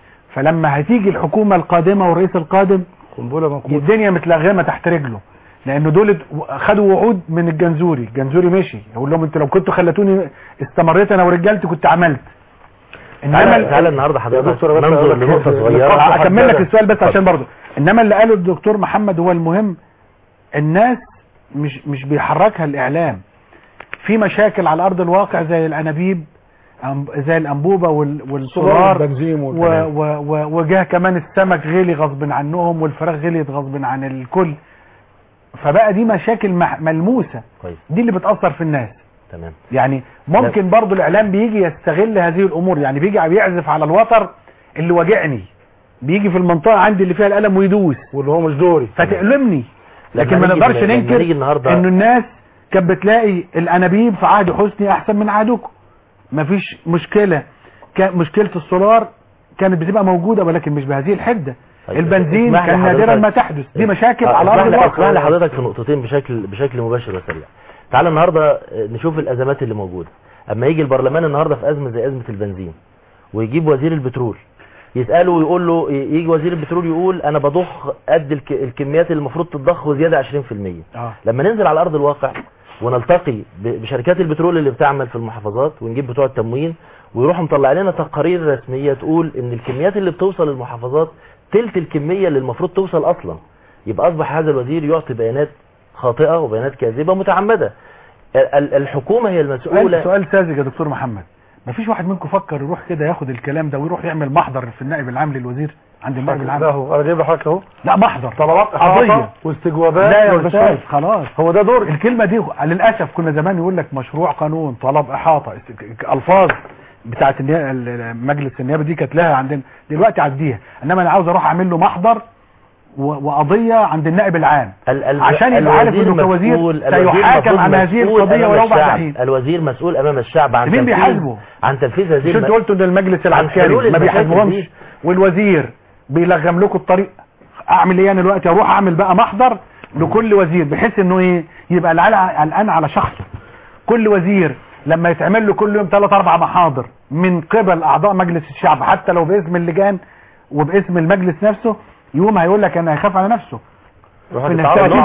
B: فلما هتيجي الحكومة القادمة والرئيس القادم الدنيا متلغمة تحت رجله، لانه دول خدوا وعود من الجنزوري. الجنزوري مشي يقول لهم انتوا لو كنتوا خلتوني استمريت انا ورجالتي كنت عملت.
E: تعالى تعالى النهارده حضرتك ننظر لنقطة صغيرة
B: اكمل لك السؤال بس عشان برضه، انما اللي قاله الدكتور محمد هو المهم. الناس مش مش بيحركها الاعلام، في مشاكل على ارض الواقع زي الانابيب أم- زي الانبوبه وال- والسولار
D: والبنزين
B: و-
D: والكلام.
B: و- و- وجاه كمان السمك غلي غصب عنهم والفراخ غليت غصب عن الكل. فبقى دي مشاكل مح- ملموسه
E: كويس.
B: دي اللي بتاثر في الناس.
E: تمام.
B: يعني ممكن برضو الاعلام بيجي يستغل هذه الامور، يعني بيجي بيعزف على الوتر اللي واجعني، بيجي في المنطقه عندي اللي فيها القلم ويدوس
D: واللي هو مش دوري
B: فتألمني. لكن
E: لما
B: ما
E: نيجي-
B: نقدرش
E: لما
B: ننكر
E: نيجي النهاردة-
B: انه الناس كانت بتلاقي الانابيب في عهد حسني احسن من عهدكم، مفيش مشكله. كان مشكله السولار كانت بتبقى موجوده ولكن مش بهذه الحده.
E: طيب،
B: البنزين
E: اسمح لي
B: كان نادرا
E: حضرتك-
B: ما تحدث، دي
E: آه،
B: مشاكل
E: آه،
B: على
E: اسمح
B: ارض
E: لي- اسمح لي
B: الواقع.
E: حضرتك في نقطتين بشكل بشكل مباشر وسريع. تعالى النهارده آه، نشوف الازمات اللي موجوده. اما يجي البرلمان النهارده في ازمه زي ازمه البنزين ويجيب وزير البترول يساله ويقول له، يجي وزير البترول يقول انا بضخ قد الك- الكميات اللي المفروض تتضخ وزياده عشرين في المية.
B: اه
E: لما ننزل على ارض الواقع ونلتقي ب- بشركات البترول اللي بتعمل في المحافظات ونجيب بتوع التموين ويروحوا مطلع لنا تقارير رسميه تقول ان الكميات اللي بتوصل للمحافظات تلت الكميه اللي المفروض توصل اصلا، يبقى اصبح هذا الوزير يعطي بيانات خاطئه وبيانات كاذبه متعمده. ال- ال- الحكومه هي المسؤوله.
B: سؤال سؤال ساذج يا دكتور محمد، مفيش واحد منكم فكر يروح كده ياخد الكلام ده ويروح يعمل محضر في النائب العام للوزير عند النائب العام؟
D: لا هو انا جايب لحضرتك اهو
B: لا محضر
D: طلبات
B: قضيه
D: احاطه واستجوابات
B: لا يا
D: والبشائر.
B: استاذ خلاص
D: هو ده دور
B: الكلمه دي. للاسف كنا زمان يقول لك مشروع قانون طلب احاطه است- الفاظ بتاعت النيا- ال- مجلس النيابه دي كانت لها عندنا، دلوقتي عديها. انما انا عاوز اروح اعمل له محضر و- وقضيه عند النائب العام
E: ال- ال-
B: عشان يبقى عارف
E: الوزير
B: انه كوزير
E: مسؤول- الوزير
B: سيحاكم
E: المفروض
B: على هذه
E: مسؤول
B: القضيه
E: أمام
B: ولو بعد
E: الشعب.
B: حين.
E: الوزير مسؤول امام الشعب عن
B: مين
E: تنفيذ
B: بيحاسبه؟
E: عن تنفيذ هذه
B: مش انتوا قلتوا ان المجلس العسكري
E: حلول
B: ما
E: المشاكل
B: بيحاسبهمش
E: دي.
B: والوزير بيلغم لكم الطريق؟ اعمل ايه انا دلوقتي؟ اروح اعمل بقى محضر لكل وزير بحيث انه ايه يبقى العلقه الان على شخصه. كل وزير لما يتعمل له كل يوم ثلاث اربع محاضر من قبل اعضاء مجلس الشعب حتى لو باسم اللجان وباسم المجلس نفسه، يوم هيقول لك انا هيخاف على نفسه. في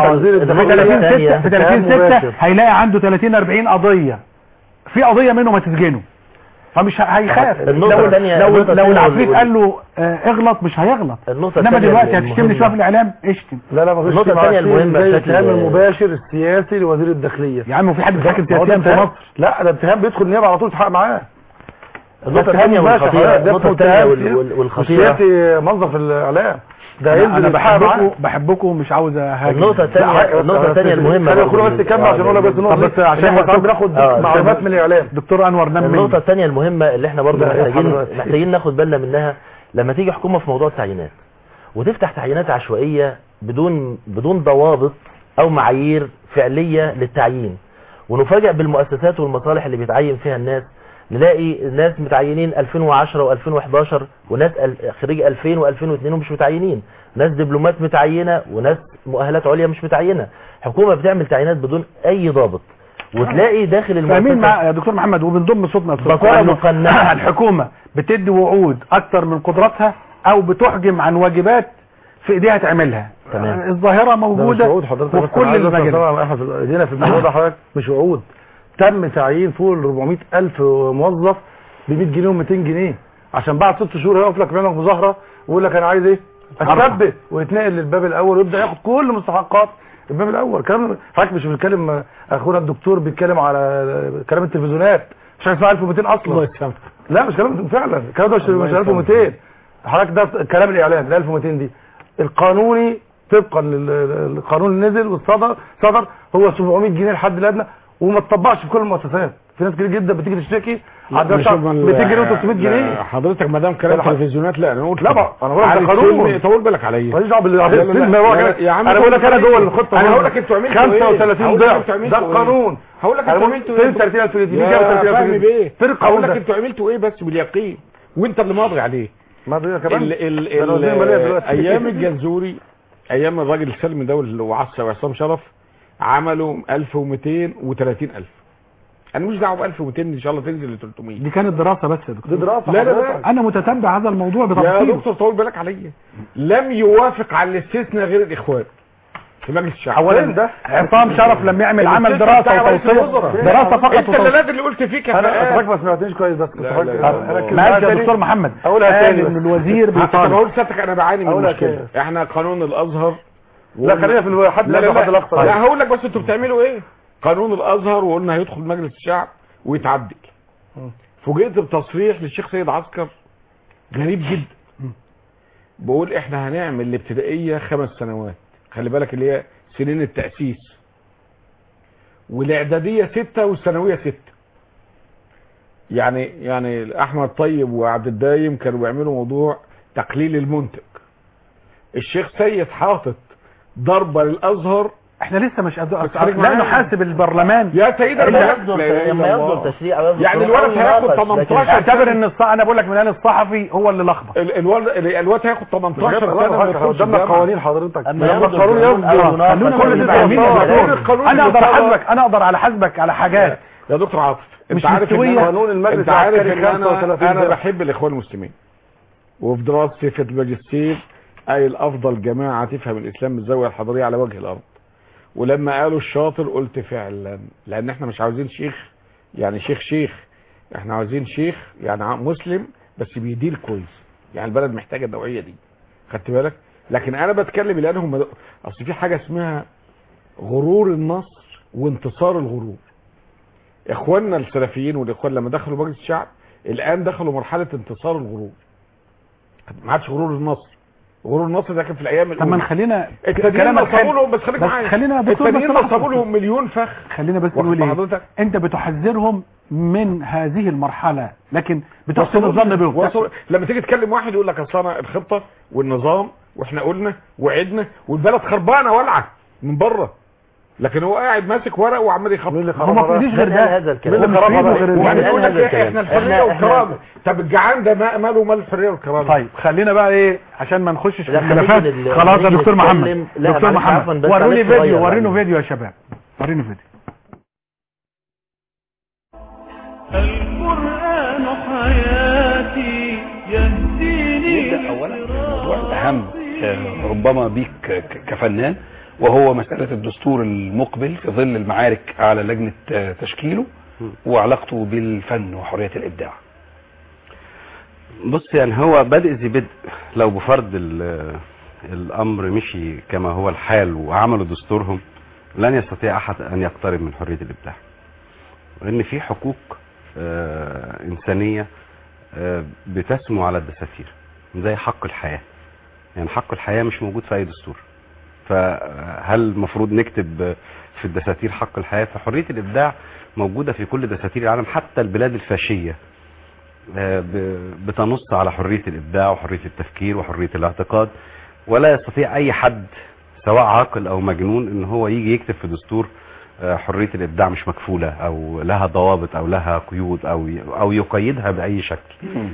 B: ثلاثين ستة في ثلاثين ستة هيلاقي عنده ثلاثين أربعين قضيه، في قضيه منهم هتسجنه، فمش هيخاف. لو لو, لو العفريت قال له اه اغلط مش هيغلط. انما دلوقتي هتشتمني شويه في الاعلام اشتم.
D: لا لا مفيش. النقطه الثانيه المهمه زي الاتهام المباشر السياسي لوزير الداخليه.
B: يا عم وفي حد بيتحكم سياسيا في مصر؟
D: لا ده اتهام بيدخل النيابه على طول تحقق معاه.
E: النقطه الثانيه والخطيره النقطه الثانيه والخطيره
D: سياسي موظف الاعلام ده ينزل.
B: انا بحبكم بحبكم مش عاوز اهاجم.
E: النقطه الثانيه النقطه الثانيه المهمه
D: خلينا كل بس كمل عشان نقول بس نقطه بس عشان احنا بناخد معلومات من الاعلام.
B: دكتور انور نمي.
E: النقطه الثانيه المهمه اللي احنا برضه محتاجين محتاجين ناخد بالنا منها لما تيجي حكومه في موضوع التعيينات وتفتح تعيينات عشوائيه بدون بدون ضوابط او معايير فعليه للتعيين، ونفاجئ بالمؤسسات والمصالح اللي بيتعين فيها الناس، نلاقي ناس متعينين ألفين وعشرة وألفين وحداشر وناس خريج ألفين وألفين واثنين ومش متعينين، ناس دبلومات متعينه وناس مؤهلات عليا مش متعينه. حكومه بتعمل تعيينات بدون اي ضابط، وتلاقي داخل المؤسسه
B: فاهمين مع يا دكتور محمد وبنضم صوتنا
E: مقنعه.
B: الحكومه بتدي وعود اكتر من قدراتها او بتحجم عن واجبات في ايديها تعملها.
E: تمام.
B: الظاهره موجوده
D: مش وعود حضرتك
B: وفي كل المجالات.
D: طبعا احنا في ايدينا في الموضوع ده حضرتك مش وعود، تم تعيين فوق ال أربعمائة ألف موظف ب مائة جنيه و200 جنيه عشان بعد ست شهور هيقف لك بيعمل مظاهره ويقول لك انا عايز ايه؟ اثبت ويتنقل للباب الاول ويبدا ياخد كل مستحقات الباب الاول. كلام حضرتك مش بنتكلم، اخونا الدكتور بيتكلم على كلام التلفزيونات مش هنسمع ألف ومئتين اصلا. لا مش كلام فعلا، الكلام ده مش ألف ومئتين حضرتك، ده كلام الاعلام. ال ألف ومئتين دي القانوني طبقا للقانون اللي نزل والصدر صدر هو سبعمائة جنيه الحد الادنى، وما اتطبقش في كل المؤسسات. في ناس كتير جدا بتيجي تشتكي على مئتين جنيه و300 جنيه.
C: حضرتك ما دام كلام تلفزيونات لا انا قلت
D: لا بقى انا بقول لك قانون
C: طول بالك عليا
D: ماليش دعوه بالفيلم. انا بقول لك انا جوه الخطه
C: انا هقول لك انتوا عملتوا ايه
D: خمسة وثلاثين ضعف ده القانون.
C: هقول لك انتوا عملتوا ايه
D: ثلاثين ألف جنيه جاب ثلاثين ألف جنيه
C: هقول لك انتوا عملتوا ايه بس باليقين وانت اللي ماضي عليه.
D: ماضي كمان
C: ال ال ايام الجنزوري ايام الراجل سلمي ده وعصا وعصام شرف عملوا ألف ومئتين وثلاثين ألف. انا مش دعوه ب ألف ومئتين ان شاء الله تنزل ل ثلاثمائة.
B: دي كانت دراسه بس يا دكتور.
D: دي دراسه.
C: لا لا لا
B: انا متتبع هذا الموضوع بتفصيل.
C: يا دكتور طول بالك عليا. لم يوافق على الاستثناء غير الاخوان في مجلس الشعب.
B: اولا ده عصام شرف لما يعمل عمل دراسه وتوصيه دراسه فقط.
C: انت اللي اللي قلت فيك
D: انا حضرتك ما سمعتنيش كويس بس
B: معلش يا دكتور محمد
D: اقولها تاني
B: ان الوزير
C: بيطالب. بقول سيادتك انا بعاني من مشكله. احنا قانون الازهر
D: لا خلينا في الحد
C: لا لا لا, لا هقول لك بس انتوا بتعملوا ايه. قانون الازهر وقلنا هيدخل مجلس الشعب ويتعدل. فوجئت بتصريح للشيخ سيد عسكر غريب جدا، بقول احنا هنعمل الابتدائيه خمس سنوات، خلي بالك اللي هي سنين التاسيس، والاعداديه سته والثانويه سته. يعني يعني احمد طيب وعبد الدايم كانوا بيعملوا موضوع تقليل المنتج. الشيخ سيد حاطط ضربه للازهر.
B: احنا لسه مش قادرين لا نحاسب البرلمان
C: يا سيدي
E: لما يصدر تشريع
C: يعني الولد هياخد ثمانية عشر.
B: اعتبر ان الص... انا بقول لك من قال الصحفي هو اللي لخبط.
C: الولد الولد هياخد ثمانية عشر سنه
D: قدامنا قوانين حضرتك.
B: القانون يصدر خلونا كل ده انا اقدر احاسبك انا اقدر على حاسبك على حاجات
C: يا دكتور عاطف.
B: انت عارف ان
D: قانون المجلس
C: انت عارف ان انا انا بحب الاخوان المسلمين وفي دراستي في الماجستير اي الافضل جماعه تفهم الاسلام من الزاويه الحضاريه على وجه الارض. ولما قالوا الشاطر قلت فعلا، لان احنا مش عاوزين شيخ يعني شيخ شيخ احنا عاوزين شيخ يعني مسلم بس بيدير كويس. يعني البلد محتاجه النوعيه دي، خدت بالك؟ لكن انا بتكلم لان هم اصل في حاجه اسمها غرور النصر وانتصار الغرور. اخواننا السلفيين والاخوان لما دخلوا مجلس الشعب الان دخلوا مرحله انتصار الغرور، ما عادش غرور النصر. غرور النصر ده كان في الايام
B: الاولى. طب ما نخلينا
C: التانيين نصبوا لهم بس خليك معايا.
B: خلينا دكتور
C: التانيين نصبوا لهم مليون فخ.
B: خلينا بس نقول ايه، انت بتحذرهم من هذه المرحله لكن بتحسن الظن بهم.
C: لما تيجي تكلم واحد يقول لك اصل انا الخطه والنظام واحنا قلنا وعدنا والبلد خربانه والعه من بره، لكن هو قاعد ماسك ورق وعمال يخبط.
B: هو ما فيش غير ده
E: هذا الكلام.
B: اللي خربها
C: يعني يقول لك احنا الحريه والكرامه. طب الجعان ده ماله مال الحريه والكرامه؟
B: طيب خلينا بقى ايه عشان ما نخشش في الخلافات. خلاص يا دكتور محمد دكتور محمد وروني فيديو وريني فيديو يا شباب وريني فيديو.
A: القرآن حياتي يهديني.
Q: اولا الموضوع الاهم ربما بيك كفنان وهو مسألة الدستور المقبل في ظل المعارك على لجنة آه، تشكيله وعلاقته بالفن وحرية الإبداع.
R: بص يعني هو بادئ ذي بدء، لو بفرض ال- الامر مشي كما هو الحال وعملوا دستورهم لن يستطيع احد ان يقترب من حرية الابداع، وان في حقوق آه انسانية آه بتسمو على الدساتير زي حق الحياة. يعني حق الحياة مش موجود في اي دستور، فهل المفروض نكتب في الدساتير حق الحياة؟ فحرية الابداع موجودة في كل دساتير العالم، حتى البلاد الفاشية بتنص على حرية الإبداع وحرية التفكير وحرية الاعتقاد، ولا يستطيع أي حد سواء عاقل أو مجنون إن هو يجي يكتب في دستور حرية الإبداع مش مكفولة أو لها ضوابط أو لها قيود أو أو يقيدها بأي شكل.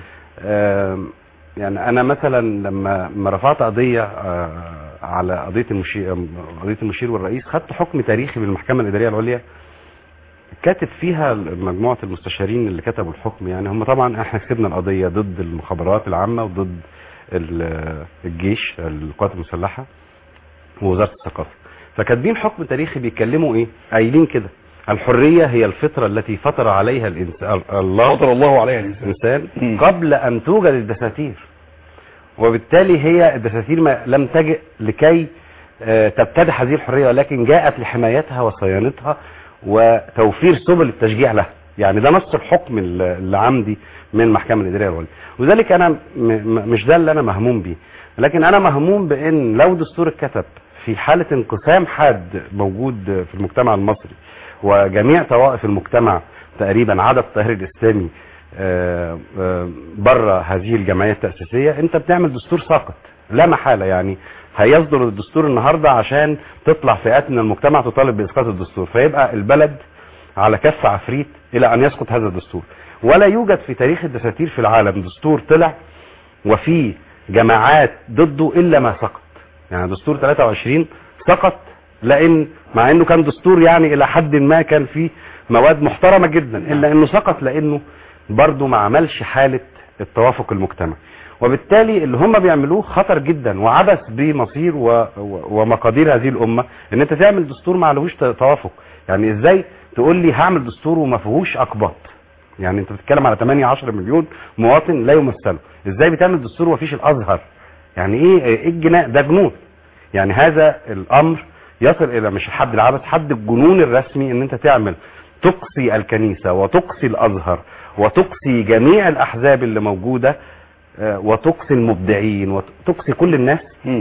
R: يعني أنا مثلا لما لما رفعت قضية على قضية المشير قضية المشير والرئيس، خدت حكم تاريخي من المحكمة الإدارية العليا كاتب فيها مجموعة المستشارين اللي كتبوا الحكم. يعني هم طبعا احنا كسبنا القضية ضد المخابرات العامة وضد الجيش القوات المسلحة ووزارة الثقافة، فكاتبين حكم تاريخي بيتكلموا ايه، قايلين كده: الحرية هي الفطرة التي فطر عليها الانسان الله
Q: فطر الله عليها الانسان
R: قبل ان توجد الدساتير، وبالتالي هي الدساتير ما لم تجئ لكي تبتدع هذه الحرية، ولكن جاءت لحمايتها وصيانتها وتوفير سبل التشجيع لها. يعني ده نص الحكم اللي عندي من المحكمة الإدارية العليا. وذلك انا مش ده اللي انا مهموم بيه، لكن انا مهموم بان لو دستور اتكتب في حالة انقسام حاد موجود في المجتمع المصري وجميع طوائف المجتمع تقريبا عدا التيار الاسلامي بره هذه الجمعية التأسيسية، انت بتعمل دستور ساقط لا محالة. يعني هيصدر الدستور النهاردة عشان تطلع فئات من المجتمع تطالب بإسقاط الدستور، فيبقى البلد على كف عفريت إلى أن يسقط هذا الدستور. ولا يوجد في تاريخ الدساتير في العالم دستور طلع وفي جماعات ضده إلا ما سقط. يعني دستور ثلاثة وعشرين سقط لأن مع أنه كان دستور يعني إلى حد ما كان فيه مواد محترمة جدا، إلا أنه سقط لأنه برضه ما عملش حالة التوافق المجتمعي. وبالتالي اللي هم بيعملوه خطر جدا وعبث بمصير و... ومقادير هذه الامه، ان انت تعمل دستور ما لهوش توافق. يعني ازاي تقول لي هعمل دستور وما فيهوش اقباط؟ يعني انت بتتكلم على ثمانية عشر مليون مواطن لا يمثلوا، ازاي بتعمل دستور وما فيش الازهر؟ يعني ايه ايه الجناء ده؟ جنون. يعني هذا الامر يصل الى مش حد العبث، حد الجنون الرسمي، ان انت تعمل تقصي الكنيسه وتقصي الازهر وتقصي جميع الاحزاب اللي موجوده وتقصي المبدعين وتقصي كل الناس م.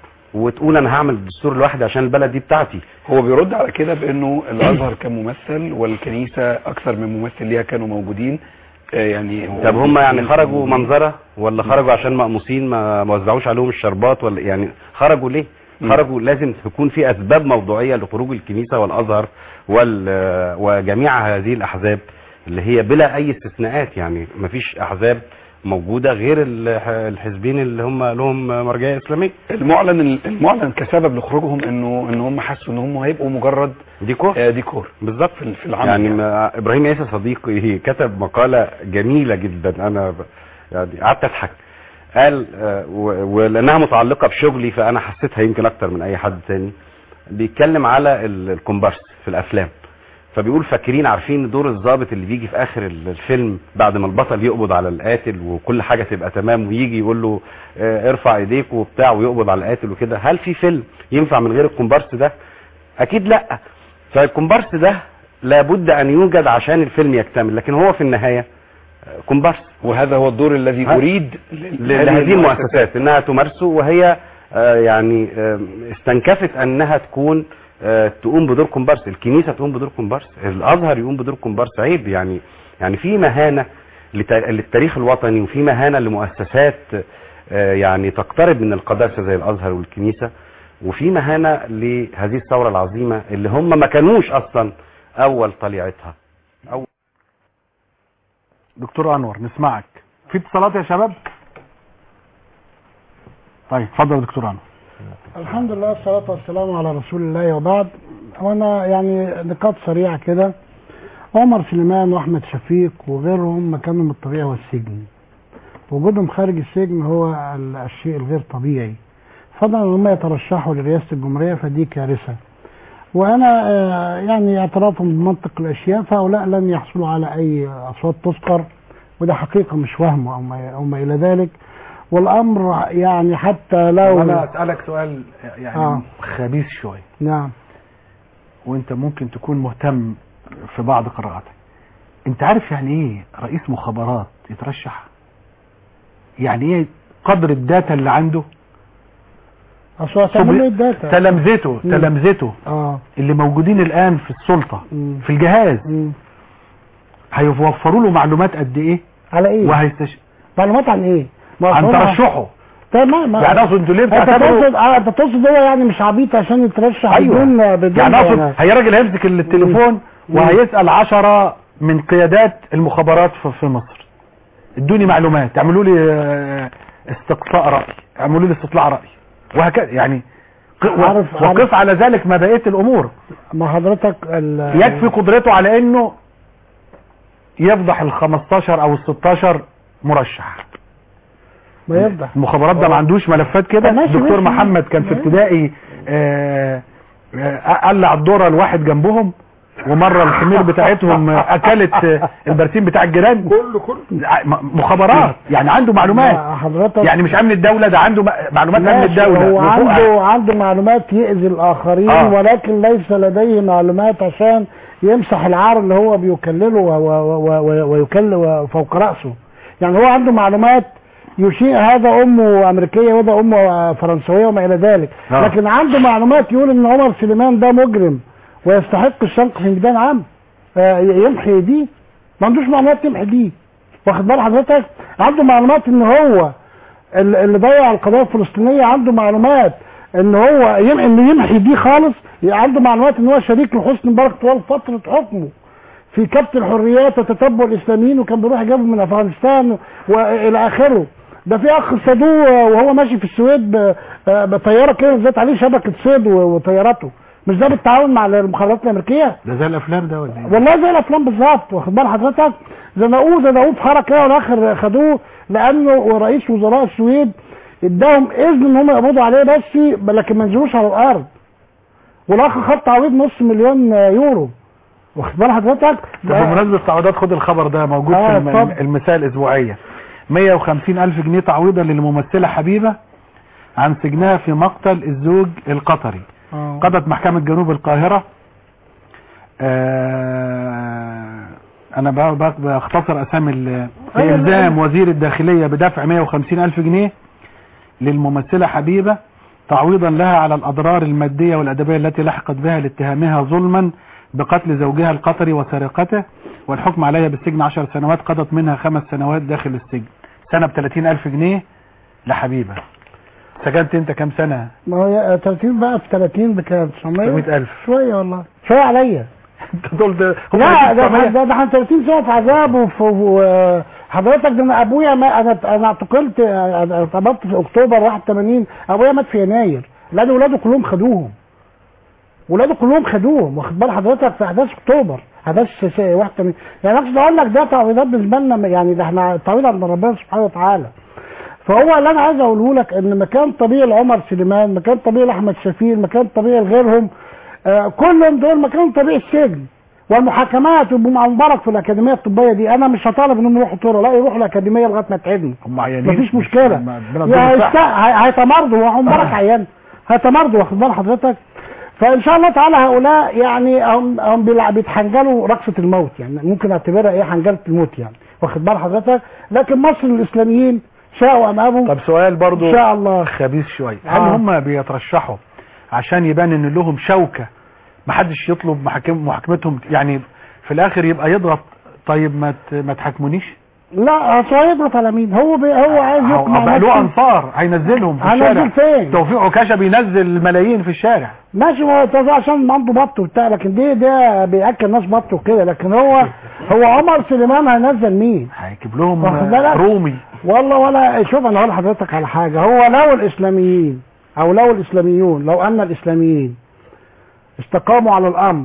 R: وتقول انا هعمل الدستور لوحدي عشان البلد دي بتاعتي.
Q: هو بيرد على كده بانه الازهر كان ممثل والكنيسه اكثر من ممثل ليها كانوا موجودين. يعني
R: طب هم يعني خرجوا منظره ولا خرجوا عشان مقموسين ما وزعوش عليهم الشربات ولا يعني خرجوا ليه؟ م. خرجوا لازم تكون في اسباب موضوعيه لخروج الكنيسه والازهر وال وجميع هذه الاحزاب اللي هي بلا اي استثناءات. يعني مفيش احزاب موجودة غير الحزبين اللي هم لهم مرجعية إسلامية.
Q: المعلن المعلن كسبب لخروجهم انه ان هم حسوا ان هم هيبقوا مجرد
R: ديكور
Q: آه ديكور
R: بالظبط
Q: في العمل.
R: يعني, يعني ابراهيم عيسى صديقي كتب مقالة جميلة جدا، انا يعني قعدت اضحك. قال آه ولانها متعلقة بشغلي فانا حسيتها يمكن اكتر من اي حد تاني. بيتكلم على الكومبارس في الافلام، فبيقول فاكرين عارفين دور الضابط اللي بيجي في اخر الفيلم بعد ما البطل يقبض على القاتل وكل حاجة تبقى تمام ويجي يقول له اه ارفع ايديك وبتاع ويقبض على القاتل وكده؟ هل في فيلم ينفع من غير الكومبارس ده؟ اكيد لا. فالكومبارس ده لابد ان يوجد عشان الفيلم يكتمل، لكن هو في النهاية كومبارس،
Q: وهذا هو الدور الذي اريد
R: لهذه المؤسسات انها تمارسه، وهي اه يعني اه استنكفت انها تكون تقوم بدور كومبارس. الكنيسة تقوم بدور كومبارس، الازهر يقوم بدور كومبارس. عيب يعني. يعني في مهانة للتاريخ الوطني وفي مهانة لمؤسسات يعني تقترب من القداسة زي الازهر والكنيسة، وفي مهانة لهذه الثورة العظيمة اللي هم ما كانوش اصلا اول طليعتها. أول
B: دكتور انور نسمعك. في اتصالات يا شباب؟ طيب اتفضل يا دكتور انور.
F: الحمد لله والصلاة والسلام على رسول الله وبعد. وانا يعني نقاط سريعة كده. عمر سليمان واحمد شفيق وغيرهم مكانهم من الطبيعي والسجن. وجودهم خارج السجن هو الشيء الغير طبيعي. فضلا ان هم يترشحوا لرئاسه الجمهوريه فدي كارثه. وانا آه، يعني اعترافا بمنطق الاشياء فهؤلاء لن يحصلوا على اي اصوات تذكر، وده حقيقه مش وهم او ما او ما الى ذلك. والامر يعني حتى لو
B: انا اسالك سؤال يعني
F: آه.
B: خبيث شويه،
F: نعم،
B: وانت ممكن تكون مهتم في بعض قراءاتك. انت عارف يعني ايه رئيس مخابرات يترشح؟ يعني ايه قدر الداتا اللي عنده؟
F: اصل هتعمل له الداتا
B: تلامذته
F: مم.
B: تلامذته
F: اه
B: اللي موجودين الان في السلطه
F: مم.
B: في الجهاز
F: مم.
B: هيوفروا له معلومات قد ايه؟
F: على ايه؟
B: وهيستش
F: معلومات عن ايه؟
B: عن ترشحه.
F: تمام.
B: يعني اقصد انتوا ليه
F: انت
B: بتعتبروا
F: تقصد اه انت تقصد هو يعني مش عبيط عشان يترشح
B: أيوة.
F: بدون بدون
B: يعني اقصد هي راجل هيمسك التليفون وهيسال عشرة من قيادات المخابرات في في مصر، ادوني معلومات، اعملوا لي آه، استقصاء راي، اعملوا لي استطلاع راي، وهكذا. يعني ق-
F: عارف-
B: وقف
F: عارف.
B: على ذلك ما بقيه الامور.
F: ما حضرتك ال-
B: يكفي قدرته على انه يفضح ال خمستاشر او ال ستاشر مرشح.
F: ما يفضح
B: المخابرات ده ما عندوش ملفات كده.
F: ماشي،
B: الدكتور
F: ماشي.
B: محمد كان في
F: ماشي.
B: ابتدائي آه، آه، قلع الذره لواحد جنبهم، ومره الحمير بتاعتهم اكلت آه، البرسيم بتاع الجيران.
F: كله كله
B: مخابرات يعني عنده معلومات.
F: لا، حضرتك
B: يعني مش امن الدوله، ده عنده م- معلومات امن
F: ماشي،
B: الدوله
F: هو
B: لفوق.
F: عنده عنده معلومات يأذي الآخرين
B: آه.
F: ولكن ليس لديه معلومات عشان يمسح العار اللي هو بيكلله و- و- و- و- ويكل فوق رأسه. يعني هو عنده معلومات يشيء هذا أمه أمريكية وده أمه فرنسوية وما إلى ذلك.
B: آه.
F: لكن عنده معلومات يقول إن عمر سليمان ده مجرم ويستحق الشنق في ميدان عام، آه، يمحي دي. ما عندوش معلومات تمحي دي، واخد بال حضرتك؟ عنده معلومات ان هو ال- اللي ضيع القضيه الفلسطينيه، عنده معلومات ان هو يم... انه يمحي دي خالص، عنده معلومات ان هو شريك لحسني مبارك طوال فتره حكمه في كبت الحريات وتتبع الاسلاميين، وكان بيروح يجيبهم من افغانستان والى اخره. ده في اخ صادوه وهو ماشي في السويد ب- بطياره كده نزلت عليه شبكه صيد و- وطيارته. مش ده بالتعاون مع المخابرات الامريكيه؟
B: ده زي الافلام ده ولا ايه؟
F: والله زي الافلام بالظبط، واخد بال حضرتك؟ زنقوه زنقوه في حركه كده والاخر خدوه لانه رئيس وزراء السويد اداهم اذن ان هم يقبضوا عليه بس، لكن ما نزلوش على الارض. والاخ خد تعويض نص مليون يورو، واخد بال حضرتك؟
B: طب بمناسبه التعويضات خد الخبر ده موجود
F: آه،
B: في الم-
F: اتفضل.
B: المساء الاسبوعيه. مية وخمسين الف جنيه تعويضا للممثله حبيبه عن سجنها في مقتل الزوج القطري.
F: آه.
B: قضت محكمة جنوب القاهرة. آه انا ب- ب- بختصر اسامي ال- في
F: أيوة،
B: الزام
F: أيوة.
B: وزير الداخلية بدفع مية وخمسين الف جنيه للممثلة حبيبة تعويضا لها على الاضرار المادية والادبية التي لحقت بها لاتهامها ظلما بقتل زوجها القطري وسرقته، والحكم عليها بالسجن عشر سنوات، قضت منها خمس سنوات داخل السجن. سنة بثلاثين الف جنيه لحبيبة. سجنت انت كام سنة؟
F: ما هو ثلاثين بقى في ثلاثين بكام؟ تسعمية
B: تسعمية ألف.
F: شويه والله، شويه عليا.
B: انت دول ده
F: لا ده ده ده احنا ثلاثين سنه في عذاب وفي و- حضرتك. ده انا ابويا ما انا انا اعتقلت، انا اتقبضت في اكتوبر واحد وثمانين، ابويا مات في يناير لان ولاده كلهم خدوهم. ولاده كلهم خدوهم، واخد بال حضرتك؟ في احداث اكتوبر، احداث س- واحد وثمانين. يعني اقصد اقول لك ده تعويضات بالنسبه لنا، يعني ده احنا تعويض عند ربنا سبحانه وتعالى. فهو اللي انا عايز اقوله لك ان مكان طبيعي لعمر سليمان، مكان طبيعي لاحمد شفيق، مكان طبيعي لغيرهم، آه كلهم دول مكان طبيعي السجن والمحاكمات. يبقوا مع مبارك في الاكاديميه الطبيه دي. انا مش هطالب انهم يروحوا طوره، لا يروحوا الاكاديميه لغايه ما يتعدموا،
B: هم عيانين
F: مفيش مشكله.
B: ربنا
F: يا
B: يديهم
F: است-
B: الصحة.
F: هي- هيتمرضوا، هو مبارك عيان هيتمرضوا، واخد بال حضرتك؟ فان شاء الله تعالى هؤلاء يعني هم هم بيلع- بيتحنجلوا رقصه الموت، يعني ممكن اعتبرها ايه، حنجله الموت يعني، واخد بال حضرتك؟ لكن مصر الاسلاميين شاءوا ام ابوا.
B: طب سؤال برضو
F: ان شاء الله
B: خبيث شوية. هل
F: آه.
B: هم بيترشحوا عشان يبان ان لهم شوكة محدش يطلب محاكم محاكمتهم، يعني في الاخر يبقى يضغط طيب ما ت- ما تحاكمونيش؟
F: لا اصل هيضغط على مين؟ هو بي هو عايز يقنع
B: بقى له
F: نفسه.
B: انصار هينزلهم في
F: هنزل
B: الشارع.
F: فين؟
B: توفيق عكاشة بينزل ملايين في الشارع.
F: ماشي، ما هو ده عشان عنده بط وبتاع، لكن دي ده بياكل ناس بط وكده. لكن هو هو عمر سليمان هينزل مين؟
B: هيجيب لهم
F: واخد بالك؟
B: رومي.
F: والله ولا شوف، انا هقول لحضرتك على حاجه. هو لو الاسلاميين او لو الاسلاميون لو ان الاسلاميين استقاموا على الامر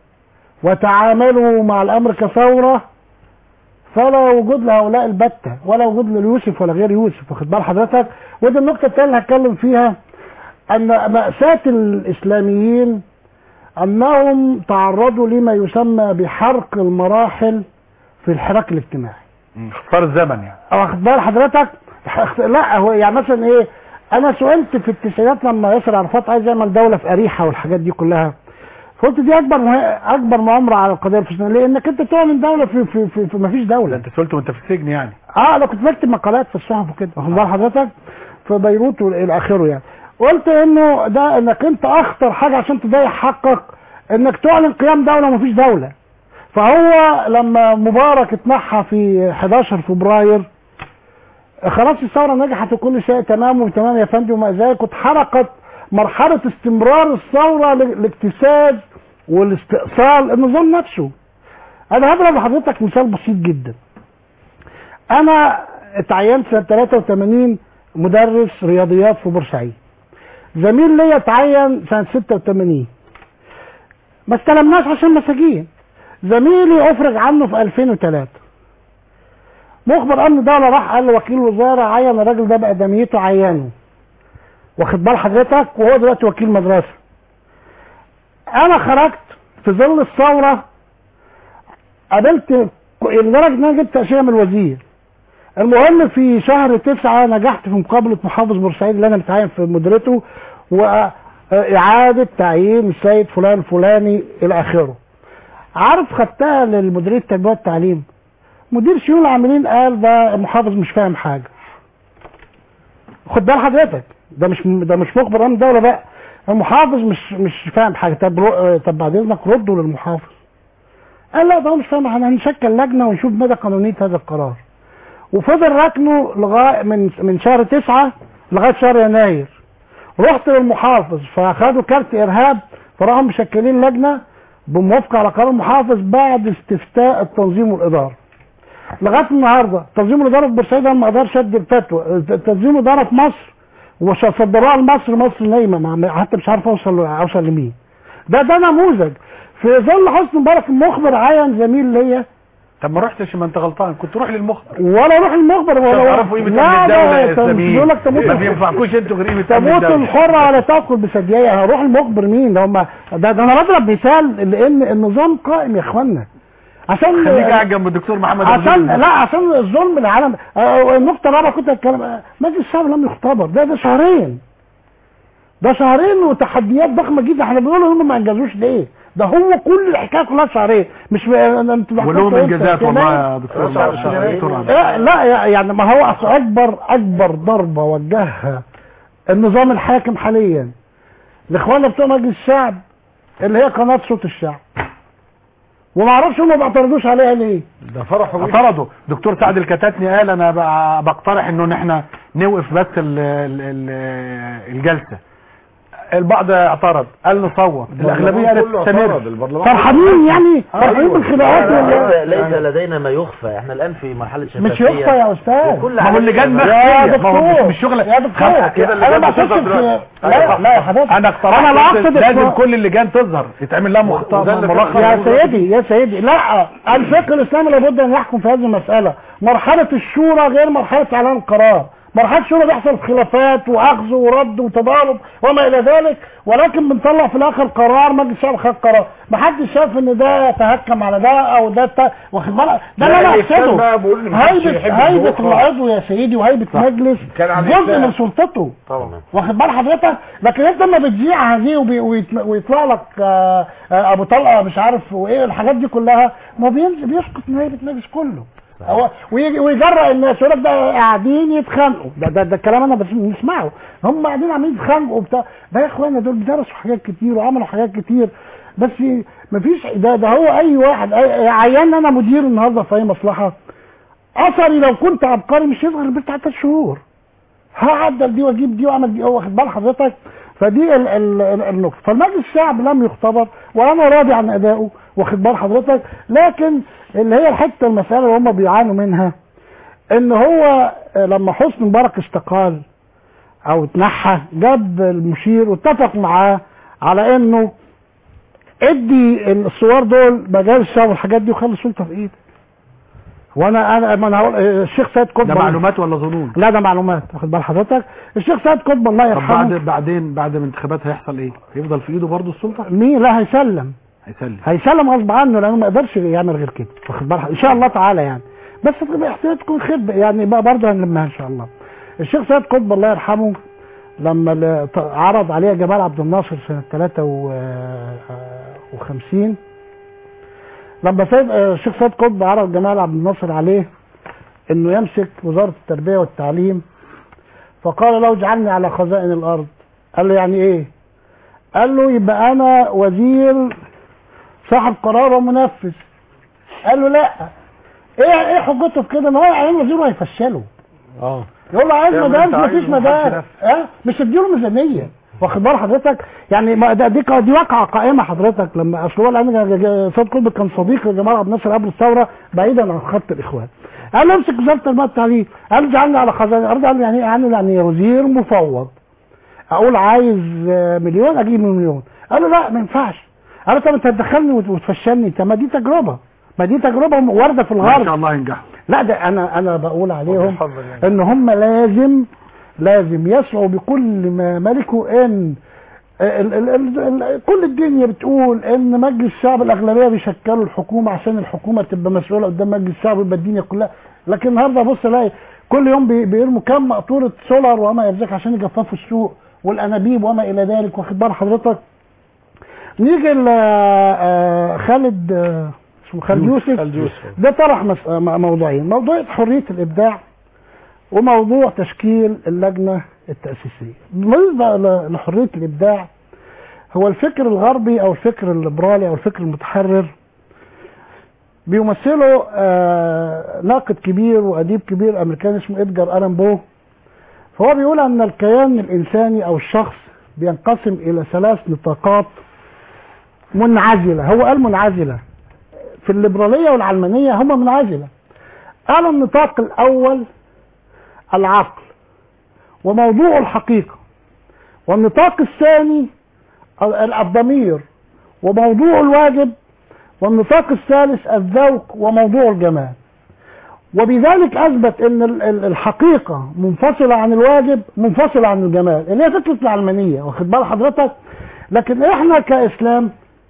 F: وتعاملوا مع الامر كثوره، فلا وجود لهؤلاء البتة ولا وجود ليوسف ولا غير يوسف، واخد بال حضرتك؟ ودي النقطة الثانية اللي هتكلم فيها. ان مأساة الاسلاميين انهم تعرضوا لما يسمى بحرق المراحل في الحراك الاجتماعي.
B: اختصار الزمن يعني.
F: واخد بال حضرتك؟ لا هو يعني مثلا ايه، انا سئلت في التسعينات لما ياسر عرفات عايز يعمل دوله في اريحه والحاجات دي كلها، قلت دي اكبر اكبر مؤامره على القضيه الفلسطينيه، لانك انت تعمل دوله في في في, في ما فيش دوله.
B: انت سئلت وانت في السجن يعني.
F: اه انا كنت بكتب مقالات في الصحف وكده، واخد بال حضرتك، في بيروت والى اخره يعني. قلت انه ده انك انت اخطر حاجه عشان تضيع حقك انك تعلن قيام دوله وما فيش دوله. فهو لما مبارك اتنحى في احداشر فبراير خلاص الثوره نجحت وكل شيء تمام وتمام يا فندم، وما ذلك اتحرقت مرحله استمرار الثوره لاكتساب والاستئصال النظام نفسه. انا هضرب لحضرتك مثال بسيط جدا. انا اتعينت سنه ثلاثة وثمانين مدرس رياضيات في بورسعيد. زميل ليا اتعين سنه ستة وثمانين. ما استلمناش عشان مساجين. زميلي افرج عنه في ألفين وثلاثة. مخبر امن دوله راح قال لوكيل وزاره عين الراجل ده باقدميته عينه. واخد بال حضرتك، وهو دلوقتي وكيل مدرسه. انا خرجت في ظل الثوره قابلت لدرجه ان انا جبت اشياء من الوزير. المهم في شهر تسعة نجحت في مقابله محافظ بورسعيد اللي انا متعين في مديرته واعاده تعيين السيد فلان الفلاني الى اخره. عارف خدتها للمديريه التربيه والتعليم، مدير شؤون العاملين قال ده المحافظ مش فاهم حاجه. خد بال حضرتك، ده مش ده مش مخبر امن دوله بقى، المحافظ مش مش فاهم حاجه. طب رو... طب بعد اذنك ردوا للمحافظ. قال لا ده هو مش فاهم، احنا هنشكل لجنه ونشوف مدى قانونيه هذا القرار. وفضل ركنه لغايه من من شهر تسعة لغايه شهر يناير. رحت للمحافظ فاخدوا كارت ارهاب، فراحوا مشكلين لجنه بموافقه على قرار المحافظ بعد استفتاء التنظيم والاداره. لغايه النهارده تنظيم الاداره في بورسعيد ما قدرش ادي الفتوى، تنظيم الاداره في مصر وصدروها لمصر، مصر نايمه حتى مش عارف اوصل اوصل لمين. ده ده نموذج. في ظل حسني مبارك المخبر عين زميل ليا.
B: طب ما رحتش، ما انت غلطان، كنت روح للمخبر.
F: ولا روح للمخبر ولا
B: تعرفوا قيمه الدوله الاسلاميه.
F: بيقول لك تموت
B: ما بينفعكوش انتوا غير قيمه
F: تموت الحره ولا تاكل بثدييها. هروح المخبر مين؟ ده هم ده, ده انا بضرب مثال لان النظام قائم يا اخوانا. عشان
B: خليك قاعد جنب الدكتور محمد
F: عشان لا عشان الظلم العالم. النقطه الرابعه كنت اتكلم، مجلس الشعب لم يختبر. ده ده شهرين ده شهرين وتحديات ضخمه جدا. احنا بنقول هم ما انجزوش ليه؟ ده هو كل الحكايه كلها شهرين. مش انت
B: ولهم انجازات والله يا دكتور.
F: لا يعني ما هو اكبر اكبر ضربه وجهها النظام الحاكم حاليا لاخواننا بتوع مجلس الشعب اللي هي قناه صوت الشعب. وما اعرفش هم ما بيعترضوش عليها ليه.
B: ده فرحوا اعترضوا. دكتور سعد الكتاتني قال انا بقترح انه احنا نوقف بس ال ال الجلسه. البعض اعترض قال نصوت، الاغلبيه قالت استمر.
F: فرحانين يعني فرحانين بالخناقات.
E: ليس لدينا ما يخفى، احنا الان في مرحله شفافيه.
F: مش يخفى يا استاذ،
E: ما
B: هو اللي جاب
F: يا دكتور
B: مش شغل
F: يا دكتور. انا ما اقصدش لا لا يا حضرتك،
B: انا اقترحت لازم كل اللجان تظهر يتعمل لها ملخص.
F: يا سيدي يا سيدي لا، الفقه الاسلامي لابد ان يحكم في هذه المساله. مرحله الشورى غير مرحله اعلان القرار. مرحله الشورى بيحصل خلافات واخذ ورد وتضارب وما الى ذلك، ولكن بنطلع في الاخر قرار، مجلس الشعب خد قرار. ما حدش شاف ان ده تهكم على ده او ده ت... واخد بالك. ده اللي انا اقصده. هيبه هيبه العضو يا سيدي وهيبه مجلس جزء من سلطته. طبعا واخد بال حضرتك. لكن انت لما بتذيع هذه ويطلع لك ابو طلقه مش عارف وايه الحاجات دي كلها، ما بينزل بيسقط من هيبه مجلس كله. هو ويجرأ الناس يقول لك ده قاعدين يتخانقوا. ده ده, ده الكلام انا بنسمعه، هم قاعدين عاملين يتخانقوا وبتاع. ده يا اخوانا دول درسوا حاجات كتير وعملوا حاجات كتير، بس مفيش ده ده هو اي واحد عيان انا مدير النهارده في اي مصلحه اثري لو كنت عبقري مش يصغر البيت بتاع ثلاث شهور. هعدل دي واجيب دي واعمل دي، واخد بال حضرتك. فدي ال ال ال النقطه. فالمجلس الشعب لم يختبر وانا راضي عن ادائه، واخد بال حضرتك. لكن اللي هي الحته المساله اللي هم بيعانوا منها ان هو لما حسني مبارك استقال او اتنحى جاب المشير واتفق معاه على انه ادي الصور دول مجال الشعب والحاجات دي وخلي السلطه في ايدك. وانا انا ما انا هقول الشيخ سيد قطب
B: ده معلومات ولا ظنون؟
F: لا ده معلومات، واخد بال حضرتك. الشيخ سيد قطب الله
B: طب
F: يرحمه
B: بعد بعدين بعد الانتخابات هيحصل ايه؟ هيفضل في ايده برضه السلطه؟
F: مين؟ لا هيسلم
B: هيسلم
F: هيسلم غصب عنه، لانه ما يقدرش يعمل غير كده، واخد بالك ان شاء الله تعالى يعني. بس احتياط تكون خد يعني بقى برضه هنلمها ان شاء الله. الشيخ سيد قطب الله يرحمه لما عرض عليه جمال عبد الناصر سنه ثلاثة وخمسين، لما سيد الشيخ سيد قطب عرض جمال عبد الناصر عليه انه يمسك وزاره التربيه والتعليم، فقال له اجعلني على خزائن الارض. قال له يعني ايه؟ قال له يبقى انا وزير صاحب قرار ومنفذ. قال له لا، ايه ايه حجته في كده؟ ما هو يعني وزير وهيفشله.
B: اه
F: يقول له عايز مدارس مفيش مدارس، اه مش تديله ميزانيه، واخد بال حضرتك؟ يعني ما ده دي دي واقعه قائمه حضرتك. لما اصل هو سيد قطب كان صديق لجمال عبد الناصر قبل الثوره بعيدا عن خط الاخوان. قال له امسك وزاره التربيه والتعليم. قال له اجعلني على خزائن الارض. قال له يعني ايه؟ يعني يعني وزير مفوض، اقول عايز مليون اجيب مليون. قال له لا ما ينفعش. قال له طب انت هتدخلني وتفشلني؟ طب ما دي تجربه، ما دي تجربه وارده في الغرب
B: ان شاء الله ينجحوا.
F: لا ده انا انا بقول عليهم ان هم لازم لازم يسعوا بكل ما ملكوا. ان ال ال ال ال كل الدنيا بتقول ان مجلس الشعب الاغلبيه بيشكلوا الحكومه عشان الحكومه تبقى مسؤوله قدام مجلس الشعب ويبقى الدنيا كلها. لكن النهارده بص الاقي كل يوم بيرموا كام مقطوره سولار وما يرزق عشان يجففوا السوق والانابيب وما الى ذلك، واخد بال حضرتك؟ نيجي خالد اسمه خالد يوسف، ده طرح موضوعين، موضوع حريه الابداع وموضوع تشكيل اللجنه التاسيسيه. بالنسبه لحريه الابداع، هو الفكر الغربي او الفكر الليبرالي او الفكر المتحرر بيمثله ناقد كبير واديب كبير امريكاني اسمه ادجار الان بو. فهو بيقول ان الكيان الانساني او الشخص بينقسم الى ثلاث نطاقات منعزله. هو قال منعزله، في الليبراليه والعلمانيه هم منعزله. قال النطاق الاول العقل وموضوع الحقيقه، والنطاق الثاني الضمير وموضوع الواجب، والنطاق الثالث الذوق وموضوع الجمال. وبذلك اثبت ان الحقيقه منفصله عن الواجب منفصله عن الجمال، اللي هي فكره العلمانيه، واخد بال حضرتك؟ لكن احنا كاسلام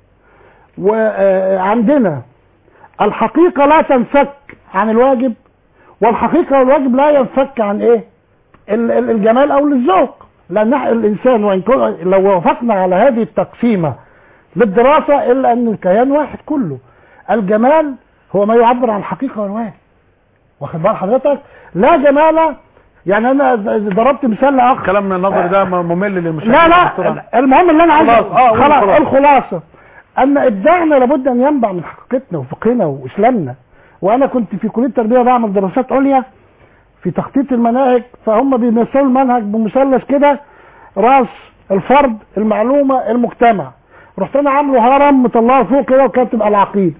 F: وعندنا الحقيقه لا تنفك عن الواجب، والحقيقه والواجب لا ينفك عن ايه؟ الجمال او الذوق. لان الانسان وان لو وافقنا على هذه التقسيمه للدراسه الا ان الكيان واحد كله. الجمال هو ما يعبر عن الحقيقه والواجب، واخد بال حضرتك؟ لا جمال يعني انا ضربت مثال لاخر
B: كلامنا النظري ده ممل للمشاهدين.
F: لا لا المهم اللي انا عايزه
B: خلاص
F: خلاص الخلاصه ان ابداعنا لابد ان ينبع من حقيقتنا وفقهنا واسلامنا. وانا كنت في كليه التربيه بعمل دراسات عليا في تخطيط المناهج، فهم بيمثلوا المنهج بمثلث كده، راس الفرد المعلومه المجتمع. رحت انا عامله هرم مطلعه فوق كده وكانت تبقى العقيده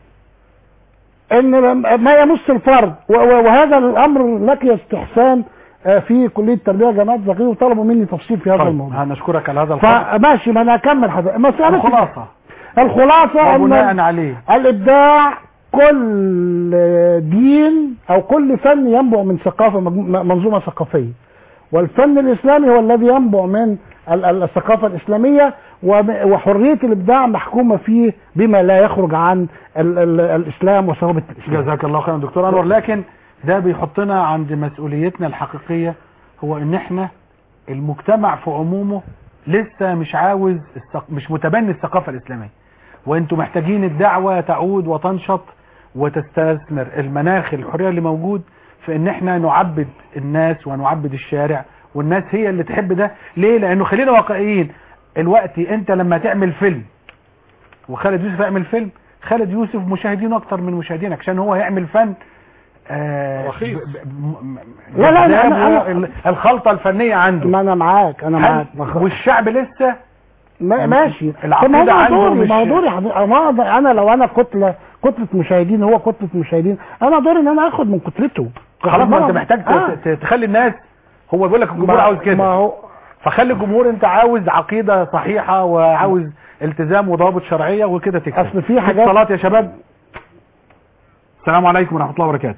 F: ان ما يمس الفرد. وهذا الامر لك استحسان في كليه التربيه جامعه زقازيق، وطلبوا مني تفصيل في هذا الموضوع.
B: هنشكرك على هذا الخبر.
F: فماشي، ما انا اكمل حضرتك. مساله
B: الخلاصه
F: الخلاصه
B: وبناء عليه
F: الابداع كل دين او كل فن ينبع من ثقافه، منظومه ثقافيه، والفن الاسلامي هو الذي ينبع من الثقافه الاسلاميه، وحريه الابداع محكومه فيه بما لا يخرج عن ال ال الاسلام وثوابت الاسلام.
B: جزاك الله خيرا دكتور انور. لكن ده بيحطنا عند مسؤوليتنا الحقيقيه، هو ان احنا المجتمع في عمومه لسه مش عاوز مش متبني الثقافه الاسلاميه، وانتم محتاجين الدعوه تعود وتنشط وتستثمر المناخ الحريه اللي موجود في ان احنا نعبد الناس ونعبد الشارع، والناس هي اللي تحب ده. ليه؟ لانه خلينا واقعيين، الوقت انت لما تعمل فيلم وخالد يوسف يعمل فيلم، خالد يوسف مشاهدينه اكتر من مشاهدينك عشان هو يعمل فن آه
F: رخيص. لا لا لا أنا أنا
B: الخلطه الفنيه عنده.
F: ما انا معاك انا معاك
B: والشعب لسه
F: ماشي.
B: العقيده عنده مش
F: دوري انا انا لو انا كتله كتله مشاهدين، هو كتله مشاهدين، انا دوري ان انا اخد من كتلته.
B: خلاص ما انت محتاج آه. تخلي الناس، هو بيقول لك الجمهور عاوز كده،
F: ما هو
B: فخلي الجمهور انت عاوز عقيده صحيحه وعاوز التزام وضوابط شرعيه وكده تكسب.
F: اصل في حاجات
B: صلاه يا شباب. السلام عليكم ورحمه الله وبركاته.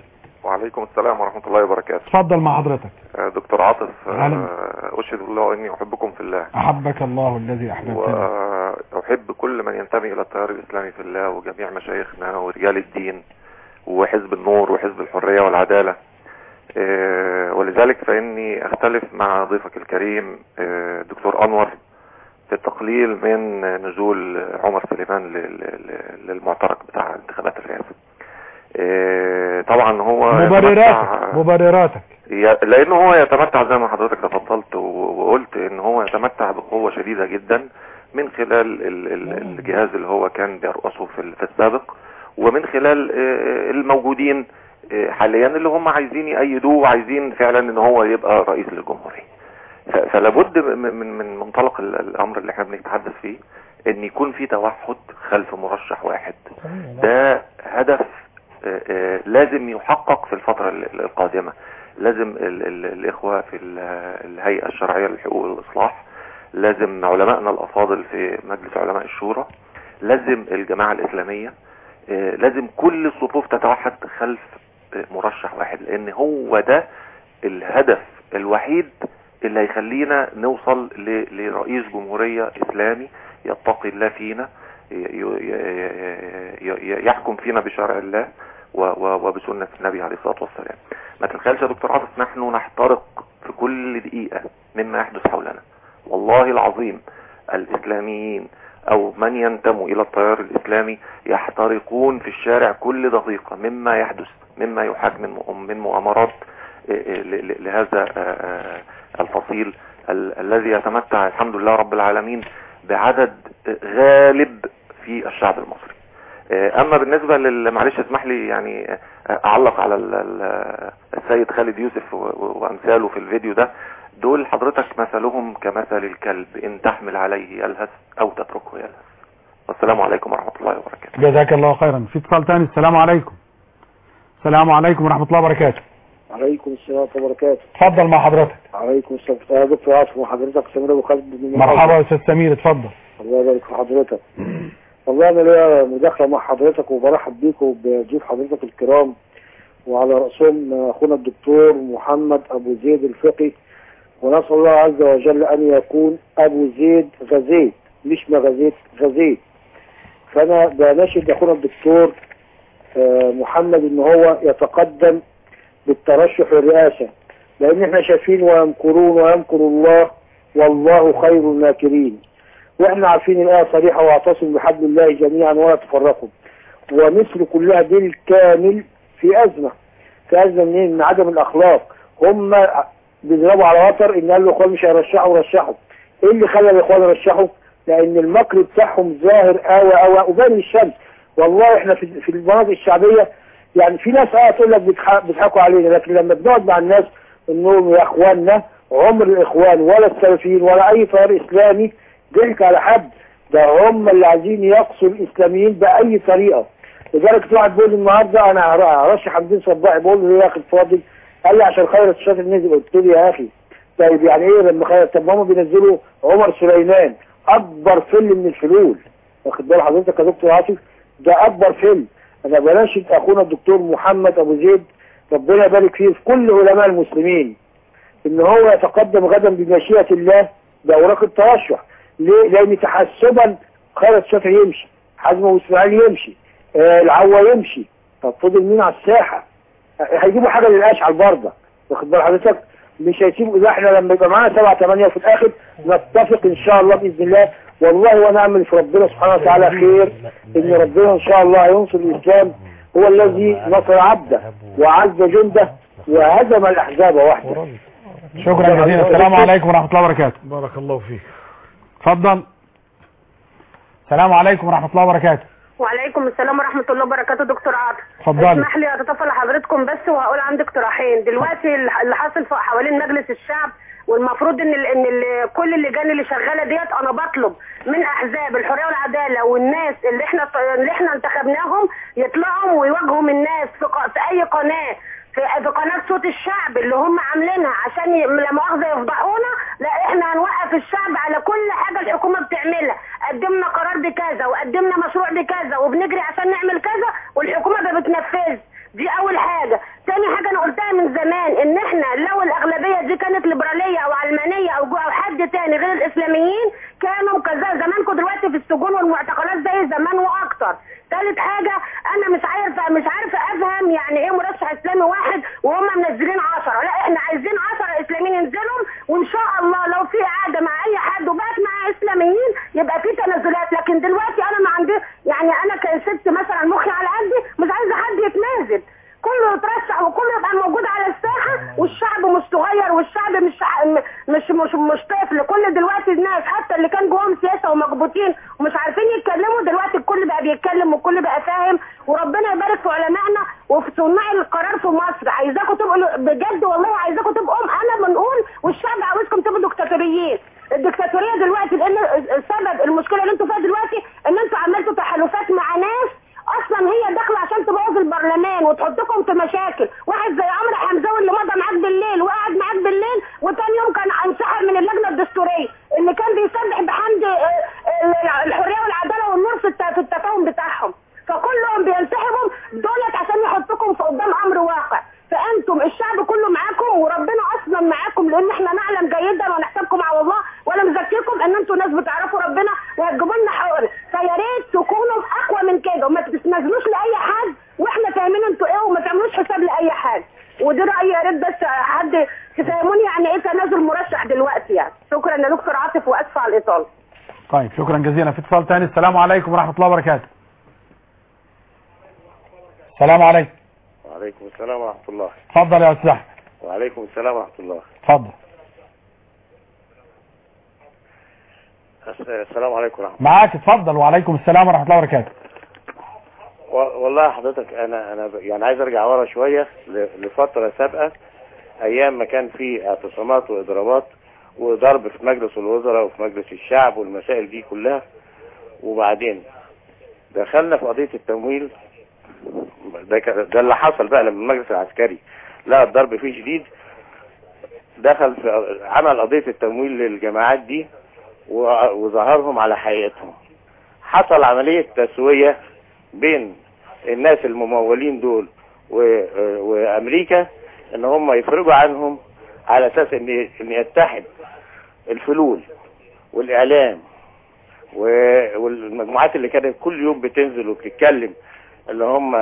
T: وعليكم السلام ورحمة الله وبركاته.
B: اتفضل مع حضرتك.
T: آه، دكتور عاطف،
B: أهلا.
T: آه، أشهد الله أني أحبكم في الله،
B: أحبك الله الذي أحببتني،
T: وأحب كل من ينتمي إلى التيار الإسلامي في الله، وجميع مشايخنا ورجال الدين وحزب النور وحزب الحرية والعدالة. آه، ولذلك فإني أختلف مع ضيفك الكريم آه، دكتور أنور في التقليل من نزول عمر سليمان للمعترك بتاع انتخابات الرئاسة. اه طبعا هو
B: مبرراتك مبرراتك
T: لانه هو يتمتع زي ما حضرتك تفضلت وقلت ان هو يتمتع بقوة شديدة جدا من خلال الجهاز اللي هو كان بيرأسه في السابق، ومن خلال الموجودين حاليا اللي هم عايزين يأيدوه وعايزين فعلا ان هو يبقى رئيس للجمهورية. فلابد من من منطلق الامر اللي احنا بنتحدث فيه ان يكون في توحد خلف مرشح واحد. ده هدف لازم يحقق في الفترة القادمة. لازم ال ال الاخوة في الهيئة الشرعية للحقوق والإصلاح، لازم علمائنا الافاضل في مجلس علماء الشورى، لازم الجماعة الاسلامية، لازم كل الصفوف تتوحد خلف مرشح واحد، لان هو ده الهدف الوحيد اللي هيخلينا نوصل لرئيس جمهورية اسلامي يتقي الله فينا، يحكم فينا بشرع الله وبسنة النبي عليه الصلاة والسلام. ما تتخيلش يا دكتور عاطف نحن نحترق في كل دقيقة مما يحدث حولنا، والله العظيم الاسلاميين او من ينتموا الى التيار الاسلامي يحترقون في الشارع كل دقيقة مما يحدث، مما يحاك من من مؤامرات لهذا الفصيل الذي يتمتع الحمد لله رب العالمين بعدد غالب في الشعب المصري. اما بالنسبة معلش اسمح لي يعني اعلق على السيد خالد يوسف وامثاله في الفيديو ده، دول حضرتك مثلهم كمثل الكلب، ان تحمل عليه يلهث او تتركه يلهث. والسلام عليكم ورحمة الله وبركاته.
B: جزاك الله خيرا. في اتصال ثاني. السلام عليكم. السلام عليكم ورحمة الله وبركاته.
U: عليكم السلام ورحمة الله وبركاته.
B: اتفضل مع حضرتك.
U: عليكم السلام يا دكتور عاطف وحضرتك سمير ابو خالد.
B: مرحبا يا استاذ سمير، اتفضل.
U: الله يبارك في حضرتك. والله انا ليا مداخله مع حضرتك وبرحب بيك وبضيوف حضرتك الكرام، وعلى راسهم اخونا الدكتور محمد ابو زيد الفقي، ونسال الله عز وجل ان يكون ابو زيد غزيت مش مغزيت غزيت. فانا بناشد اخونا الدكتور محمد ان هو يتقدم بالترشح للرئاسه، لان احنا شايفين ويمكرون ويمكر الله والله خير الماكرين، واحنا عارفين الايه صريحه واعتصموا بحبل الله جميعا ولا تفرقوا، ومصر كلها بالكامل في ازمه في ازمه منين؟ من عدم الاخلاق. هم بيضربوا على وتر ان قال له اخوان مش هيرشحوا رشحوا. ايه اللي خلى الاخوان يرشحوا؟ لان المكر بتاعهم ظاهر قوي قوي وبارد الشمس. والله احنا في في المناطق الشعبيه يعني في ناس اه تقول لك بيضحكوا علينا، لكن لما بنقعد مع الناس انهم يا اخواننا عمر الاخوان ولا السلفيين ولا اي تيار اسلامي ضحك على حد، ده هم اللي عايزين يقصوا الاسلاميين باي طريقه. لذلك في واحد بيقول لي النهارده انا هرشح حمدين صباحي، بقول له يا اخي الفاضل، قال لي عشان خيرت الشاطر نزل. قلت له يا اخي طيب يعني ايه لما خيرت؟ طب ما هم بينزلوا عمر سليمان اكبر فيلم من الفلول، واخد بال حضرتك يا دكتور عاطف؟ ده اكبر فيلم. انا بناشد اخونا الدكتور محمد ابو زيد ربنا يبارك فيه في كل علماء المسلمين ان هو يتقدم غدا بمشيئة الله باوراق الترشح. ليه؟ لان تحسبا خيرت الشافعي يمشي، حزم واسماعيل يمشي، آه العوا يمشي، طب فضل مين على الساحه؟ هيجيبوا حاجه للاشعل برضه، واخد بال حضرتك؟ مش هيسيبوا. اذا احنا لما يبقى معانا سبعه ثمانيه وفي الاخر نتفق ان شاء الله باذن الله، والله وانا اعمل في ربنا سبحانه وتعالى خير ان ربنا ان شاء الله هينصر الاسلام، هو الذي نصر عبده وعز جنده وهزم الاحزاب وحده.
B: شكرا جزيلا. السلام عليكم ورحمه الله وبركاته.
D: بارك الله فيك.
B: اتفضل. السلام عليكم ورحمه الله وبركاته.
V: وعليكم السلام ورحمة الله وبركاته. دكتور عاطف
B: اتفضلي.
V: اسمح لي اتطفل لحضرتكم بس وهقول عندي اقتراحين. دلوقتي اللي حاصل حوالين مجلس الشعب، والمفروض ان ال ان ال كل اللجان اللي شغاله ديت انا بطلب من احزاب الحريه والعداله والناس اللي احنا اللي احنا انتخبناهم يطلعوا ويواجهوا الناس في, في اي قناه، في, في قناه صوت الشعب اللي هم عاملينها عشان لا مؤاخذه يفضحونا. لا احنا هنوقف الشعب على كل حاجه الحكومه بتعملها، قدمنا قرار بكذا وقدمنا مشروع بكذا وبنجري عشان نعمل كذا والحكومه ما بتنفذ. دي اول حاجه. تاني حاجه كمان ان احنا لو الاغلبيه دي كانت ليبراليه او علمانيه او جو او حد تاني غير الاسلاميين كانوا كذا زمانكم دلوقتي في السجون والمعتقلات زي زمان واكتر. ثالث حاجه انا مش عارفه مش عارفه افهم يعني ايه مرشح اسلامي واحد وهم منزلين عشرة. لا احنا عايزين عشرة اسلاميين ينزلوا وان شاء الله لو في قعده مع اي حد وبقت مع اسلاميين يبقى في تنازلات. لكن دلوقتي انا ما عندي يعني انا كست مثلا مخي على قدي مش عايزه حد يتنازل، كله يترشح وكله يبقى موجود على الساحه والشعب مش صغير والشعب مش مش مش مش طفل. كل دلوقتي الناس حتى اللي كان جواهم سياسه ومكبوتين ومش عارفين يتكلموا دلوقتي الكل بقى بيتكلم والكل بقى فاهم. وربنا يبارك في علمائنا وفي صناع القرار في مصر. عايزاكم تبقوا بجد والله عايزاكم تبقوا انا بنقول والشعب عاوزكم تبقوا دكتاتوريين. الدكتاتوريه دلوقتي لان السبب المشكله اللي انتوا فيها دلوقتي ان انتوا عملتوا تحالفات مع ناس اصلا هي داخله عشان تبوظ البرلمان وتحطكم في مشاكل. واحد زي عمرو حمزاوي اللي مضى معاك بالليل وقعد معاك بالليل وتاني يوم كان انسحب من اللجنه الدستوريه اللي كان بيسبح بحمد الحريه والعداله والنور في في التفاهم بتاعهم. فكلهم بينسحبوا دولت عشان يحطكم في قدام امر واقع. فانتم الشعب كله معاكم وربنا اصلا معاكم لان احنا نعلم جيدا ونحسبكم على الله ولا مزكيكم ان انتم ناس بتعرفوا ربنا وهتجيبوا لنا حقوق. فيا ريت تكونوا اقوى من كده وما تتنازلوش لاي حد واحنا فاهمين انتوا ايه وما تعملوش حساب لاي حاجه. ودي رايي يا ريت بس حد تفهموني يعني ايه تنازل مرشح دلوقتي يعني. شكرا يا دكتور عاطف واسفه على الاطاله.
B: طيب شكرا جزيلا. في اتصال ثاني. السلام عليكم ورحمه الله وبركاته. السلام عليكم.
G: وعليكم السلام ورحمة الله.
B: اتفضل يا استاذ احمد.
G: وعليكم السلام ورحمة الله.
B: اتفضل.
G: السلام عليكم ورحمة الله.
B: معاك اتفضل. وعليكم السلام ورحمة الله وبركاته.
G: والله حضرتك انا انا يعني عايز ارجع ورا شوية لفترة سابقة ايام ما كان في اعتصامات واضرابات وضرب في مجلس الوزراء وفي مجلس الشعب والمسائل دي كلها. وبعدين دخلنا في قضية التمويل. ده, ده اللي حصل بقى لما المجلس العسكري لقى الضرب فيه شديد دخل في عمل قضية التمويل للجماعات دي وظهرهم على حقيقتهم. حصل عملية تسوية بين الناس الممولين دول وامريكا ان هم يفرجوا عنهم على اساس ان ان يتحد الفلول والاعلام والمجموعات اللي كانت كل يوم بتنزل وبتتكلم اللي هم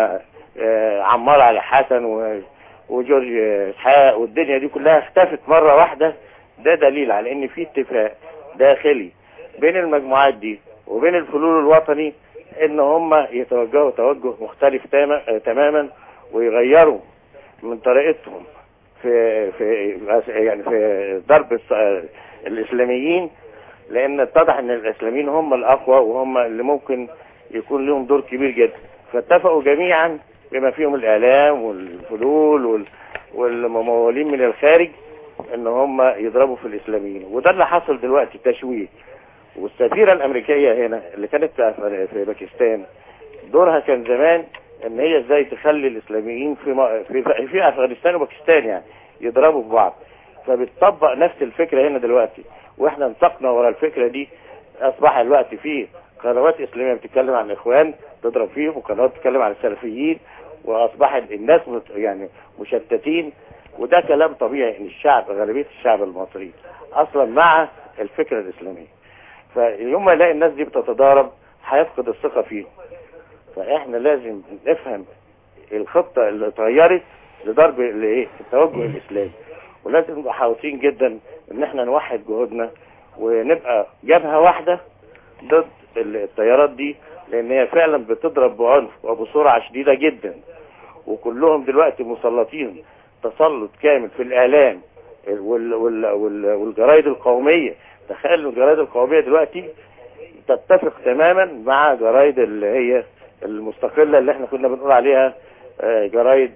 G: عمار علي حسن وجورج اسحاق والدنيا دي كلها اختفت مرة واحدة. ده دليل على ان في اتفاق داخلي بين المجموعات دي وبين الفلول الوطني ان هم يتوجهوا توجه مختلف تماما ويغيروا من طريقتهم في في يعني في ضرب الاسلاميين لان اتضح ان الاسلاميين هم الاقوى وهم اللي ممكن يكون لهم دور كبير جدا. فاتفقوا جميعا بما فيهم الاعلام والفلول والممولين من الخارج ان هم يضربوا في الاسلاميين. وده اللي حصل دلوقتي تشويه. والسفيرة الامريكية هنا اللي كانت في باكستان دورها كان زمان ان هي ازاي تخلي الاسلاميين في في, في افغانستان وباكستان يعني يضربوا في بعض. فبتطبق نفس الفكرة هنا دلوقتي واحنا انطقنا ورا الفكرة دي. اصبح الوقت فيه قنوات اسلامية بتتكلم عن الاخوان تضرب فيهم وقنوات بتتكلم عن السلفيين واصبح الناس يعني مشتتين. وده كلام طبيعي ان الشعب غالبية الشعب المصري اصلا مع الفكرة الاسلامية. فيوم ما يلاقي الناس دي بتتضارب هيفقد الثقة فيهم. فاحنا لازم نفهم الخطة اللي اتغيرت لضرب الايه التوجه الاسلامي. ولازم نبقى حريصين جدا ان احنا نوحد جهودنا ونبقى جبهة واحدة ضد التيارات دي لان هي فعلا بتضرب بعنف وبسرعة شديدة جدا. وكلهم دلوقتي مسلطين تسلط كامل في الاعلام وال وال وال والجرايد القومية. تخيل الجرايد القومية دلوقتي تتفق تماما مع جرايد اللي هي المستقلة اللي احنا كنا بنقول عليها جرايد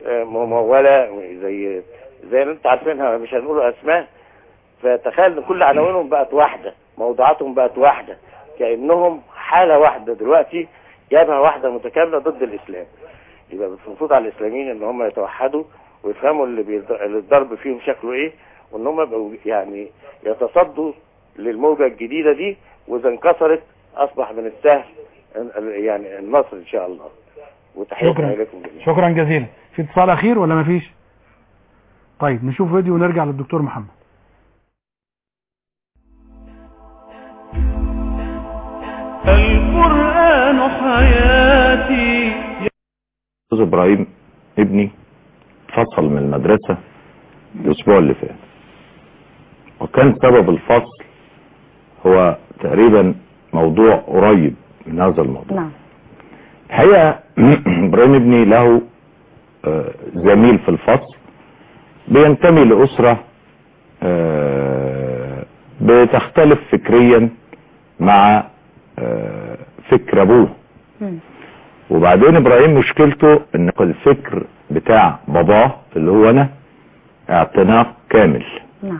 G: ممولة زي زي اللي انت عارفينها مش هنقول اسماء. فتخيل ان كل عناوينهم بقت واحدة موضوعاتهم بقت واحدة كأنهم حالة واحدة دلوقتي جابها واحدة متكاملة ضد الاسلام. يبقى المفروض على الاسلاميين ان هم يتوحدوا ويفهموا اللي الضرب فيهم شكله ايه وان هم يبقوا يعني يتصدوا للموجة الجديدة دي. واذا انكسرت اصبح من السهل يعني النصر ان شاء الله. وتحياتنا اليكم جميعا.
B: شكرا جزيلا. في اتصال اخير ولا ما فيش؟ طيب نشوف فيديو ونرجع للدكتور محمد.
A: القرآن حياتي.
H: أستاذ إبراهيم ابني فصل من المدرسة الأسبوع اللي فات، وكان سبب الفصل هو تقريبا موضوع قريب من هذا الموضوع.
J: نعم.
H: الحقيقة إبراهيم ابني له زميل في الفصل بينتمي لأسرة بتختلف فكريا مع فكر أبوه، وبعدين إبراهيم مشكلته ان الفكر بتاع باباه اللي هو أنا اعتناق كامل.
J: نعم.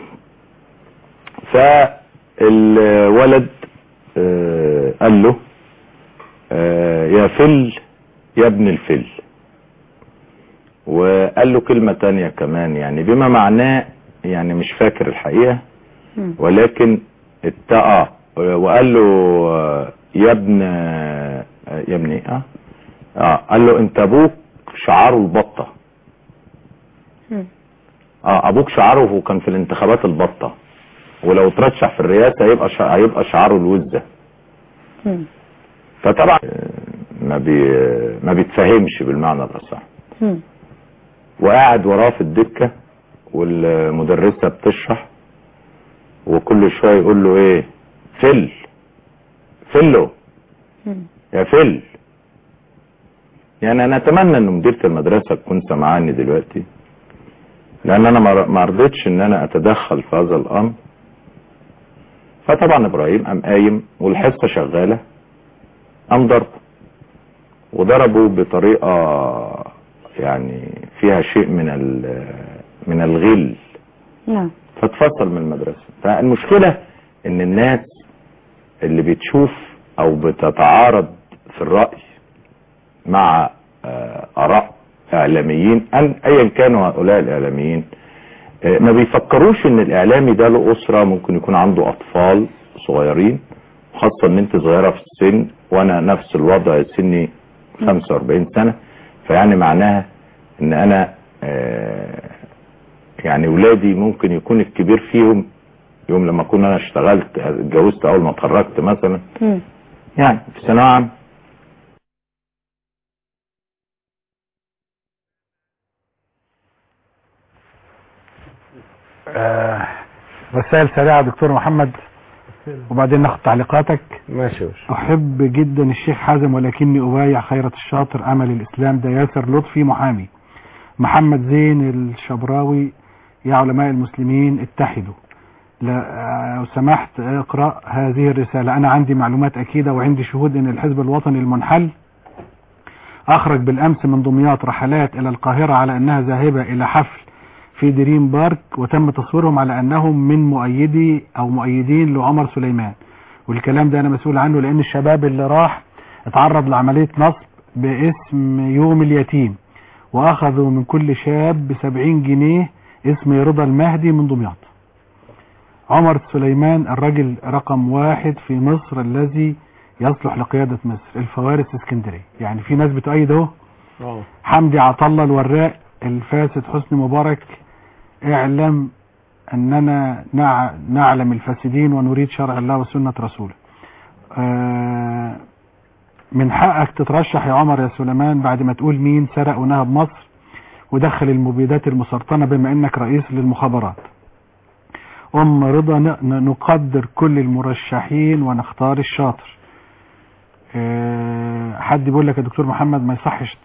H: فالولد قال له يا فل يا ابن الفل، وقال له كلمة تانية كمان يعني بما معناه، يعني مش فاكر الحقيقة، ولكن اتقى وقال له يا ابن يا ابن ايه اه قال له انت ابوك شعاره البطة. اه ابوك شعاره وكان في الانتخابات البطة، ولو ترشح في الرئاسة هيبقى شع... هيبقى شعاره الوزة. فطبعا ما بي... ما بيتفهمش بالمعنى الاصح. وقاعد وراه في الدكة والمدرسة بتشرح، وكل شوية يقول له ايه فل فله يا فل. يعني انا اتمنى ان مديرة المدرسة تكون سمعاني دلوقتي، لان انا ما رضيتش ان انا اتدخل في هذا الامر. فطبعا ابراهيم قام قايم والحصة شغالة، قام ضربه، وضربه بطريقة يعني فيها شيء من من الغل.
J: نعم.
H: فاتفصل من المدرسة. فالمشكلة ان الناس اللي بتشوف او بتتعارض في الرأي مع اراء اعلاميين ان ايا كانوا هؤلاء الاعلاميين، ما بيفكروش ان الاعلامي ده له اسرة، ممكن يكون عنده اطفال صغيرين، خاصة ان انت صغيرة في السن وانا نفس الوضع، سني خمسة واربعين سنة. فيعني معناها ان انا يعني ولادي ممكن يكون الكبير فيهم يوم لما كنا انا اشتغلت اتجوزت اول ما اتخرجت مثلا، يعني في ثانويه عامه.
B: آه رسائل سريعه دكتور محمد وبعدين ناخد تعليقاتك.
D: ماشي.
B: احب جدا الشيخ حازم ولكني ابايع خيرة الشاطر امل الاسلام. ده ياسر لطفي محامي. محمد زين الشبراوي يا علماء المسلمين اتحدوا. لو سمحت اقرأ هذه الرسالة. انا عندي معلومات اكيدة وعندي شهود ان الحزب الوطني المنحل اخرج بالامس من دمياط رحلات الى القاهرة على انها ذاهبة الى حفل في دريم بارك، وتم تصويرهم على انهم من مؤيدي او مؤيدين لعمر سليمان. والكلام ده انا مسؤول عنه لان الشباب اللي راح اتعرض لعملية نصب باسم يوم اليتيم، واخذوا من كل شاب بسبعين جنيه اسم رضا المهدي من دمياط. عمر سليمان الرجل رقم واحد في مصر الذي يصلح لقيادة مصر، الفوارس اسكندرية. يعني في ناس بتؤيد اهو. حمدي عطلة الوراق الفاسد حسني مبارك اعلم اننا نعلم الفاسدين ونريد شرع الله وسنة رسوله. آه من حقك تترشح يا عمر يا سليمان بعد ما تقول مين سرق ونهب مصر ودخل المبيدات المسرطنة بما انك رئيس للمخابرات. ام رضا نقدر كل المرشحين ونختار الشاطر. أه حد بيقول لك يا دكتور محمد ما يصحش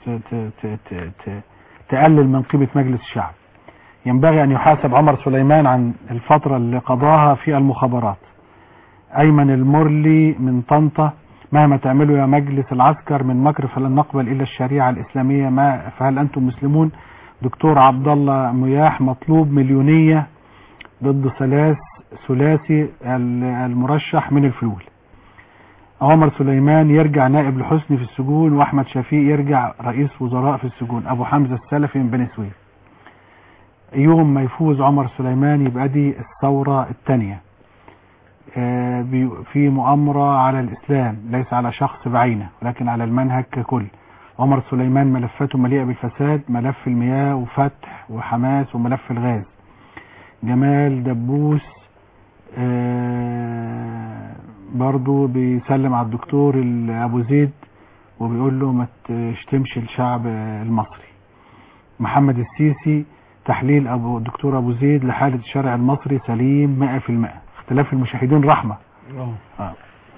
B: تقلل من قيمة مجلس الشعب. ينبغي ان يحاسب عمر سليمان عن الفترة اللي قضاها في المخابرات. ايمن المرلي من طنطا مهما تعملوا يا مجلس العسكر من مكر فلن نقبل الا الشريعة الاسلامية، ما فهل انتم مسلمون؟ دكتور عبد الله مياح مطلوب مليونية ضد ثلاث ثلاثي المرشح من الفلول. عمر سليمان يرجع نائب لحسني في السجون، واحمد شفيق يرجع رئيس وزراء في السجون. ابو حمزة السلفي من بني سويف. يوم ما يفوز عمر سليمان يبقى دي الثورة الثانية في مؤامرة على الاسلام، ليس على شخص بعينه ولكن على المنهج ككل. عمر سليمان ملفاته مليئة بالفساد، ملف المياه وفتح وحماس وملف الغاز. جمال دبوس آه برضو بيسلم على الدكتور ابو زيد وبيقول له ما تشتمش الشعب المصري. محمد السيسي تحليل ابو الدكتور ابو زيد لحالة الشارع المصري سليم مئة في المئة، اختلاف المشاهدين رحمة. آه.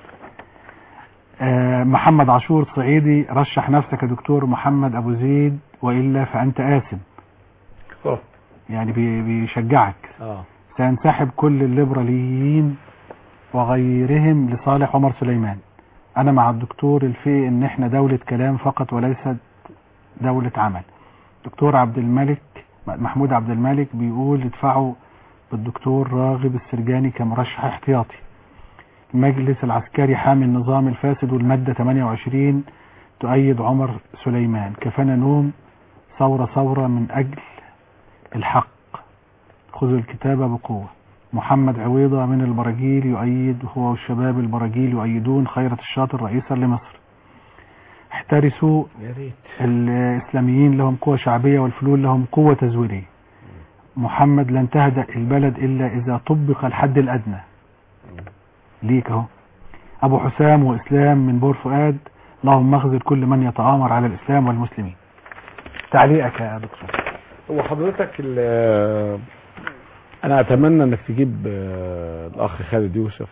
B: آه محمد عاشور صعيدي رشح نفسك يا دكتور محمد ابو زيد والا فانت آثم.
C: أوه.
B: يعني بي بيشجعك.
C: اه
B: سينسحب كل الليبراليين وغيرهم لصالح عمر سليمان. انا مع الدكتور الفقي ان احنا دولة كلام فقط وليست دولة عمل. دكتور عبد الملك محمود عبد الملك بيقول ادفعوا بالدكتور راغب السرجاني كمرشح احتياطي. المجلس العسكري حامي النظام الفاسد والمادة ثمانية وعشرين تؤيد عمر سليمان. كفانا نوم، ثورة ثورة من اجل الحق، خذوا الكتابة بقوة. محمد عويضة من البراجيل يؤيد، هو والشباب البراجيل يؤيدون خيرة الشاطر رئيسا لمصر. احترسوا الإسلاميين لهم قوة شعبية والفلول لهم قوة تزويرية. محمد لن تهدأ البلد إلا إذا طبق الحد الأدنى. ليك اهو. أبو حسام وإسلام من بور فؤاد، اللهم اخذل كل من يتآمر على الإسلام والمسلمين. تعليقك يا دكتور.
C: هو حضرتك انا اتمنى انك تجيب الاخ خالد يوسف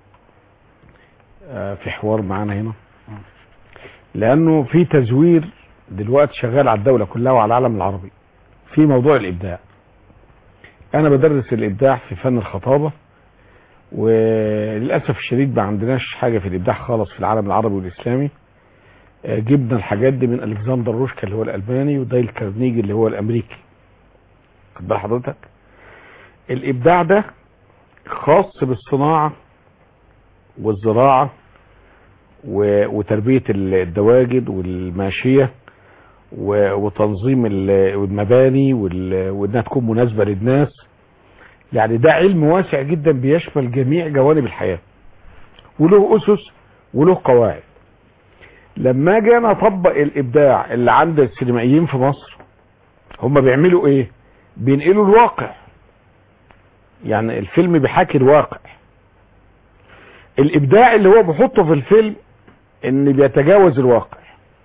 C: في حوار معانا هنا، لانه في تزوير دلوقتي شغال على الدولة كلها وعلى العالم العربي في موضوع الابداع. انا بدرس الابداع في فن الخطابة، وللأسف الشديد ما عندناش حاجة في الابداع خالص في العالم العربي والاسلامي. جبنا الحاجات دي من الكسندر روشكا اللي هو الالماني ودايل كارنيجي اللي هو الامريكي. خد بال حضرتك، الابداع ده خاص بالصناعة والزراعة وتربية الدواجن والماشية وتنظيم المباني وانها تكون مناسبة للناس. يعني ده علم واسع جدا بيشمل جميع جوانب الحياة وله اسس وله قواعد. لما جينا نطبق الابداع اللي عند السينمائيين في مصر، هم بيعملوا ايه؟ بينقلوا الواقع. يعني الفيلم بيحاكي الواقع. الابداع اللي هو بيحطه في الفيلم ان بيتجاوز الواقع.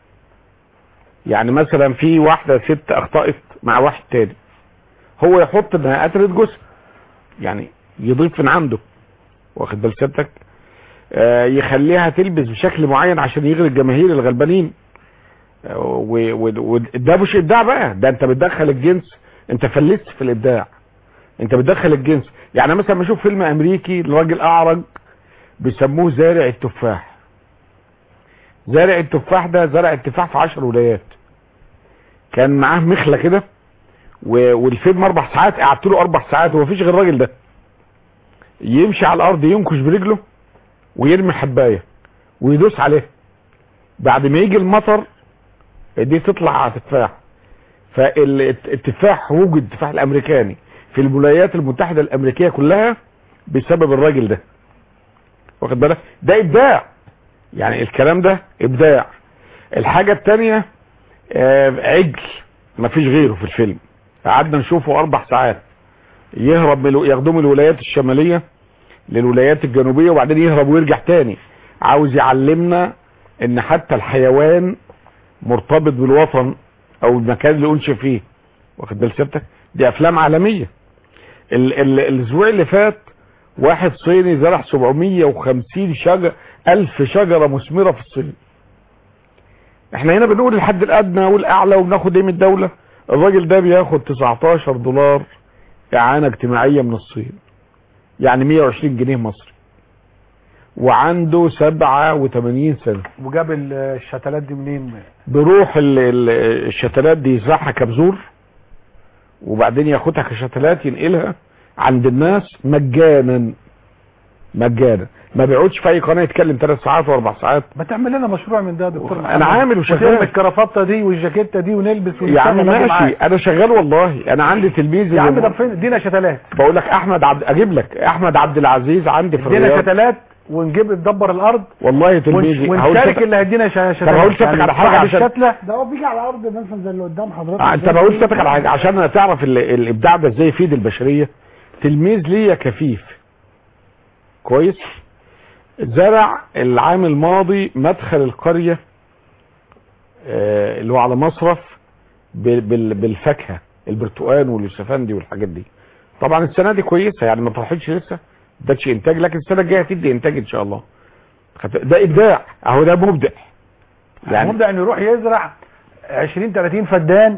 C: يعني مثلا في واحدة ست اخطأت مع واحد تاني، هو يحط انها قتلت جوزها، يعني يضيف من عنده، واخد بال سيادتك؟ آه يخليها تلبس بشكل معين عشان يغري الجماهير الغلبانين. آه وده مش ابداع بقى، ده انت بتدخل الجنس، انت فلست في الابداع، انت بتدخل الجنس. يعني مثلا ما اشوف فيلم امريكي لراجل اعرج بيسموه زارع التفاح. زارع التفاح ده زرع التفاح في عشر ولايات، كان معاه مخلة كده، والفيلم اربع ساعات، قعدت له اربع ساعات ومفيش غير الراجل ده يمشي على الارض ينكش برجله ويرمي حباية ويدوس عليه، بعد ما يجي المطر دي تطلع على تفاح. فالتفاح وجد التفاح الامريكاني في الولايات المتحدة الامريكية كلها بسبب الراجل ده، واخد بالك؟ ده ابداع، يعني الكلام ده ابداع. الحاجة التانية آه عجل مفيش غيره في الفيلم، قعدنا نشوفه اربع ساعات، يهرب من ياخدوه من الولايات الشمالية للولايات الجنوبية وبعدين يهرب ويرجع تاني. عاوز يعلمنا ان حتى الحيوان مرتبط بالوطن او المكان اللي انشئ فيه، واخد بال سيادتك؟ دي افلام عالمية. الاسبوع اللي فات واحد صيني زرع سبعمية وخمسين شجر الف شجرة مثمرة في الصين. احنا هنا بنقول الحد الادنى والاعلى وبناخد ايه من الدولة. الراجل ده بياخد تسعتاشر دولار اعانة اجتماعية من الصين، يعني مية وعشرين جنيه مصري، وعنده سبعة وتمانين سنة.
B: وجاب الشتلات دي منين؟
C: بيروح الشتلات دي يزرعها كبذور وبعدين ياخدها كشتلات ينقلها عند الناس مجانا مجانا، ما بيقعدش في اي قناه يتكلم ثلاث ساعات واربع ساعات.
B: ما تعمل لنا مشروع من ده يا دكتور؟
C: انا عامل وشغال
B: الكرافته دي والجاكيته دي ونلبس
C: يا عم ماشي، انا شغال والله. انا عندي تلميذ
B: يا عم ده فين؟ ادينا شتلات.
C: بقول لك احمد عبد اجيب لك احمد عبد العزيز عندي في
B: الرياض، ادينا شتلات ونجيب ندبر الارض
C: والله تلميذي
B: ون- ونشارك اللي هيدينا شاشات.
C: طب هقول سيادتك على حاجه عشان
B: الشتله
F: ده هو بيجي على الارض مثلا زي اللي قدام حضرتك.
C: انت بقول سيادتك على حاجه عشان تعرف ال- الابداع ده ازاي يفيد البشريه. تلميذ ليا كفيف كويس زرع العام الماضي مدخل القريه آه، اللي هو على مصرف بال- بال- بالفاكهه البرتقال واليوسفندي والحاجات دي. طبعا السنه دي كويسه يعني ما طرحتش لسه ده شيء انتاج، لكن السنه الجايه هتدي انتاج ان شاء الله. خت- ده ابداع اهو، ده مبدع
B: يعني مبدع انه يروح يزرع عشرين ثلاثين فدان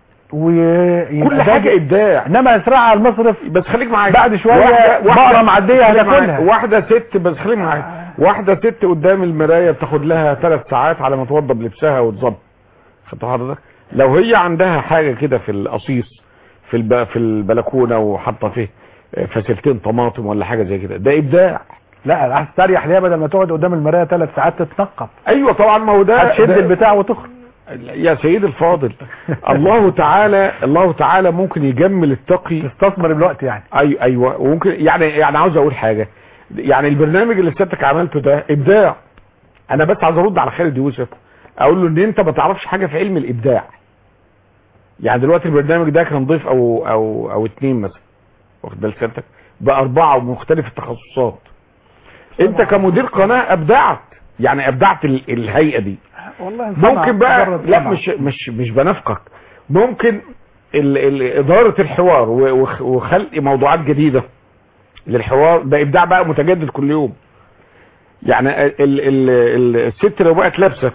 B: ويبقى
C: كل حاجه ابداع.
B: انما يزرعها على المصرف
C: بس خليك معايا
B: بعد شويه بقره معديه هتاكلها.
C: واحده ست بس خليك معايا واحده ست قدام المرايه بتاخد لها ثلاث ساعات على ما توضب لبسها وتظبط. خدت حضرتك؟ لو هي عندها حاجه كده في القصيص في الب... في البلكونه وحاطه فيه فسيلتين طماطم ولا حاجه زي كده، ده ابداع.
B: لا هتستريح ليها بدل ما تقعد قدام المرايه ثلاث ساعات تتنقب.
C: ايوه طبعا ما هو ده
B: هتشد
C: ده-
B: البتاع وتخرج.
C: يا سيدي الفاضل الله تعالى الله تعالى ممكن يجمل التقي
B: تستثمر الوقت يعني.
C: ايوه ايوه وممكن يعني يعني عاوز اقول حاجه يعني البرنامج اللي سيادتك عملته ده ابداع. انا بس عاوز ارد على خالد يوسف اقول له ان انت ما تعرفش حاجه في علم الابداع. يعني دلوقتي البرنامج ده كان ضيف او او او اتنين مثلا واخد بال سيادتك باربعه ومختلف التخصصات. انت كمدير قناه ابدعت يعني ابدعت ال- الهيئه دي.
B: والله
C: ممكن بقى لا مش مش مش بنافقك. ممكن ال ال اداره الحوار و- وخ- وخلق موضوعات جديده للحوار ده ابداع بقى متجدد كل يوم. يعني ال ال ال الست لو بقت لابسه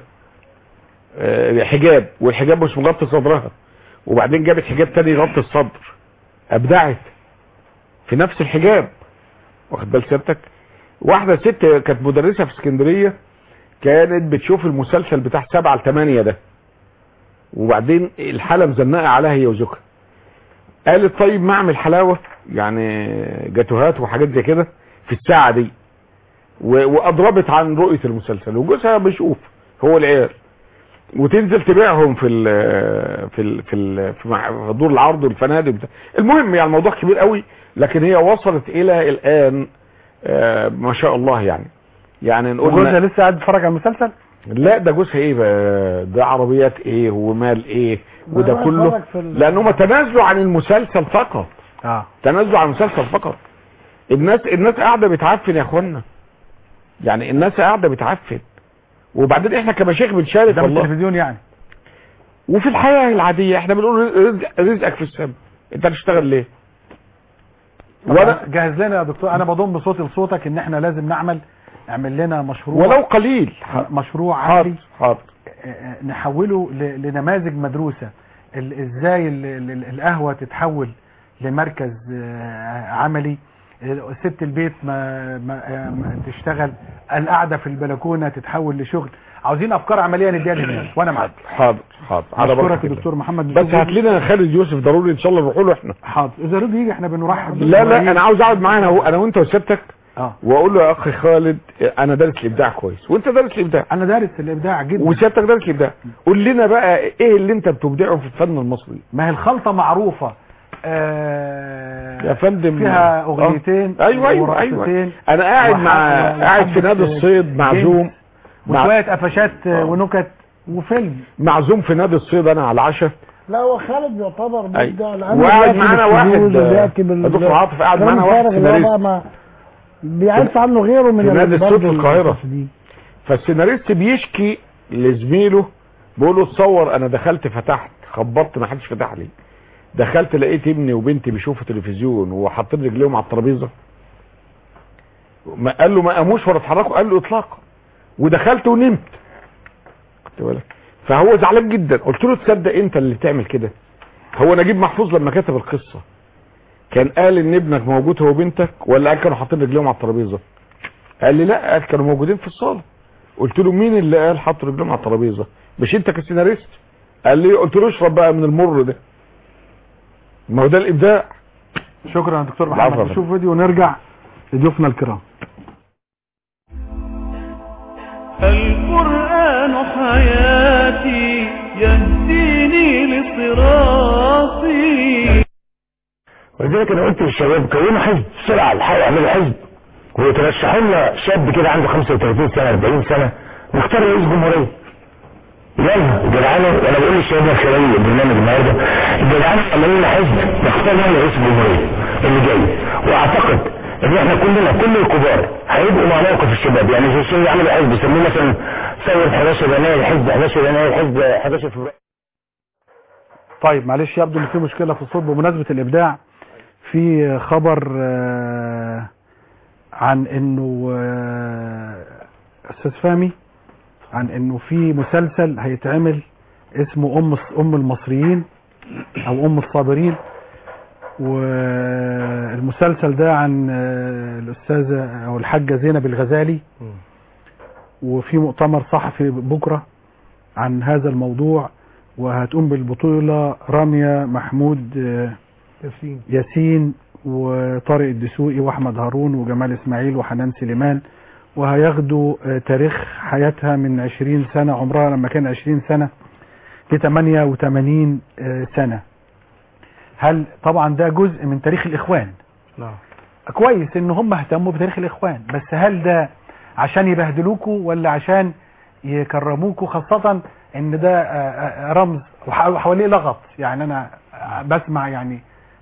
C: آه، حجاب والحجاب مش مغطي صدرها وبعدين جابت حجاب تاني يغطي الصدر ابدعت في نفس الحجاب واخد بال سيادتك. واحده ست كانت مدرسه في اسكندريه كانت بتشوف المسلسل بتاع سبعة لثمانية ده وبعدين الحالة مزنقة عليها هي وزوجها. قالت طيب ما اعمل حلاوة يعني جاتوهات وحاجات زي كده في الساعة دي و- واضربت عن رؤية المسلسل وجوزها بيشوف هو العيال وتنزل تبيعهم في ال في ال في ال في مع- في دور العرض والفنادق بتاع. المهم يعني الموضوع كبير قوي لكن هي وصلت الى الان آه، ما شاء الله يعني يعني نقول
B: وجوزها لسه قاعد بيتفرج على المسلسل؟
C: لا ده جوزها ايه بقى ده عربيات ايه ومال ايه وده
F: بقى
C: كله
F: اتفرج في ال-
C: لانهم تنازلوا عن المسلسل فقط.
B: اه
C: تنازلوا عن المسلسل فقط. الناس الناس قاعده بتعفن يا اخوانا يعني الناس قاعده بتعفن وبعدين احنا كمشايخ بنشارك
B: ده من
C: والله
B: التلفزيون يعني.
C: وفي الحياه العاديه احنا بنقول رزق رزقك في السماء انت هتشتغل ليه؟
B: وانا جهز لنا يا دكتور انا بضم بصوتي لصوتك ان احنا لازم نعمل نعمل لنا مشروع
C: ولو قليل
B: مشروع
C: حاضر
B: عملي
C: حاضر
B: آه، نحوله ل- لنماذج مدروسة ال- ازاي ال- ال- القهوة تتحول لمركز آه، عملي آه، ست البيت ما, ما, آه، ما تشتغل القعدة في البلكونة تتحول لشغل. عاوزين افكار عملية نديها للناس وانا معاك.
C: حاضر حاضر على
B: بشكرك
C: بركة
B: يا دكتور محمد
C: بس هات لنا خالد يوسف ضروري ان شاء الله نروح له احنا.
B: حاضر اذا رضي يجي احنا بنرحب بيه.
C: لا لا انا عاوز اقعد معانا اهو انا وانت وسيادتك
B: اه
C: واقول له يا اخي خالد انا دارس الابداع كويس وانت دارس الابداع
B: انا دارس الابداع جدا
C: وسيادتك دارس الابداع. قول لنا بقى ايه اللي انت بتبدعه في الفن المصري؟
B: ما هي الخلطة معروفة آه
C: يا فندم
B: فيها اغنيتين
C: آه. ايوه ايوه ايوه
B: ورقصتين
C: انا قاعد
B: وح-
C: مع قاعد في نادي الصيد معزوم مع-
B: وشوية قفشات آه، ونكت وفيلم
C: معزوم في نادي الصيد انا على العشاء
F: لا هو خالد بيعتبر
C: أي.
F: مبدع لأنه
C: وقاعد
F: بياكل
C: معانا واحد
F: الفلوس وبياكل ال-
C: دكتور عاطف قاعد
F: كلام
C: معانا واحد
F: فارغ اللي هو
C: سيناريست
F: بقى ما بيعرفش عنه غيره من
C: في نادي الصيد في
F: برضه
C: القاهرة.
F: القصص دي.
C: فالسيناريست بيشكي لزميله بيقول له تصور انا دخلت فتحت خبطت ما حدش فتح لي دخلت لقيت ابني وبنتي بيشوفوا تلفزيون وحاطين رجليهم على الترابيزه ما قال له ما قاموش ولا اتحركوا قال له اطلاقا ودخلت ونمت خدت بالك فهو زعلان جدا قلت له تصدق انت اللي بتعمل كده هو نجيب محفوظ لما كتب القصه كان قال ان ابنك موجود هو وبنتك ولا قال كانوا حاطين رجليهم على الترابيزه قال لي لا قال كانوا موجودين في الصاله قلت له مين اللي قال حطوا رجلهم على الترابيزه مش انت كسيناريست قال لي قلت له اشرب بقى من المر ده ما هو ده الابداع.
B: شكرا يا دكتور
C: العفو
B: محمد
C: يا
B: نشوف فيديو ونرجع لضيوفنا الكرام.
A: القرآن حياتي يهديني لصراطي.
I: ولذلك انا قلت للشباب كونوا حزب بسرعه الحقوا اعملوا حزب وترشحوا لنا شاب كده عنده خمسة وثلاثين سنه أربعين سنه نختار رئيس جمهوريه. يلا جدعانه، وانا بقول للشباب خلال البرنامج النهارده جدعانه عملوا لنا حزب نختار لنا رئيس الجمهوريه اللي جاي. واعتقد ان احنا كلنا كل الكبار هيبقوا مع موقف الشباب. يعني زي الشباب يعملوا حزب يسموه مثلا ثوره حداشر يناير، حزب حداشر يناير، حزب حداشر فبراير.
B: طيب معلش يبدو ان في مشكله في الصوت. بمناسبه الابداع في خبر آه عن انه آه استاذ فهمي عن انه في مسلسل هيتعمل اسمه ام ام المصريين او ام الصابرين، والمسلسل ده عن الاستاذه او الحاجه زينب الغزالي، وفي مؤتمر صحفي بكره عن هذا الموضوع، وهتقوم بالبطوله رانيا محمود
F: ياسين
B: ياسين وطارق الدسوقي واحمد هارون وجمال اسماعيل وحنان سليمان، وهياخدوا تاريخ حياتها من عشرين سنة عمرها لما كان عشرين سنة ل ثمانية وثمانين سنة. هل طبعا ده جزء من تاريخ الإخوان؟
D: نعم.
B: كويس ان هم اهتموا بتاريخ الإخوان، بس هل ده عشان يبهدلوكوا ولا عشان يكرموكوا؟ خاصة ان ده رمز وحواليه لغط. يعني انا بسمع يعني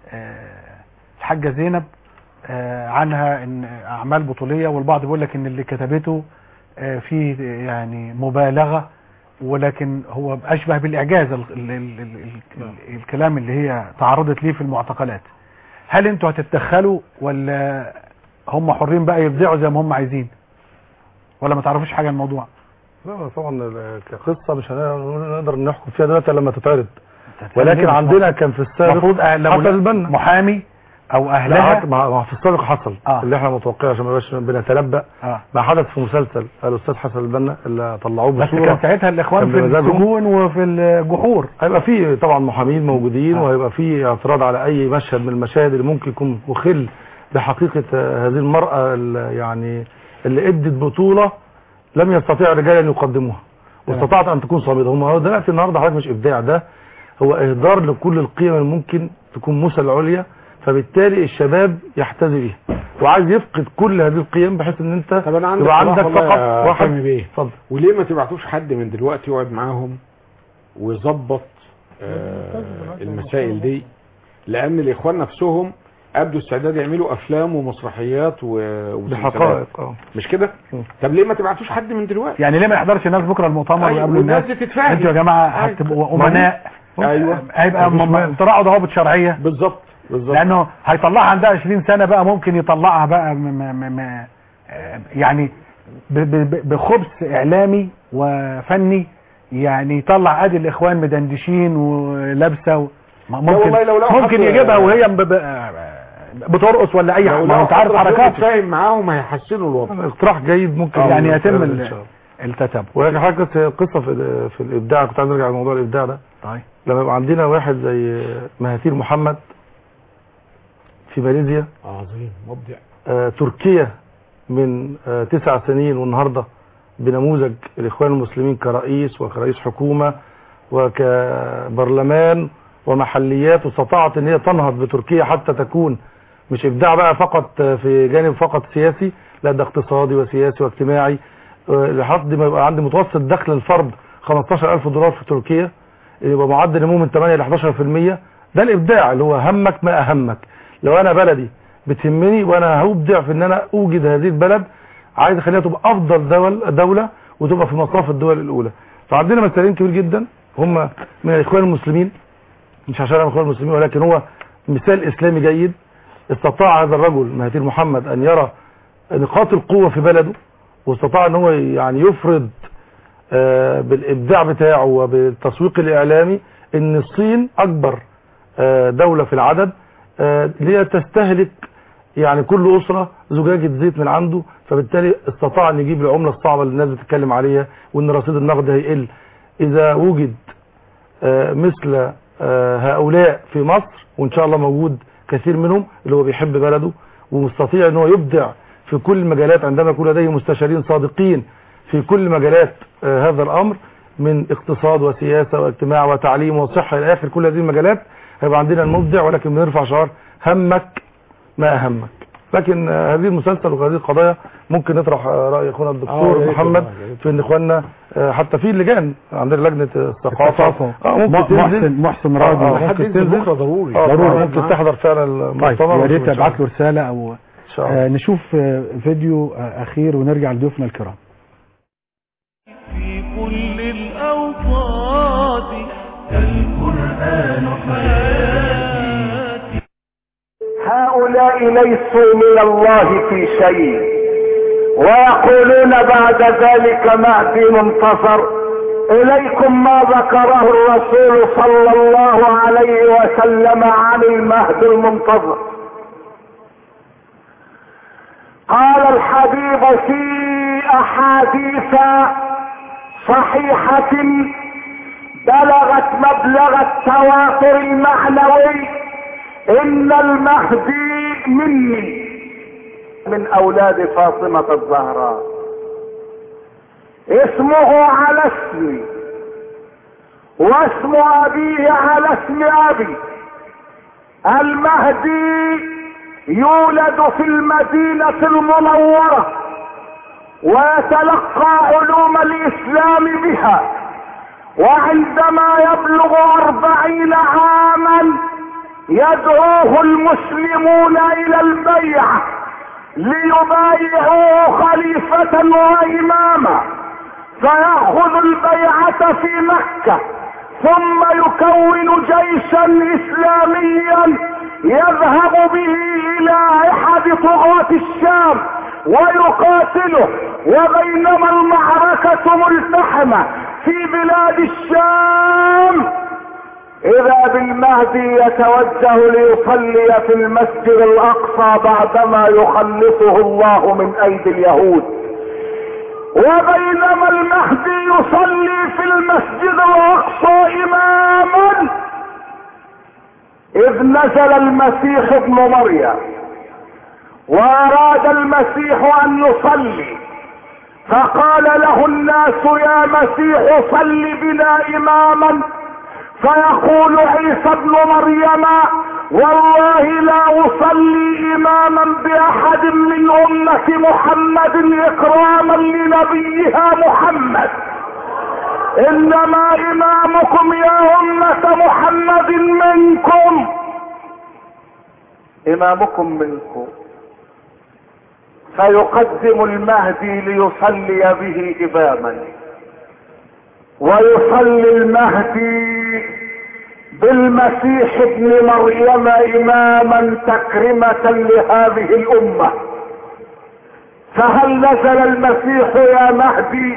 B: الحاجة زينب عنها ان اعمال بطولية، والبعض بيقول لك ان اللي كتبته في يعني مبالغة، ولكن هو اشبه بالاعجاز ال ال ال ال ال الكلام اللي هي تعرضت ليه في المعتقلات. هل انتوا هتتدخلوا ولا هم حرين بقى يبدعوا زي ما هم عايزين، ولا ما تعرفوش حاجة عن الموضوع؟
D: لا طبعا كقصة مش هنقدر نحكم فيها دلوقتي لما تتعرض، ولكن عندنا كان في السابق
B: المفروض حصل البنا محامي او اهلها.
D: ما في السابق حصل آه. اللي احنا متوقعه عشان ما يبقاش بنتلبأ آه. ما حدث في مسلسل الاستاذ حسن البنا اللي طلعوه بصوره.
B: بس كان ساعتها الاخوان في السجون وفي الجحور.
D: هيبقى في طبعا محامين موجودين آه. وهيبقى في اعتراض على اي مشهد من المشاهد اللي ممكن يكون مخل بحقيقه هذه المراه اللي يعني اللي ادت بطوله لم يستطيع الرجال ان يقدموها واستطاعت ان تكون صامده. هم دلوقتي النهارده حضرتك مش ابداع، ده هو اهدار لكل القيم اللي ممكن تكون موسى العليا، فبالتالي الشباب يحتذي بيها وعايز يفقد كل هذه القيم بحيث ان انت
C: يبقى
D: عندك فقط واحد
C: بيه. وليه ما تبعتوش حد من دلوقتي يقعد معاهم ويظبط آه المسائل دي؟ لان الاخوان نفسهم ابدوا استعداد يعملوا افلام ومسرحيات وحقائق مش كده؟ طب ليه ما تبعتوش حد من دلوقتي؟
B: يعني ليه ما يحضرش الناس بكره المؤتمر ويقابلوا الناس؟ انتوا يا جماعه هتبقوا امناء.
C: ايوه
B: هيبقى اختراعوا ضوابط شرعيه
C: بالظبط بالظبط،
B: لانه هيطلعها عندها عشرين سنة بقى، ممكن يطلعها بقى م م م يعني بخبث اعلامي وفني، يعني يطلع ادي الاخوان مدندشين ولابسه ممكن ممكن يجيبها وهي بترقص ولا اي حاجه. ما انت عارف حركات
C: فاهم معاهم هيحسنوا الوضع.
D: اقتراح جيد ممكن
B: يعني يتم التتابع.
D: وهي حاجه قصه في في الابداع. كنت عايز ارجع لموضوع الابداع ده.
B: طيب
D: لما يبقى عندنا واحد زي مهاتير محمد في ماليزيا
C: عظيم مبدع،
D: آه تركيا من آه تسع سنين والنهارده بنموذج الاخوان المسلمين كرئيس وكرئيس حكومه وكبرلمان ومحليات، واستطاعت ان هي تنهض بتركيا حتى تكون مش ابداع بقى فقط في جانب فقط سياسي، لا ده اقتصادي وسياسي واجتماعي، آه لحد ما يبقى عندي متوسط دخل الفرد خمستاشر ألف دولار في تركيا، يبقى معدل نمو من ثمانية إلى إحداشر بالمية. ده الابداع اللي هو همك ما اهمك. لو انا بلدي بتهمني وانا هبدع في ان انا اوجد هذه البلد، عايز اخليها تبقى افضل دول دوله وتبقى في مصاف الدول الاولى. فعندنا مثالين كبير جدا هم من الاخوان المسلمين، مش عشان انا اخوان المسلمين ولكن هو مثال اسلامي جيد. استطاع هذا الرجل مهاتير محمد ان يرى نقاط القوه في بلده، واستطاع ان هو يعني يفرض آه بالابداع بتاعه وبالتسويق الاعلامي ان الصين اكبر آه دولة في العدد، آه اللي تستهلك يعني كل اسرة زجاجة زيت من عنده، فبالتالي استطاع ان يجيب العملة الصعبة اللي الناس بتتكلم عليها، وان رصيد النقد هيقل. اذا وجد آه مثل آه هؤلاء في مصر، وان شاء الله موجود كثير منهم اللي هو بيحب بلده ومستطيع ان هو يبدع في كل المجالات، عندما يكون لديه مستشارين صادقين في كل مجالات آه هذا الامر من اقتصاد وسياسة واجتماع وتعليم وصحة الى اخر كل هذه المجالات، هيبقى عندنا المبدع. ولكن بنرفع شعار همك ما اهمك. لكن آه، هذه المسلسل وهذه القضايا ممكن نطرح آه، راي اخونا
B: آه،
D: الدكتور
B: يا ريت
D: محمد
B: والله، يا ريت.
D: في ان اخواننا آه، حتى في اللجان عندنا لجنه الثقافه
B: الثقافة.
D: اه ممكن
B: محسن-
D: تنزل
B: محسن راضي.
D: آه،
B: ممكن
D: ممكن
B: تنزل.
D: تنزل
B: بكرة ضروري.
D: آه،
B: ضروري.
D: ممكن
B: معاه.
D: تحضر فعلا
B: طيب
D: المؤتمر
B: يا ريت
D: إن شاء الله.
B: ابعت له رساله او
D: شاء الله.
B: آه نشوف آه فيديو آه اخير ونرجع لضيوفنا الكرام.
A: في كل الأوقات القرآن حياتي.
J: هؤلاء ليسوا من الله في شيء ويقولون بعد ذلك مهدي منتصر. إليكم ما ذكره الرسول صلى الله عليه وسلم عن المهدي المنتظر. قال الحبيب في أحاديث صحيحة بلغت مبلغ التواتر المعنوي: إن المهدي مني، من أولاد فاطمة الزهراء، اسمه على اسمي واسم أبيه على اسم أبي. المهدي يولد في المدينة المنورة ويتلقى علوم الإسلام بها، وعندما يبلغ أربعين عاما يدعوه المسلمون إلى البيعة ليبايعوه خليفة وإماما، فيأخذ البيعة في مكة ثم يكون جيشا إسلاميا يذهب به إلى أحد طغاة الشام ويقاتله. وبينما المعركة ملتحمة في بلاد الشام إذا بالمهدي يتوجه ليصلي في المسجد الأقصى بعدما يخلصه الله من أيدي اليهود. وبينما المهدي يصلي في المسجد الأقصى إماما إذ نزل المسيح ابن مريم وأراد المسيح أن يصلي، فقال له الناس: يا مسيح صل بنا إماما. فيقول عيسى ابن مريم: والله لا أصلي إماما بأحد من أمة محمد إكراما لنبيها محمد، إنما إمامكم يا أمة محمد منكم، إمامكم منكم. فيقدم المهدي ليصلي به إماما، ويصلي المهدي بالمسيح ابن مريم إماما تكرمة لهذه الأمة. فهل نزل المسيح يا مهدي؟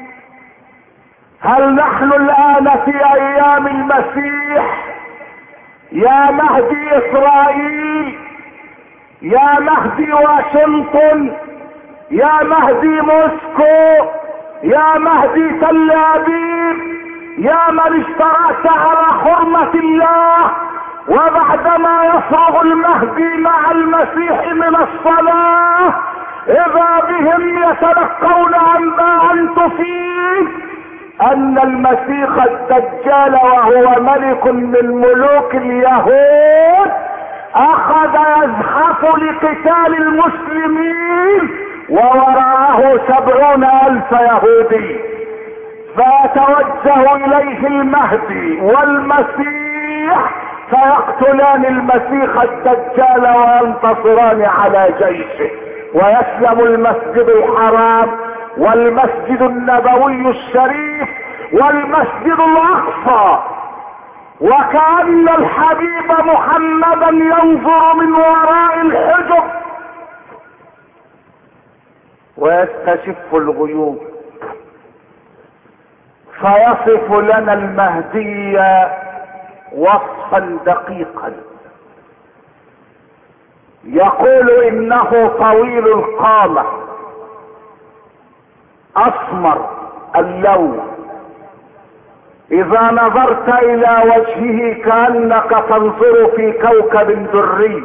J: هل نحن الآن في أيام المسيح؟ يا مهدي إسرائيل، يا مهدي واشنطن، يا مهدي موسكو، يا مهدي تل أبيب، يا من اشترأت على حرمة الله، وبعدما يفرغ المهدي مع المسيح من الصلاة إذا بهم يتلقون أنباء تفيد أن المسيح الدجال وهو ملك من ملوك اليهود أخذ يزحف لقتال المسلمين ووراءه سبعون ألف يهودي. فيتوجه إليه المهدي والمسيح فيقتلان المسيح الدجال وينتصران على جيشه، ويسلم المسجد الحرام والمسجد النبوي الشريف والمسجد الأقصى، وكأن الحبيب محمدا ينظر من وراء الحجب ويستشف الغيوب، فيصف لنا المهدي وصفا دقيقا. يقول إنه طويل القامة، أسمر اللون، إذا نظرت إلى وجهه كأنك تنظر في كوكب دري،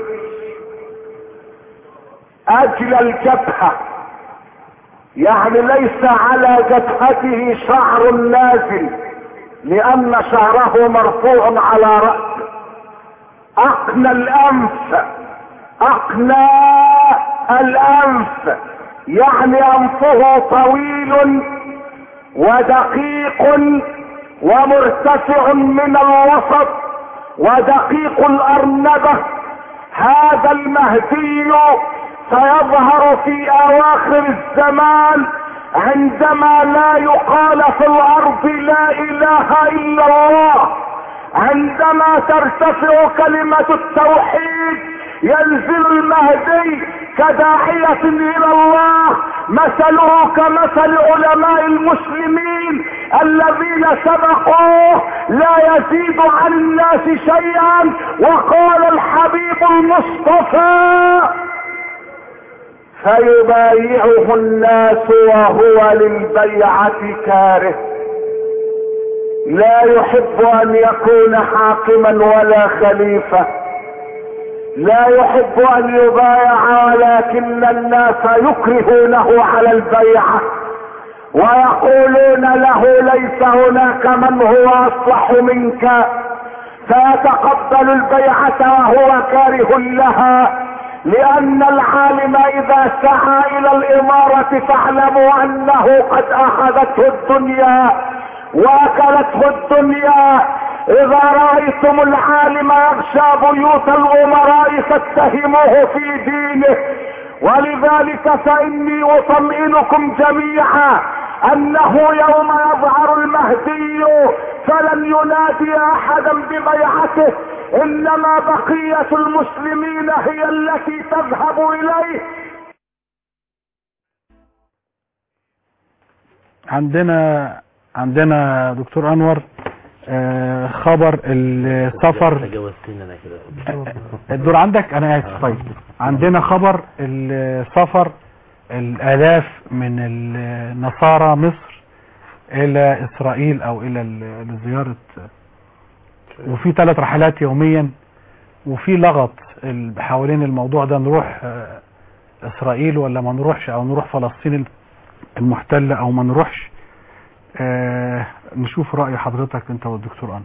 J: أجل الجبهة، يعني ليس على جبهته شعر نازل لأن شعره مرفوع على رأسه، أقنى الأنف، أقنى الانف يعني انفه طويل ودقيق ومرتفع من الوسط ودقيق الارنبة. هذا المهدي سيظهر في اواخر الزمان عندما لا يقال في الارض لا اله الا الله، عندما ترتفع كلمة التوحيد ينزل المهدي كداعية الى الله، مثله كمثل علماء المسلمين الذين سبقوه لا يزيد عن الناس شيئا. وقال الحبيب المصطفى فيبايعه الناس وهو للبيعة كاره، لا يحب ان يكون حاكما ولا خليفة، لا يحب ان يبايع، ولكن الناس يكرهونه على البيعة ويقولون له ليس هناك من هو اصلح منك، فيتقبل البيعة وهو كاره لها. لان العالم اذا سعى الى الامارة فاعلموا انه قد اخذته الدنيا واكلته الدنيا. اذا رأيتم العالم يغشى بيوت الامراء فاتهموه في دينه. ولذلك فاني اطمئنكم جميعا انه يوم يظهر المهدي فلن ينادي احدا ببيعته، انما بقية المسلمين هي التي تذهب اليه.
B: عندنا عندنا دكتور انور آه خبر السفر.
E: تجاوزتني انا كده.
B: الدور عندك، انا اسف. طيب عندنا خبر السفر الالاف من النصارى مصر الى اسرائيل او الى لزيارة، وفي ثلاث رحلات يوميا، وفي لغط حوالين الموضوع ده، نروح اسرائيل ولا ما نروحش، او نروح فلسطين المحتلة او ما نروحش. آه نشوف رأي حضرتك انت والدكتور انور،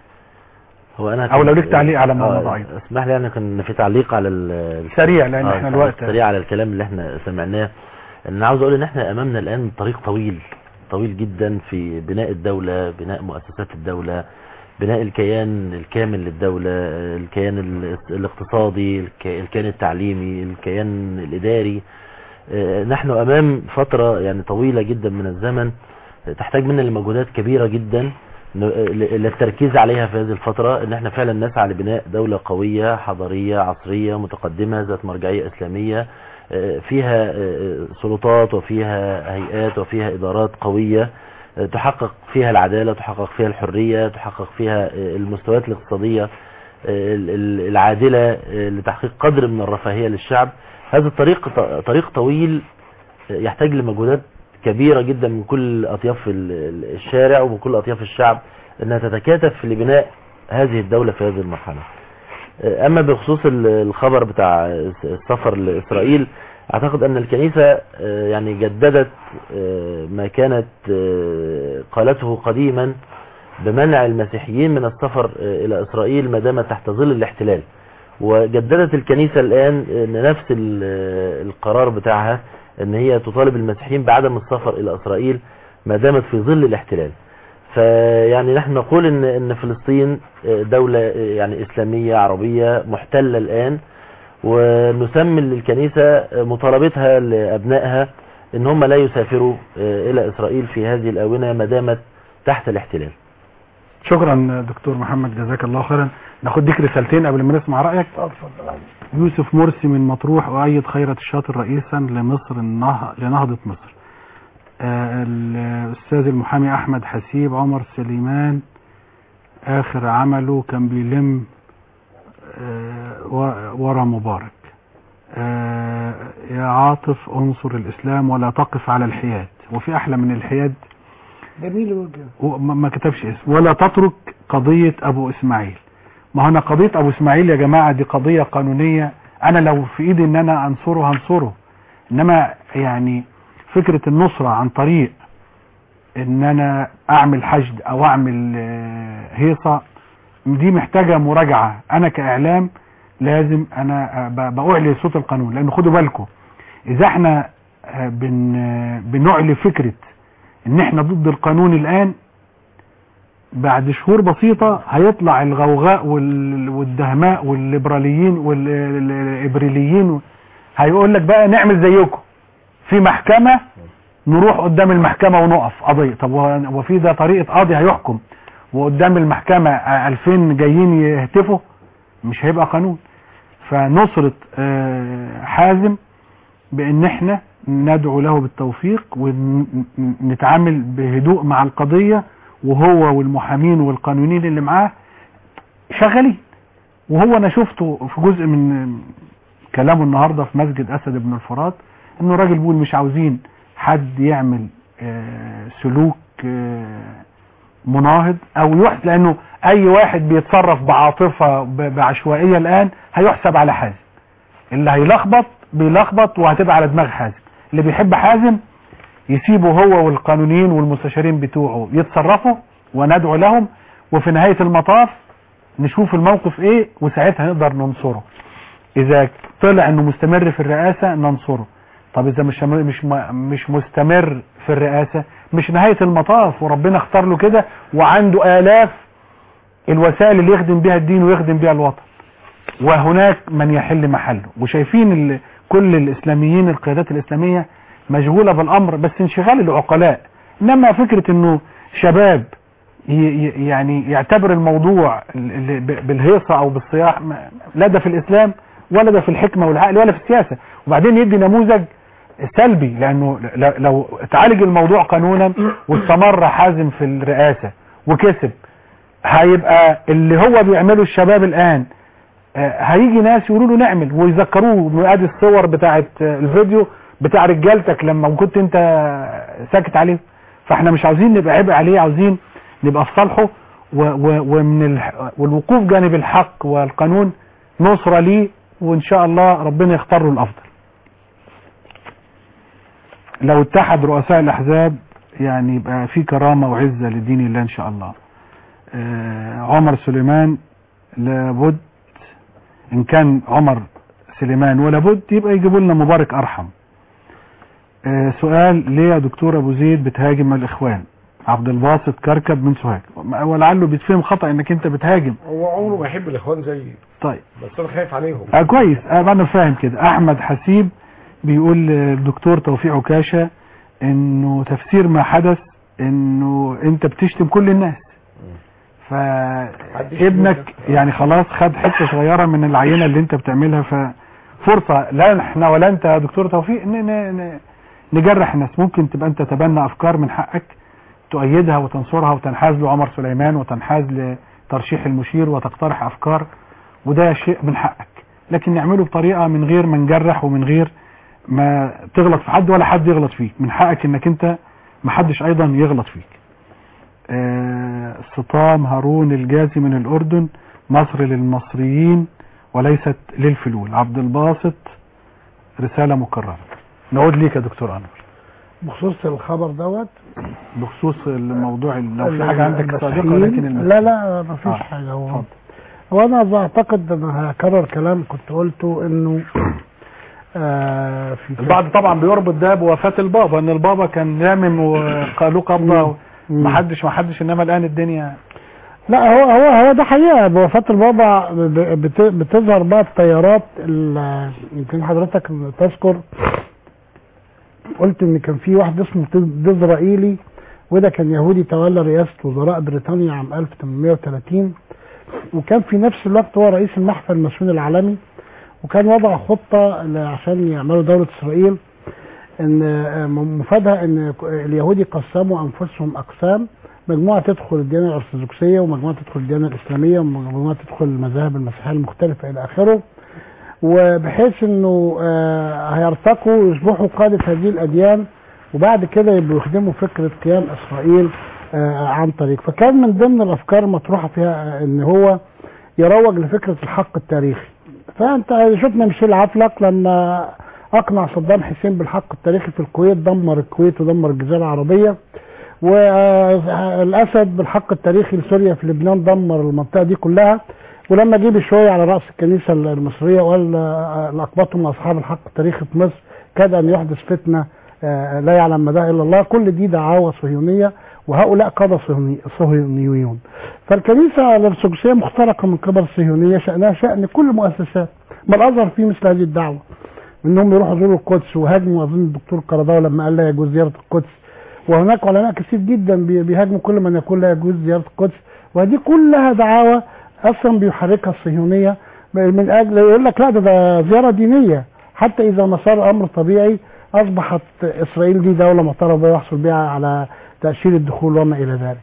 E: هو انا
B: او لو ليك تعليق على الموضوع.
E: آه اسمح لي، انا كان في تعليق على
B: سريع لان
E: آه
B: احنا الوقت
E: سريع على الكلام اللي احنا سمعناه. انا عاوز اقول ان احنا امامنا الان طريق طويل طويل جدا في بناء الدولة، بناء مؤسسات الدولة، بناء الكيان الكامل للدولة، الكيان الاقتصادي، الكيان التعليمي، الكيان الاداري. نحن امام فترة يعني طويلة جدا من الزمن تحتاج منا لمجهودات كبيرة جدا للتركيز عليها في هذه الفترة، ان احنا فعلا نسعى لبناء دولة قوية حضارية عصرية متقدمة ذات مرجعية اسلامية فيها سلطات وفيها هيئات وفيها ادارات قوية تحقق فيها العدالة، تحقق فيها الحرية، تحقق فيها المستويات الاقتصادية العادلة لتحقيق قدر من الرفاهية للشعب. هذا الطريق طريق طويل يحتاج لمجهودات كبيرة جدا من كل اطياف الشارع ومن كل اطياف الشعب انها تتكاتف لبناء هذه الدولة في هذه المرحلة. اما بخصوص الخبر بتاع السفر لاسرائيل، اعتقد ان الكنيسة يعني جددت ما كانت قالته قديما بمنع المسيحيين من السفر الى اسرائيل ما دامت تحت ظل الاحتلال، وجددت الكنيسة الان ان نفس القرار بتاعها ان هي تطالب المسيحيين بعدم السفر الى اسرائيل ما دامت في ظل الاحتلال. فيعني نحن نقول ان ان فلسطين دولة يعني اسلامية عربية محتلة الان، ونسمي للكنيسة مطالبتها لابنائها ان هم لا يسافروا الى اسرائيل في هذه الاونة ما دامت تحت الاحتلال.
B: شكرا دكتور محمد، جزاك الله خيرا. ناخد ديك رسالتين قبل ما نسمع رايك.
F: اتفضل.
B: يوسف مرسي من مطروح: أؤيد خيرت الشاطر رئيسا لمصر لنهضة مصر. آه الأستاذ المحامي أحمد حسيب: عمر سليمان آخر عمله كان بيلم آه ورا مبارك. آه يا عاطف انصر الإسلام ولا تقف على الحياد. وفي أحلى من الحياد؟
F: جميل وجه.
B: ما كتبش اسم. ولا تترك قضية أبو إسماعيل. ما هنا قضية ابو اسماعيل يا جماعة دي قضية قانونية، انا لو في ايدي ان انا انصره هنصره، انما يعني فكرة النصرة عن طريق ان انا اعمل حشد او اعمل هيصة دي محتاجة مراجعة. انا كاعلام لازم انا بأعلي صوت القانون، لان خدوا بالكم اذا احنا آه، بن آه، بنعلي فكرة ان احنا ضد القانون الان، بعد شهور بسيطة هيطلع الغوغاء وال- والدهماء والليبراليين والإبريليين هيقول لك بقى نعمل زيكم في محكمة، نروح قدام المحكمة ونقف قضية. طب و- وفي ده طريقة قاضي هيحكم وقدام المحكمة ألفين جايين يهتفوا؟ مش هيبقى قانون. فنصرة آه، حازم بان احنا ندعو له بالتوفيق ونتعامل بهدوء مع القضية، وهو والمحامين والقانونيين اللي معاه شغالين. وهو انا شفته في جزء من كلامه النهاردة في مسجد اسد بن الفرات، انه راجل بيقول مش عاوزين حد يعمل آه، سلوك آه، مناهض او يحسب، لانه اي واحد بيتصرف بعاطفة ب- بعشوائية الان هيحسب على حازم. اللي هيلخبط بيلخبط وهتبقى على دماغ حازم. اللي بيحب حازم يسيبه هو والقانونيين والمستشارين بتوعه يتصرفوا وندعو لهم، وفي نهاية المطاف نشوف الموقف ايه وساعتها نقدر ننصره. اذا طلع انه مستمر في الرئاسة ننصره. طب اذا مش مش مش مستمر في الرئاسة مش نهاية المطاف، وربنا اختار له كده وعنده آلاف الوسائل اللي يخدم بها الدين ويخدم بها الوطن، وهناك من يحل محله. وشايفين ال- كل الاسلاميين القيادات الاسلامية مشغولة بالامر، بس انشغال العقلاء. انما فكرة انه شباب ي- ي- يعني يعتبر الموضوع ال- ال- ب- بالهيصة او بالصياح، ما- لا ده في الاسلام ولا ده في الحكمة والعقل ولا في السياسة. وبعدين يدي نموذج سلبي، لانه ل- لو تعالج الموضوع قانونا واستمر حازم في الرئاسة وكسب، هيبقى اللي هو بيعمله الشباب الان آه، هيجي ناس يقولوا له نعمل ويذكروه ادي الصور بتاعت آه، الفيديو بتاع رجالتك لما كنت انت ساكت عليه. فاحنا مش عاوزين نبقى عبء عليه، عاوزين نبقى في صالحه و- و- ومن الح... والوقوف جانب الحق والقانون نصرة ليه، وان شاء الله ربنا يختار له الافضل. لو اتحد رؤساء الاحزاب يعني يبقى في كرامة وعزة لدين الله ان شاء الله. آه، عمر سليمان لابد، ان كان عمر سليمان ولا بد يبقى يجيبوا لنا مبارك ارحم. آه، سؤال: ليه يا دكتور ابو زيد بتهاجم الاخوان؟ عبد الباسط كركب من سوهاج. ولعله بيتفهم خطأ انك انت بتهاجم.
K: هو عمره ما يحب الاخوان زيي،
B: طيب
K: بس انا خايف عليهم.
B: آه كويس، آه انا فاهم كده. احمد حسيب بيقول الدكتور توفيق عكاشة انه تفسير ما حدث انه انت بتشتم كل الناس، فابنك يعني خلاص خد حتة صغيرة من العينة اللي انت بتعملها، ففرصة لا احنا ولا انت يا دكتور توفيق ن- ن- نجرح الناس. ممكن تبقى انت تبنى افكار من حقك تؤيدها وتنصرها وتنحاز لعمر سليمان وتنحاز لترشيح المشير وتقترح افكار، وده شيء من حقك، لكن نعمله بطريقة من غير ما نجرح ومن غير ما تغلط في حد ولا حد يغلط فيك. من حقك انك انت محدش ايضا يغلط فيك. آه، سطام هارون الجازي من الاردن: مصر للمصريين وليست للفلول. عبد الباسط: رسالة مكررة. نعود ليك يا دكتور انور
F: بخصوص الخبر دوت،
B: بخصوص الموضوع. لو في حاجة عندك صادقة، لكن المسيح.
F: لا لا ما فيش
B: آه.
F: حاجة. هو هو انا بعتقد ان هكرر كلام كنت قلته، انه آه في
B: البعض طبعا بيربط ده بوفاة البابا، ان البابا كان لامم وقالوا قبضة محدش محدش انما الان الدنيا.
F: لا هو هو هو ده حقيقة. بوفاة البابا بت- بتظهر بقى التيارات ال- يمكن حضرتك تذكر قلت ان كان في واحد اسمه ديزرائيلي، وده كان يهودي تولى رئاسة وزراء بريطانيا عام ألف وثمانمائة وثلاثين، وكان في نفس الوقت هو رئيس المحفل الماسوني العالمي، وكان وضع خطة ل- عشان يعملوا دولة اسرائيل، ان مفادها ان اليهود يقسموا انفسهم اقسام، مجموعة تدخل الديانة الارثوذكسية ومجموعة تدخل الديانة الاسلامية ومجموعة تدخل المذاهب المسيحية المختلفة الى اخره، وبحيث انه آه، هيرتقوا ويصبحوا قادة هذه الاديان، وبعد كده يبقوا يخدموا فكرة قيام اسرائيل آه، عن طريق. فكان من ضمن الافكار المطروحة فيها آه، ان هو يروج لفكرة الحق التاريخي. فانت شفنا ميشيل عفلق لما اقنع صدام حسين بالحق التاريخي في الكويت، دمر الكويت ودمر الجزيرة العربية، والاسد بالحق التاريخي لسوريا في لبنان دمر المنطقة دي كلها. ولما جه بشويه على راس الكنيسه المصريه وقال آه، الاقباط هم اصحاب الحق التاريخي في مصر، كاد ان يحدث فتنه آه، لا يعلم مداها الا الله. كل دي دعاوى صهيونيه، وهؤلاء قادة صهيوني- صهيونيون. فالكنيسه الارثوذكسيه مخترقه من قبل الصهيونيه، شانها شان كل المؤسسات. ما الازهر فيه مثل هذه الدعوه، انهم يروحوا يزوروا القدس وهاجموا اظن الدكتور قرضاوي لما قال لا يجوز زياره القدس، وهناك علماء كثير جدا بي- بيهاجموا كل من يقول لا يجوز زياره القدس، وهذه كلها دعاوى اصلا بيحركها الصهيونيه من اجل يقول لك لا ده, ده زياره دينيه، حتى اذا ما صار امر طبيعي اصبحت اسرائيل دي دوله معترف بها يحصل بها على تاشيره الدخول وما الى ذلك.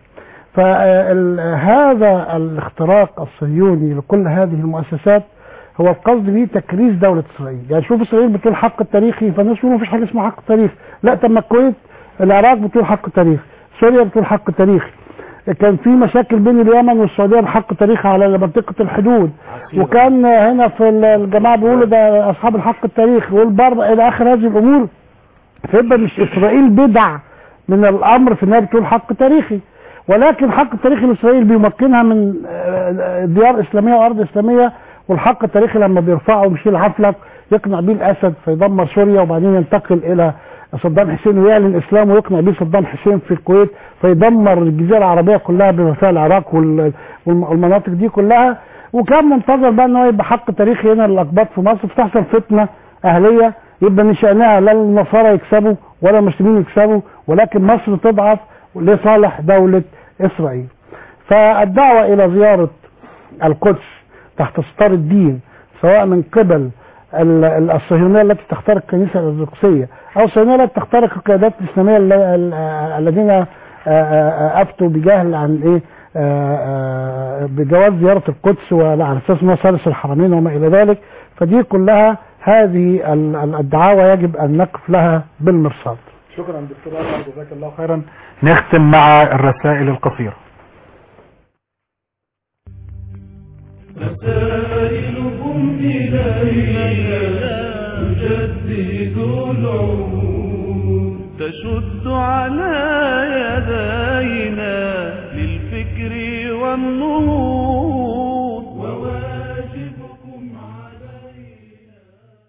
F: فهذا الاختراق الصهيوني لكل هذه المؤسسات هو القصد به تكريس دوله اسرائيل. يعني شوف اسرائيل بتقول حق التاريخي، فالناس يقولوا مفيش حاجه اسمها حق تاريخي، لا طب ما الكويت العراق بتقول حق تاريخي، سوريا بتقول حق تاريخي، كان في مشاكل بين اليمن والسعوديه بحق تاريخي على منطقه الحدود، وكان هنا في الجماعه بيقولوا ده اصحاب الحق التاريخي والبر الى اخر هذه الامور. فيبقى مش اسرائيل بدع من الامر في انها بتقول حق تاريخي، ولكن حق التاريخي لاسرائيل بيمكنها من آه، ديار اسلاميه وارض اسلاميه، والحق التاريخي لما بيرفعه ويشيل عفلك يقنع بيه الاسد فيدمر سوريا، وبعدين ينتقل الى صدام حسين ويعلن اسلام ويقنع بيه صدام حسين في الكويت فيدمر الجزيره العربيه كلها بما فيها العراق وال- والمناطق دي كلها. وكان منتظر بقى ان هو يبقى حق تاريخي هنا للاقباط في مصر، فتحصل فتنه اهليه يبقى من شانها لا النصارى يكسبوا ولا المسلمين يكسبوا، ولكن مصر تضعف لصالح دوله اسرائيل. فالدعوه الى زياره القدس تحت ستار الدين سواء من قبل ال- ال- الصهيونيه التي تخترق الكنيسه الارثوذكسيه او الصهيونيه التي تخترق القيادات الاسلاميه ال- ال- الذين آه، آه، افتوا بجهل عن ايه آه، آه، بجواز زياره القدس وعلى اساس انها ثالث الحرمين وما الى ذلك. فدي كلها هذه ال- ال- الدعاوى يجب ان نقف لها بالمرصاد.
B: شكرا دكتور أنور، جزاك الله خيرا. نختم مع الرسائل القصيره.
A: رسائلكم إلينا تجدد العهود، تشد على يدينا للفكر والنهوض، وواجبكم علينا.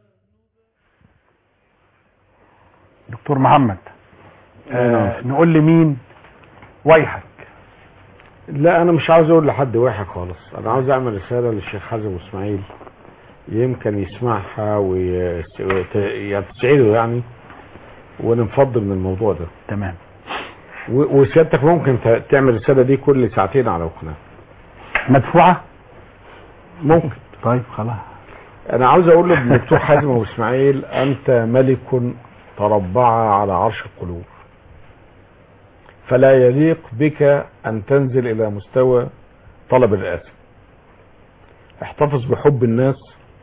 B: دكتور محمد، آه نقول لمين ويحك؟
C: لا انا مش عاوز اقول لحد واحد خالص، انا عاوز اعمل رساله للشيخ حازم اسماعيل يمكن يسمعها ويتسعده يعني، ونفضل من الموضوع ده.
B: تمام.
C: و- وسيادتك ممكن ت- تعمل الرساله دي كل ساعتين على القناه.
B: مدفوعه؟
C: ممكن.
B: طيب خلاص.
C: انا عاوز اقول للدكتور حازم ابو اسماعيل انت ملك تربع على عرش القلوب، فلا يليق بك ان تنزل الى مستوى طلب الرئاسه. احتفظ بحب الناس،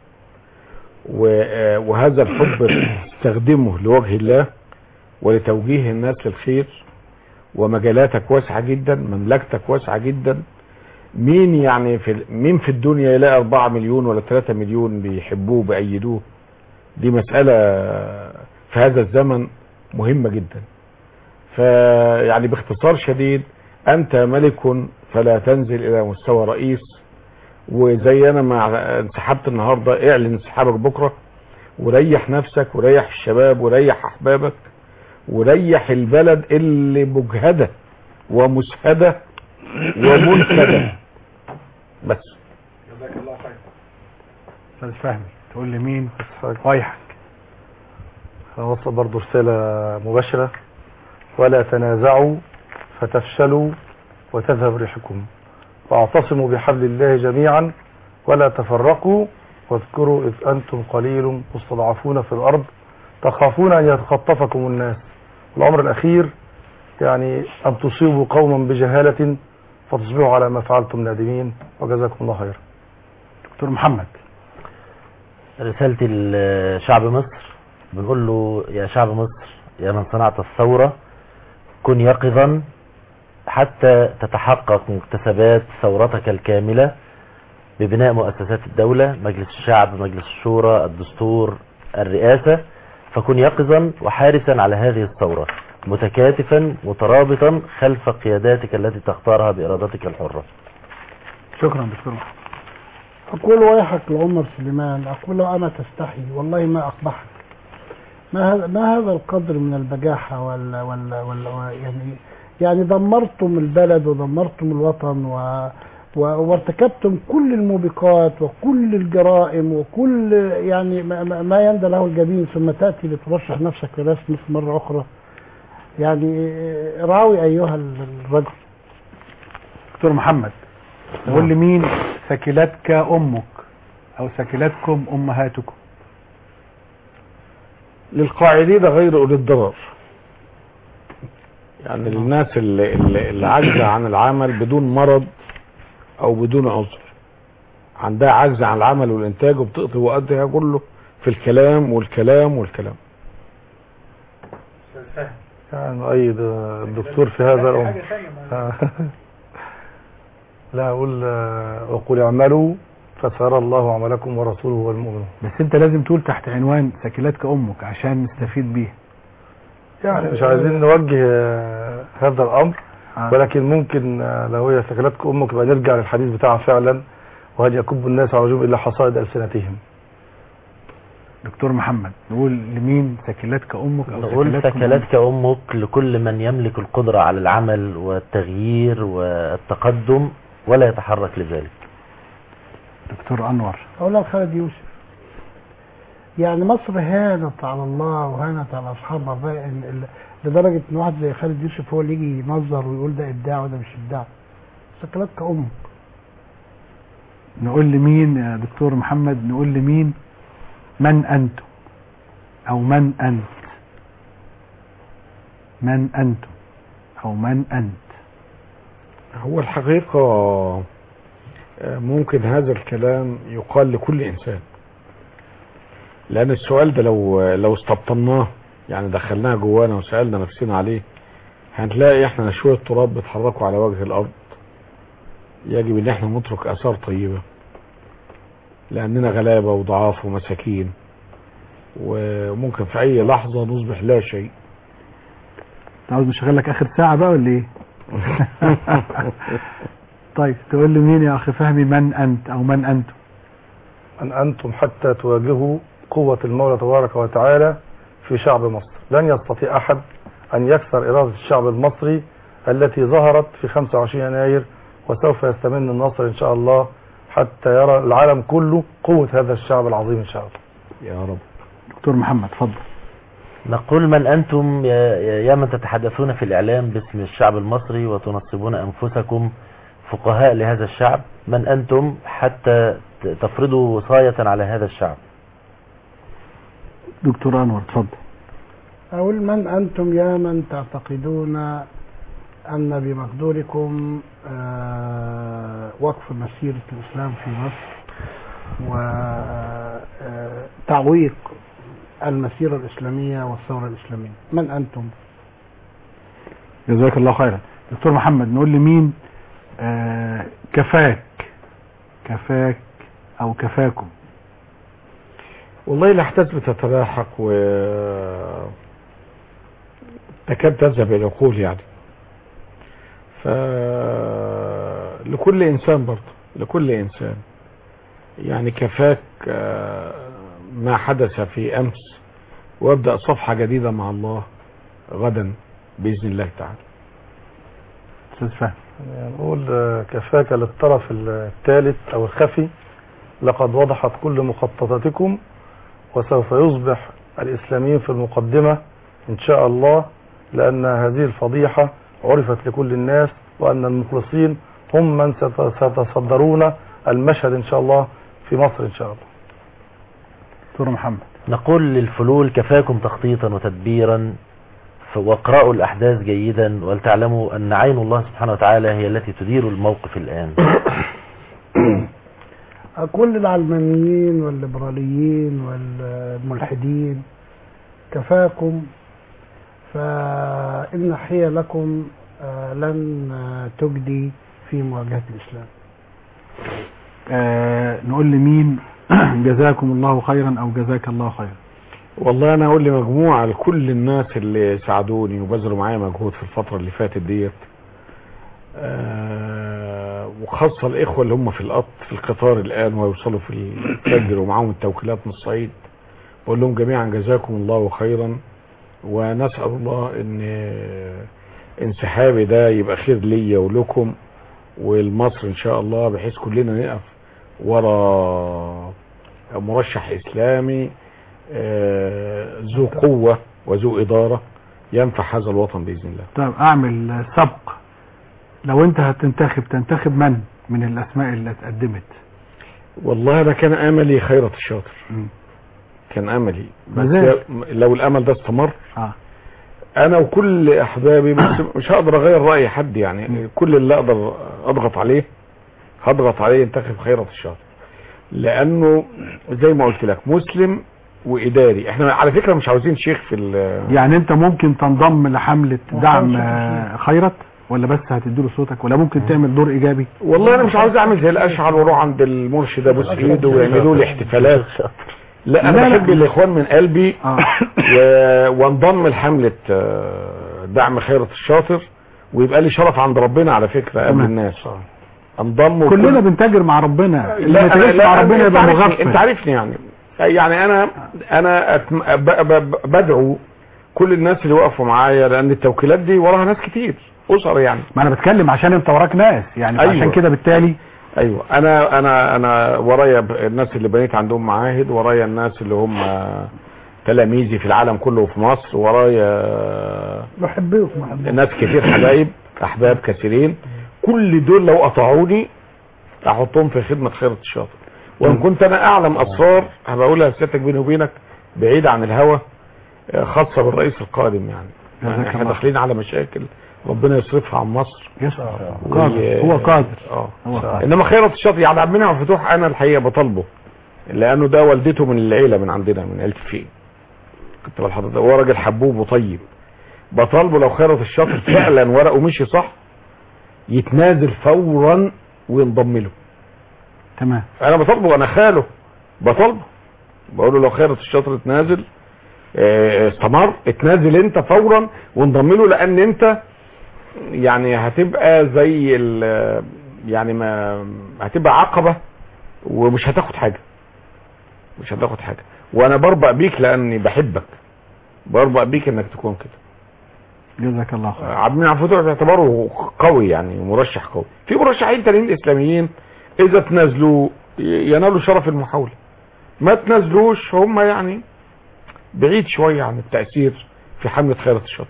C: و- وهذا الحب استخدمه لوجه الله ولتوجيه الناس للخير، ومجالاتك واسعه جدا، مملكتك واسعه جدا. مين يعني في مين في الدنيا يلاقي أربعة مليون ولا ثلاثة مليون بيحبوه بأيدوه؟ دي مسألة في هذا الزمن مهمة جدا. فيعني باختصار شديد أنت ملك فلا تنزل إلى مستوى رئيس، وزي أنا ما انسحبت النهاردة اعلن انسحابك بكرة، وريح نفسك وريح الشباب وريح أحبابك وريح البلد اللي مجهدة ومسهدة ومنفدة بس.
B: جزاك الله خير. استاذ فهمي تقول لي مين ويحك؟
D: هوصل برضو رسالة مباشرة: ولا تنازعوا فتفشلوا وتذهب ريحكم، واعتصموا بحبل الله جميعا ولا تفرقوا، واذكروا إذ أنتم قليل مستضعفون في الأرض تخافون أن يتخطفكم الناس. الأمر الأخير يعني أن تصيبوا قوما بجهالة فتصبحوا على ما فعلتم نادمين، وجزاكم الله خير.
B: دكتور محمد،
E: رسالتي لشعب مصر بنقول له: يا شعب مصر، يا من صنعت الثورة، كن يقظا حتى تتحقق مكتسبات ثورتك الكاملة ببناء مؤسسات الدولة، مجلس الشعب، مجلس الشورى، الدستور، الرئاسة. فكن يقظا وحارسا على هذه الثورة، متكاتفا مترابطا خلف قياداتك التي تختارها بإرادتك الحرة.
B: شكرا دكتور محمد.
F: أقول ويحك لعمر سليمان، أقول له أنا تستحي والله ما أقبحك. ما هذا ما هذا القدر من البجاحة ولا ولا ولا يعني يعني دمرتم البلد ودمرتم الوطن و وارتكبتم كل الموبقات وكل الجرائم وكل يعني ما, ما يندى له الجبين، ثم تأتي لترشح نفسك لرئاسة مصر مرة أخرى. يعني راوي أيها الرجل.
B: دكتور محمد، قول لي مين ثكلتك أمك أو ثكلتكم أمهاتكم؟
C: للقاعدين غير أولي الضرر، يعني للناس اللي, اللي, اللي عاجزة عن العمل بدون مرض او بدون عذر، عندها عجز عن العمل والانتاج وبتقضي وقتها كله في الكلام والكلام والكلام.
D: يعني أؤيد الدكتور في هذا الأمر. لا أقول وقل اعملوا فسيرى الله عملكم ورسوله والمؤمنون.
B: بس انت لازم تقول تحت عنوان ثكلتك امك عشان نستفيد بيها.
D: يعني مش عايزين نوجه هذا الامر، ولكن ممكن لو هي ثكلتك امك يبقى نرجع للحديث بتاعها فعلا، وهل يكب الناس على وجوههم الا حصائد السنتهم.
B: دكتور محمد، نقول لمين ثكلتك امك او
E: نقول ثكلتك امك لكل من يملك القدرة على العمل والتغيير والتقدم ولا يتحرك لذلك.
B: دكتور انور.
F: اقول خالد يوسف، يعني مصر هانت على الله وهانت على اصحابها لدرجه ان واحد زي خالد يوسف هو اللي يجي ينظر ويقول ده ابداع وده مش ابداع. ثكلتك امك.
B: نقول لمين يا دكتور محمد؟ نقول لمين من انتم او من انت؟ من انتم او من انت؟
C: هو الحقيقة ممكن هذا الكلام يقال لكل انسان، لان السؤال ده لو لو استبطناه يعني دخلناه جوانا وسألنا نفسنا عليه هنلاقي احنا شوية تراب بيتحركوا على وجه الارض. يجب ان احنا نترك اثار طيبة، لاننا غلابة وضعاف ومساكين، وممكن في اي لحظة نصبح لا شيء.
B: عاوز نشغل لك اخر ساعة بقى ولا ايه؟ طيب تقول لي مين يا اخي فهمي من انت او من انتم؟
D: من انتم حتى تواجهوا قوة المولى تبارك وتعالى في شعب مصر. لن يستطيع احد ان يكسر ارادة الشعب المصري التي ظهرت في خمسة وعشرين يناير، وسوف يستمر النصر ان شاء الله حتى يرى العالم كله قوة هذا الشعب العظيم ان شاء الله.
B: يا رب. دكتور محمد اتفضل.
E: نقول من أنتم يا من تتحدثون في الإعلام باسم الشعب المصري وتنصبون أنفسكم فقهاء لهذا الشعب، من أنتم حتى تفرضوا وصاية على هذا الشعب؟
B: دكتور أنور اتفضل.
F: أقول من أنتم يا من تعتقدون أن بمقدوركم وقف مسيرة الإسلام في مصر وتعويق المسيرة الإسلامية والثورة الإسلامية. من أنتم؟
B: جزاك الله خيرا. دكتور محمد، نقول لمين آه كفاك كفاك أو كفاكم؟
C: والله الأحداث بتتلاحق و تكاد تذهب إلى العقول يعني. ف لكل إنسان برضه لكل إنسان يعني كفاك آه ما حدث في أمس، وابدأ صفحة جديدة مع الله غدا بإذن الله تعالى.
B: أستاذ فهمي.
D: نقول كفاك للطرف الثالث أو الخفي، لقد وضحت كل مخططاتكم وسوف يصبح الإسلاميين في المقدمة إن شاء الله، لأن هذه الفضيحة عرفت لكل الناس، وأن المخلصين هم من سيتصدرون المشهد إن شاء الله في مصر إن شاء الله.
B: دكتور محمد.
E: نقول للفلول كفاكم تخطيطا وتدبيرا، واقرأوا الأحداث جيدا ولتعلموا أن عين الله سبحانه وتعالى هي التي تدير الموقف الآن.
F: كل العلمانيين والليبراليين والملحدين كفاكم، فإن حيلكم لن تجدي في مواجهة الإسلام.
B: آه نقول لمين جزاكم الله خيرا أو جزاك الله خيرا؟
C: والله أنا أقول لمجموعة لكل الناس اللي ساعدوني وبذلوا معايا مجهود في الفترة اللي فاتت ديت، آه وخاصة الإخوة اللي هم في القط في القطار الآن ويوصلوا في الفجر ومعاهم التوكيلات من الصعيد، بقول لهم جميعا جزاكم الله خيرا، ونسأل الله ان انسحابي ده يبقى خير ليا ولكم والمصر ان شاء الله، بحيث كلنا نقف ورا مرشح اسلامي ذو قوة وذو ادارة ينفع هذا الوطن باذن الله.
B: طيب اعمل سبق، لو انت هتنتخب تنتخب من من الاسماء اللي اتقدمت؟
C: والله انا كان املي خيرت الشاطر، م. كان املي، بس لو الامل ده استمر آه. انا وكل احبابي، بس مش هقدر اغير راي حد يعني، م. كل اللي اقدر اضغط عليه هضغط عليه ينتخب خيرت الشاطر، لانه زي ما قلت لك مسلم واداري. احنا على فكره مش عاوزين شيخ في
B: يعني انت ممكن تنضم لحمله دعم خيرت ولا بس هتديله صوتك، ولا ممكن تعمل دور ايجابي؟
C: والله انا مش عاوز اعمل زي الاشعر واروح عند المرشد ابو سعيد ويعملوا لي احتفالات. لا انا بحب الاخوان من قلبي آه. وانضم لحمله دعم خيرت الشاطر، ويبقى لي شرف عند ربنا على فكره قبل الناس. انضم
B: كلنا بنتاجر مع ربنا،
C: اللي ما تاجرش مع ربنا يبقى مغفل. انت عارفني يعني يعني انا انا بدعو كل الناس اللي وقفوا معايا، لان التوكيلات دي وراها ناس كتير اسر يعني.
B: ما انا بتكلم عشان انت وراك ناس يعني. أيوة. عشان كده بالتالي
C: ايوه انا انا انا ورايا الناس اللي بنيت عندهم معاهد، ورايا الناس اللي هم تلاميذي في العالم كله وفي مصر، ورايا
F: بحبك
C: ناس كتير حبايب احباب كثيرين، كل دول لو قطعوني احطهم في خدمه خيرت الشاطر. وان كنت انا اعلم اسرار هبقى اقولها لسيادتك بيني وبينك بعيد عن الهوى، خاصه بالرئيس القادم يعني. يعني احنا داخلين على مشاكل ربنا يصرفها عن مصر.
B: قادر هو قادر
C: اه انما خيرت الشاطر يعني عبد المنعم فتوح انا الحقيقه بطالبه، لانه ده والدته من العيله من عندنا من عيله فين كنت بالحضرتك، هو راجل حبوب وطيب، بطالبه لو خيرت الشاطر فعلا ورقه مشي صح يتنازل فورا وينضم له.
B: تمام
C: انا بطالبه، انا خاله بطالبه، بقول له لو خيرت الشاطر اتنازل اه استمر اتنازل انت فورا وانضم له، لان انت يعني هتبقى زي يعني ما هتبقى عقبة ومش هتاخد حاجة، مش هتاخد حاجة. وانا بربق بيك لاني بحبك، بربق بيك انك تكون كده.
B: جزاك الله خير.
C: عبد المنعم فتوح باعتباره قوي يعني مرشح قوي. في مرشحين تانيين اسلاميين اذا تنازلوا ينالوا شرف المحاولة، ما تنازلوش هم يعني بعيد شوية عن التأثير في حملة خيرت الشاطر.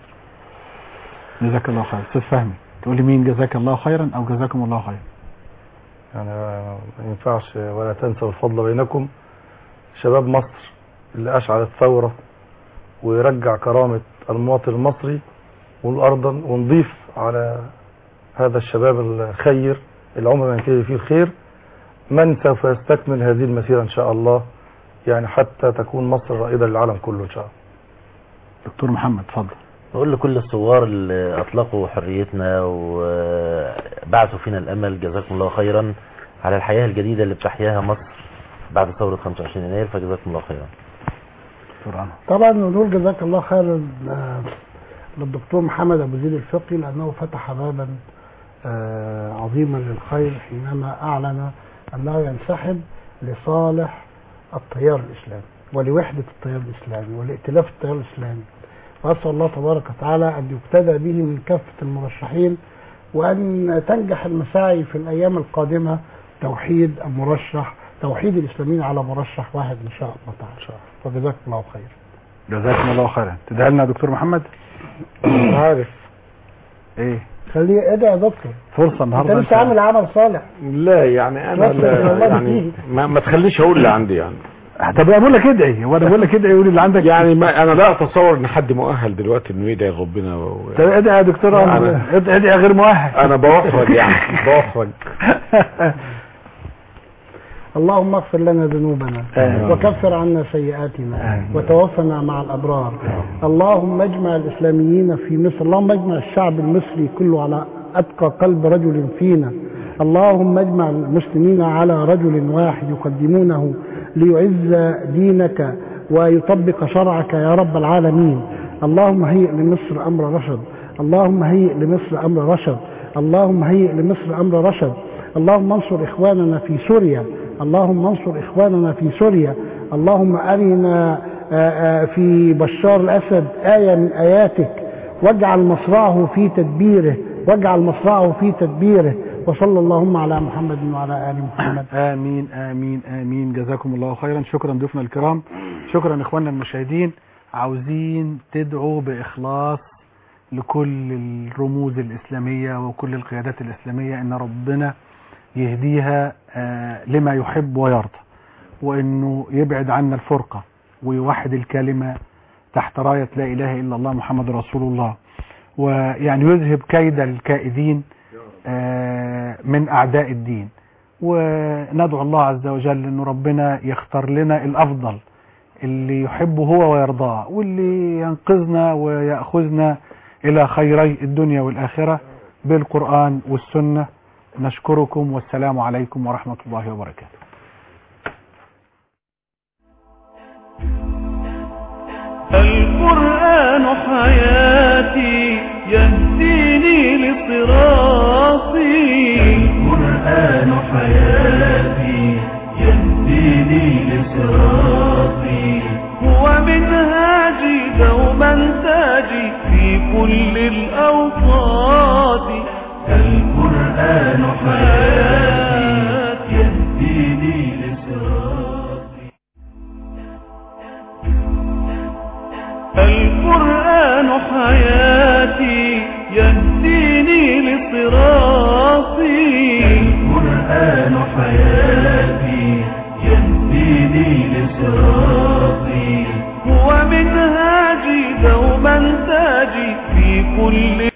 B: جزاك الله خير. استاذ فهمي تقول لي مين جزاك الله خيرا او جزاكم الله خيرا؟
D: يعني ما ينفعش ولا تنسوا الفضل بينكم. شباب مصر اللي اشعلت ثورة ويرجع كرامة المواطن المصري والارضا، ونضيف على هذا الشباب الخير اللي عمر ما ينتهي فيه الخير من سوف يستكمل هذه المسيرة ان شاء الله، يعني حتى تكون مصر رائدة للعالم كله ان شاء الله.
B: دكتور محمد اتفضل.
E: بقول لكل الثوار اللي اطلقوا حريتنا وبعثوا فينا الامل جزاكم الله خيرا على الحياة الجديدة اللي بتحياها مصر بعد ثورة خمسة وعشرين يناير، فجزاكم الله خيرا.
F: طبعا نقول جزاك الله خيرا للدكتور محمد ابو زيد الفقي، لانه فتح بابا عظيما للخير حينما اعلن انه ينسحب لصالح التيار الاسلامي ولوحدة التيار الاسلامي ولائتلاف التيار الاسلامي. وأسأل الله تبارك وتعالى أن يقتدى به من كافة المرشحين، وأن تنجح المساعي في الأيام القادمة توحيد المرشح، توحيد الإسلاميين على مرشح واحد إن شاء الله تعالى. وجزاكم الله خير.
B: جزاكم الله خيرا. تدعي لنا دكتور محمد؟
C: عارف
B: ايه؟
F: خليه ادعي يا دكتور.
B: فرصة النهارده.
F: انت لسه عامل عمل صالح.
C: لا يعني انا لا يعني ما, ما تخليش اقول اللي عندي يعني.
B: طب اقول لك ادعي، وانا بقول لك ادعي قول اللي عندك
C: يعني. ما انا لا اتصور ان حد مؤهل دلوقتي انه يدعي ربنا و...
B: طب ادعي يا دكتور. انا ادعي غير مؤهل.
C: انا بوحرج يعني بوحرج.
F: اللهم اغفر لنا ذنوبنا وكفر عنا سيئاتنا وتوفنا مع الابرار. اللهم اجمع الاسلاميين في مصر، اللهم اجمع الشعب المصري كله على اتقى قلب رجل فينا. اللهم اجمع المسلمين على رجل واحد يقدمونه ليعز دينك ويطبق شرعك يا رب العالمين. اللهم هيئ لمصر امر رشد، اللهم هيئ لمصر امر رشد، اللهم هيئ لمصر امر رشد. اللهم انصر إخواننا في سوريا، اللهم انصر إخواننا في سوريا، اللهم أرنا في بشار الأسد آية من آياتك، واجعل مصرعه في تدبيره، واجعل مصرعه في تدبيره. وصلى اللهم على محمد وعلى آل محمد.
B: آمين آمين آمين. جزاكم الله خيرا. شكرا ضيوفنا الكرام، شكرا إخواننا المشاهدين. عاوزين تدعوا بإخلاص لكل الرموز الإسلامية وكل القيادات الإسلامية إن ربنا يهديها لما يحب ويرضى، وإنه يبعد عنا الفرقة ويوحد الكلمة تحت راية لا إله إلا الله محمد رسول الله، ويعني يذهب كيد الكائدين من أعداء الدين. وندعو الله عز وجل إنه ربنا يختار لنا الأفضل اللي يحبه هو ويرضاه، واللي ينقذنا ويأخذنا إلى خيري الدنيا والآخرة بالقرآن والسنة. نشكركم والسلام عليكم ورحمة الله وبركاته.
A: القرآن حياتي يهديني لصراطي، القرآن حياتي يهديني لصراطي، هو منهاجي دوما تاجي في كل الأوقات. القرآن حياتي يهديني لصراطي، القرآن حياتي يهديني لصراطي، القرآن حياتي